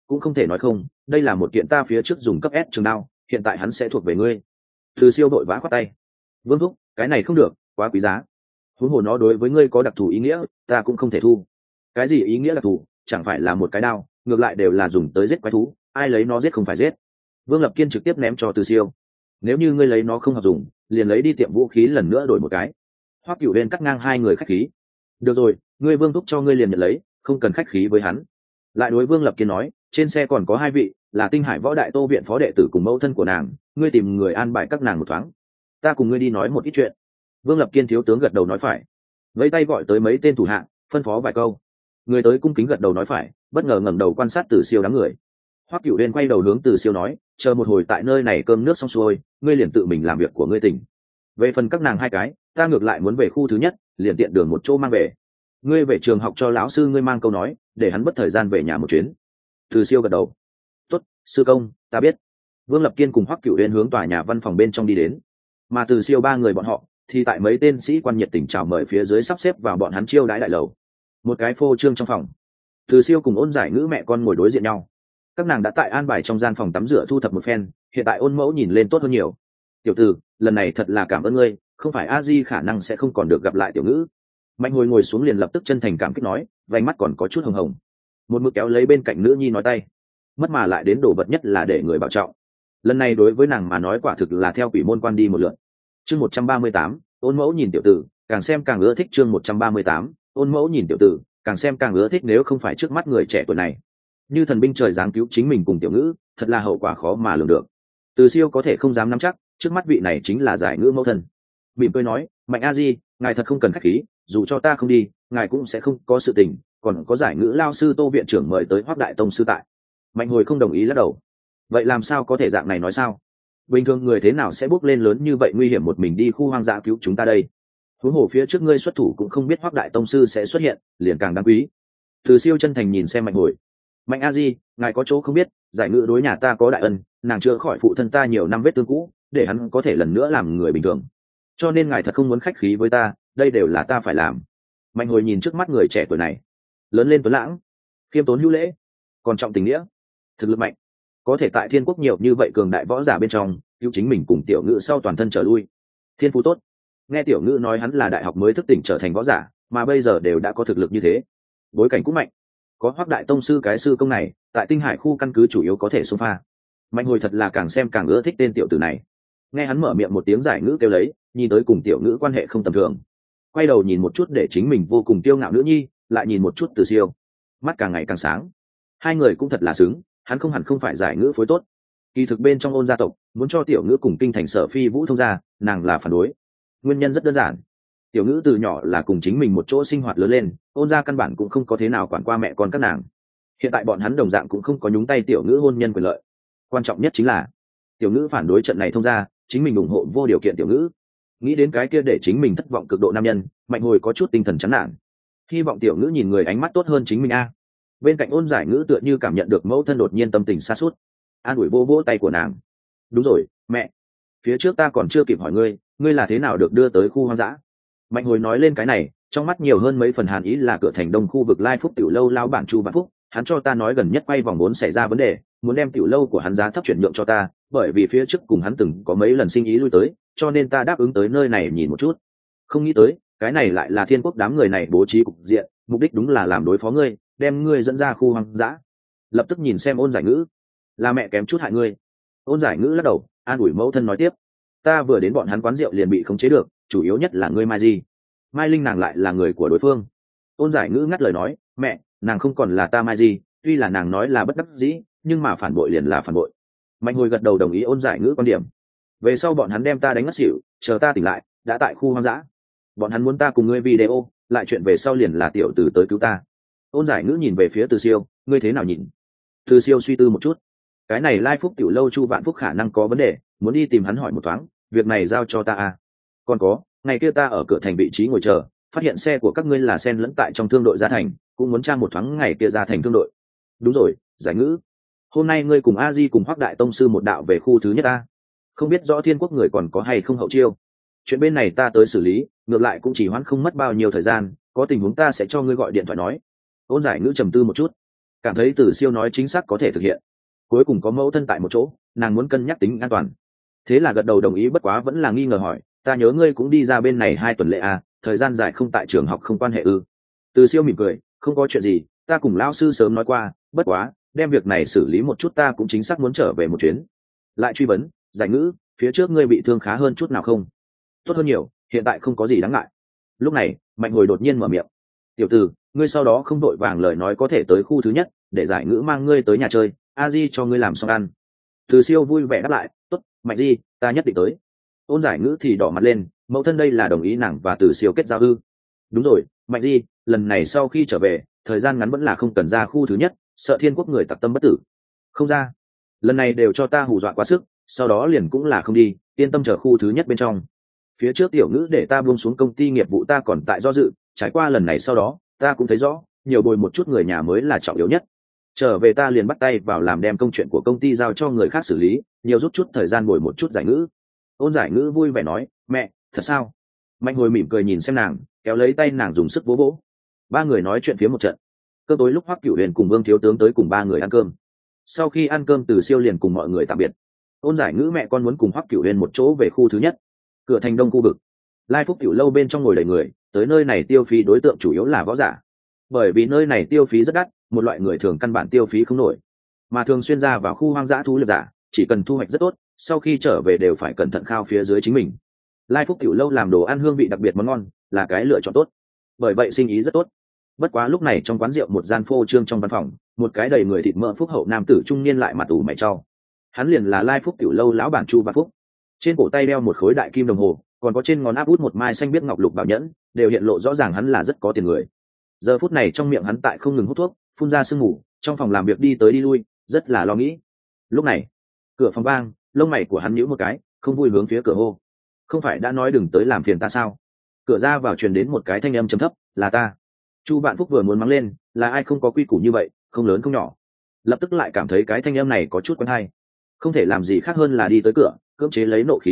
cũng không thể nói không, đây là một kiện ta phía trước dùng cấp S trường đao, hiện tại hắn sẽ thuộc về ngươi. Từ siêu đội vã khoát tay. Vương thúc, cái này không được, quá quý giá. Huống hồ nó đối với ngươi có đặc thù ý nghĩa, ta cũng không thể thu. Cái gì ý nghĩa đặc thù? Chẳng phải là một cái đao, ngược lại đều là dùng tới giết quái thú, ai lấy nó giết không phải giết. Vương Lập Kiên trực tiếp ném cho Từ siêu. Nếu như ngươi lấy nó không hợp dùng, liền lấy đi tiệm vũ khí lần nữa đổi một cái. Hoắc Cửu Uyên cắt ngang hai người khách khí. Được rồi, ngươi Vương thúc cho ngươi liền nhận lấy, không cần khách khí với hắn. Lại đối Vương Lập Kiên nói, trên xe còn có hai vị, là Tinh Hải Võ Đại Tô viện phó đệ tử cùng mẫu thân của nàng, ngươi tìm người an bài các nàng một thoáng, ta cùng ngươi đi nói một ít chuyện. Vương Lập Kiên thiếu tướng gật đầu nói phải, vẫy tay gọi tới mấy tên thủ hạ, phân phó vài câu. Người tới cung kính gật đầu nói phải, bất ngờ ngẩng đầu quan sát Từ siêu đám người. Hoắc Cửu Uyên quay đầu hướng Từ siêu nói, chờ một hồi tại nơi này cơm nước xong xuôi, ngươi liền tự mình làm việc của ngươi tỉnh. Về phần các nàng hai cái, ta ngược lại muốn về khu thứ nhất, liền tiện đường một chỗ mang về. Ngươi về trường học cho lão sư ngươi mang câu nói, để hắn bất thời gian về nhà một chuyến. Từ siêu gật đầu. Tốt, sư công, ta biết. Vương Lập Kiên cùng Hoắc Cửu Uyên hướng tòa nhà văn phòng bên trong đi đến, mà Từ siêu ba người bọn họ thì tại mấy tên sĩ quan nhiệt tình chào mời phía dưới sắp xếp vào bọn hắn chiêu đãi đại lầu. Một cái phô trương trong phòng, Từ siêu cùng Ôn Giải Ngữ mẹ con ngồi đối diện nhau. Các nàng đã tại an bài trong gian phòng tắm rửa thu thập một phen, hiện tại Ôn mẫu nhìn lên tốt hơn nhiều. Tiểu tử, lần này thật là cảm ơn ngươi, không phải a di khả năng sẽ không còn được gặp lại tiểu ngữ. Mạnh Hồi ngồi xuống liền lập tức chân thành cảm kích nói, vành mắt còn có chút hồng hồng. Một mực kéo lấy bên cạnh nữ nhi nói tay, mất mà lại đến đồ vật nhất là để người bảo trọng. Lần này đối với nàng mà nói quả thực là theo quỷ môn quan đi một lượt. Chương 138, Ôn mẫu nhìn tiểu tử, càng xem càng ưa thích. Chương 138, Ôn mẫu nhìn tiểu tử, càng xem càng ưa thích. Nếu không phải trước mắt người trẻ tuổi này như thần binh trời giáng cứu chính mình cùng tiểu ngữ, thật là hậu quả khó mà lường được. Từ siêu có thể không dám nắm chắc, trước mắt vị này chính là Giải Ngữ mẫu thân. Mỉm cười nói, Mạnh a di, ngài thật không cần khách khí, dù cho ta không đi, ngài cũng sẽ không có sự tình, còn có Giải Ngữ lao sư Tô viện trưởng mời tới Hoắc đại tông sư tại. Mạnh Hồi không đồng ý lắc đầu. Vậy làm sao có thể dạng này nói sao? Bình thường người thế nào sẽ bước lên lớn như vậy nguy hiểm một mình đi khu hoang dã cứu chúng ta đây? Huống hồ phía trước ngươi xuất thủ cũng không biết Hoắc đại tông sư sẽ xuất hiện, liền càng đáng quý. Từ siêu chân thành nhìn xem Mạnh Hồi. Mạnh a di, ngài có chỗ không biết, Giải Ngữ đối nhà ta có đại ân, nàng chữa khỏi phụ thân ta nhiều năm vết thương cũ, để hắn có thể lần nữa làm người bình thường. Cho nên ngài thật không muốn khách khí với ta, đây đều là ta phải làm. Mạnh Hồi nhìn trước mắt người trẻ tuổi này, lớn lên tuấn lãng, khiêm tốn hữu lễ, còn trọng tình nghĩa, thực lực mạnh, có thể tại Thiên Quốc nhiều như vậy cường đại võ giả bên trong cứu chính mình cùng tiểu ngữ sau toàn thân trở lui, thiên phú tốt. Nghe tiểu ngữ nói hắn là đại học mới thức tỉnh trở thành võ giả, mà bây giờ đều đã có thực lực như thế, bối cảnh cũng mạnh, có Hoắc đại tông sư cái sư công này tại Tinh Hải khu căn cứ chủ yếu có thể xông pha. Mạnh Hồi thật là càng xem càng ưa thích tên tiểu tử này. Nghe hắn mở miệng một tiếng Giải Ngữ kêu lấy, nhìn tới cùng tiểu ngữ quan hệ không tầm thường, quay đầu nhìn một chút để chính mình vô cùng kiêu ngạo nữ nhi, lại nhìn một chút Từ siêu, mắt càng ngày càng sáng. Hai người cũng thật là xứng, hắn không hẳn không phải Giải Ngữ phối tốt. Kỳ thực bên trong Ôn gia tộc muốn cho tiểu ngữ cùng kinh thành Sở Phi Vũ thông gia, nàng là phản đối. Nguyên nhân rất đơn giản, tiểu ngữ từ nhỏ là cùng chính mình một chỗ sinh hoạt lớn lên, Ôn gia căn bản cũng không có thế nào quản qua mẹ con các nàng. Hiện tại bọn hắn đồng dạng cũng không có nhúng tay tiểu ngữ hôn nhân quyền lợi. Quan trọng nhất chính là tiểu ngữ phản đối trận này thông gia, chính mình ủng hộ vô điều kiện tiểu ngữ. Nghĩ đến cái kia để chính mình thất vọng cực độ nam nhân, Mạnh Hồi có chút tinh thần chán nản. Hy vọng tiểu ngữ nhìn người ánh mắt tốt hơn chính mình a. Bên cạnh Ôn Giải Ngữ tựa như cảm nhận được mẫu thân đột nhiên tâm tình xa suốt, an ủi vô vỗ tay của nàng. Đúng rồi, mẹ, phía trước ta còn chưa kịp hỏi ngươi, ngươi là thế nào được đưa tới khu hoang dã? Mạnh Hồi nói lên cái này, trong mắt nhiều hơn mấy phần hàn ý. Là cửa thành đông khu vực Lai Phúc tiểu lâu lao bản Chu Vạn Phúc, hắn cho ta nói gần nhất quay vòng 4 xảy ra vấn đề, muốn đem tiểu lâu của hắn giá thấp chuyển nhượng cho ta, bởi vì phía trước cùng hắn từng có mấy lần sinh ý lui tới, cho nên ta đáp ứng tới nơi này nhìn một chút. Không nghĩ tới, cái này lại là Thiên Quốc đám người này bố trí cục diện, mục đích đúng là làm đối phó ngươi, đem ngươi dẫn ra khu hoang dã. Lập tức nhìn xem Ôn Giải Ngữ, là mẹ kém chút hại ngươi. Ôn Giải Ngữ lắc đầu, an ủi mẫu thân nói tiếp, ta vừa đến bọn hắn quán rượu liền bị khống chế được, chủ yếu nhất là ngươi Mai Di, Mai Linh nàng lại là người của đối phương. Ôn Giải Ngữ ngắt lời nói, mẹ, nàng không còn là ta Mai Di, tuy là nàng nói là bất đắc dĩ, nhưng mà phản bội liền là phản bội. Mạnh Hồi gật đầu đồng ý Ôn Giải Ngữ quan điểm. Về sau bọn hắn đem ta đánh ngất xỉu, chờ ta tỉnh lại đã tại khu hoang dã. Bọn hắn muốn ta cùng ngươi video, lại chuyện về sau liền là tiểu tử tới cứu ta. Ôn Giải Ngữ nhìn về phía Từ siêu, ngươi thế nào nhìn? Từ siêu suy tư một chút, cái này Lai Phúc tiểu lâu Chu Vạn Phúc khả năng có vấn đề, muốn đi tìm hắn hỏi một thoáng, việc này giao cho ta à. Còn có, ngày kia ta ở cửa thành vị trí ngồi chờ, phát hiện xe của các ngươi là xen lẫn tại trong thương đội Gia Thành, cũng muốn tra một thoáng ngày kia Gia Thành thương đội. Đúng rồi, Giải Ngữ, hôm nay ngươi cùng a di cùng Hoắc đại tông sư một đạo về khu thứ nhất ta, không biết rõ Thiên Quốc người còn có hay không hậu chiêu. Chuyện bên này ta tới xử lý, ngược lại cũng chỉ hoãn không mất bao nhiêu thời gian, có tình huống ta sẽ cho ngươi gọi điện thoại nói. Ôn Giải Ngữ trầm tư một chút, cảm thấy Từ Siêu nói chính xác có thể thực hiện. Cuối cùng có mẫu thân tại một chỗ, nàng muốn cân nhắc tính an toàn, thế là gật đầu đồng ý, bất quá vẫn là nghi ngờ hỏi, ta nhớ ngươi cũng đi ra bên này 2 tuần lễ à, thời gian dài không tại trường học không quan hệ ư? Từ Siêu mỉm cười, không có chuyện gì, ta cùng lão sư sớm nói qua, bất quá đem việc này xử lý một chút, ta cũng chính xác muốn trở về một chuyến. Lại truy vấn, Giải Ngữ, phía trước ngươi bị thương khá hơn chút nào không? Tốt hơn nhiều, hiện tại không có gì đáng ngại. Lúc này Mạnh Hồi đột nhiên mở miệng, tiểu tử, ngươi sau đó không đội vàng lời nói có thể tới khu thứ nhất để Giải Ngữ mang ngươi tới nhà chơi, a di cho ngươi làm xong ăn. Từ Siêu vui vẻ đáp lại, tốt, Mạnh di, ta nhất định tới. Ôn Giải Ngữ thì đỏ mặt lên, mẫu thân đây là đồng ý nàng và Từ Siêu kết giao ư? Đúng rồi, Mạnh di, lần này sau khi trở về thời gian ngắn vẫn là không cần ra khu thứ nhất, sợ Thiên Quốc người tặc tâm bất tử. Không ra, lần này đều cho ta hù dọa quá sức, sau đó liền cũng là không đi, yên tâm chờ khu thứ nhất bên trong. Phía trước Tiểu Ngữ để ta buông xuống công ty nghiệp vụ, ta còn tại do dự, trải qua lần này sau đó ta cũng thấy rõ nhiều bồi một chút người nhà mới là trọng yếu nhất. Trở về ta liền bắt tay vào làm, đem công chuyện của công ty giao cho người khác xử lý, nhiều rút chút thời gian bồi một chút Giải Ngữ. Ôn Giải Ngữ vui vẻ nói, mẹ, thật sao? Mạnh Hồi mỉm cười nhìn xem nàng, kéo lấy tay nàng dùng sức vỗ vỗ. Ba người nói chuyện phía một trận. Cơm tối lúc Hoắc Cửu Huyền cùng Vương Thiếu Tướng tới cùng ba người ăn cơm. Sau khi ăn cơm, Từ Siêu liền cùng mọi người tạm biệt. Ôn Giải Ngữ mẹ con muốn cùng Hoắc Cửu Huyền một chỗ về khu thứ nhất, cửa thành đông khu vực. Lai Phúc Tiểu lâu bên trong ngồi đầy người, tới nơi này tiêu phí đối tượng chủ yếu là võ giả, bởi vì nơi này tiêu phí rất đắt, một loại người thường căn bản tiêu phí không nổi, mà thường xuyên ra vào khu hoang dã thú liệp giả chỉ cần thu hoạch rất tốt, sau khi trở về đều phải cẩn thận khao phía dưới chính mình. Lai Phúc Tiểu lâu làm đồ ăn hương vị đặc biệt món ngon, là cái lựa chọn tốt, bởi vậy sinh ý rất tốt. Bất quá lúc này trong quán rượu một gian phô trương trong văn phòng, một cái đầy người thịt mỡ phúc hậu nam tử trung niên lại mặt ủ mày trao. Hắn liền là Lai Phúc Tiểu lâu lão bản Chu Văn Phúc, trên cổ tay đeo một khối đại kim đồng hồ, còn có trên ngón áp út một mai xanh biếc ngọc lục bảo nhẫn, đều hiện lộ rõ ràng hắn là rất có tiền người. Giờ phút này trong miệng hắn tại không ngừng hút thuốc, phun ra sương mù, trong phòng làm việc đi tới đi lui, rất là lo nghĩ. Lúc này cửa phòng vang, lông mày của hắn nhíu một cái, không vui hướng phía cửa hô, không phải đã nói đừng tới làm phiền ta sao? Cửa ra vào truyền đến một cái thanh âm trầm thấp, là ta. Chu Vạn Phúc vừa muốn mắng lên, là ai không có quy củ như vậy, không lớn không nhỏ, lập tức lại cảm thấy cái thanh âm này có chút quen hay, không thể làm gì khác hơn là đi tới cửa, cưỡng chế lấy nộ khí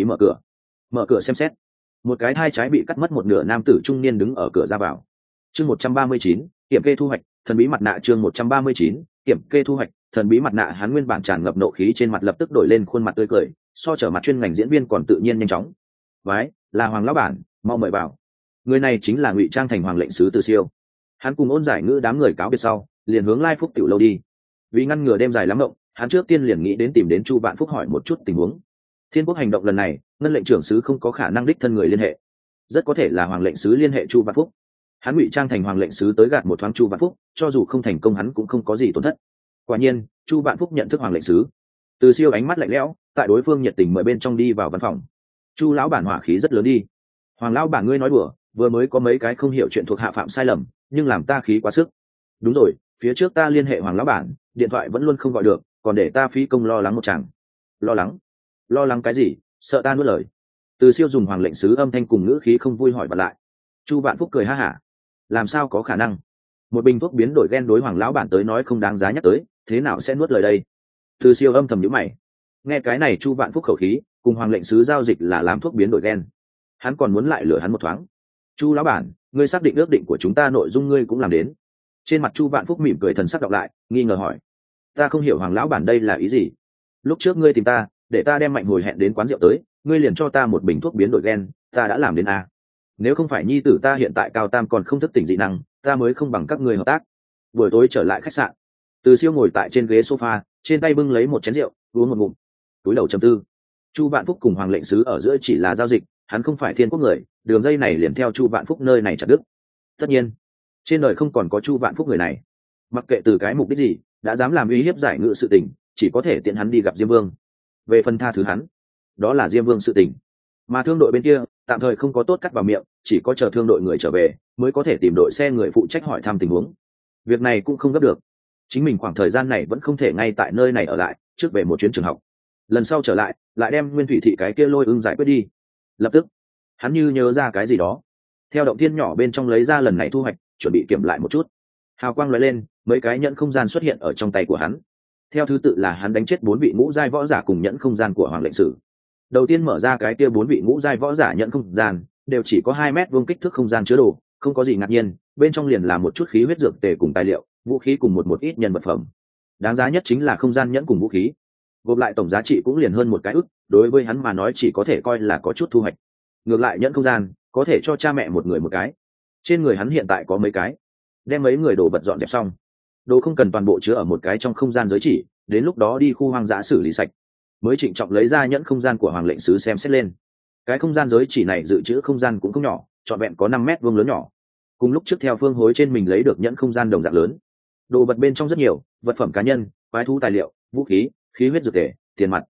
mở cửa xem xét. Một cái thai trái bị cắt mất một nửa nam tử trung niên đứng ở cửa ra vào. Chương 139, kiểm kê thu hoạch, thần bí mặt nạ. Chương 139, kiểm kê thu hoạch, thần bí mặt nạ. Hắn nguyên bản tràn ngập nộ khí trên mặt lập tức đổi lên khuôn mặt tươi cười, so trở mặt chuyên ngành diễn viên còn tự nhiên nhanh chóng. Vái, là Hoàng lão bản, mau mời vào. Người này chính là ngụy trang thành Hoàng lệnh sứ Từ Siêu. Hắn cùng Ôn Giải Ngữ đám người cáo biệt sau, liền hướng Lai Phúc Tiểu lâu đi. Vì ngăn ngừa đêm dài lắm mộng, hắn trước tiên liền nghĩ đến tìm đến Chu Vạn Phúc hỏi một chút tình huống. Thiên Quốc hành động lần này, ngân lệnh trưởng sứ không có khả năng đích thân người liên hệ, rất có thể là Hoàng lệnh sứ liên hệ Chu Vạn Phúc. Hắn ngụy trang thành Hoàng lệnh sứ tới gạt một thoáng Chu Vạn Phúc, cho dù không thành công hắn cũng không có gì tổn thất. Quả nhiên Chu Vạn Phúc nhận thức Hoàng lệnh sứ. Từ Siêu ánh mắt lạnh lẽo, tại đối phương nhiệt tình mời bên trong đi vào văn phòng. Chu lão bản hỏa khí rất lớn đi. Hoàng lão bản ngươi nói đùa, vừa mới có mấy cái không hiểu chuyện thuộc hạ phạm sai lầm, nhưng làm ta khí quá sức. Đúng rồi, phía trước ta liên hệ Hoàng lão bản, điện thoại vẫn luôn không gọi được, còn để ta phí công lo lắng một chàng. Lo lắng cái gì? Sợ ta nuốt lời? Từ Siêu dùng Hoàng lệnh sứ âm thanh cùng ngữ khí không vui hỏi bật lại. Chu Vạn Phúc cười ha hả, làm sao có khả năng? Một bình thuốc biến đổi gen đối Hoàng lão bản tới nói không đáng giá nhắc tới, thế nào sẽ nuốt lời đây? Từ Siêu âm thầm nhíu mày. Nghe cái này Chu Vạn Phúc khẩu khí, cùng Hoàng lệnh sứ giao dịch là làm thuốc biến đổi gen, hắn còn muốn lại lừa hắn một thoáng. Chu lão bản, ngươi xác định ước định của chúng ta nội dung ngươi cũng làm đến? Trên mặt Chu Vạn Phúc mỉm cười, thần sắc đọc lại, nghi ngờ hỏi. Ta không hiểu Hoàng lão bản đây là ý gì. Lúc trước ngươi tìm ta, để ta đem Mạnh Hồi hẹn đến quán rượu tới, ngươi liền cho ta một bình thuốc biến đổi gen, ta đã làm đến a. Nếu không phải nhi tử ta hiện tại cao tam còn không thức tỉnh dị năng, ta mới không bằng các ngươi hợp tác. Buổi tối trở lại khách sạn, Từ Siêu ngồi tại trên ghế sofa, trên tay bưng lấy một chén rượu, uống một ngụm, túi đầu trầm tư. Chu Vạn Phúc cùng Hoàng lệnh sứ ở giữa chỉ là giao dịch, hắn không phải Thiên Quốc người, đường dây này liền theo Chu Vạn Phúc nơi này chặt đứt. Tất nhiên trên đời không còn có Chu Vạn Phúc người này, mặc kệ từ cái mục đích gì, đã dám làm uy hiếp Giải Ngữ sự tình, chỉ có thể tiện hắn đi gặp Diêm Vương. Về phần tha thứ hắn, đó là Diêm Vương sự tình. Mà thương đội bên kia tạm thời không có tốt cắt vào miệng, chỉ có chờ thương đội người trở về mới có thể tìm đội xe người phụ trách hỏi thăm tình huống. Việc này cũng không gấp được, chính mình khoảng thời gian này vẫn không thể ngay tại nơi này ở lại, trước về một chuyến trường học, lần sau trở lại lại đem Nguyên Thủy thị cái kia Lôi Ưng giải quyết đi. Lập tức hắn như nhớ ra cái gì đó, theo động thiên nhỏ bên trong lấy ra lần này thu hoạch, chuẩn bị kiểm lại một chút. Hào quang lóe lên, mấy cái nhẫn không gian xuất hiện ở trong tay của hắn. Theo thứ tự là hắn đánh chết 4 vị ngũ giai võ giả cùng nhẫn không gian của Hoàng lệnh sử. Đầu tiên mở ra cái kia 4 vị ngũ giai võ giả nhẫn không gian, đều chỉ có 2 mét vuông kích thước không gian chứa đồ, không có gì ngạc nhiên, bên trong liền là một chút khí huyết dược tề cùng tài liệu, vũ khí cùng một ít nhân vật phẩm. Đáng giá nhất chính là không gian nhẫn cùng vũ khí, gộp lại tổng giá trị cũng liền hơn một cái ức, đối với hắn mà nói chỉ có thể coi là có chút thu hoạch. Ngược lại nhẫn không gian có thể cho cha mẹ một người một cái, trên người hắn hiện tại có mấy cái, đem mấy người đồ vật dọn dẹp xong, đồ không cần toàn bộ chứa ở một cái trong không gian giới chỉ, đến lúc đó đi khu hoang dã xử lý sạch, mới trịnh trọng lấy ra nhẫn không gian của hoàng lệnh sứ xem xét lên. Cái không gian giới chỉ này dự trữ không gian cũng không nhỏ, trọn vẹn có 5 mét vuông lớn nhỏ, cùng lúc trước theo phương hối trên mình lấy được nhẫn không gian đồng dạng lớn. Đồ vật bên trong rất nhiều, vật phẩm cá nhân, quái thú tài liệu, vũ khí, khí huyết dược thể, tiền mặt.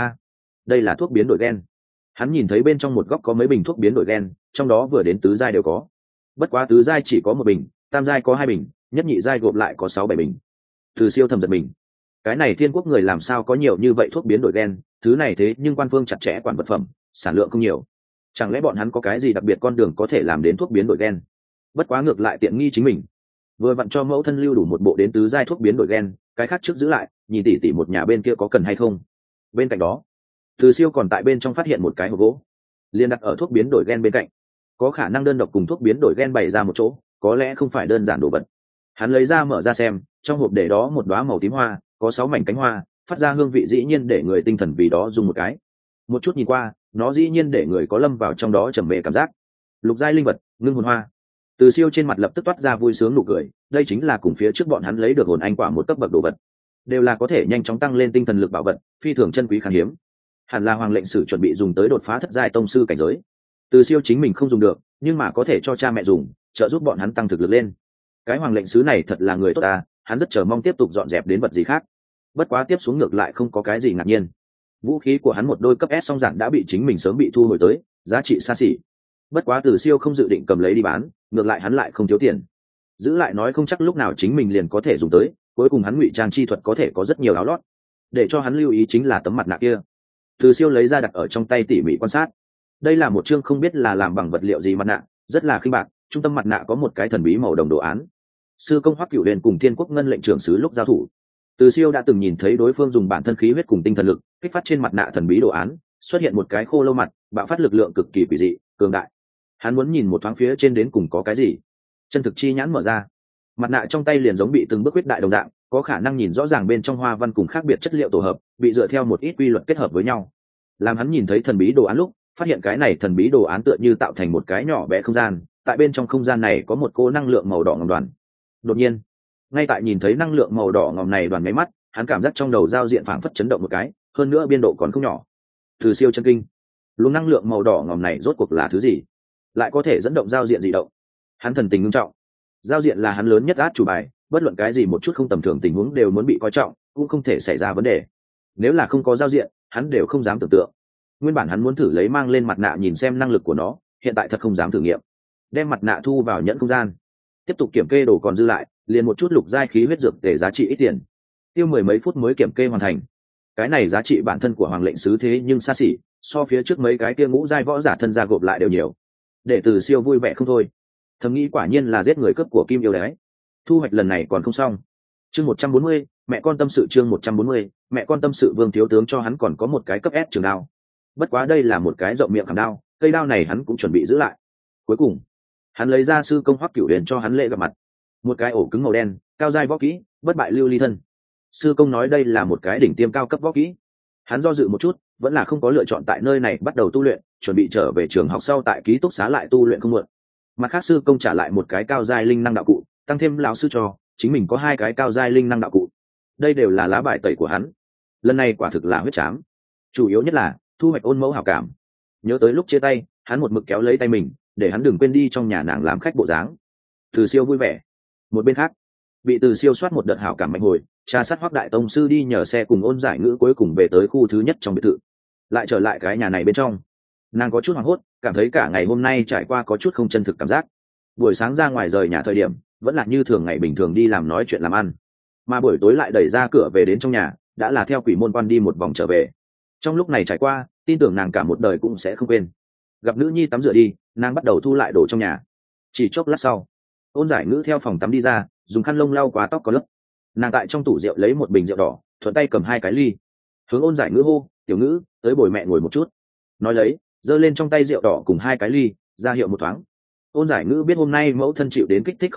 Đây là thuốc biến đổi gen. Hắn nhìn thấy bên trong một góc có mấy bình thuốc biến đổi gen, trong đó vừa đến tứ giai đều có. Bất quá tứ giai chỉ có 1 bình, tam giai có 2 bình, nhất nhị giai gộp lại có 6-7 bình. Từ Siêu thầm giật mình, cái này thiên quốc người làm sao có nhiều như vậy thuốc biến đổi gen, thứ này thế nhưng quan phương chặt chẽ quản vật phẩm, sản lượng không nhiều. Chẳng lẽ bọn hắn có cái gì đặc biệt con đường có thể làm đến thuốc biến đổi gen? Bất quá ngược lại tiện nghi chính mình, vừa vặn cho mẫu thân lưu đủ một bộ đến tứ giai thuốc biến đổi gen, cái khác trước giữ lại, nhìn tỉ một nhà bên kia có cần hay không. Bên cạnh đó, Từ Siêu còn tại bên trong phát hiện một cái hộp gỗ, liền đặt ở thuốc biến đổi gen bên cạnh, có khả năng đơn độc cùng thuốc biến đổi gen bày ra một chỗ, có lẽ không phải đơn giản đồ vật. Hắn lấy ra mở ra xem, trong hộp để đó một đóa màu tím hoa, có 6 mảnh cánh hoa, phát ra hương vị dĩ nhiên để người tinh thần vì đó dùng một cái. Một chút nhìn qua, nó dĩ nhiên để người có lâm vào trong đó trầm mê cảm giác. Lục giai linh vật, ngưng hồn hoa. Từ Siêu trên mặt lập tức toát ra vui sướng nụ cười, đây chính là cùng phía trước bọn hắn lấy được hồn anh quả một cấp bậc đồ vật, đều là có thể nhanh chóng tăng lên tinh thần lực bảo vật, phi thường chân quý khan hiếm. Hẳn là hoàng lệnh sử chuẩn bị dùng tới đột phá thất giai tông sư cảnh giới. Từ Siêu chính mình không dùng được, nhưng mà có thể cho cha mẹ dùng, trợ giúp bọn hắn tăng thực lực lên. Cái hoàng lệnh sứ này thật là người tốt ta, hắn rất chờ mong tiếp tục dọn dẹp đến vật gì khác. Bất quá tiếp xuống ngược lại không có cái gì ngạc nhiên. Vũ khí của hắn một đôi cấp S song giản đã bị chính mình sớm bị thu hồi tới, giá trị xa xỉ. Bất quá Từ Siêu không dự định cầm lấy đi bán, ngược lại hắn lại không thiếu tiền, giữ lại nói không chắc lúc nào chính mình liền có thể dùng tới. Cuối cùng hắn ngụy trang chi thuật có thể có rất nhiều áo lót, để cho hắn lưu ý chính là tấm mặt nạ kia. Từ Siêu lấy ra đặt ở trong tay tỉ mỉ quan sát. Đây là một chương không biết là làm bằng vật liệu gì mặt nạ, rất là khinh bạc, trung tâm mặt nạ có một cái thần bí màu đồng đồ án. Sư công Hoắc Cửu Huyền cùng Thiên Quốc Ngân lệnh trưởng sứ lúc giao thủ, Từ Siêu đã từng nhìn thấy đối phương dùng bản thân khí huyết cùng tinh thần lực kích phát trên mặt nạ thần bí đồ án, xuất hiện một cái khô lâu mặt, bạo phát lực lượng cực kỳ quỷ dị, cường đại. Hắn muốn nhìn một thoáng phía trên đến cùng có cái gì. Chân thực chi nhãn mở ra, mặt nạ trong tay liền giống bị từng bước quyết đại đồng dạng, có khả năng nhìn rõ ràng bên trong hoa văn cùng khác biệt chất liệu tổ hợp, bị dựa theo một ít quy luật kết hợp với nhau. Làm hắn nhìn thấy thần bí đồ án lúc, phát hiện cái này thần bí đồ án tựa như tạo thành một cái nhỏ bé không gian, tại bên trong không gian này có một cô năng lượng màu đỏ ngòm đoàn. Đột nhiên, ngay tại nhìn thấy năng lượng màu đỏ ngòm này đoàn nháy mắt, hắn cảm giác trong đầu giao diện phảng phất chấn động một cái, hơn nữa biên độ còn không nhỏ. Từ Siêu chân kinh, luồng năng lượng màu đỏ ngòm này rốt cuộc là thứ gì, lại có thể dẫn động giao diện dị động. Hắn thần tình nghiêm trọng, giao diện là hắn lớn nhất át chủ bài, bất luận cái gì một chút không tầm thường tình huống đều muốn bị coi trọng, cũng không thể xảy ra vấn đề. Nếu là không có giao diện, hắn đều không dám tưởng tượng. Nguyên bản hắn muốn thử lấy mang lên mặt nạ nhìn xem năng lực của nó, hiện tại thật không dám thử nghiệm. Đem mặt nạ thu vào nhẫn không gian, tiếp tục kiểm kê đồ còn dư lại, liền một chút lục giai khí huyết dược để giá trị ít tiền, tiêu 10 mấy phút mới kiểm kê hoàn thành. Cái này giá trị bản thân của hoàng lệnh sứ thế nhưng xa xỉ, so phía trước mấy cái kia ngũ giai võ giả thân gia gộp lại đều nhiều. Để Từ Siêu vui vẻ không thôi, thầm nghĩ quả nhiên là giết người cướp của kim yêu đấy. Thu hoạch lần này còn không xong. Chương 140, mẹ con tâm sự. Chương 140, mẹ con tâm sự. Vương thiếu tướng cho hắn còn có một cái cấp S trường đao, bất quá đây là một cái rộng miệng khảm đao, cây đao này hắn cũng chuẩn bị giữ lại. Cuối cùng hắn lấy ra sư công Hoắc Cửu Huyền cho hắn lễ gặp mặt, một cái ổ cứng màu đen, cao giai võ kỹ, bất bại lưu ly thân. Sư công nói đây là một cái đỉnh tiêm cao cấp võ kỹ. Hắn do dự một chút, vẫn là không có lựa chọn tại nơi này bắt đầu tu luyện, chuẩn bị trở về trường học sau tại ký túc xá lại tu luyện không muộn. Mặt khác sư công trả lại một cái cao giai linh năng đạo cụ, tăng thêm lão sư cho chính mình có 2 cái cao giai linh năng đạo cụ. Đây đều là lá bài tẩy của hắn, lần này quả thực là huyết trám. Chủ yếu nhất là thu hoạch ôn mẫu hảo cảm. Nhớ tới lúc chia tay, hắn một mực kéo lấy tay mình, để hắn đừng quên đi trong nhà nàng làm khách bộ dáng. Từ Siêu vui vẻ. Một bên khác, bị Từ Siêu soát một đợt hảo cảm mạnh hồi, trà sát Hoắc đại tông sư đi nhờ xe cùng Ôn Giải Ngữ cuối cùng về tới khu thứ nhất trong biệt thự. Lại trở lại cái nhà này bên trong, nàng có chút hoảng hốt, cảm thấy cả ngày hôm nay trải qua có chút không chân thực cảm giác. Buổi sáng ra ngoài rời nhà thời điểm, vẫn là như thường ngày bình thường đi làm nói chuyện làm ăn, mà buổi tối lại đẩy ra cửa về đến trong nhà, đã là theo quỷ môn quan đi một vòng trở về. Trong lúc này trải qua, tin tưởng nàng cả một đời cũng sẽ không quên. Gặp nữ nhi tắm rửa đi, nàng bắt đầu thu lại đồ trong nhà. Chỉ chốc lát sau, Ôn Giải Ngữ theo phòng tắm đi ra, dùng khăn lông lau qua tóc có lớp. Nàng tại trong tủ rượu lấy một bình rượu đỏ, thuận tay cầm 2 cái ly, hướng Ôn Giải Ngữ hô: "Tiểu Ngữ, tới bồi mẹ ngồi một chút." Nói lấy, giơ lên trong tay rượu đỏ cùng 2 cái ly, ra hiệu một thoáng. Ôn Giải Ngữ biết hôm nay mẫu thân chịu đến kích thích không nhỏ,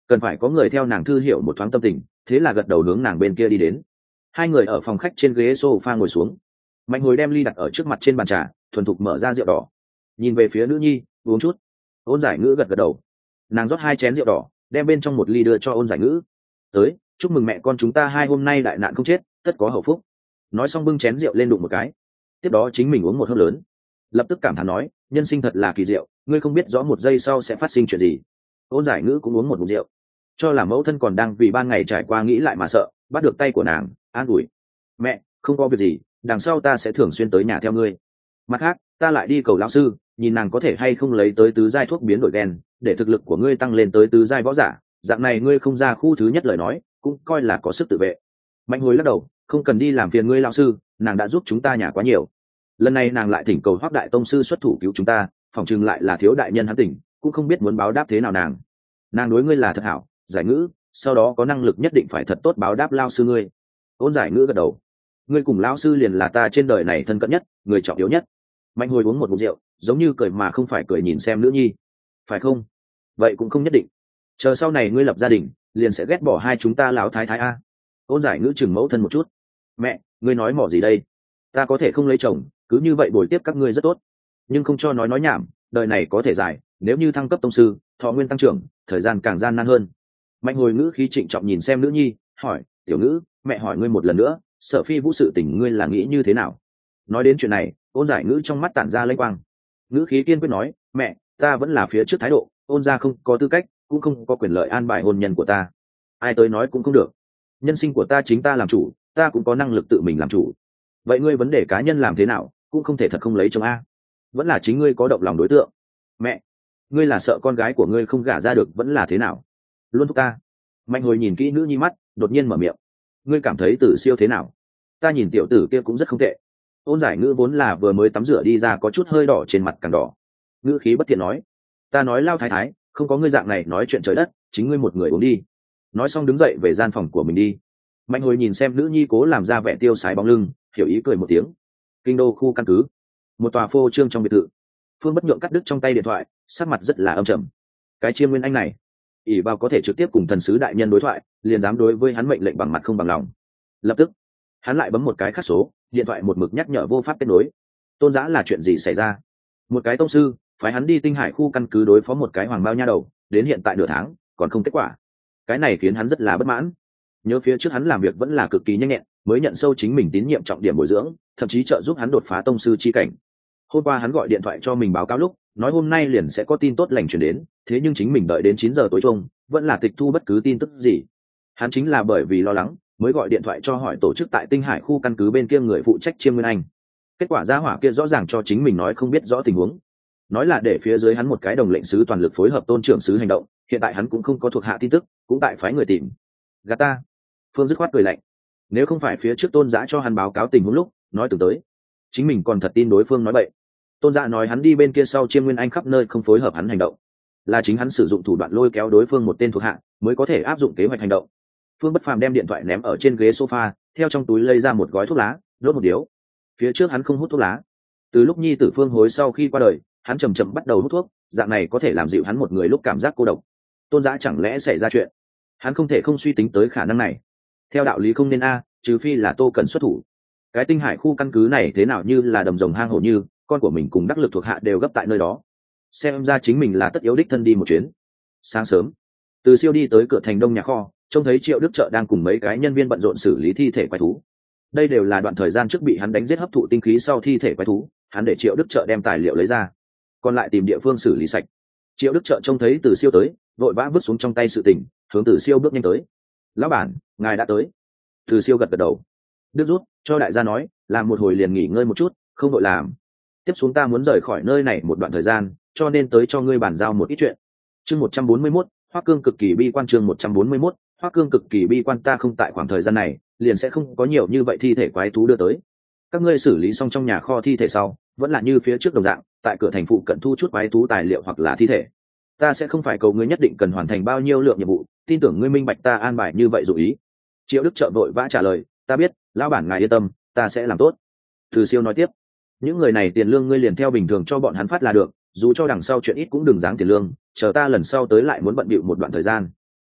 cần phải có người theo nàng thư hiểu một thoáng tâm tình, thế là gật đầu hướng nàng bên kia đi đến. Hai người ở phòng khách trên ghế sofa ngồi xuống. Mạnh Hồi đem ly đặt ở trước mặt trên bàn trà, thuần thục mở ra rượu đỏ, nhìn về phía nữ nhi, uống chút. Ôn Giải Ngữ gật gật đầu. Nàng rót 2 chén rượu đỏ, đem bên trong một ly đưa cho Ôn Giải Ngữ. Tới, chúc mừng mẹ con chúng ta hai hôm nay đại nạn không chết, tất có hậu phúc. Nói xong bưng chén rượu lên đụng một cái. Tiếp đó chính mình uống một hớp lớn, lập tức cảm thán nói, nhân sinh thật là kỳ diệu, ngươi không biết rõ một giây sau sẽ phát sinh chuyện gì. Ôn Giải Ngữ cũng uống một ngụm rượu, cho là mẫu thân còn đang vì ban ngày trải qua nghĩ lại mà sợ, bắt được tay của nàng, an ủi: mẹ, không có việc gì, đằng sau ta sẽ thường xuyên tới nhà theo ngươi. Mặt khác, ta lại đi cầu lão sư, nhìn nàng có thể hay không lấy tới tứ giai thuốc biến đổi gen, để thực lực của ngươi tăng lên tới tứ giai võ giả, dạng này ngươi không ra khu thứ nhất lời nói, cũng coi là có sức tự vệ. Mạnh Hồi lắc đầu, không cần đi làm phiền ngươi lão sư, nàng đã giúp chúng ta nhà quá nhiều. Lần này nàng lại thỉnh cầu Hoắc đại tông sư xuất thủ cứu chúng ta, phòng chừng lại là thiếu đại nhân hắn tỉnh, cũng không biết muốn báo đáp thế nào nàng. Nàng đối ngươi là thật hảo, Giải Ngữ, sau đó có năng lực nhất định phải thật tốt báo đáp lao sư ngươi. Ôn Giải Ngữ gật đầu. Ngươi cùng lão sư liền là ta trên đời này thân cận nhất, người trọng yếu nhất. Mạnh Hồi uống một ngụm rượu, giống như cười mà không phải cười nhìn xem nữ nhi. Phải không? Vậy cũng không nhất định. Chờ sau này ngươi lập gia đình, liền sẽ ghét bỏ hai chúng ta lão thái thái a. Ôn Giải Ngữ chừng mẫu thân một chút. Mẹ, ngươi nói mỏ gì đây? Ta có thể không lấy chồng, cứ như vậy bồi tiếp các ngươi rất tốt. Nhưng không cho nói nhảm, đời này có thể dài, nếu như thăng cấp tông sư, thọ nguyên tăng trưởng, thời gian càng gian nan hơn. Mạnh Hồi ngữ khí trịnh trọng nhìn xem nữ nhi, hỏi: Tiểu Ngữ, mẹ hỏi ngươi một lần nữa, Sở Phi Vũ sự tình ngươi là nghĩ như thế nào? Nói đến chuyện này, Ôn Giải Ngữ trong mắt tản ra lênh quang, ngữ khí kiên quyết nói: mẹ, ta vẫn là phía trước thái độ, Ôn gia không có tư cách, cũng không có quyền lợi an bài hôn nhân của ta, ai tới nói cũng không được. Nhân sinh của ta chính ta làm chủ, ta cũng có năng lực tự mình làm chủ. Vậy ngươi vấn đề cá nhân làm thế nào, cũng không thể thật không lấy chồng a. Vẫn là chính ngươi có động lòng đối tượng. Mẹ, ngươi là sợ con gái của ngươi không gả ra được vẫn là thế nào? Luôn thúc ta. Mạnh Hồi nhìn kỹ nữ nhi mắt, đột nhiên mở miệng: ngươi cảm thấy Tử Siêu thế nào? Ta nhìn tiểu tử kia cũng rất không tệ. Ôn Giải Ngữ vốn là vừa mới tắm rửa đi ra, có chút hơi đỏ trên mặt, càng đỏ. Ngữ khí bất thiện nói: ta nói lao thái thái, không có ngươi dạng này nói chuyện trời đất, chính ngươi một người uống đi. Nói xong đứng dậy về gian phòng của mình đi. Mạnh Hồi nhìn xem nữ nhi cố làm ra vẻ tiêu sái bóng lưng, hiểu ý cười một tiếng. Kinh đô khu căn cứ, một tòa phô trương trong biệt thự. Phương Bất Nhượng cắt đứt trong tay điện thoại, sắc mặt rất là âm trầm. Cái Chiêm Nguyên Anh này, ỷ vào có thể trực tiếp cùng thần sứ đại nhân đối thoại, liền dám đối với hắn mệnh lệnh bằng mặt không bằng lòng. Lập tức hắn lại bấm một cái khác số, điện thoại một mực nhắc nhở vô pháp kết nối. Tôn Giã là chuyện gì xảy ra? Một cái tông sư phái hắn đi Tinh Hải khu căn cứ đối phó một cái hoàng bao nha đầu, đến hiện tại nửa tháng còn không kết quả. Cái này khiến hắn rất là bất mãn. Nhớ phía trước hắn làm việc vẫn là cực kỳ nhanh nhẹn, mới nhận sâu chính mình tín nhiệm trọng điểm bồi dưỡng, thậm chí trợ giúp hắn đột phá tông sư chi cảnh. Hôm qua hắn gọi điện thoại cho mình báo cáo lúc nói hôm nay liền sẽ có tin tốt lành chuyển đến, thế nhưng chính mình đợi đến 9 giờ tối chung vẫn là tịch thu bất cứ tin tức gì. Hắn chính là bởi vì lo lắng mới gọi điện thoại cho hỏi tổ chức tại Tinh Hải khu căn cứ bên kia người phụ trách Chiêm Nguyên Anh. Kết quả gia hỏa kia rõ ràng cho chính mình nói không biết rõ tình huống, nói là để phía dưới hắn một cái đồng lệnh sứ toàn lực phối hợp Tôn trưởng sứ hành động, hiện tại hắn cũng không có thuộc hạ tin tức, cũng tại phái người tìm. Gạt ta. Phương dứt khoát cười lạnh. Nếu không phải phía trước Tôn Giã cho hắn báo cáo tình huống lúc nói từng tới, chính mình còn thật tin đối phương nói bậy. Tôn Giã nói hắn đi bên kia sau Chiêm Nguyên Anh khắp nơi không phối hợp hắn hành động, là chính hắn sử dụng thủ đoạn lôi kéo đối phương một tên thuộc hạ mới có thể áp dụng kế hoạch hành động. Phương Bất Phàm đem điện thoại ném ở trên ghế sofa, theo trong túi lấy ra một gói thuốc lá, đốt một điếu. Phía trước hắn không hút thuốc lá, từ lúc nhi tử Phương Hối sau khi qua đời, hắn chậm chậm bắt đầu hút thuốc, dạng này có thể làm dịu hắn một người lúc cảm giác cô độc. Tôn Giã chẳng lẽ xảy ra chuyện? Hắn không thể không suy tính tới khả năng này. Theo đạo lý không nên trừ phi là Tô Cần xuất thủ. Cái Tinh Hải khu căn cứ này thế nào như là đầm rồng hang hổ, như con của mình cùng đắc lực thuộc hạ đều gấp tại nơi đó. Xem ra chính mình là tất yếu đích thân đi một chuyến. Sáng sớm, Từ Siêu đi tới cửa thành đông nhà kho, trông thấy Triệu Đức Trợ đang cùng mấy cái nhân viên bận rộn xử lý thi thể quái thú. Đây đều là đoạn thời gian trước bị hắn đánh giết hấp thụ tinh khí sau thi thể quái thú, hắn để Triệu Đức Trợ đem tài liệu lấy ra, còn lại tìm địa phương xử lý sạch. Triệu Đức Trợ trông thấy Từ Siêu tới, vội vã vứt xuống trong tay sự tình, hướng Từ Siêu bước nhanh tới. Lão bản, ngài đã tới. Từ Siêu gật gật đầu. Đức rút cho đại gia nói, làm một hồi liền nghỉ ngơi một chút, không đội làm. Tiếp xuống ta muốn rời khỏi nơi này một đoạn thời gian, cho nên tới cho ngươi bàn giao một ít chuyện. Chương 141, Hoắc Cương cực kỳ bi quan. Chương 141, Hoắc Cương cực kỳ bi quan. Ta không tại khoảng thời gian này, liền sẽ không có nhiều như vậy thi thể quái thú đưa tới. Các ngươi xử lý xong trong nhà kho thi thể sau, vẫn là như phía trước đồng dạng, tại cửa thành phụ cận thu chút quái thú tài liệu hoặc là thi thể. Ta sẽ không phải cầu ngươi nhất định cần hoàn thành bao nhiêu lượng nhiệm vụ, tin tưởng ngươi minh bạch ta an bài như vậy dụ ý. Triệu Đức Trợ vội vã trả lời, ta biết, lão bản ngài yên tâm, ta sẽ làm tốt. Từ Siêu nói tiếp, những người này tiền lương ngươi liền theo bình thường cho bọn hắn phát là được, dù cho đằng sau chuyện ít cũng đừng giáng tiền lương, chờ ta lần sau tới lại muốn bận bịu một đoạn thời gian.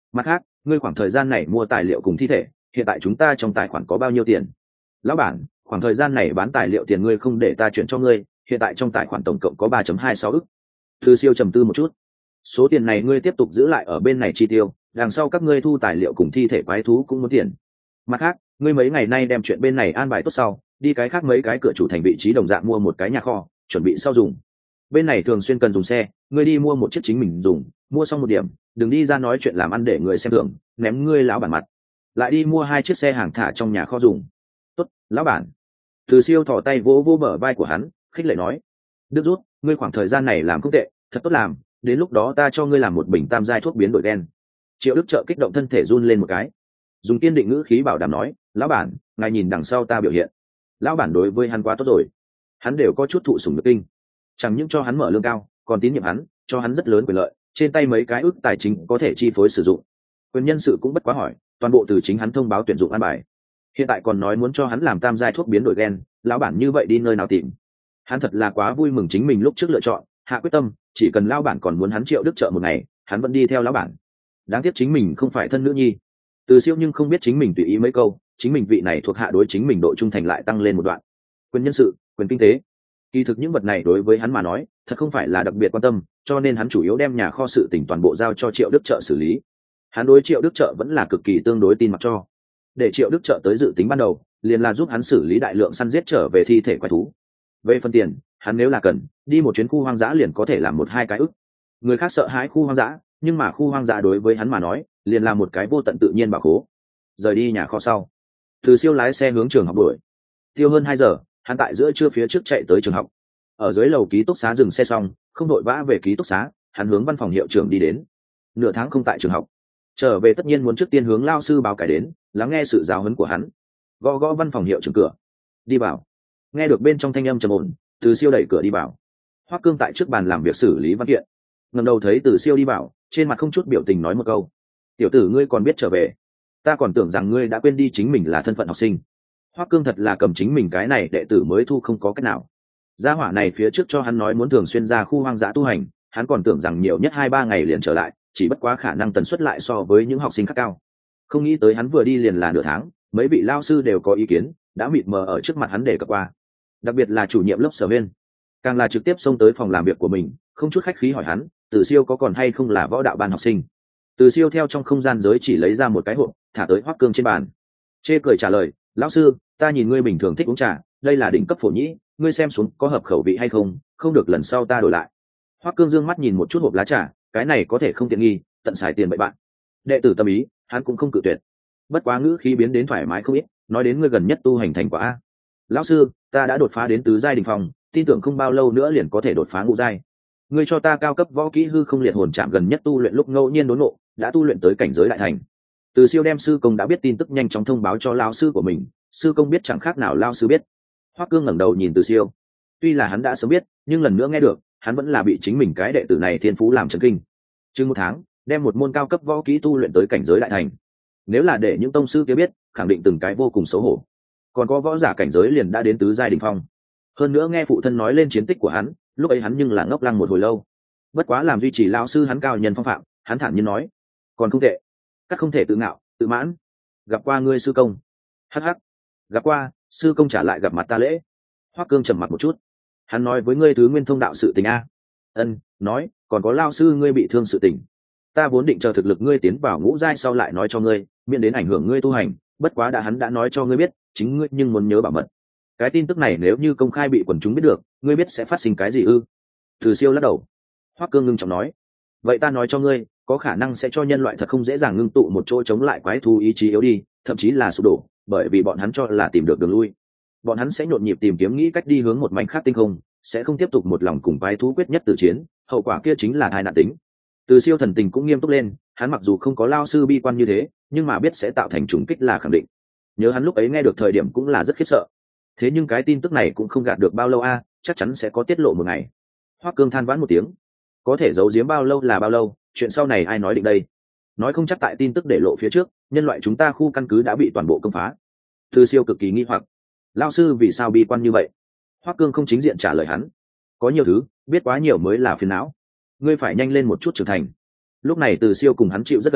Mặt khác, ngươi khoảng thời gian này mua tài liệu cùng thi thể, hiện tại chúng ta trong tài khoản có bao nhiêu tiền? Lão bản, khoảng thời gian này bán tài liệu tiền ngươi không để ta chuyển cho ngươi, hiện tại trong tài khoản tổng cộng có 3.26 ức. Từ Siêu trầm tư một chút. Số tiền này ngươi tiếp tục giữ lại ở bên này chi tiêu, đằng sau các ngươi thu tài liệu cùng thi thể quái thú cũng muốn tiền. Mặt khác, ngươi mấy ngày nay đem chuyện bên này an bài tốt sau, đi cái khác mấy cái cửa chủ thành vị trí đồng dạng mua một cái nhà kho, chuẩn bị sau dùng. Bên này thường xuyên cần dùng xe, ngươi đi mua một chiếc chính mình dùng, mua xong một điểm, đừng đi ra nói chuyện làm ăn để người xem thường, ném ngươi lão bản mặt. Lại đi mua 2 chiếc xe hàng thả trong nhà kho dùng. Tốt, lão bản. Từ Siêu thò tay vỗ vỗ bờ vai của hắn, khích lệ nói: Đức rút, ngươi khoảng thời gian này làm không tệ, thật tốt làm, đến lúc đó ta cho ngươi làm một bình tam giai thuốc biến đổi gen. Triệu Đức Trợ kích động thân thể run lên một cái, dùng kiên định ngữ khí bảo đảm nói: lão bản, ngài nhìn đằng sau ta biểu hiện. Lão bản đối với hắn quá tốt rồi, hắn đều có chút thụ sủng nhược kinh, chẳng những cho hắn mở lương cao, còn tín nhiệm hắn, cho hắn rất lớn quyền lợi, trên tay mấy cái ước tài chính có thể chi phối sử dụng. Quyền nhân sự cũng bất quá hỏi, toàn bộ từ chính hắn thông báo tuyển dụng an bài. Hiện tại còn nói muốn cho hắn làm tam giai thuốc biến đổi gen, lão bản như vậy đi nơi nào tìm? Hắn thật là quá vui mừng chính mình lúc trước lựa chọn, hạ quyết tâm, chỉ cần lão bản còn muốn hắn Triệu Đức Trợ một ngày, hắn vẫn đi theo lão bản. Đáng tiếc chính mình không phải thân nữ nhi. Từ Siêu nhưng không biết chính mình tùy ý mấy câu, chính mình vị này thuộc hạ đối chính mình độ trung thành lại tăng lên một đoạn. Quyền nhân sự, quyền kinh tế, kỳ thực những vật này đối với hắn mà nói thật không phải là đặc biệt quan tâm, cho nên hắn chủ yếu đem nhà kho sự tỉnh toàn bộ giao cho Triệu Đức Trợ xử lý. Hắn đối Triệu Đức Trợ vẫn là cực kỳ tương đối tin mặc cho, để Triệu Đức Trợ tới dự tính ban đầu liền là giúp hắn xử lý đại lượng săn giết trở về thi thể quái thú. Về phần tiền, hắn nếu là cần đi một chuyến khu hoang dã liền có thể làm 1-2 cái ức. Người khác sợ hãi khu hoang dã, nhưng mà khu hoang dã đối với hắn mà nói liền là một cái vô tận tự nhiên bảo khố. Rời đi nhà kho sau, Từ Siêu lái xe hướng trường học đuổi. Tiêu hơn 2 giờ, hắn tại giữa trưa phía trước chạy tới trường học. Ở dưới lầu ký túc xá dừng xe xong, không đội vã về ký túc xá, hắn hướng văn phòng hiệu trưởng đi đến. Nửa tháng không tại trường học, trở về tất nhiên muốn trước tiên hướng lao sư báo cải đến, lắng nghe sự giáo huấn của hắn. Gõ gõ văn phòng hiệu trưởng cửa. Đi vào. Nghe được bên trong thanh âm trầm ổn, Từ Siêu đẩy cửa đi vào. Hoắc Cương tại trước bàn làm việc xử lý văn kiện, ngẩng đầu thấy Từ Siêu đi vào, trên mặt không chút biểu tình nói một câu: tiểu tử ngươi còn biết trở về, ta còn tưởng rằng ngươi đã quên đi chính mình là thân phận học sinh. Hoắc Cương thật là cầm chính mình cái này đệ tử mới thu không có cách nào. Gia hỏa này phía trước cho hắn nói muốn thường xuyên ra khu hoang dã tu hành, hắn còn tưởng rằng nhiều nhất 2-3 ngày liền trở lại, chỉ bất quá khả năng tần suất lại so với những học sinh khác cao. Không nghĩ tới hắn vừa đi liền là nửa tháng, mấy vị lao sư đều có ý kiến, đã mịt mờ ở trước mặt hắn để cập qua. Đặc biệt là chủ nhiệm lớp Sở Viên, càng là trực tiếp xông tới phòng làm việc của mình, không chút khách khí hỏi hắn, Từ Siêu có còn hay không là võ đạo ban học sinh. Từ Siêu theo trong không gian giới chỉ lấy ra một cái hộp, thả tới Hoắc Cương trên bàn. Chê cười trả lời: lão sư, ta nhìn ngươi bình thường thích uống trà, đây là đỉnh cấp phổ nhĩ, ngươi xem xuống có hợp khẩu vị hay không, không được lần sau ta đổi lại. Hoắc Cương dương mắt nhìn một chút hộp lá trà, cái này có thể không tiện nghi, tận xài tiền bậy bạn. Đệ tử tâm ý, hắn cũng không cự tuyệt. Bất quá ngữ khí biến đến thoải mái không ít, nói đến ngươi gần nhất tu hành thành quả a. Lão sư, ta đã đột phá đến tứ giai đỉnh phong, tin tưởng không bao lâu nữa liền có thể đột phá ngũ giai. Ngươi cho ta cao cấp võ kỹ hư không liệt hồn chạm gần nhất tu luyện lúc ngẫu nhiên đốn ngộ, đã tu luyện tới cảnh giới đại thành. Từ Siêu đem sư công đã biết tin tức nhanh chóng thông báo cho lão sư của mình, sư công biết chẳng khác nào lão sư biết. Hoắc Cương ngẩng đầu nhìn Từ Siêu, tuy là hắn đã sớm biết, nhưng lần nữa nghe được, hắn vẫn là bị chính mình cái đệ tử này thiên phú làm chấn kinh. Chừng 1 tháng, đem một môn cao cấp võ kỹ tu luyện tới cảnh giới đại thành. Nếu là để những tông sư kia biết, khẳng định từng cái vô cùng xấu hổ. Còn có võ giả cảnh giới liền đã đến tứ giai đỉnh phong. Hơn nữa nghe phụ thân nói lên chiến tích của hắn, lúc ấy hắn nhưng là ngốc lăng một hồi lâu. Bất quá làm duy trì lão sư hắn cao nhân phong phạm, hắn thản nhiên nói: còn không tệ. Các không thể tự ngạo, tự mãn. Gặp qua ngươi sư công. Hắc hắc. Gặp qua, sư công trả lại gặp mặt ta lễ. Hoắc Cương trầm mặt một chút. Hắn nói với ngươi thứ nguyên thông đạo sự tình a. Ân, nói, còn có lao sư ngươi bị thương sự tình. Ta vốn định chờ thực lực ngươi tiến vào ngũ giai sau lại nói cho ngươi, miễn đến ảnh hưởng ngươi tu hành, bất quá hắn đã nói cho ngươi biết, chính ngươi nhưng muốn nhớ bảo mật. Cái tin tức này nếu như công khai bị quần chúng biết được, ngươi biết sẽ phát sinh cái gì ư? Từ Siêu lắc đầu. Hoắc Cương ngưng trọng nói: vậy ta nói cho ngươi, có khả năng sẽ cho nhân loại thật không dễ dàng ngưng tụ một chỗ chống lại quái thú ý chí yếu đi, thậm chí là sụp đổ, bởi vì bọn hắn cho là tìm được đường lui. Bọn hắn sẽ nhộn nhịp tìm kiếm nghĩ cách đi hướng một mảnh khác tinh không, sẽ không tiếp tục một lòng cùng quái thú quyết nhất tử chiến, hậu quả kia chính là tai nạn tính. Từ Siêu thần tình cũng nghiêm túc lên, hắn mặc dù không có lao sư bi quan như thế, nhưng mà biết sẽ tạo thành trùng kích là khẳng định. Nhớ hắn lúc ấy nghe được thời điểm cũng là rất khiếp sợ. Thế nhưng cái tin tức này cũng không gạt được bao lâu a, chắc chắn sẽ có tiết lộ một ngày. Hoắc Cương than vãn một tiếng. Có thể giấu giếm bao lâu là bao lâu, chuyện sau này ai nói định đây? Nói không chắc tại tin tức để lộ phía trước, nhân loại chúng ta khu căn cứ đã bị toàn bộ công phá. Từ Siêu cực kỳ nghi hoặc, lao sư vì sao bi quan như vậy? Hoắc Cương không chính diện trả lời hắn. Có nhiều thứ, biết quá nhiều mới là phiền não. Ngươi phải nhanh lên một chút trưởng thành. Lúc này Từ Siêu cùng hắn chịu rất gần,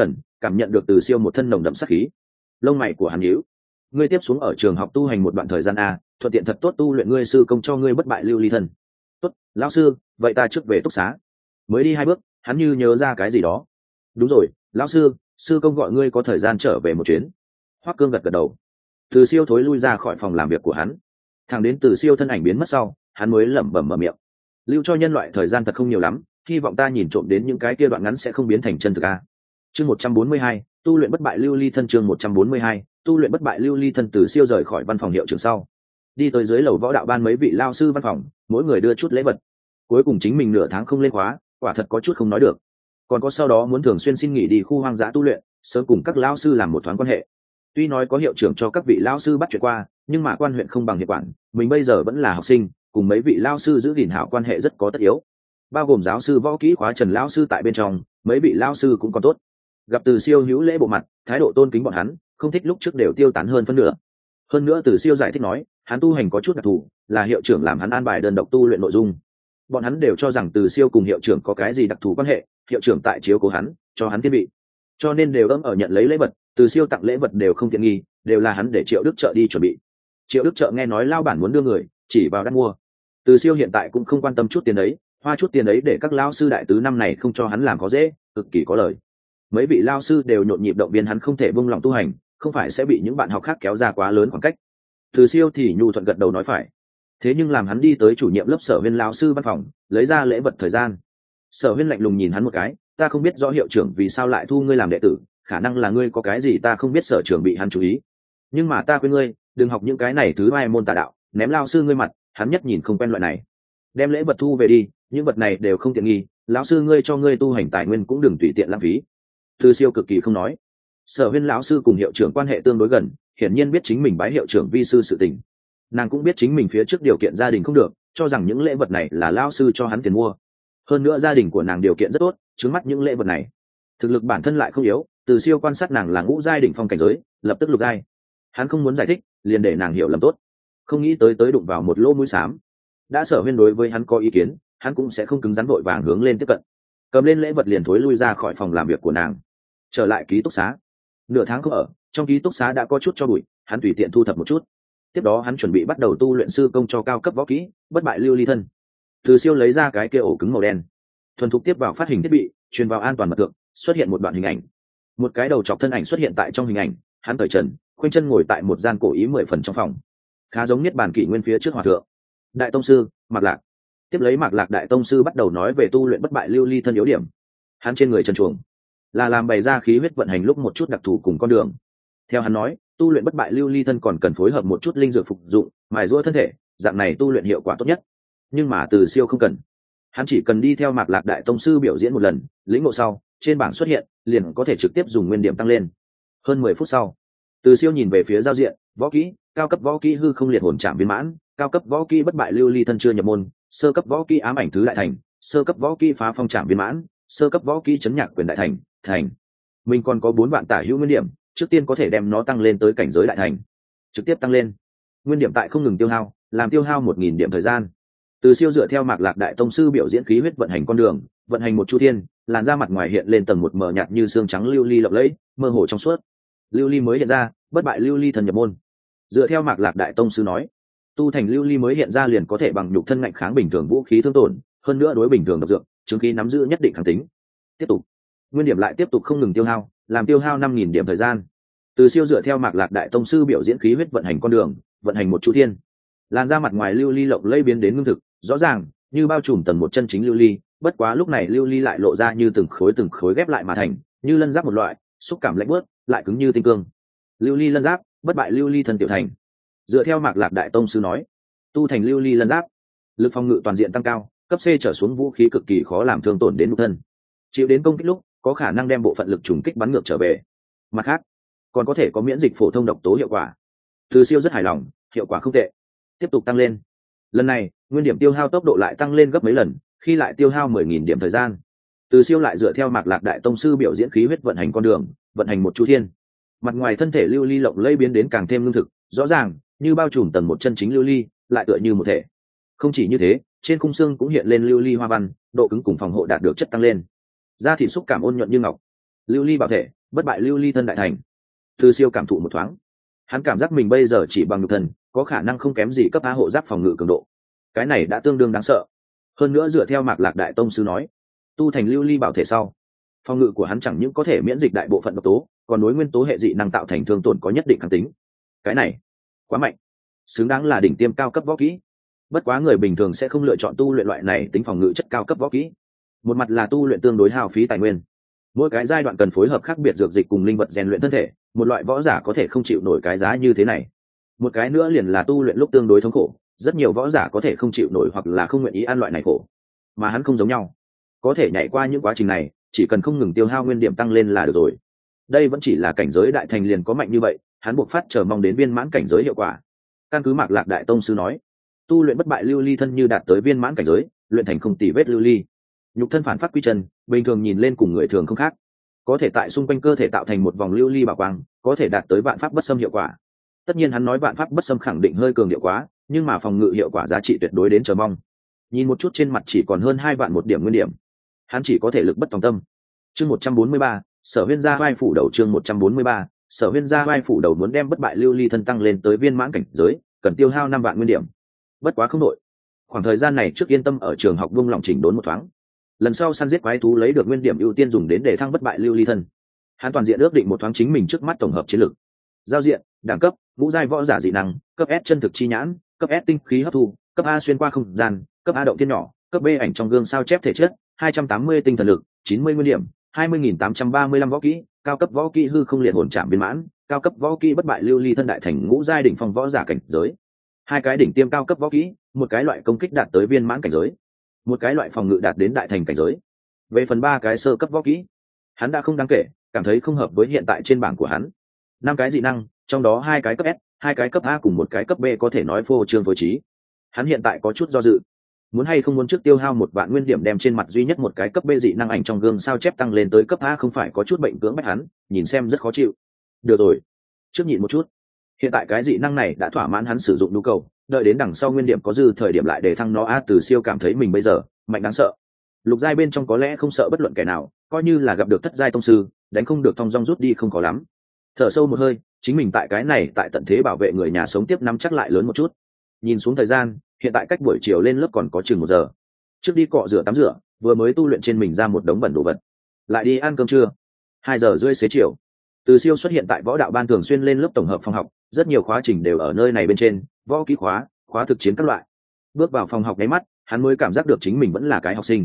cảm nhận được Từ Siêu một thân nồng đậm sát khí. Lông mày của hắn nhíu. Ngươi tiếp xuống ở trường học tu hành một đoạn thời gian a, thuận tiện thật tốt tu luyện ngươi sư công cho ngươi bất bại lưu ly thân. Tốt, lão sư, vậy ta trước về túc xá. Mới đi 2 bước, hắn như nhớ ra cái gì đó. Đúng rồi, lão sư, sư công gọi ngươi có thời gian trở về một chuyến. Hoắc Cương gật gật đầu. Từ Siêu thối lui ra khỏi phòng làm việc của hắn. Thằng đến Từ Siêu thân ảnh biến mất sau, hắn mới lẩm bẩm mở miệng. Lưu cho nhân loại thời gian thật không nhiều lắm, hy vọng ta nhìn trộm đến những cái kia đoạn ngắn sẽ không biến thành chân thực a. Chương 142, tu luyện bất bại lưu ly thân. Chương 142, tu luyện bất bại lưu ly thân. Từ Siêu rời khỏi văn phòng hiệu trưởng sau, đi tới dưới lầu võ đạo ban mấy vị lao sư văn phòng, mỗi người đưa chút lễ vật. Cuối cùng chính mình nửa tháng không lên khóa, quả thật có chút không nói được. Còn có sau đó muốn thường xuyên xin nghỉ đi khu hoang dã tu luyện, sớm cùng các lao sư làm một thoáng quan hệ. Tuy nói có hiệu trưởng cho các vị lao sư bắt chuyện qua, nhưng mà quan huyện không bằng hiệu quản, mình bây giờ vẫn là học sinh, cùng mấy vị lao sư giữ gìn hảo quan hệ rất có tất yếu. Bao gồm giáo sư võ kỹ khóa Trần lao sư tại bên trong, mấy vị lao sư cũng còn tốt. Gặp Từ Siêu hữu lễ bộ mặt, thái độ tôn kính bọn hắn, không thích lúc trước đều tiêu tán hơn phân nửa. Hơn nữa Từ Siêu giải thích nói, hắn tu hành có chút đặc thù, là hiệu trưởng làm hắn an bài đơn độc tu luyện nội dung. Bọn hắn đều cho rằng Từ Siêu cùng hiệu trưởng có cái gì đặc thù quan hệ, hiệu trưởng tại chiếu cố hắn, cho hắn thiết bị, cho nên đều ở nhận lấy lễ vật. Từ Siêu tặng lễ vật đều không tiện nghi, đều là hắn để Triệu Đức Trợ đi chuẩn bị. Triệu Đức Trợ nghe nói lao bản muốn đưa người, chỉ vào đặt mua. Từ Siêu hiện tại cũng không quan tâm chút tiền đấy, hoa chút tiền đấy để các lao sư đại tứ năm này không cho hắn làm có dễ, cực kỳ có lời. Mấy vị lao sư đều nhộn nhịp động viên hắn không thể buông lòng tu hành, không phải sẽ bị những bạn học khác kéo ra quá lớn khoảng cách. Từ Siêu thì nhu thuận gật đầu nói phải. Thế nhưng làm hắn đi tới chủ nhiệm lớp Sở Huyên lão sư văn phòng, lấy ra lễ vật thời gian. Sở Huyên lạnh lùng nhìn hắn một cái, ta không biết rõ hiệu trưởng vì sao lại thu ngươi làm đệ tử, khả năng là ngươi có cái gì ta không biết, sở trưởng bị hắn chú ý. Nhưng mà ta khuyên ngươi, đừng học những cái này thứ hai môn tà đạo, ném lao sư ngươi mặt, hắn nhất nhìn không quen loại này. Đem lễ vật thu về đi, những vật này đều không tiện nghi, lão sư ngươi cho ngươi tu hành tài nguyên cũng đừng tùy tiện lãng phí. Từ Siêu cực kỳ không nói. Sở Huyên lão sư cùng hiệu trưởng quan hệ tương đối gần, hiển nhiên biết chính mình bái hiệu trưởng vi sư sự tình. Nàng cũng biết chính mình phía trước điều kiện gia đình không được, cho rằng những lễ vật này là lão sư cho hắn tiền mua. Hơn nữa gia đình của nàng điều kiện rất tốt, trứng mắt những lễ vật này. Thực lực bản thân lại không yếu, Từ Siêu quan sát nàng là ngũ giai đỉnh phong cảnh giới, lập tức lục giai. Hắn không muốn giải thích, liền để nàng hiểu lầm tốt. Không nghĩ tới đụng vào một lỗ mũi xám. Đã Sở Huyên đối với hắn có ý kiến, hắn cũng sẽ không cứng rắn vội vàng hướng lên tiếp cận. Cầm lên lễ vật liền thối lui ra khỏi phòng làm việc của nàng, trở lại ký túc xá. Nửa tháng không ở, trong ký túc xá đã có chút cho bụi, hắn tùy tiện thu thập một chút. Tiếp đó hắn chuẩn bị bắt đầu tu luyện sư công cho cao cấp võ kỹ bất bại lưu ly thân. Từ Siêu lấy ra cái kia ổ cứng màu đen, thuần thục tiếp vào phát hình thiết bị, truyền vào an toàn mật tượng, xuất hiện một đoạn hình ảnh. Một cái đầu chọc thân ảnh xuất hiện tại trong hình ảnh, hắn cởi trần, khoanh chân ngồi tại một gian cổ ý 10 phần trong phòng, khá giống niết bàn kỷ nguyên phía trước hòa thượng. Đại tông sư Mạc Lạc. Tiếp lấy Mạc Lạc đại tông sư bắt đầu nói về tu luyện bất bại lưu ly thân yếu điểm. Hắn trên người trần truồng, là làm bày ra khí huyết vận hành lúc một chút đặc thù cùng con đường. Theo hắn nói, tu luyện bất bại lưu ly thân còn cần phối hợp một chút linh dược phục dụng, mài giũa thân thể, dạng này tu luyện hiệu quả tốt nhất. Nhưng mà Từ Siêu không cần, hắn chỉ cần đi theo Mạc Lạc đại tông sư biểu diễn một lần, lĩnh ngộ sau, trên bảng xuất hiện, liền có thể trực tiếp dùng nguyên điểm tăng lên. Hơn 10 phút sau, Từ Siêu nhìn về phía giao diện, võ kỹ, cao cấp võ kỹ hư không liệt hồn trảm viên mãn, cao cấp võ kỹ bất bại lưu ly thân chưa nhập môn, sơ cấp võ kỹ ám ảnh thứ đại thành, sơ cấp võ kỹ phá phong trảm viên mãn, sơ cấp võ kỹ chấn nhạc quyền đại thành. Mình còn có 4 vạn tả hữu nguyên điểm, trước tiên có thể đem nó tăng lên tới cảnh giới đại thành. Trực tiếp tăng lên. Nguyên điểm tại không ngừng tiêu hao, làm tiêu hao 1000 điểm thời gian. Từ Siêu dựa theo Mạc Lạc đại tông sư biểu diễn khí huyết vận hành con đường, vận hành một chu thiên, làn da mặt ngoài hiện lên tầng một mờ nhạt như xương trắng lưu ly lộng lẫy, mơ hồ trong suốt. Lưu ly mới hiện ra, bất bại lưu ly thần nhập môn. Dựa theo Mạc Lạc đại tông sư nói, tu thành lưu ly mới hiện ra liền có thể bằng nhục thân ngạnh kháng bình thường vũ khí thương tổn, hơn nữa đối bình thường độc dược, chứng khí nắm giữ nhất định kháng tính. Tiếp tục, nguyên điểm lại tiếp tục không ngừng tiêu hao, làm tiêu hao 5000 điểm thời gian. Từ Siêu dựa theo Mạc Lạc đại tông sư biểu diễn khí huyết vận hành con đường, vận hành một chu thiên, làn da mặt ngoài lưu ly lộng lẫy biến đến ngưng thực, rõ ràng như bao trùm tầng một chân chính lưu ly. Bất quá lúc này lưu ly lại lộ ra như từng khối ghép lại mà thành, như lân giáp một loại, xúc cảm lạnh buốt, lại cứng như tinh cương. Lưu ly lân giáp, bất bại lưu ly thần tiểu thành. Dựa theo Mạc Lạc đại tông sư nói, tu thành lưu ly lân giáp, lực phòng ngự toàn diện tăng cao, cấp C trở xuống vũ khí cực kỳ khó làm thương tổn đến nhục thân, chịu đến công kích lúc có khả năng đem bộ phận lực trùng kích bắn ngược trở về. Mặt khác, còn có thể có miễn dịch phổ thông độc tố hiệu quả. Từ Siêu rất hài lòng, hiệu quả không tệ. Tiếp tục tăng lên. Lần này, nguyên điểm tiêu hao tốc độ lại tăng lên gấp mấy lần, khi lại tiêu hao 10.000 điểm thời gian. Từ Siêu lại dựa theo Mạc Lạc đại tông sư biểu diễn khí huyết vận hành con đường, vận hành một chu thiên. Mặt ngoài thân thể lưu ly lộng lẫy biến đến càng thêm lương thực, rõ ràng như bao trùm tầng một chân chính lưu ly, lại tựa như một thể. Không chỉ như thế, trên khung xương cũng hiện lên lưu ly hoa văn, độ cứng cùng phòng hộ đạt được chất tăng lên. Da thịt xúc cảm ôn nhuận như ngọc. Lưu ly bảo thể, bất bại lưu ly thân đại thành. Từ Siêu cảm thụ một thoáng, hắn cảm giác mình bây giờ chỉ bằng nhục thân có khả năng không kém gì cấp A hộ giáp phòng ngự cường độ, cái này đã tương đương đáng sợ. Hơn nữa dựa theo Mạc Lạc đại tông sư nói, tu thành lưu ly bảo thể sau, phòng ngự của hắn chẳng những có thể miễn dịch đại bộ phận độc tố, còn đối nguyên tố hệ dị năng tạo thành thương tổn có nhất định kháng tính. Cái này quá mạnh, xứng đáng là đỉnh tiêm cao cấp võ kỹ. Bất quá người bình thường sẽ không lựa chọn tu luyện loại này tính phòng ngự chất cao cấp võ kỹ. Một mặt là tu luyện tương đối hao phí tài nguyên, mỗi cái giai đoạn cần phối hợp khác biệt dược dịch cùng linh vật rèn luyện thân thể, một loại võ giả có thể không chịu nổi cái giá như thế này. Một cái nữa liền là tu luyện lúc tương đối thống khổ, rất nhiều võ giả có thể không chịu nổi hoặc là không nguyện ý ăn loại này khổ, mà hắn không giống nhau, có thể nhảy qua những quá trình này, chỉ cần không ngừng tiêu hao nguyên điểm tăng lên là được rồi. Đây vẫn chỉ là cảnh giới đại thành liền có mạnh như vậy, hắn buộc phát chờ mong đến viên mãn cảnh giới hiệu quả. Căn cứ Mạc Lạc đại tông sư nói, tu luyện bất bại lưu ly thân như đạt tới viên mãn cảnh giới, luyện thành không tì vết lưu ly, nhục thân phản phát quy chân, bình thường nhìn lên cùng người thường không khác, có thể tại xung quanh cơ thể tạo thành một vòng lưu ly bảo quang, có thể đạt tới vạn pháp bất xâm hiệu quả. Tất nhiên hắn nói vạn pháp bất xâm khẳng định hơi cường hiệu quá, nhưng mà phòng ngự hiệu quả giá trị tuyệt đối đến chờ mong. Nhìn một chút trên mặt chỉ còn hơn 2 vạn một điểm nguyên điểm, hắn chỉ có thể lực bất tòng tâm. Chương 143, Sở Huyên gia vai phủ đầu. Chương 143, Sở Huyên gia vai phủ đầu muốn đem bất bại lưu ly thân tăng lên tới viên mãn cảnh giới, cần tiêu hao 5 vạn nguyên điểm. Bất quá không nội, khoảng thời gian này trước yên tâm ở trường học vung lòng chỉnh đốn một thoáng, lần sau săn giết quái thú lấy được nguyên điểm ưu tiên dùng đến để thăng bất bại lưu ly thân. Hắn toàn diện ước định một thoáng chính mình trước mắt tổng hợp chiến lược. Giao diện, đẳng cấp, ngũ giai võ giả dị năng, cấp S chân thực chi nhãn, cấp S tinh khí hấp thu, cấp A xuyên qua không gian, cấp A động thiên nhỏ, cấp B ảnh trong gương sao chép thể chất, 280 tinh thần lực, 90 nguyên điểm, 20.835 võ kỹ, cao cấp võ kỹ hư không liệt hồn trảm viên mãn, cao cấp võ kỹ bất bại lưu ly thân đại thành ngũ giai đỉnh phong võ giả cảnh giới. 2 cái đỉnh tiêm cao cấp võ kỹ, một cái loại công kích đạt tới viên mãn cảnh giới, một cái loại phòng ngự đạt đến đại thành cảnh giới. Về phần 3 cái sơ cấp võ kỹ, hắn đã không đáng kể, cảm thấy không hợp với hiện tại trên bảng của hắn. 5 cái dị năng, trong đó 2 cái cấp S, 2 cái cấp A cùng 1 cái cấp B có thể nói phô trương phối trí. Hắn hiện tại có chút do dự, muốn hay không muốn trước tiêu hao 1 vạn nguyên điểm đem trên mặt duy nhất một cái cấp B dị năng ảnh trong gương sao chép tăng lên tới cấp A, không phải có chút bệnh cưỡng bách hắn, nhìn xem rất khó chịu. Được rồi, trước nhịn một chút. Hiện tại cái dị năng này đã thỏa mãn hắn sử dụng nhu cầu, đợi đến đằng sau nguyên điểm có dư thời điểm lại để thăng nó. Từ Siêu cảm thấy mình bây giờ mạnh đáng sợ. Lục giai bên trong có lẽ không sợ bất luận kẻ nào, coi như là gặp được thất giai tông sư, đánh không được thong dong rút đi không có lắm. Thở sâu một hơi, chính mình tại cái này tại tận thế bảo vệ người nhà sống tiếp năm chắc lại lớn một chút. Nhìn xuống thời gian, hiện tại cách buổi chiều lên lớp còn có chừng 1 giờ. Trước đi cọ rửa tắm rửa, vừa mới tu luyện trên mình ra một đống bẩn đồ vật, lại đi ăn cơm trưa. 2 giờ rưỡi xế chiều, Từ Siêu xuất hiện tại võ đạo ban thường xuyên lên lớp tổng hợp phòng học, rất nhiều khóa trình đều ở nơi này bên trên, võ kỹ khóa, khóa thực chiến các loại. Bước vào phòng học nháy mắt, hắn mới cảm giác được chính mình vẫn là cái học sinh.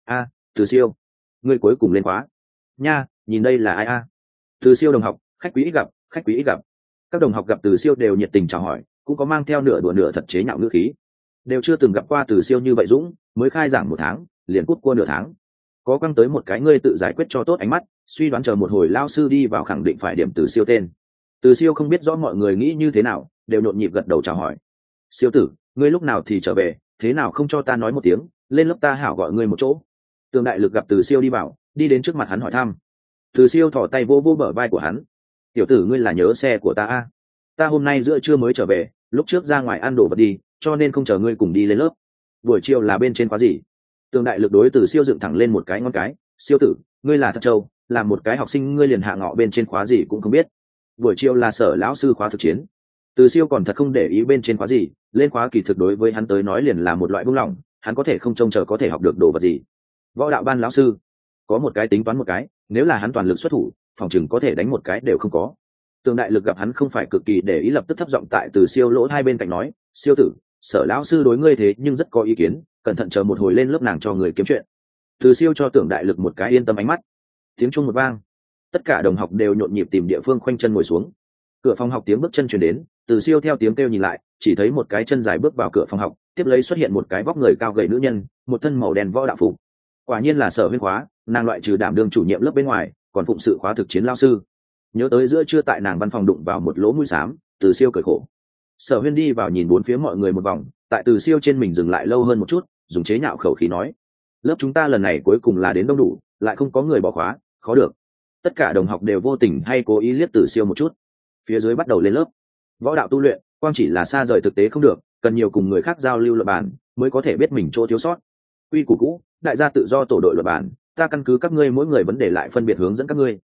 Từ Siêu, ngươi cuối cùng lên khóa nha, nhìn đây là ai a? Từ Siêu đồng học, khách quý ít gặp, khách quý ít gặp. Các đồng học gặp Từ Siêu đều nhiệt tình chào hỏi, cũng có mang theo nửa đùa nửa thật chế nhạo ngữ khí. Đều chưa từng gặp qua Từ Siêu như vậy dũng, mới khai giảng 1 tháng, liền cút cua nửa tháng. Có quăng tới một cái ngươi tự giải quyết cho tốt ánh mắt, suy đoán chờ một hồi lao sư đi vào khẳng định phải điểm Từ Siêu tên. Từ Siêu không biết rõ mọi người nghĩ như thế nào, đều nhộn nhịp gật đầu chào hỏi. Siêu tử, ngươi lúc nào thì trở về, thế nào không cho ta nói một tiếng, lên lớp ta hảo gọi ngươi một chỗ. Tường Đại Lực gặp Từ Siêu đi vào, đi đến trước mặt hắn hỏi thăm. Từ Siêu thò tay vô vô bờ vai của hắn. Tiểu tử, ngươi là nhớ xe của ta a? Ta hôm nay giữa trưa mới trở về, lúc trước ra ngoài ăn đồ vật đi, cho nên không chờ ngươi cùng đi lên lớp. Buổi chiều là bên trên khóa gì? Tường Đại Lực đối Từ Siêu dựng thẳng lên một cái ngón cái. Siêu tử, ngươi là thật trâu, là một cái học sinh ngươi liền hạ ngọ bên trên khóa gì cũng không biết. Buổi chiều là Sở lão sư khóa thực chiến. Từ Siêu còn thật không để ý bên trên khóa gì, lên khóa kỳ thực đối với hắn tới nói liền là một loại buông lỏng, hắn có thể không trông chờ có thể học được đồ vật gì. Võ đạo ban lão sư có một cái tính toán một cái, nếu là hắn toàn lực xuất thủ, phòng chừng có thể đánh một cái đều không có. Tường Đại Lực gặp hắn không phải cực kỳ để ý, lập tức thấp giọng tại Từ Siêu lỗ hai bên cạnh nói. Siêu tử, Sở lão sư đối ngươi thế nhưng rất có ý kiến, cẩn thận chờ một hồi lên lớp nàng cho người kiếm chuyện. Từ Siêu cho Tưởng Đại Lực một cái yên tâm ánh mắt. Tiếng chuông một vang, tất cả đồng học đều nhộn nhịp tìm địa phương khoanh chân ngồi xuống. Cửa phòng học tiếng bước chân truyền đến, Từ Siêu theo tiếng kêu nhìn lại, chỉ thấy một cái chân dài bước vào cửa phòng học, tiếp lấy xuất hiện một cái vóc người cao gầy nữ nhân, một thân màu đen võ đạo phục. Quả nhiên là Sở Huyên khóa, nàng loại trừ đảm đương chủ nhiệm lớp bên ngoài, còn phụng sự khóa thực chiến lao sư. Nhớ tới giữa trưa tại nàng văn phòng đụng vào một lỗ mũi xám, Từ Siêu cười khổ. Sở Huyên đi vào nhìn bốn phía mọi người một vòng, tại Từ Siêu trên mình dừng lại lâu hơn một chút, dùng chế nhạo khẩu khí nói: lớp chúng ta lần này cuối cùng là đến đông đủ, lại không có người bỏ khóa, khó được. Tất cả đồng học đều vô tình hay cố ý liếc Từ Siêu một chút. Phía dưới bắt đầu lên lớp. Võ đạo tu luyện, quang chỉ là xa rời thực tế không được, cần nhiều cùng người khác giao lưu luận bàn, mới có thể biết mình chỗ thiếu sót. Quy củ cũ, đại gia tự do tổ đội luận bàn, ta căn cứ các ngươi mỗi người vấn đề lại phân biệt hướng dẫn các ngươi.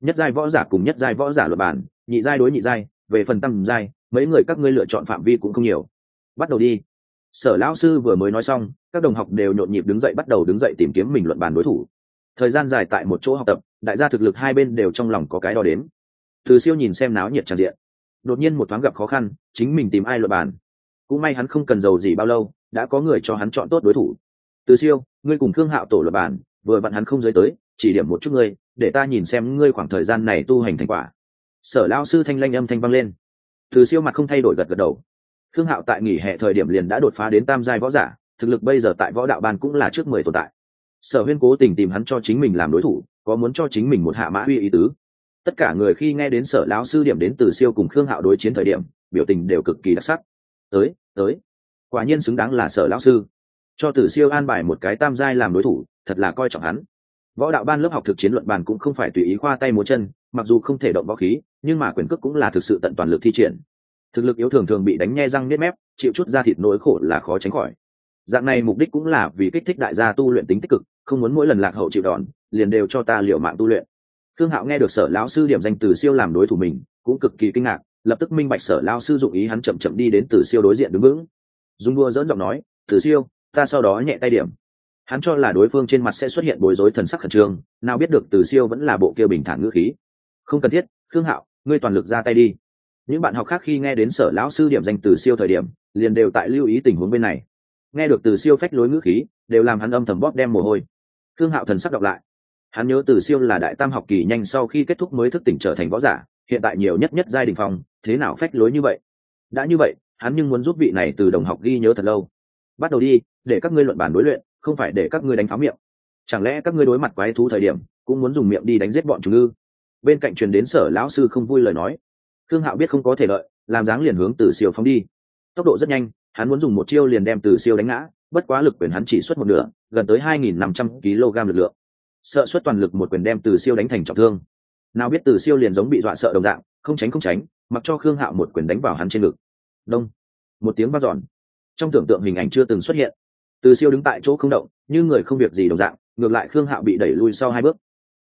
nhất giai võ giả cùng nhất giai võ giả luật bản, nhị giai đối nhị giai, về phần tam giai mấy người các ngươi lựa chọn phạm vi cũng không nhiều. Bắt đầu đi. Sở lão sư vừa mới nói xong, các đồng học đều nhộn nhịp đứng dậy, bắt đầu đứng dậy tìm kiếm mình luận bàn đối thủ. Thời gian dài tại một chỗ học tập, đại gia thực lực hai bên đều trong lòng có cái đo đếm. Từ Siêu nhìn xem náo nhiệt tràn diện, đột nhiên một thoáng gặp khó khăn, chính mình tìm ai luận bàn. Cũng may hắn không cần giàu gì bao lâu, đã có người cho hắn chọn tốt đối thủ. Từ Siêu, ngươi cùng Khương Hạo tổ luận bàn, vừa vặn hắn không giới tới, chỉ điểm một chút ngươi, để ta nhìn xem ngươi khoảng thời gian này tu hành thành quả. Sở lão sư thanh lanh âm thanh vang lên. Từ Siêu mặt không thay đổi gật gật đầu. Khương Hạo tại nghỉ hè thời điểm liền đã đột phá đến tam giai võ giả, thực lực bây giờ tại võ đạo ban cũng là trước 10 tồn tại. Sở Huyên cố tình tìm hắn cho chính mình làm đối thủ, có muốn cho chính mình một hạ mã uy ý tứ. Tất cả người khi nghe đến Sở lão sư điểm đến Từ Siêu cùng Khương Hạo đối chiến thời điểm, biểu tình đều cực kỳ đặc sắc. Tới, quả nhiên xứng đáng là Sở lão sư. Cho Từ Siêu an bài một cái tam giai làm đối thủ, thật là coi trọng hắn. Võ đạo ban lớp học thực chiến luận bàn cũng không phải tùy ý khoa tay múa chân, mặc dù không thể động võ khí, nhưng mà quyền cước cũng là thực sự tận toàn lực thi triển. Thực lực yếu thường thường bị đánh nhe răng niết mép, chịu chút da thịt nỗi khổ là khó tránh khỏi. Dạng này mục đích cũng là vì kích thích đại gia tu luyện tính tích cực, không muốn mỗi lần lạc hậu chịu đòn, liền đều cho ta liều mạng tu luyện. Khương Hạo nghe được Sở lão sư điểm danh Từ Siêu làm đối thủ mình, cũng cực kỳ kinh ngạc, lập tức minh bạch Sở lão sư dụng ý, hắn chậm chậm đi đến Từ Siêu đối diện đứng vững. Dung đua dẫn giọng nói, Từ Siêu, ta sau đó nhẹ tay điểm. Hắn cho là đối phương trên mặt sẽ xuất hiện bối rối thần sắc khẩn trương, nào biết được Từ Siêu vẫn là bộ kia bình thản ngữ khí. Không cần thiết, Khương Hạo, ngươi toàn lực ra tay đi. Những bạn học khác khi nghe đến Sở lão sư điểm danh Từ Siêu thời điểm, liền đều tại lưu ý tình huống bên này. Nghe được Từ Siêu phách lối ngữ khí, đều làm hắn âm thầm bóp đem mồ hôi. Khương Hạo thần sắc đọc lại, hắn nhớ Từ Siêu là đại tam học kỳ nhanh sau khi kết thúc mới thức tỉnh trở thành võ giả, hiện tại nhiều nhất giai đỉnh phong, thế nào phách lối như vậy? Đã như vậy, hắn nhưng muốn giúp vị này từ đồng học ghi nhớ thật lâu. Bắt đầu đi, để các ngươi luận bàn đối luyện, không phải để các ngươi đánh pháo miệng. Chẳng lẽ các ngươi đối mặt quái thú thời điểm, cũng muốn dùng miệng đi đánh giết bọn chúng ư? Bên cạnh truyền đến Sở lão sư không vui lời nói. Khương Hạo biết không có thể lợi, làm dáng liền hướng Từ Siêu phóng đi. Tốc độ rất nhanh, hắn muốn dùng một chiêu liền đem Từ Siêu đánh ngã, bất quá lực quyền hắn chỉ xuất một nửa, gần tới 2.500 kg lực lượng. Sợ xuất toàn lực một quyền đem Từ Siêu đánh thành trọng thương. Nào biết Từ Siêu liền giống bị dọa sợ đồng dạng, không tránh, mặc cho Khương Hạo một quyền đánh vào hắn trên ngực. Đông, một tiếng vang dọn. Trong tưởng tượng hình ảnh chưa từng xuất hiện. Từ Siêu đứng tại chỗ không động, như người không việc gì đồng dạng, ngược lại Khương Hạo bị đẩy lui sau 2 bước,